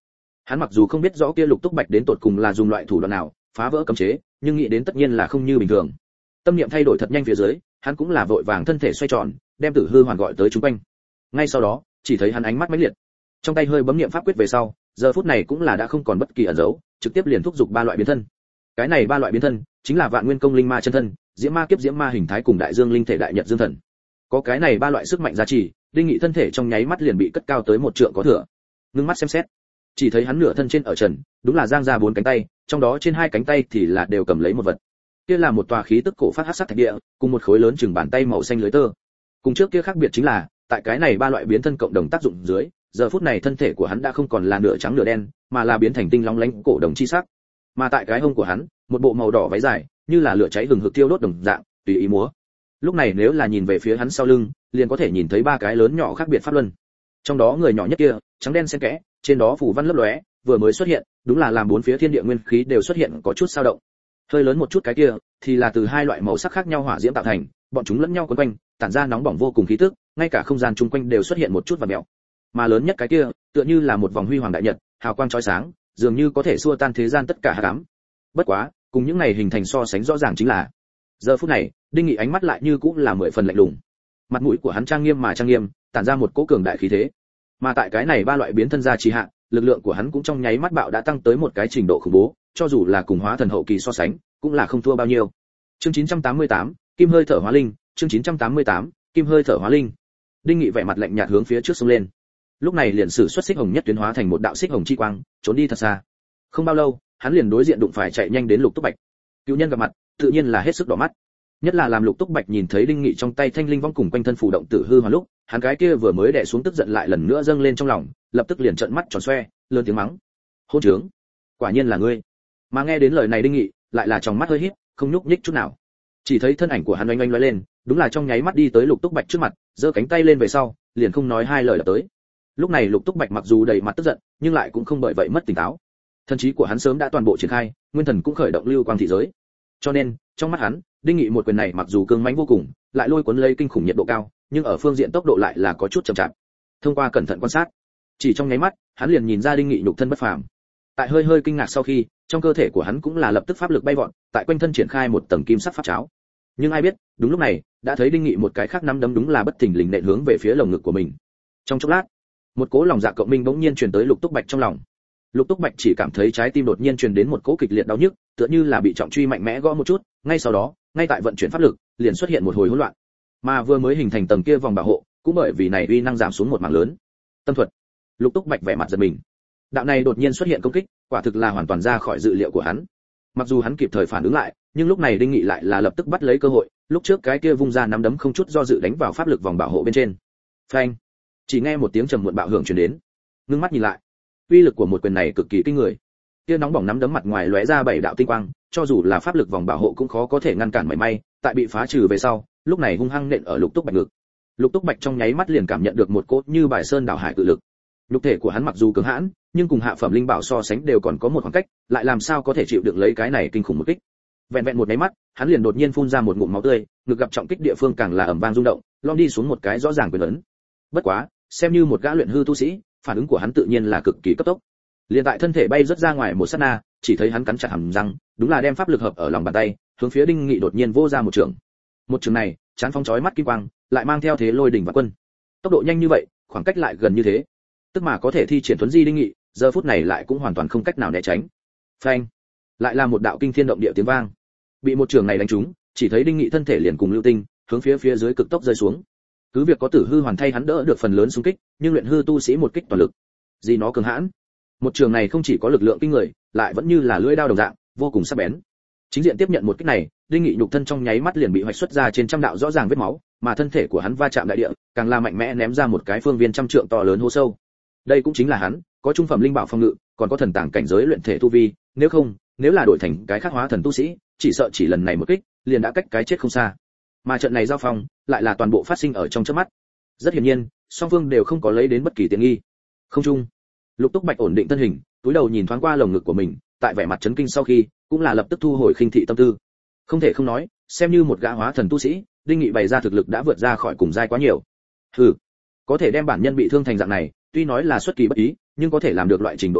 Hắn mặc dù không biết rõ kia Lục Túc Bạch đến tột cùng là dùng loại thủ đoạn nào phá vỡ cấm chế, nhưng nghĩ đến tất nhiên là không như bình thường. Tâm niệm thay đổi thật nhanh phía dưới, hắn cũng là vội vàng thân thể xoay tròn, đem Tử Hư Hoàn gọi tới chúng quanh. Ngay sau đó, chỉ thấy hắn ánh mắt mãnh liệt, trong tay hơi bấm niệm pháp quyết về sau, giờ phút này cũng là đã không còn bất kỳ ẩn giấu, trực tiếp liền thúc giục ba loại biến thân. Cái này ba loại biến thân chính là Vạn Nguyên Công Linh Ma chân thân, Diễm Ma Kiếp Diễm Ma hình thái cùng Đại Dương Linh thể Đại Nhật Dương thần. Có cái này ba loại sức mạnh giá trị, Đinh Nghị thân thể trong nháy mắt liền bị cất cao tới một trượng có thừa. Ngưng mắt xem xét, chỉ thấy hắn nửa thân trên ở trần, đúng là giang ra bốn cánh tay, trong đó trên hai cánh tay thì là đều cầm lấy một vật. Kia là một tòa khí tức cổ phát hắc sắc thạch địa, cùng một khối lớn chừng bàn tay màu xanh lưới tơ. Cùng trước kia khác biệt chính là, tại cái này ba loại biến thân cộng đồng tác dụng dưới, giờ phút này thân thể của hắn đã không còn là nửa trắng nửa đen, mà là biến thành tinh long lánh cổ đồng chi sắc. Mà tại cái hông của hắn, một bộ màu đỏ váy dài, như là lửa cháy hừng hực thiêu đốt đồng dạng, tùy ý múa. Lúc này nếu là nhìn về phía hắn sau lưng, liền có thể nhìn thấy ba cái lớn nhỏ khác biệt pháp luân. Trong đó người nhỏ nhất kia, trắng đen xen kẽ, trên đó phủ văn lấp lóe, vừa mới xuất hiện, đúng là làm bốn phía thiên địa nguyên khí đều xuất hiện có chút dao động. Hơi lớn một chút cái kia, thì là từ hai loại màu sắc khác nhau hỏa diễm tạo thành, bọn chúng lẫn nhau quấn quanh, tản ra nóng bỏng vô cùng khí tức, ngay cả không gian chung quanh đều xuất hiện một chút vặn mèo. Mà lớn nhất cái kia, tựa như là một vòng huy hoàng đại nhật, hào quang chói sáng, dường như có thể xua tan thế gian tất cả hắc ám. Bất quá, cùng những này hình thành so sánh rõ ràng chính là, giờ phút này, Đinh Nghị ánh mắt lại như cũng là mười phần lạnh lùng. Mặt mũi của hắn trang nghiêm mà trang nghiêm, tản ra một cỗ cường đại khí thế. Mà tại cái này ba loại biến thân ra trì hạ, lực lượng của hắn cũng trong nháy mắt bạo đã tăng tới một cái trình độ khủng bố, cho dù là cùng hóa thần hậu kỳ so sánh, cũng là không thua bao nhiêu. Chương chín trăm tám mươi tám, Kim hơi thở hóa linh, chương chín trăm tám mươi tám, Kim hơi thở hóa linh. Đinh Nghị vẻ mặt lạnh nhạt hướng phía trước xông lên. Lúc này liền sử xuất xích hồng nhất tuyến hóa thành một đạo xích hồng chi quang, trốn đi thật xa. Không bao lâu, hắn liền đối diện đụng phải chạy nhanh đến Lục Túc Bạch. Cựu nhân gặp mặt, tự nhiên là hết sức đỏ mắt. Nhất là làm Lục Túc Bạch nhìn thấy Đinh Nghị trong tay thanh linh vong cùng quanh thân phù động tử hư hoàn lúc, hắn cái kia vừa mới đè xuống tức giận lại lần nữa dâng lên trong lòng, lập tức liền trợn mắt tròn xoe, lớn tiếng mắng: "Hỗn trướng, quả nhiên là ngươi!" Mà nghe đến lời này Đinh Nghị, lại là trong mắt hơi híp, không nhúc nhích chút nào. Chỉ thấy thân ảnh của hắn oanh oanh lóe lên, đúng là trong nháy mắt đi tới Lục Túc Bạch trước mặt, giơ cánh tay lên về sau, liền không nói hai lời lập tới. Lúc này Lục Túc Bạch mặc dù đầy mặt tức giận, nhưng lại cũng không bởi vậy mất tỉnh táo. Thần trí của hắn sớm đã toàn bộ triển khai, nguyên thần cũng khởi động lưu quang thị giới. Cho nên, trong mắt hắn, Đinh Nghị một quyền này mặc dù cương mãnh vô cùng, lại lôi cuốn lấy kinh khủng nhiệt độ cao, nhưng ở phương diện tốc độ lại là có chút chậm chạp. Thông qua cẩn thận quan sát, chỉ trong nháy mắt, hắn liền nhìn ra Đinh Nghị nhục thân bất phàm. Tại hơi hơi kinh ngạc sau khi, trong cơ thể của hắn cũng là lập tức pháp lực bay vọt, tại quanh thân triển khai một tầng kim sắc pháp cháo. Nhưng ai biết, đúng lúc này, đã thấy Đinh Nghị một cái khác nắm đấm đúng là bất thình lình nện hướng về phía lồng ngực của mình. Trong chốc lát, một cỗ lòng dạ cộng minh bỗng nhiên truyền tới Lục Túc Bạch trong lòng. Lục Túc Bạch chỉ cảm thấy trái tim đột nhiên truyền đến một cỗ kịch liệt đau nhức, tựa như là bị trọng truy mạnh mẽ gõ một chút, ngay sau đó, ngay tại vận chuyển pháp lực, liền xuất hiện một hồi hỗn loạn. Mà vừa mới hình thành tầng kia vòng bảo hộ, cũng bởi vì này uy năng giảm xuống một mảng lớn. Tâm thuật. Lục Túc Bạch vẻ mặt giật mình. Đạo này đột nhiên xuất hiện công kích, quả thực là hoàn toàn ra khỏi dự liệu của hắn. Mặc dù hắn kịp thời phản ứng lại, nhưng lúc này Đinh Nghị lại là lập tức bắt lấy cơ hội, lúc trước cái kia vung ra nắm đấm không chút do dự đánh vào pháp lực vòng bảo hộ bên trên. Phanh! Chỉ nghe một tiếng trầm muộn bạo hưởng truyền đến. Ngưng mắt nhìn lại, uy lực của một quyền này cực kỳ kinh người. Kia nóng bỏng nắm đấm mặt ngoài lóe ra bảy đạo tinh quang, cho dù là pháp lực vòng bảo hộ cũng khó có thể ngăn cản mảy may, tại bị phá trừ về sau, lúc này hung hăng nện ở Lục Túc Bạch ngực. Lục Túc Bạch trong nháy mắt liền cảm nhận được một cỗ như bài sơn đảo hải cự lực. Nhục thể của hắn mặc dù cứng hãn, nhưng cùng hạ phẩm linh bảo so sánh đều còn có một khoảng cách, lại làm sao có thể chịu đựng lấy cái này kinh khủng một kích. Vẹn vẹn một cái mắt, hắn liền đột nhiên phun ra một ngụm máu tươi, ngực gặp trọng kích địa phương càng là ầm vang rung động, lom đi xuống một cái rõ ràng quyền ấn. Bất quá, xem như một gã luyện hư tu sĩ, phản ứng của hắn tự nhiên là cực kỳ cấp tốc. Liền tại thân thể bay rất ra ngoài một sát na, chỉ thấy hắn cắn chặt hàm răng, đúng là đem pháp lực hợp ở lòng bàn tay, hướng phía Đinh Nghị đột nhiên vô ra một trường. Một trường này, chán phóng chói mắt kim quang, lại mang theo thế lôi đỉnh và quân. Tốc độ nhanh như vậy, khoảng cách lại gần như thế, tức mà có thể thi triển tuấn di Đinh Nghị, giờ phút này lại cũng hoàn toàn không cách nào né tránh. Phanh! Lại là một đạo kinh thiên động địa tiếng vang. Bị một trường này đánh trúng, chỉ thấy Đinh Nghị thân thể liền cùng lưu tinh, hướng phía phía dưới cực tốc rơi xuống. Cứ việc có tử hư hoàn thay hắn đỡ được phần lớn xung kích, nhưng luyện hư tu sĩ một kích toàn lực, gì nó cường hãn. Một trường này không chỉ có lực lượng kinh người, lại vẫn như là lưỡi dao đồng dạng, vô cùng sắc bén. Chính diện tiếp nhận một kích này, Đinh Nghị nhục thân trong nháy mắt liền bị hoạch xuất ra trên trăm đạo rõ ràng vết máu, mà thân thể của hắn va chạm đại địa, càng là mạnh mẽ ném ra một cái phương viên trăm trượng to lớn hố sâu. Đây cũng chính là hắn, có trung phẩm linh bảo phòng ngự, còn có thần tàng cảnh giới luyện thể tu vi, nếu không, nếu là đổi thành cái khác hóa thần tu sĩ, chỉ sợ chỉ lần này một kích, liền đã cách cái chết không xa. Mà trận này giao phong, lại là toàn bộ phát sinh ở trong chớp mắt. Rất hiển nhiên, song phương đều không có lấy đến bất kỳ tiện nghi. Không trung, Lục Túc Bạch ổn định thân hình, cúi đầu nhìn thoáng qua lồng ngực của mình, tại vẻ mặt chấn kinh sau khi, cũng là lập tức thu hồi khinh thị tâm tư. Không thể không nói, xem như một gã hóa thần tu sĩ, Đinh Nghị bày ra thực lực đã vượt ra khỏi cùng giai quá nhiều. Hừ, có thể đem bản nhân bị thương thành dạng này, tuy nói là xuất kỳ bất ý, nhưng có thể làm được loại trình độ này,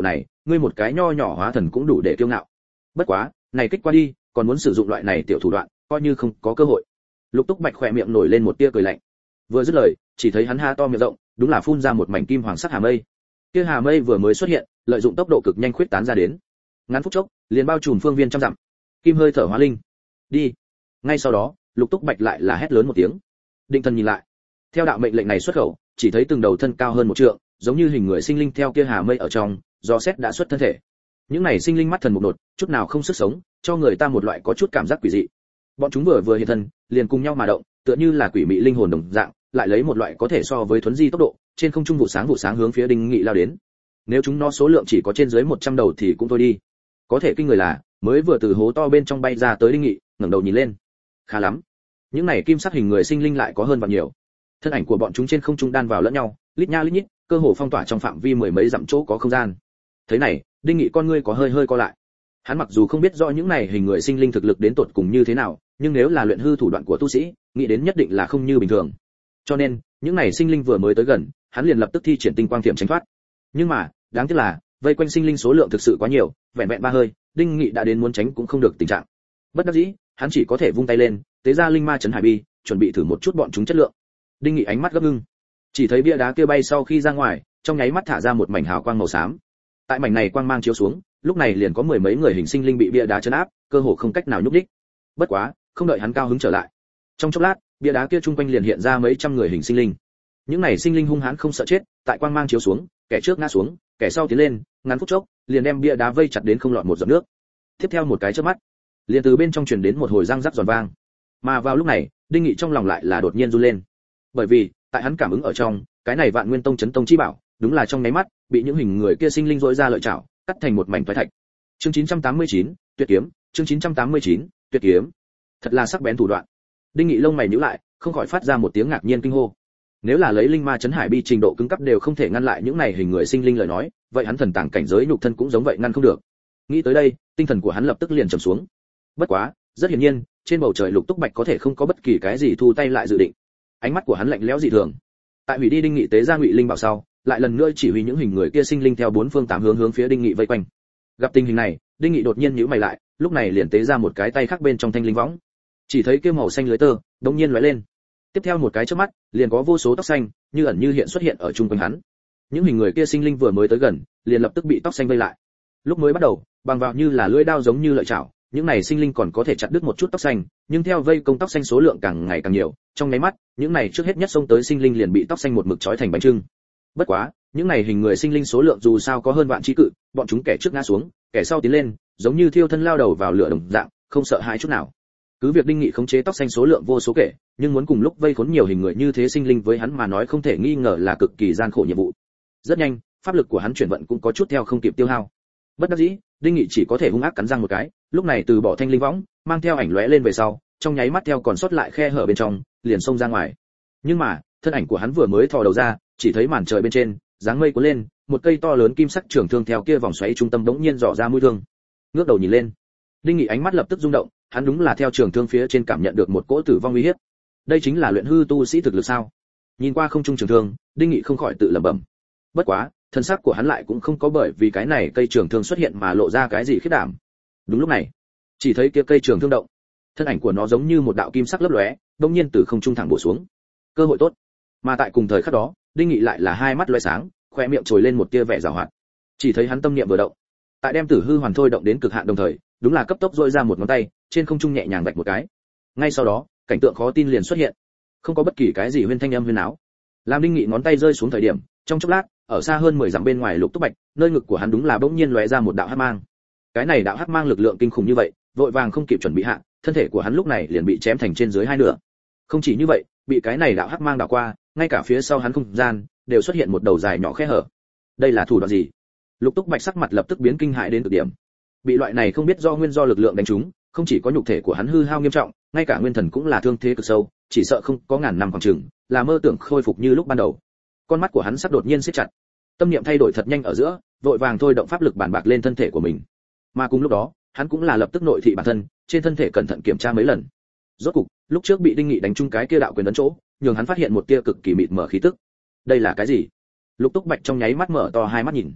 ngươi một cái nho nhỏ hóa thần cũng đủ để kiêu ngạo. Bất quá, này kích qua đi, còn muốn sử dụng loại này tiểu thủ đoạn, coi như không có cơ hội. Lục Túc Bạch khỏe miệng nổi lên một tia cười lạnh. Vừa dứt lời, chỉ thấy hắn ha to miệng rộng, đúng là phun ra một mảnh kim hoàng sắc hà mây. Kia hà mây vừa mới xuất hiện, lợi dụng tốc độ cực nhanh khuyết tán ra đến. Ngắn phút chốc, liền bao trùm phương viên trăm dặm. Kim hơi thở hóa linh. Đi. Ngay sau đó, Lục Túc Bạch lại là hét lớn một tiếng. Định thần nhìn lại. Theo đạo mệnh lệnh này xuất khẩu, chỉ thấy từng đầu thân cao hơn một trượng, giống như hình người sinh linh theo kia hà mây ở trong, do xét đã xuất thân thể. Những này sinh linh mắt thần một nột, chút nào không sức sống, cho người ta một loại có chút cảm giác quỷ dị. Bọn chúng vừa vừa hiện thân, liền cùng nhau mà động, tựa như là quỷ mị linh hồn đồng dạng, lại lấy một loại có thể so với thuấn di tốc độ, trên không trung vụ sáng vụ sáng hướng phía Đinh Nghị lao đến. Nếu chúng nó số lượng chỉ có trên dưới một trăm đầu thì cũng thôi đi. Có thể kinh người là, mới vừa từ hố to bên trong bay ra tới Đinh Nghị, ngẩng đầu nhìn lên. Khá lắm. Những này kim sắc hình người sinh linh lại có hơn và nhiều. Thân ảnh của bọn chúng trên không trung đan vào lẫn nhau, lít nha lít nhít, cơ hồ phong tỏa trong phạm vi mười mấy dặm chỗ có không gian. Thế này, Đinh Nghị con ngươi có hơi hơi co lại. Hắn mặc dù không biết rõ những này hình người sinh linh thực lực đến tột cùng như thế nào, nhưng nếu là luyện hư thủ đoạn của tu sĩ, nghĩ đến nhất định là không như bình thường. Cho nên, những này sinh linh vừa mới tới gần, hắn liền lập tức thi triển tinh quang tiệm tránh thoát. Nhưng mà, đáng tiếc là, vây quanh sinh linh số lượng thực sự quá nhiều, vẹn vẹn ba hơi, Đinh Nghị đã đến muốn tránh cũng không được tình trạng. Bất đắc dĩ, hắn chỉ có thể vung tay lên, tế ra linh ma chấn hải bi, chuẩn bị thử một chút bọn chúng chất lượng. Đinh Nghị ánh mắt gấp ngưng, chỉ thấy bia đá kia bay sau khi ra ngoài, trong nháy mắt thả ra một mảnh hào quang màu xám. Tại mảnh này quang mang chiếu xuống, lúc này liền có mười mấy người hình sinh linh bị bia đá chấn áp, cơ hồ không cách nào nhúc nhích. Bất quá, không đợi hắn cao hứng trở lại, trong chốc lát, bia đá kia trung quanh liền hiện ra mấy trăm người hình sinh linh. Những này sinh linh hung hãn không sợ chết, tại quang mang chiếu xuống, kẻ trước ngã xuống, kẻ sau tiến lên, ngắn phút chốc, liền đem bia đá vây chặt đến không lọt một giọt nước. Tiếp theo một cái chớp mắt, liền từ bên trong truyền đến một hồi răng rắc giòn vang. Mà vào lúc này, Đinh Nghị trong lòng lại là đột nhiên run lên. Bởi vì, tại hắn cảm ứng ở trong, cái này Vạn Nguyên Tông chấn tông chi bảo, đúng là trong nháy mắt, bị những hình người kia sinh linh rỗi ra lợi chảo, cắt thành một mảnh phái thạch. Chương chín trăm tám mươi chín, Tuyệt kiếm, chương chín trăm tám mươi chín, Tuyệt kiếm. Thật là sắc bén thủ đoạn. Đinh Nghị lông mày nhíu lại, không khỏi phát ra một tiếng ngạc nhiên kinh hô. Nếu là lấy linh ma chấn hải bi trình độ cứng cấp đều không thể ngăn lại những này hình người sinh linh lời nói, vậy hắn thần tàng cảnh giới nhục thân cũng giống vậy ngăn không được. Nghĩ tới đây, tinh thần của hắn lập tức liền trầm xuống. Bất quá, rất hiển nhiên, trên bầu trời Lục Túc Bạch có thể không có bất kỳ cái gì thu tay lại dự định. Ánh mắt của hắn lạnh lẽo dị thường. Tại hủy đi Đinh Nghị tế ra Ngụy Linh bảo sau, lại lần nữa chỉ huy những hình người kia sinh linh theo bốn phương tám hướng hướng phía Đinh Nghị vây quanh. Gặp tình hình này, Đinh Nghị đột nhiên nhíu mày lại, lúc này liền tế ra một cái tay khác bên trong thanh linh võng. Chỉ thấy kia màu xanh lưới tơ đột nhiên lóe lên. Tiếp theo một cái chớp mắt, liền có vô số tóc xanh như ẩn như hiện xuất hiện ở trung quanh hắn. Những hình người kia sinh linh vừa mới tới gần, liền lập tức bị tóc xanh vây lại. Lúc mới bắt đầu, bằng vào như là lưỡi đao giống như lợi chảo, những này sinh linh còn có thể chặt đứt một chút tóc xanh, nhưng theo vây công tóc xanh số lượng càng ngày càng nhiều, trong nháy mắt, những này trước hết nhất xông tới sinh linh liền bị tóc xanh một mực trói thành bánh trưng. Bất quá, những này hình người sinh linh số lượng dù sao có hơn vạn chí cự, bọn chúng kẻ trước ngã xuống, kẻ sau tiến lên, giống như thiêu thân lao đầu vào lửa đồng dạng, không sợ hãi chút nào. Cứ việc Đinh Nghị khống chế tóc xanh số lượng vô số kể, nhưng muốn cùng lúc vây khốn nhiều hình người như thế sinh linh với hắn mà nói không thể nghi ngờ là cực kỳ gian khổ nhiệm vụ. Rất nhanh, pháp lực của hắn chuyển vận cũng có chút theo không kịp tiêu hao. Bất đắc dĩ, Đinh Nghị chỉ có thể hung ác cắn răng một cái, lúc này từ bỏ thanh linh võng, mang theo ảnh lóe lên về sau, trong nháy mắt theo còn sót lại khe hở bên trong, liền xông ra ngoài. Nhưng mà, thân ảnh của hắn vừa mới thò đầu ra, chỉ thấy màn trời bên trên, dáng mây cuốn lên, một cây to lớn kim sắc trường thương theo kia vòng xoáy trung tâm bỗng nhiên rỏ ra mũi thương. Ngước đầu nhìn lên, Đinh Nghị ánh mắt lập tức rung động, hắn đúng là theo trường thương phía trên cảm nhận được một cỗ tử vong uy hiếp. Đây chính là luyện hư tu sĩ thực lực sao? Nhìn qua không trung trường thương, Đinh Nghị không khỏi tự lẩm bẩm. Bất quá, thân sắc của hắn lại cũng không có bởi vì cái này cây trường thương xuất hiện mà lộ ra cái gì khiếp đảm. Đúng lúc này, chỉ thấy kia cây trường thương động, thân ảnh của nó giống như một đạo kim sắc lấp lóe, bỗng nhiên từ không trung thẳng bổ xuống. Cơ hội tốt. Mà tại cùng thời khắc đó, Đinh Nghị lại là hai mắt lóe sáng, khoe miệng trồi lên một tia vẻ giảo hoạt. Chỉ thấy hắn tâm niệm vừa động, tại đem Tử Hư Hoàn thôi động đến cực hạn đồng thời, đúng là cấp tốc dội ra một ngón tay, trên không trung nhẹ nhàng vạch một cái. Ngay sau đó, cảnh tượng khó tin liền xuất hiện. Không có bất kỳ cái gì huyên thanh âm huyên áo. Làm Đinh Nghị ngón tay rơi xuống thời điểm, trong chốc lát, ở xa hơn mười dặm bên ngoài Lục Túc Bạch, nơi ngực của hắn đúng là bỗng nhiên lóe ra một đạo hắc mang. Cái này đạo hắc mang lực lượng kinh khủng như vậy, vội vàng không kịp chuẩn bị hạ, thân thể của hắn lúc này liền bị chém thành trên dưới hai nửa. Không chỉ như vậy, bị cái này đạo hắc mang đảo qua, ngay cả phía sau hắn không gian đều xuất hiện một đầu dài nhỏ khe hở. Đây là thủ đoạn gì? Lục Túc Bạch sắc mặt lập tức biến kinh hãi đến cực điểm. Bị loại này không biết do nguyên do lực lượng đánh trúng, không chỉ có nhục thể của hắn hư hao nghiêm trọng, ngay cả nguyên thần cũng là thương thế cực sâu, chỉ sợ không có ngàn năm khoảng chừng, là mơ tưởng khôi phục như lúc ban đầu. Con mắt của hắn sắp đột nhiên siết chặt, tâm niệm thay đổi thật nhanh ở giữa, vội vàng thôi động pháp lực bản bạc lên thân thể của mình. Mà cùng lúc đó, hắn cũng là lập tức nội thị bản thân, trên thân thể cẩn thận kiểm tra mấy lần. Rốt cục, lúc trước bị Đinh Nghị đánh trúng cái kia đạo quyền ấn chỗ, nhường hắn phát hiện một tia cực kỳ mịt mờ khí tức. Đây là cái gì? Lục Túc Bạch trong nháy mắt mở to hai mắt nhìn.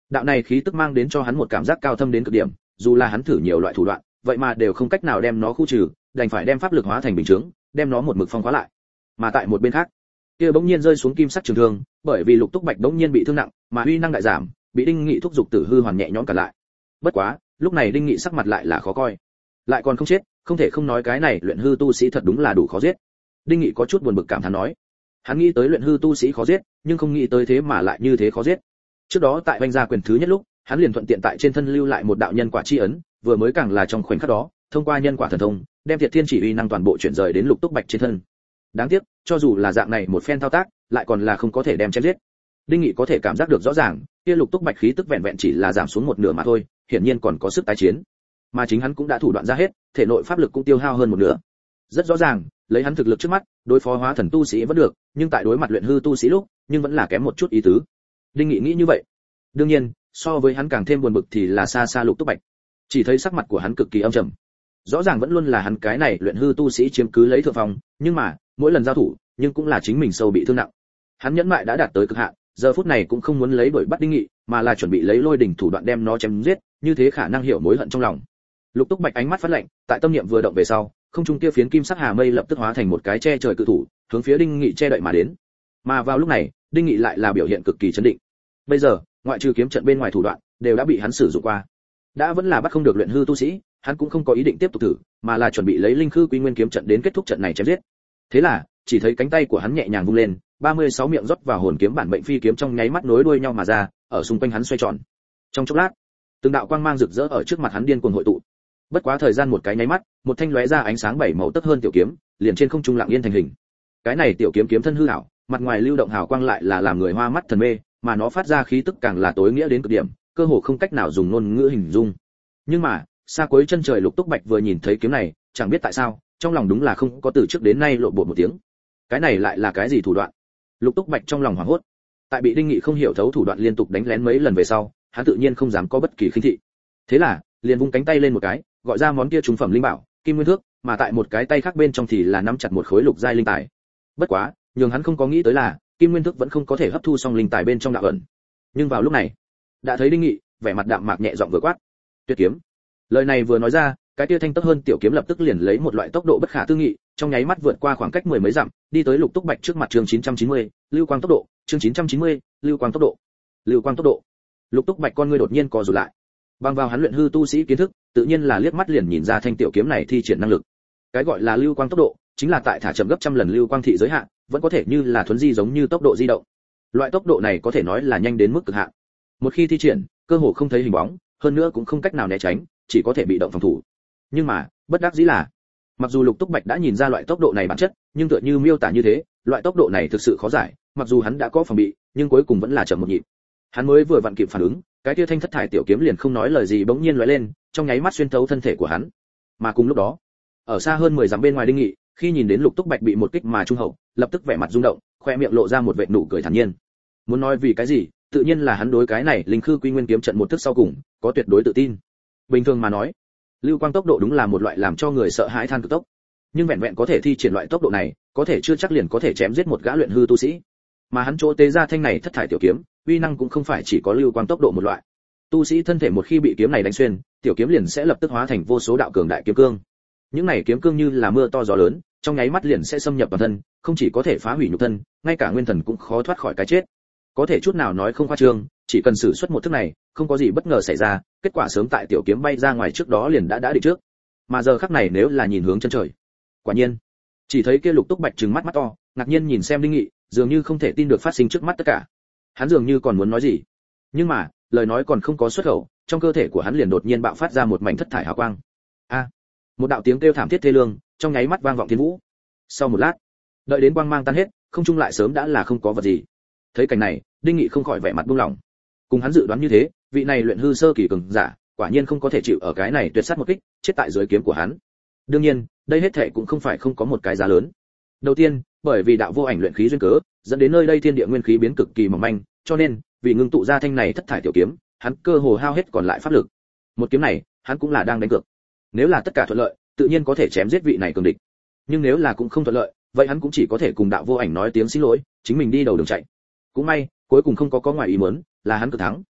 Đạo này khí tức mang đến cho hắn một cảm giác cao thâm đến cực điểm, dù là hắn thử nhiều loại thủ đoạn, vậy mà đều không cách nào đem nó khu trừ, đành phải đem pháp lực hóa thành bình chứng, đem nó một mực phong khóa lại. Mà tại một bên khác, kia bỗng nhiên rơi xuống kim sắc trường thương, bởi vì Lục Túc Bạch bỗng nhiên bị thương nặng, mà uy năng đại giảm, bị Đinh Nghị thúc giục Tử Hư Hoàn nhẹ nhõm cả lại. Bất quá, lúc này Đinh Nghị sắc mặt lại là khó coi. Lại còn không chết, không thể không nói cái này luyện hư tu sĩ thật đúng là đủ khó giết. Đinh Nghị có chút buồn bực cảm thán nói. Hắn nghĩ tới luyện hư tu sĩ khó giết, nhưng không nghĩ tới thế mà lại như thế khó giết. Trước đó tại Vành Gia quyền thứ nhất lúc, hắn liền thuận tiện tại trên thân lưu lại một đạo nhân quả chi ấn, vừa mới càng là trong khoảnh khắc đó, thông qua nhân quả thần thông, đem Thiệt Thiên Chỉ uy năng toàn bộ chuyển rời đến Lục Túc Bạch trên thân. Đáng tiếc, cho dù là dạng này một phen thao tác, lại còn là không có thể đem chém giết. Đinh Nghị có thể cảm giác được rõ ràng, kia Lục Túc Bạch khí tức vẹn vẹn chỉ là giảm xuống một nửa mà thôi, hiển nhiên còn có sức tái chiến. Mà chính hắn cũng đã thủ đoạn ra hết, thể nội pháp lực cũng tiêu hao hơn một nửa. Rất rõ ràng, lấy hắn thực lực trước mắt, đối phó hóa thần tu sĩ vẫn được, nhưng tại đối mặt luyện hư tu sĩ lúc, nhưng vẫn là kém một chút ý tứ. Đinh Nghị nghĩ như vậy. Đương nhiên, so với hắn càng thêm buồn bực thì là xa xa Lục Túc Bạch. Chỉ thấy sắc mặt của hắn cực kỳ âm trầm. Rõ ràng vẫn luôn là hắn cái này luyện hư tu sĩ chiếm cứ lấy thượng phong, nhưng mà, mỗi lần giao thủ, nhưng cũng là chính mình sâu bị thương nặng. Hắn nhẫn mại đã đạt tới cực hạn, giờ phút này cũng không muốn lấy đuổi bắt Đinh Nghị, mà là chuẩn bị lấy lôi đỉnh thủ đoạn đem nó chém giết, như thế khả năng hiểu mối hận trong lòng. Lục Túc Bạch ánh mắt phát lạnh, tại tâm niệm vừa động về sau, không trung kia phiến kim sắc hà mây lập tức hóa thành một cái che trời cự thủ, hướng phía Đinh Nghị che đậy mà đến. Mà vào lúc này, Đinh Nghị lại là biểu hiện cực kỳ chấn định. Bây giờ, ngoại trừ kiếm trận bên ngoài thủ đoạn, đều đã bị hắn sử dụng qua. Đã vẫn là bắt không được luyện hư tu sĩ, hắn cũng không có ý định tiếp tục thử, mà là chuẩn bị lấy linh khư quy nguyên kiếm trận đến kết thúc trận này chém giết. Thế là, chỉ thấy cánh tay của hắn nhẹ nhàng vung lên, ba mươi sáu miệng rót vào hồn kiếm bản mệnh phi kiếm trong nháy mắt nối đuôi nhau mà ra, ở xung quanh hắn xoay tròn. Trong chốc lát, từng đạo quang mang rực rỡ ở trước mặt hắn điên cuồng hội tụ. Bất quá thời gian một cái nháy mắt, một thanh lóe ra ánh sáng bảy màu tấp hơn tiểu kiếm, liền trên không trung lặng yên thành hình. Cái này tiểu kiếm kiếm thân hư ảo, mặt ngoài lưu động hào quang lại là làm người hoa mắt thần mê, mà nó phát ra khí tức càng là tối nghĩa đến cực điểm, cơ hồ không cách nào dùng ngôn ngữ hình dung. Nhưng mà, xa cuối chân trời Lục Túc Bạch vừa nhìn thấy kiếm này, chẳng biết tại sao, trong lòng đúng là không có từ trước đến nay lộ bột một tiếng. Cái này lại là cái gì thủ đoạn? Lục Túc Bạch trong lòng hoảng hốt. Tại bị Đinh Nghị không hiểu thấu thủ đoạn liên tục đánh lén mấy lần về sau, hắn tự nhiên không dám có bất kỳ khinh thị. Thế là, liền vung cánh tay lên một cái, gọi ra món kia trùng phẩm linh bảo, Kim Nguyên Thước, mà tại một cái tay khác bên trong thì là nắm chặt một khối lục giai linh tài. Bất quá, nhưng hắn không có nghĩ tới là, Kim Nguyên Thước vẫn không có thể hấp thu xong linh tài bên trong đạo ẩn. Nhưng vào lúc này, đã thấy Đinh Nghị, vẻ mặt đạm mạc nhẹ giọng vừa quát: "Tuyệt kiếm." Lời này vừa nói ra, cái kia thanh tốc hơn tiểu kiếm lập tức liền lấy một loại tốc độ bất khả tư nghị, trong nháy mắt vượt qua khoảng cách mười mấy dặm, đi tới Lục Túc Bạch trước mặt. Chương chín trăm chín mươi, lưu quang tốc độ, chương chín trăm chín mươi, lưu quang tốc độ. Lưu quang tốc độ. Lục Túc Bạch con ngươi đột nhiên co rụt lại. Bằng vào hắn luyện hư tu sĩ kiến thức, tự nhiên là liếc mắt liền nhìn ra thanh tiểu kiếm này thi triển năng lực. Cái gọi là lưu quang tốc độ, chính là tại thả chậm gấp trăm lần lưu quang thị giới hạn, vẫn có thể như là thuấn di giống như tốc độ di động. Loại tốc độ này có thể nói là nhanh đến mức cực hạn. Một khi thi triển, cơ hồ không thấy hình bóng, hơn nữa cũng không cách nào né tránh, chỉ có thể bị động phòng thủ. Nhưng mà, bất đắc dĩ là, mặc dù Lục Túc Bạch đã nhìn ra loại tốc độ này bản chất, nhưng tựa như miêu tả như thế, loại tốc độ này thực sự khó giải, mặc dù hắn đã có phòng bị, nhưng cuối cùng vẫn là chậm một nhịp. Hắn mới vừa vặn kịp phản ứng, cái kia thanh thất thải tiểu kiếm liền không nói lời gì bỗng nhiên lóe lên, trong nháy mắt xuyên thấu thân thể của hắn. Mà cùng lúc đó, ở xa hơn mười dặm bên ngoài Đinh Nghị, khi nhìn đến Lục Túc Bạch bị một kích mà trung hậu, lập tức vẻ mặt rung động, khoe miệng lộ ra một vệt nụ cười thản nhiên. Muốn nói vì cái gì, tự nhiên là hắn đối cái này linh khư quy nguyên kiếm trận một thức sau cùng, có tuyệt đối tự tin. Bình thường mà nói, lưu quang tốc độ đúng là một loại làm cho người sợ hãi than cực tốc, nhưng vẹn vẹn có thể thi triển loại tốc độ này, có thể chưa chắc liền có thể chém giết một gã luyện hư tu sĩ. Mà hắn chỗ tế ra thanh này thất thải tiểu kiếm, uy năng cũng không phải chỉ có lưu quang tốc độ một loại. Tu sĩ thân thể một khi bị kiếm này đánh xuyên, tiểu kiếm liền sẽ lập tức hóa thành vô số đạo cường đại kiếm cương. Những này kiếm cương như là mưa to gió lớn, trong nháy mắt liền sẽ xâm nhập vào thân, không chỉ có thể phá hủy nhục thân, ngay cả nguyên thần cũng khó thoát khỏi cái chết. Có thể chút nào nói không khoa trương, chỉ cần sử xuất một thức này, không có gì bất ngờ xảy ra, kết quả sớm tại tiểu kiếm bay ra ngoài trước đó liền đã đã định trước. Mà giờ khắc này nếu là nhìn hướng chân trời, quả nhiên, chỉ thấy kia Lục Túc Bạch trừng mắt mắt to, ngạc nhiên nhìn xem Đinh Nghị, dường như không thể tin được phát sinh trước mắt tất cả. Hắn dường như còn muốn nói gì, nhưng mà, lời nói còn không có xuất khẩu, trong cơ thể của hắn liền đột nhiên bạo phát ra một mảnh thất thải hào quang. A! Một đạo tiếng kêu thảm thiết thê lương, trong nháy mắt vang vọng thiên vũ. Sau một lát, đợi đến quang mang tan hết, không trung lại sớm đã là không có vật gì. Thấy cảnh này, Đinh Nghị không khỏi vẻ mặt buông lỏng. Cùng hắn dự đoán như thế, vị này luyện hư sơ kỳ cường giả, quả nhiên không có thể chịu ở cái này tuyệt sát một kích, chết tại dưới kiếm của hắn. Đương nhiên, đây hết thảy cũng không phải không có một cái giá lớn. Đầu tiên, bởi vì đạo vô ảnh luyện khí duyên cớ, dẫn đến nơi đây thiên địa nguyên khí biến cực kỳ mỏng manh, cho nên, vì ngưng tụ ra thanh này thất thải tiểu kiếm, hắn cơ hồ hao hết còn lại pháp lực. Một kiếm này, hắn cũng là đang đánh cược. Nếu là tất cả thuận lợi, tự nhiên có thể chém giết vị này cường địch. Nhưng nếu là cũng không thuận lợi, vậy hắn cũng chỉ có thể cùng đạo vô ảnh nói tiếng xin lỗi, chính mình đi đầu đường chạy. Cũng may, cuối cùng không có có ngoài ý muốn, là hắn cực thắng.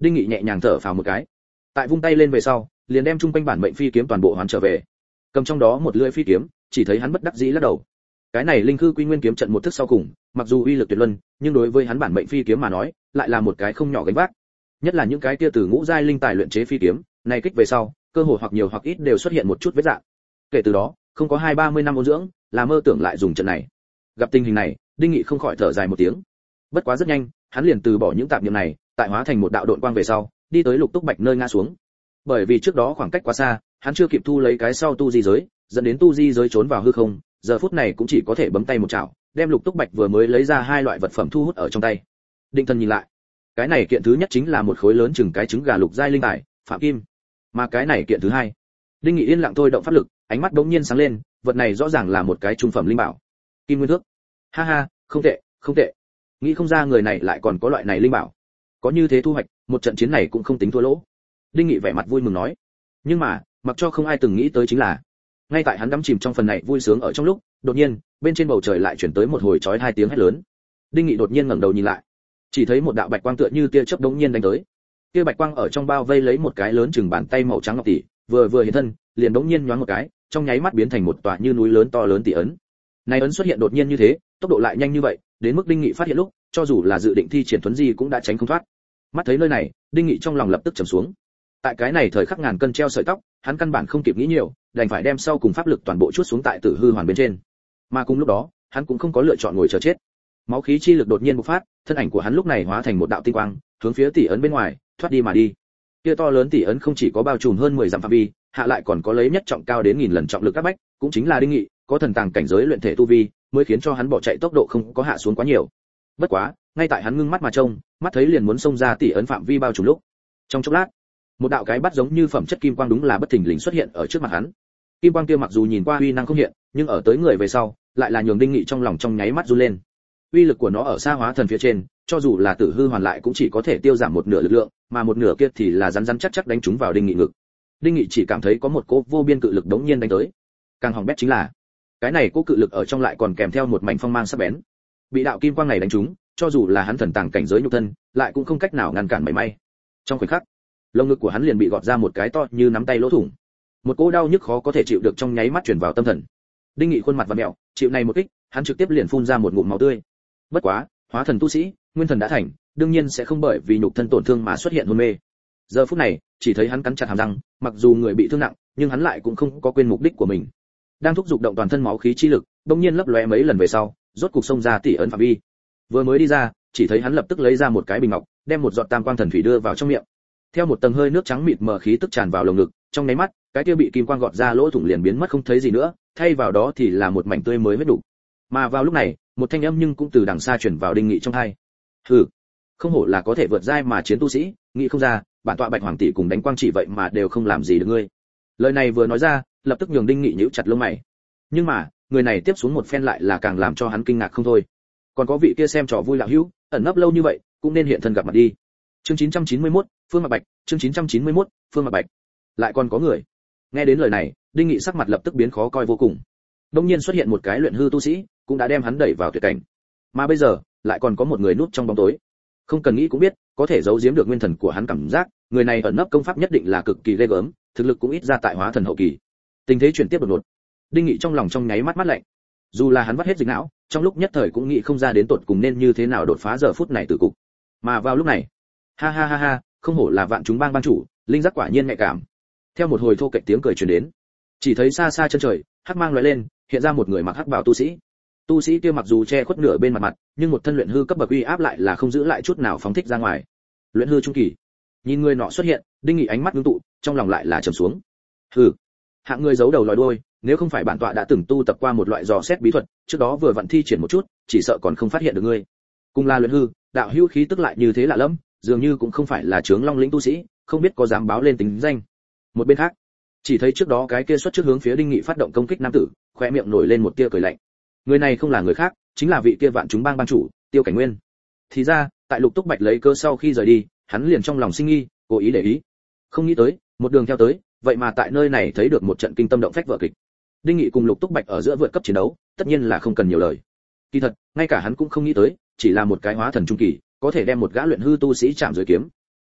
Đinh Nghị nhẹ nhàng thở phào một cái. Tại vung tay lên về sau, liền đem trung quanh bản mệnh phi kiếm toàn bộ hoàn trở về. Cầm trong đó một lưỡi phi kiếm, chỉ thấy hắn bất đắc dĩ lắc đầu. Cái này linh khư quy nguyên kiếm trận một thức sau cùng, mặc dù uy lực tuyệt luân, nhưng đối với hắn bản mệnh phi kiếm mà nói, lại là một cái không nhỏ gánh vác. Nhất là những cái kia từ ngũ giai linh tài luyện chế phi kiếm, này kích về sau, cơ hội hoặc nhiều hoặc ít đều xuất hiện một chút vết rạn. Kể từ đó, không có hai ba mươi năm ôn dưỡng, là mơ tưởng lại dùng trận này. Gặp tình hình này, Đinh Nghị không khỏi thở dài một tiếng. Bất quá rất nhanh, hắn liền từ bỏ những tạp niệm này, tại hóa thành một đạo độn quang về sau, đi tới Lục Túc Bạch nơi ngã xuống. Bởi vì trước đó khoảng cách quá xa, hắn chưa kịp thu lấy cái sau tu di giới, dẫn đến tu di giới trốn vào hư không, giờ phút này cũng chỉ có thể bấm tay một chảo, đem Lục Túc Bạch vừa mới lấy ra hai loại vật phẩm thu hút ở trong tay. Định Thần nhìn lại, cái này kiện thứ nhất chính là một khối lớn chừng cái trứng gà lục giai linh tài, phạm kim. Mà cái này kiện thứ hai, Đinh Nghị yên lặng thôi động pháp lực, ánh mắt đống nhiên sáng lên, vật này rõ ràng là một cái trung phẩm linh bảo, kim nguyên thước. Ha ha, không tệ, không tệ. Nghĩ không ra người này lại còn có loại này linh bảo. Có như thế thu hoạch, một trận chiến này cũng không tính thua lỗ. Đinh Nghị vẻ mặt vui mừng nói. Nhưng mà, mặc cho không ai từng nghĩ tới chính là, ngay tại hắn đắm chìm trong phần này vui sướng ở trong lúc, đột nhiên, bên trên bầu trời lại chuyển tới một hồi chói hai tiếng hét lớn. Đinh Nghị đột nhiên ngẩng đầu nhìn lại, chỉ thấy một đạo bạch quang tựa như tia chớp đống nhiên đánh tới. Kia bạch quang ở trong bao vây lấy một cái lớn chừng bàn tay màu trắng ngọc tỷ, vừa vừa hiện thân, liền đống nhiên nhoáng một cái, trong nháy mắt biến thành một tòa như núi lớn to lớn tỷ ấn. Này ấn xuất hiện đột nhiên như thế, tốc độ lại nhanh như vậy, đến mức Đinh Nghị phát hiện lúc, cho dù là dự định thi triển thuấn di cũng đã tránh không thoát. Mắt thấy nơi này, Đinh Nghị trong lòng lập tức trầm xuống. Tại cái này thời khắc ngàn cân treo sợi tóc, hắn căn bản không kịp nghĩ nhiều, đành phải đem sau cùng pháp lực toàn bộ chuốt xuống tại Tử Hư Hoàn bên trên. Mà cùng lúc đó, hắn cũng không có lựa chọn ngồi chờ chết. Máu khí chi lực đột nhiên bộc phát, thân ảnh của hắn lúc này hóa thành một đạo tinh quang, hướng phía tỷ ấn bên ngoài thoát đi mà đi. Kia to lớn tỷ ấn không chỉ có bao trùm hơn mười dặm phạm vi, hạ lại còn có lấy nhất trọng cao đến nghìn lần trọng lực áp bách, cũng chính là Đinh Nghị, có thần tàng cảnh giới luyện thể tu vi, mới khiến cho hắn bỏ chạy tốc độ không có hạ xuống quá nhiều. Bất quá, ngay tại hắn ngưng mắt mà trông, mắt thấy liền muốn xông ra tỷ ấn phạm vi bao trùm lúc, trong chốc lát, một đạo cái bắt giống như phẩm chất kim quang đúng là bất thình lình xuất hiện ở trước mặt hắn. Kim quang kia mặc dù nhìn qua uy năng không hiện, nhưng ở tới người về sau, lại là nhường Đinh Nghị trong lòng trong nháy mắt run lên. Uy lực của nó ở xa hóa thần phía trên, cho dù là Tử Hư Hoàn lại cũng chỉ có thể tiêu giảm một nửa lực lượng, mà một nửa kia thì là rắn rắn chắc chắc đánh trúng vào Đinh Nghị ngực. Đinh Nghị chỉ cảm thấy có một cỗ vô biên cự lực đống nhiên đánh tới. Càng hỏng bét chính là, cái này cỗ cự lực ở trong lại còn kèm theo một mảnh phong mang sắc bén. Bị đạo kim quang này đánh trúng, cho dù là hắn thần tàng cảnh giới nhục thân, lại cũng không cách nào ngăn cản mảy may. Trong khoảnh khắc, lồng ngực của hắn liền bị gọt ra một cái to như nắm tay lỗ thủng. Một cỗ đau nhức khó có thể chịu được trong nháy mắt truyền vào tâm thần. Đinh Nghị khuôn mặt vặn mèo, chịu này một kích, hắn trực tiếp liền phun ra một ngụm máu tươi. Bất quá, hóa thần tu sĩ, nguyên thần đã thành, đương nhiên sẽ không bởi vì nhục thân tổn thương mà xuất hiện hôn mê. Giờ phút này, chỉ thấy hắn cắn chặt hàm răng, mặc dù người bị thương nặng, nhưng hắn lại cũng không có quên mục đích của mình. Đang thúc giục động toàn thân máu khí chi lực, đột nhiên lấp lóe mấy lần về sau, rốt cục xông ra tỷ ấn phạm vi. Vừa mới đi ra, chỉ thấy hắn lập tức lấy ra một cái bình ngọc, đem một giọt tam quang thần thủy đưa vào trong miệng. Theo một tầng hơi nước trắng mịt mờ khí tức tràn vào lồng ngực, trong nháy mắt, cái kia bị kim quang gọt ra lỗ thủng liền biến mất không thấy gì nữa, thay vào đó thì là một mảnh tươi mới huyết đủ. Mà vào lúc này, một thanh âm nhưng cũng từ đằng xa truyền vào Đinh Nghị trong tai. Hừ, không hổ là có thể vượt giai mà chiến tu sĩ, nghĩ không ra, bản tọa Bạch Hoàng tỷ cùng đánh quang chỉ vậy mà đều không làm gì được ngươi. Lời này vừa nói ra, lập tức nhường Đinh Nghị nhíu chặt lông mày. Nhưng mà, người này tiếp xuống một phen lại là càng làm cho hắn kinh ngạc không thôi. Còn có vị kia xem trò vui lão hữu, ẩn nấp lâu như vậy, cũng nên hiện thân gặp mặt đi. Chương chín trăm chín mươi mốt, Phương Mạc Bạch, chương chín trăm chín mươi mốt, Phương Mạc Bạch. Lại còn có người. Nghe đến lời này, Đinh Nghị sắc mặt lập tức biến khó coi vô cùng. Đột nhiên xuất hiện một cái luyện hư tu sĩ, cũng đã đem hắn đẩy vào tuyệt cảnh. Mà bây giờ, lại còn có một người núp trong bóng tối. Không cần nghĩ cũng biết, có thể giấu giếm được nguyên thần của hắn cảm giác, người này ẩn nấp công pháp nhất định là cực kỳ ghê gớm, thực lực cũng ít ra tại hóa thần hậu kỳ. Tình thế chuyển tiếp đột ngột. Đinh Nghị trong lòng trong nháy mắt mắt lạnh. Dù là hắn vắt hết dịch não, trong lúc nhất thời cũng nghĩ không ra đến tột cùng nên như thế nào đột phá giờ phút này từ cục. Mà vào lúc này, ha ha ha ha, không hổ là vạn chúng bang ban chủ, linh giác quả nhiên nhạy cảm. Theo một hồi thô kệch tiếng cười truyền đến, chỉ thấy xa xa chân trời, hắc mang lóe lên, hiện ra một người mặc hắc bào tu sĩ. Tu sĩ kia mặc dù che khuất nửa bên mặt mặt, nhưng một thân luyện hư cấp bậc uy áp lại là không giữ lại chút nào phóng thích ra ngoài. Luyện hư trung kỳ. Nhìn người nọ xuất hiện, Đinh Nghị ánh mắt ngưng tụ, trong lòng lại là trầm xuống. Hừ, hạng người giấu đầu lòi đuôi, nếu không phải bản tọa đã từng tu tập qua một loại dò xét bí thuật, trước đó vừa vận thi triển một chút, chỉ sợ còn không phát hiện được ngươi. Cùng là luyện hư, đạo hữu khí tức lại như thế lạ lẫm, dường như cũng không phải là Trướng Long lĩnh tu sĩ, không biết có dám báo lên tính danh. Một bên khác, chỉ thấy trước đó cái kia xuất trước hướng phía Đinh Nghị phát động công kích nam tử, khóe miệng nổi lên một tia cười lạnh. Người này không là người khác, chính là vị kia vạn chúng bang ban chủ, Tiêu Cảnh Nguyên. Thì ra, tại Lục Túc Bạch lấy cơ sau khi rời đi, hắn liền trong lòng sinh nghi, cố ý để ý. Không nghĩ tới, một đường theo tới, vậy mà tại nơi này thấy được một trận kinh tâm động phách vở kịch. Đinh Nghị cùng Lục Túc Bạch ở giữa vượt cấp chiến đấu, tất nhiên là không cần nhiều lời. Kỳ thật, ngay cả hắn cũng không nghĩ tới, chỉ là một cái hóa thần trung kỳ, có thể đem một gã luyện hư tu sĩ chạm dưới kiếm.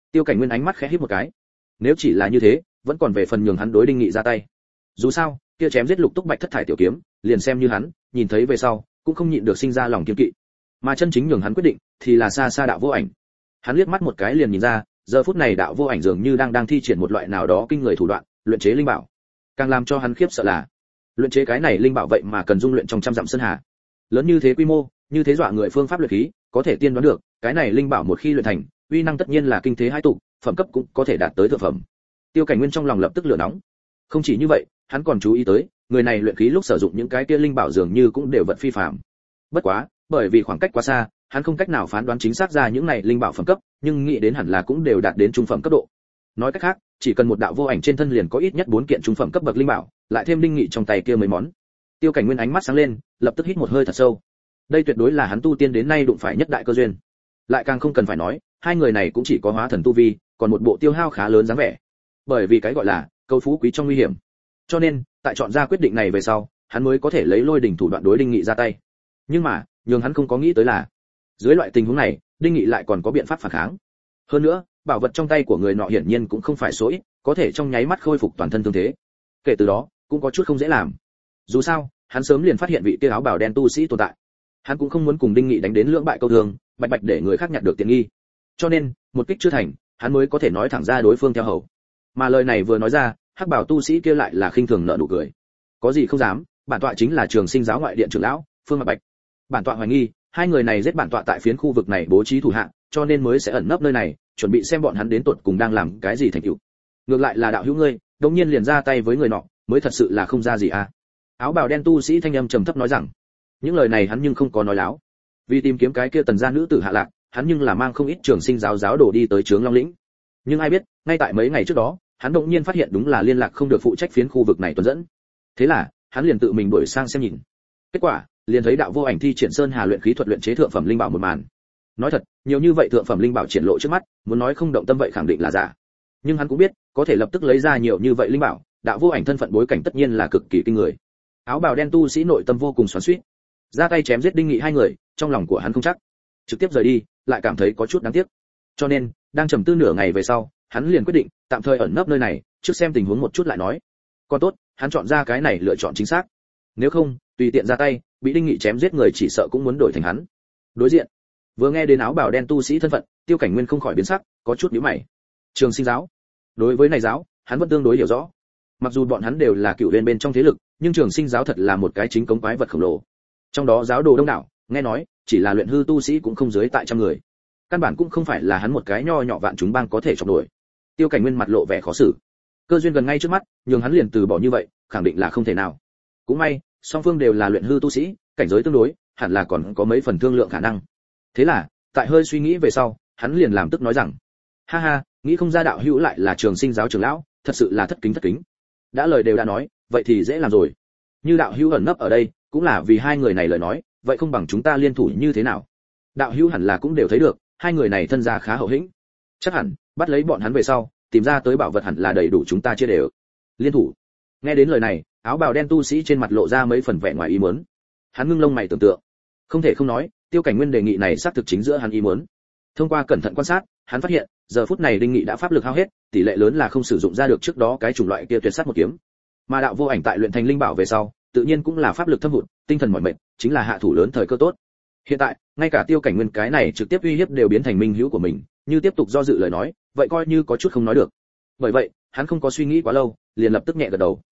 Tiêu Cảnh Nguyên ánh mắt khẽ híp một cái. Nếu chỉ là như thế, vẫn còn về phần nhường hắn đối Đinh Nghị ra tay. Dù sao, kia chém giết Lục Túc Bạch thất thải tiểu kiếm, liền xem như hắn, nhìn thấy về sau, cũng không nhịn được sinh ra lòng kiêng kỵ. Mà chân chính nhường hắn quyết định, thì là xa xa đạo vô ảnh. Hắn liếc mắt một cái liền nhìn ra, giờ phút này đạo vô ảnh dường như đang đang thi triển một loại nào đó kinh người thủ đoạn, luyện chế linh bảo. Càng làm cho hắn khiếp sợ là, luyện chế cái này linh bảo vậy mà cần dung luyện trong trăm dặm sơn hà. Lớn như thế quy mô, như thế dọa người phương pháp luyện khí, có thể tiên đoán được, cái này linh bảo một khi luyện thành, uy năng tất nhiên là kinh thế hai tụ, phẩm cấp cũng có thể đạt tới thượng phẩm. Tiêu Cảnh Nguyên trong lòng lập tức lửa nóng. Không chỉ như vậy, hắn còn chú ý tới, người này luyện khí lúc sử dụng những cái kia linh bảo dường như cũng đều vật phi phàm. Bất quá, bởi vì khoảng cách quá xa, hắn không cách nào phán đoán chính xác ra những này linh bảo phẩm cấp, nhưng nghĩ đến hẳn là cũng đều đạt đến trung phẩm cấp độ. Nói cách khác, chỉ cần một đạo vô ảnh trên thân liền có ít nhất bốn kiện trung phẩm cấp bậc linh bảo, lại thêm Đinh Nghị trong tay kia mấy món. Tiêu Cảnh Nguyên ánh mắt sáng lên, lập tức hít một hơi thật sâu. Đây tuyệt đối là hắn tu tiên đến nay đụng phải nhất đại cơ duyên. Lại càng không cần phải nói, hai người này cũng chỉ có hóa thần tu vi, còn một bộ tiêu hao khá lớn dáng vẻ. Bởi vì cái gọi là câu phú quý trong nguy hiểm. Cho nên, tại chọn ra quyết định này về sau, hắn mới có thể lấy lôi đỉnh thủ đoạn đối Đinh Nghị ra tay. Nhưng mà, nhường hắn không có nghĩ tới là, dưới loại tình huống này, Đinh Nghị lại còn có biện pháp phản kháng. Hơn nữa, bảo vật trong tay của người nọ hiển nhiên cũng không phải số ít, có thể trong nháy mắt khôi phục toàn thân thương thế. Kể từ đó, cũng có chút không dễ làm. Dù sao, hắn sớm liền phát hiện vị kia áo bào đen tu sĩ tồn tại. Hắn cũng không muốn cùng Đinh Nghị đánh đến lưỡng bại câu thương, bạch bạch để người khác nhặt được tiện nghi. Cho nên, một kích chưa thành, hắn mới có thể nói thẳng ra đối phương theo hầu. Mà lời này vừa nói ra, hắc bảo tu sĩ kia lại là khinh thường nở nụ cười. Có gì không dám, bản tọa chính là Trường Sinh giáo ngoại điện trưởng lão, Phương Mạc Bạch. Bản tọa hoài nghi, hai người này giết bản tọa tại phiến khu vực này bố trí thủ hạ, cho nên mới sẽ ẩn nấp nơi này, chuẩn bị xem bọn hắn đến tột cùng đang làm cái gì thành tựu. Ngược lại là đạo hữu ngươi, đột nhiên liền ra tay với người nọ, mới thật sự là không ra gì à. Áo bào đen tu sĩ thanh âm trầm thấp nói rằng, những lời này hắn nhưng không có nói láo. Vì tìm kiếm cái kia tần gia nữ tử hạ lạc, hắn nhưng là mang không ít Trường Sinh giáo giáo đồ đi tới Trướng Long lĩnh. Nhưng ai biết, ngay tại mấy ngày trước đó, hắn đột nhiên phát hiện đúng là liên lạc không được phụ trách phiến khu vực này tuần dẫn. Thế là, hắn liền tự mình đuổi sang xem nhìn. Kết quả, liền thấy đạo vô ảnh thi triển sơn hà luyện khí thuật luyện chế thượng phẩm linh bảo một màn. Nói thật, nhiều như vậy thượng phẩm linh bảo triển lộ trước mắt, muốn nói không động tâm vậy khẳng định là giả. Nhưng hắn cũng biết, có thể lập tức lấy ra nhiều như vậy linh bảo, đạo vô ảnh thân phận bối cảnh tất nhiên là cực kỳ kinh người. Áo bào đen tu sĩ nội tâm vô cùng xoắn xuýt, ra tay chém giết Đinh Nghị hai người, trong lòng của hắn không chắc, trực tiếp rời đi, lại cảm thấy có chút đáng tiếc. Cho nên, đang trầm tư nửa ngày về sau, hắn liền quyết định tạm thời ẩn nấp nơi này, trước xem tình huống một chút lại nói. Còn tốt, hắn chọn ra cái này lựa chọn chính xác. Nếu không, tùy tiện ra tay, bị Đinh Nghị chém giết người chỉ sợ cũng muốn đổi thành hắn. Đối diện, vừa nghe đến áo bào đen tu sĩ thân phận, Tiêu Cảnh Nguyên không khỏi biến sắc, có chút nhíu mày. Trường Sinh giáo, đối với này giáo, hắn vẫn tương đối hiểu rõ. Mặc dù bọn hắn đều là cựu viên bên trong thế lực, nhưng Trường Sinh giáo thật là một cái chính cống quái vật khổng lồ. Trong đó giáo đồ đông đảo, nghe nói, chỉ là luyện hư tu sĩ cũng không dưới tại trăm người. Căn bản cũng không phải là hắn một cái nho nhỏ vạn chúng bang có thể chọc nổi. Tiêu Cảnh Nguyên mặt lộ vẻ khó xử. Cơ duyên gần ngay trước mắt, nhưng hắn liền từ bỏ như vậy, khẳng định là không thể nào. Cũng may, song phương đều là luyện hư tu sĩ, cảnh giới tương đối, hẳn là còn có mấy phần thương lượng khả năng. Thế là, tại hơi suy nghĩ về sau, hắn liền làm tức nói rằng: "Ha ha, nghĩ không ra đạo hữu lại là Trường Sinh giáo trưởng lão, thật sự là thất kính thất kính. Đã lời đều đã nói, vậy thì dễ làm rồi. Như đạo hữu ẩn nấp ở đây, cũng là vì hai người này lời nói, vậy không bằng chúng ta liên thủ như thế nào?" Đạo hữu hẳn là cũng đều thấy được, hai người này thân gia khá hậu hĩnh. Chắc hẳn, bắt lấy bọn hắn về sau, tìm ra tới bảo vật hẳn là đầy đủ chúng ta chia đều. Liên thủ. Nghe đến lời này, áo bào đen tu sĩ trên mặt lộ ra mấy phần vẻ ngoài ý muốn. Hắn ngưng lông mày tưởng tượng. Không thể không nói, Tiêu Cảnh Nguyên đề nghị này xác thực chính giữa hắn ý muốn. Thông qua cẩn thận quan sát, hắn phát hiện, giờ phút này Đinh Nghị đã pháp lực hao hết, tỷ lệ lớn là không sử dụng ra được trước đó cái chủng loại kia tuyệt sát một kiếm. Mà đạo vô ảnh tại luyện thành linh bảo về sau, tự nhiên cũng là pháp lực thâm hụt, tinh thần mỏi mệt, chính là hạ thủ lớn thời cơ tốt. Hiện tại, ngay cả Tiêu Cảnh Nguyên cái này trực tiếp uy hiếp đều biến thành minh hữu của mình, như tiếp tục do dự lời nói, vậy coi như có chút không nói được. Bởi vậy, hắn không có suy nghĩ quá lâu, liền lập tức nhẹ gật đầu.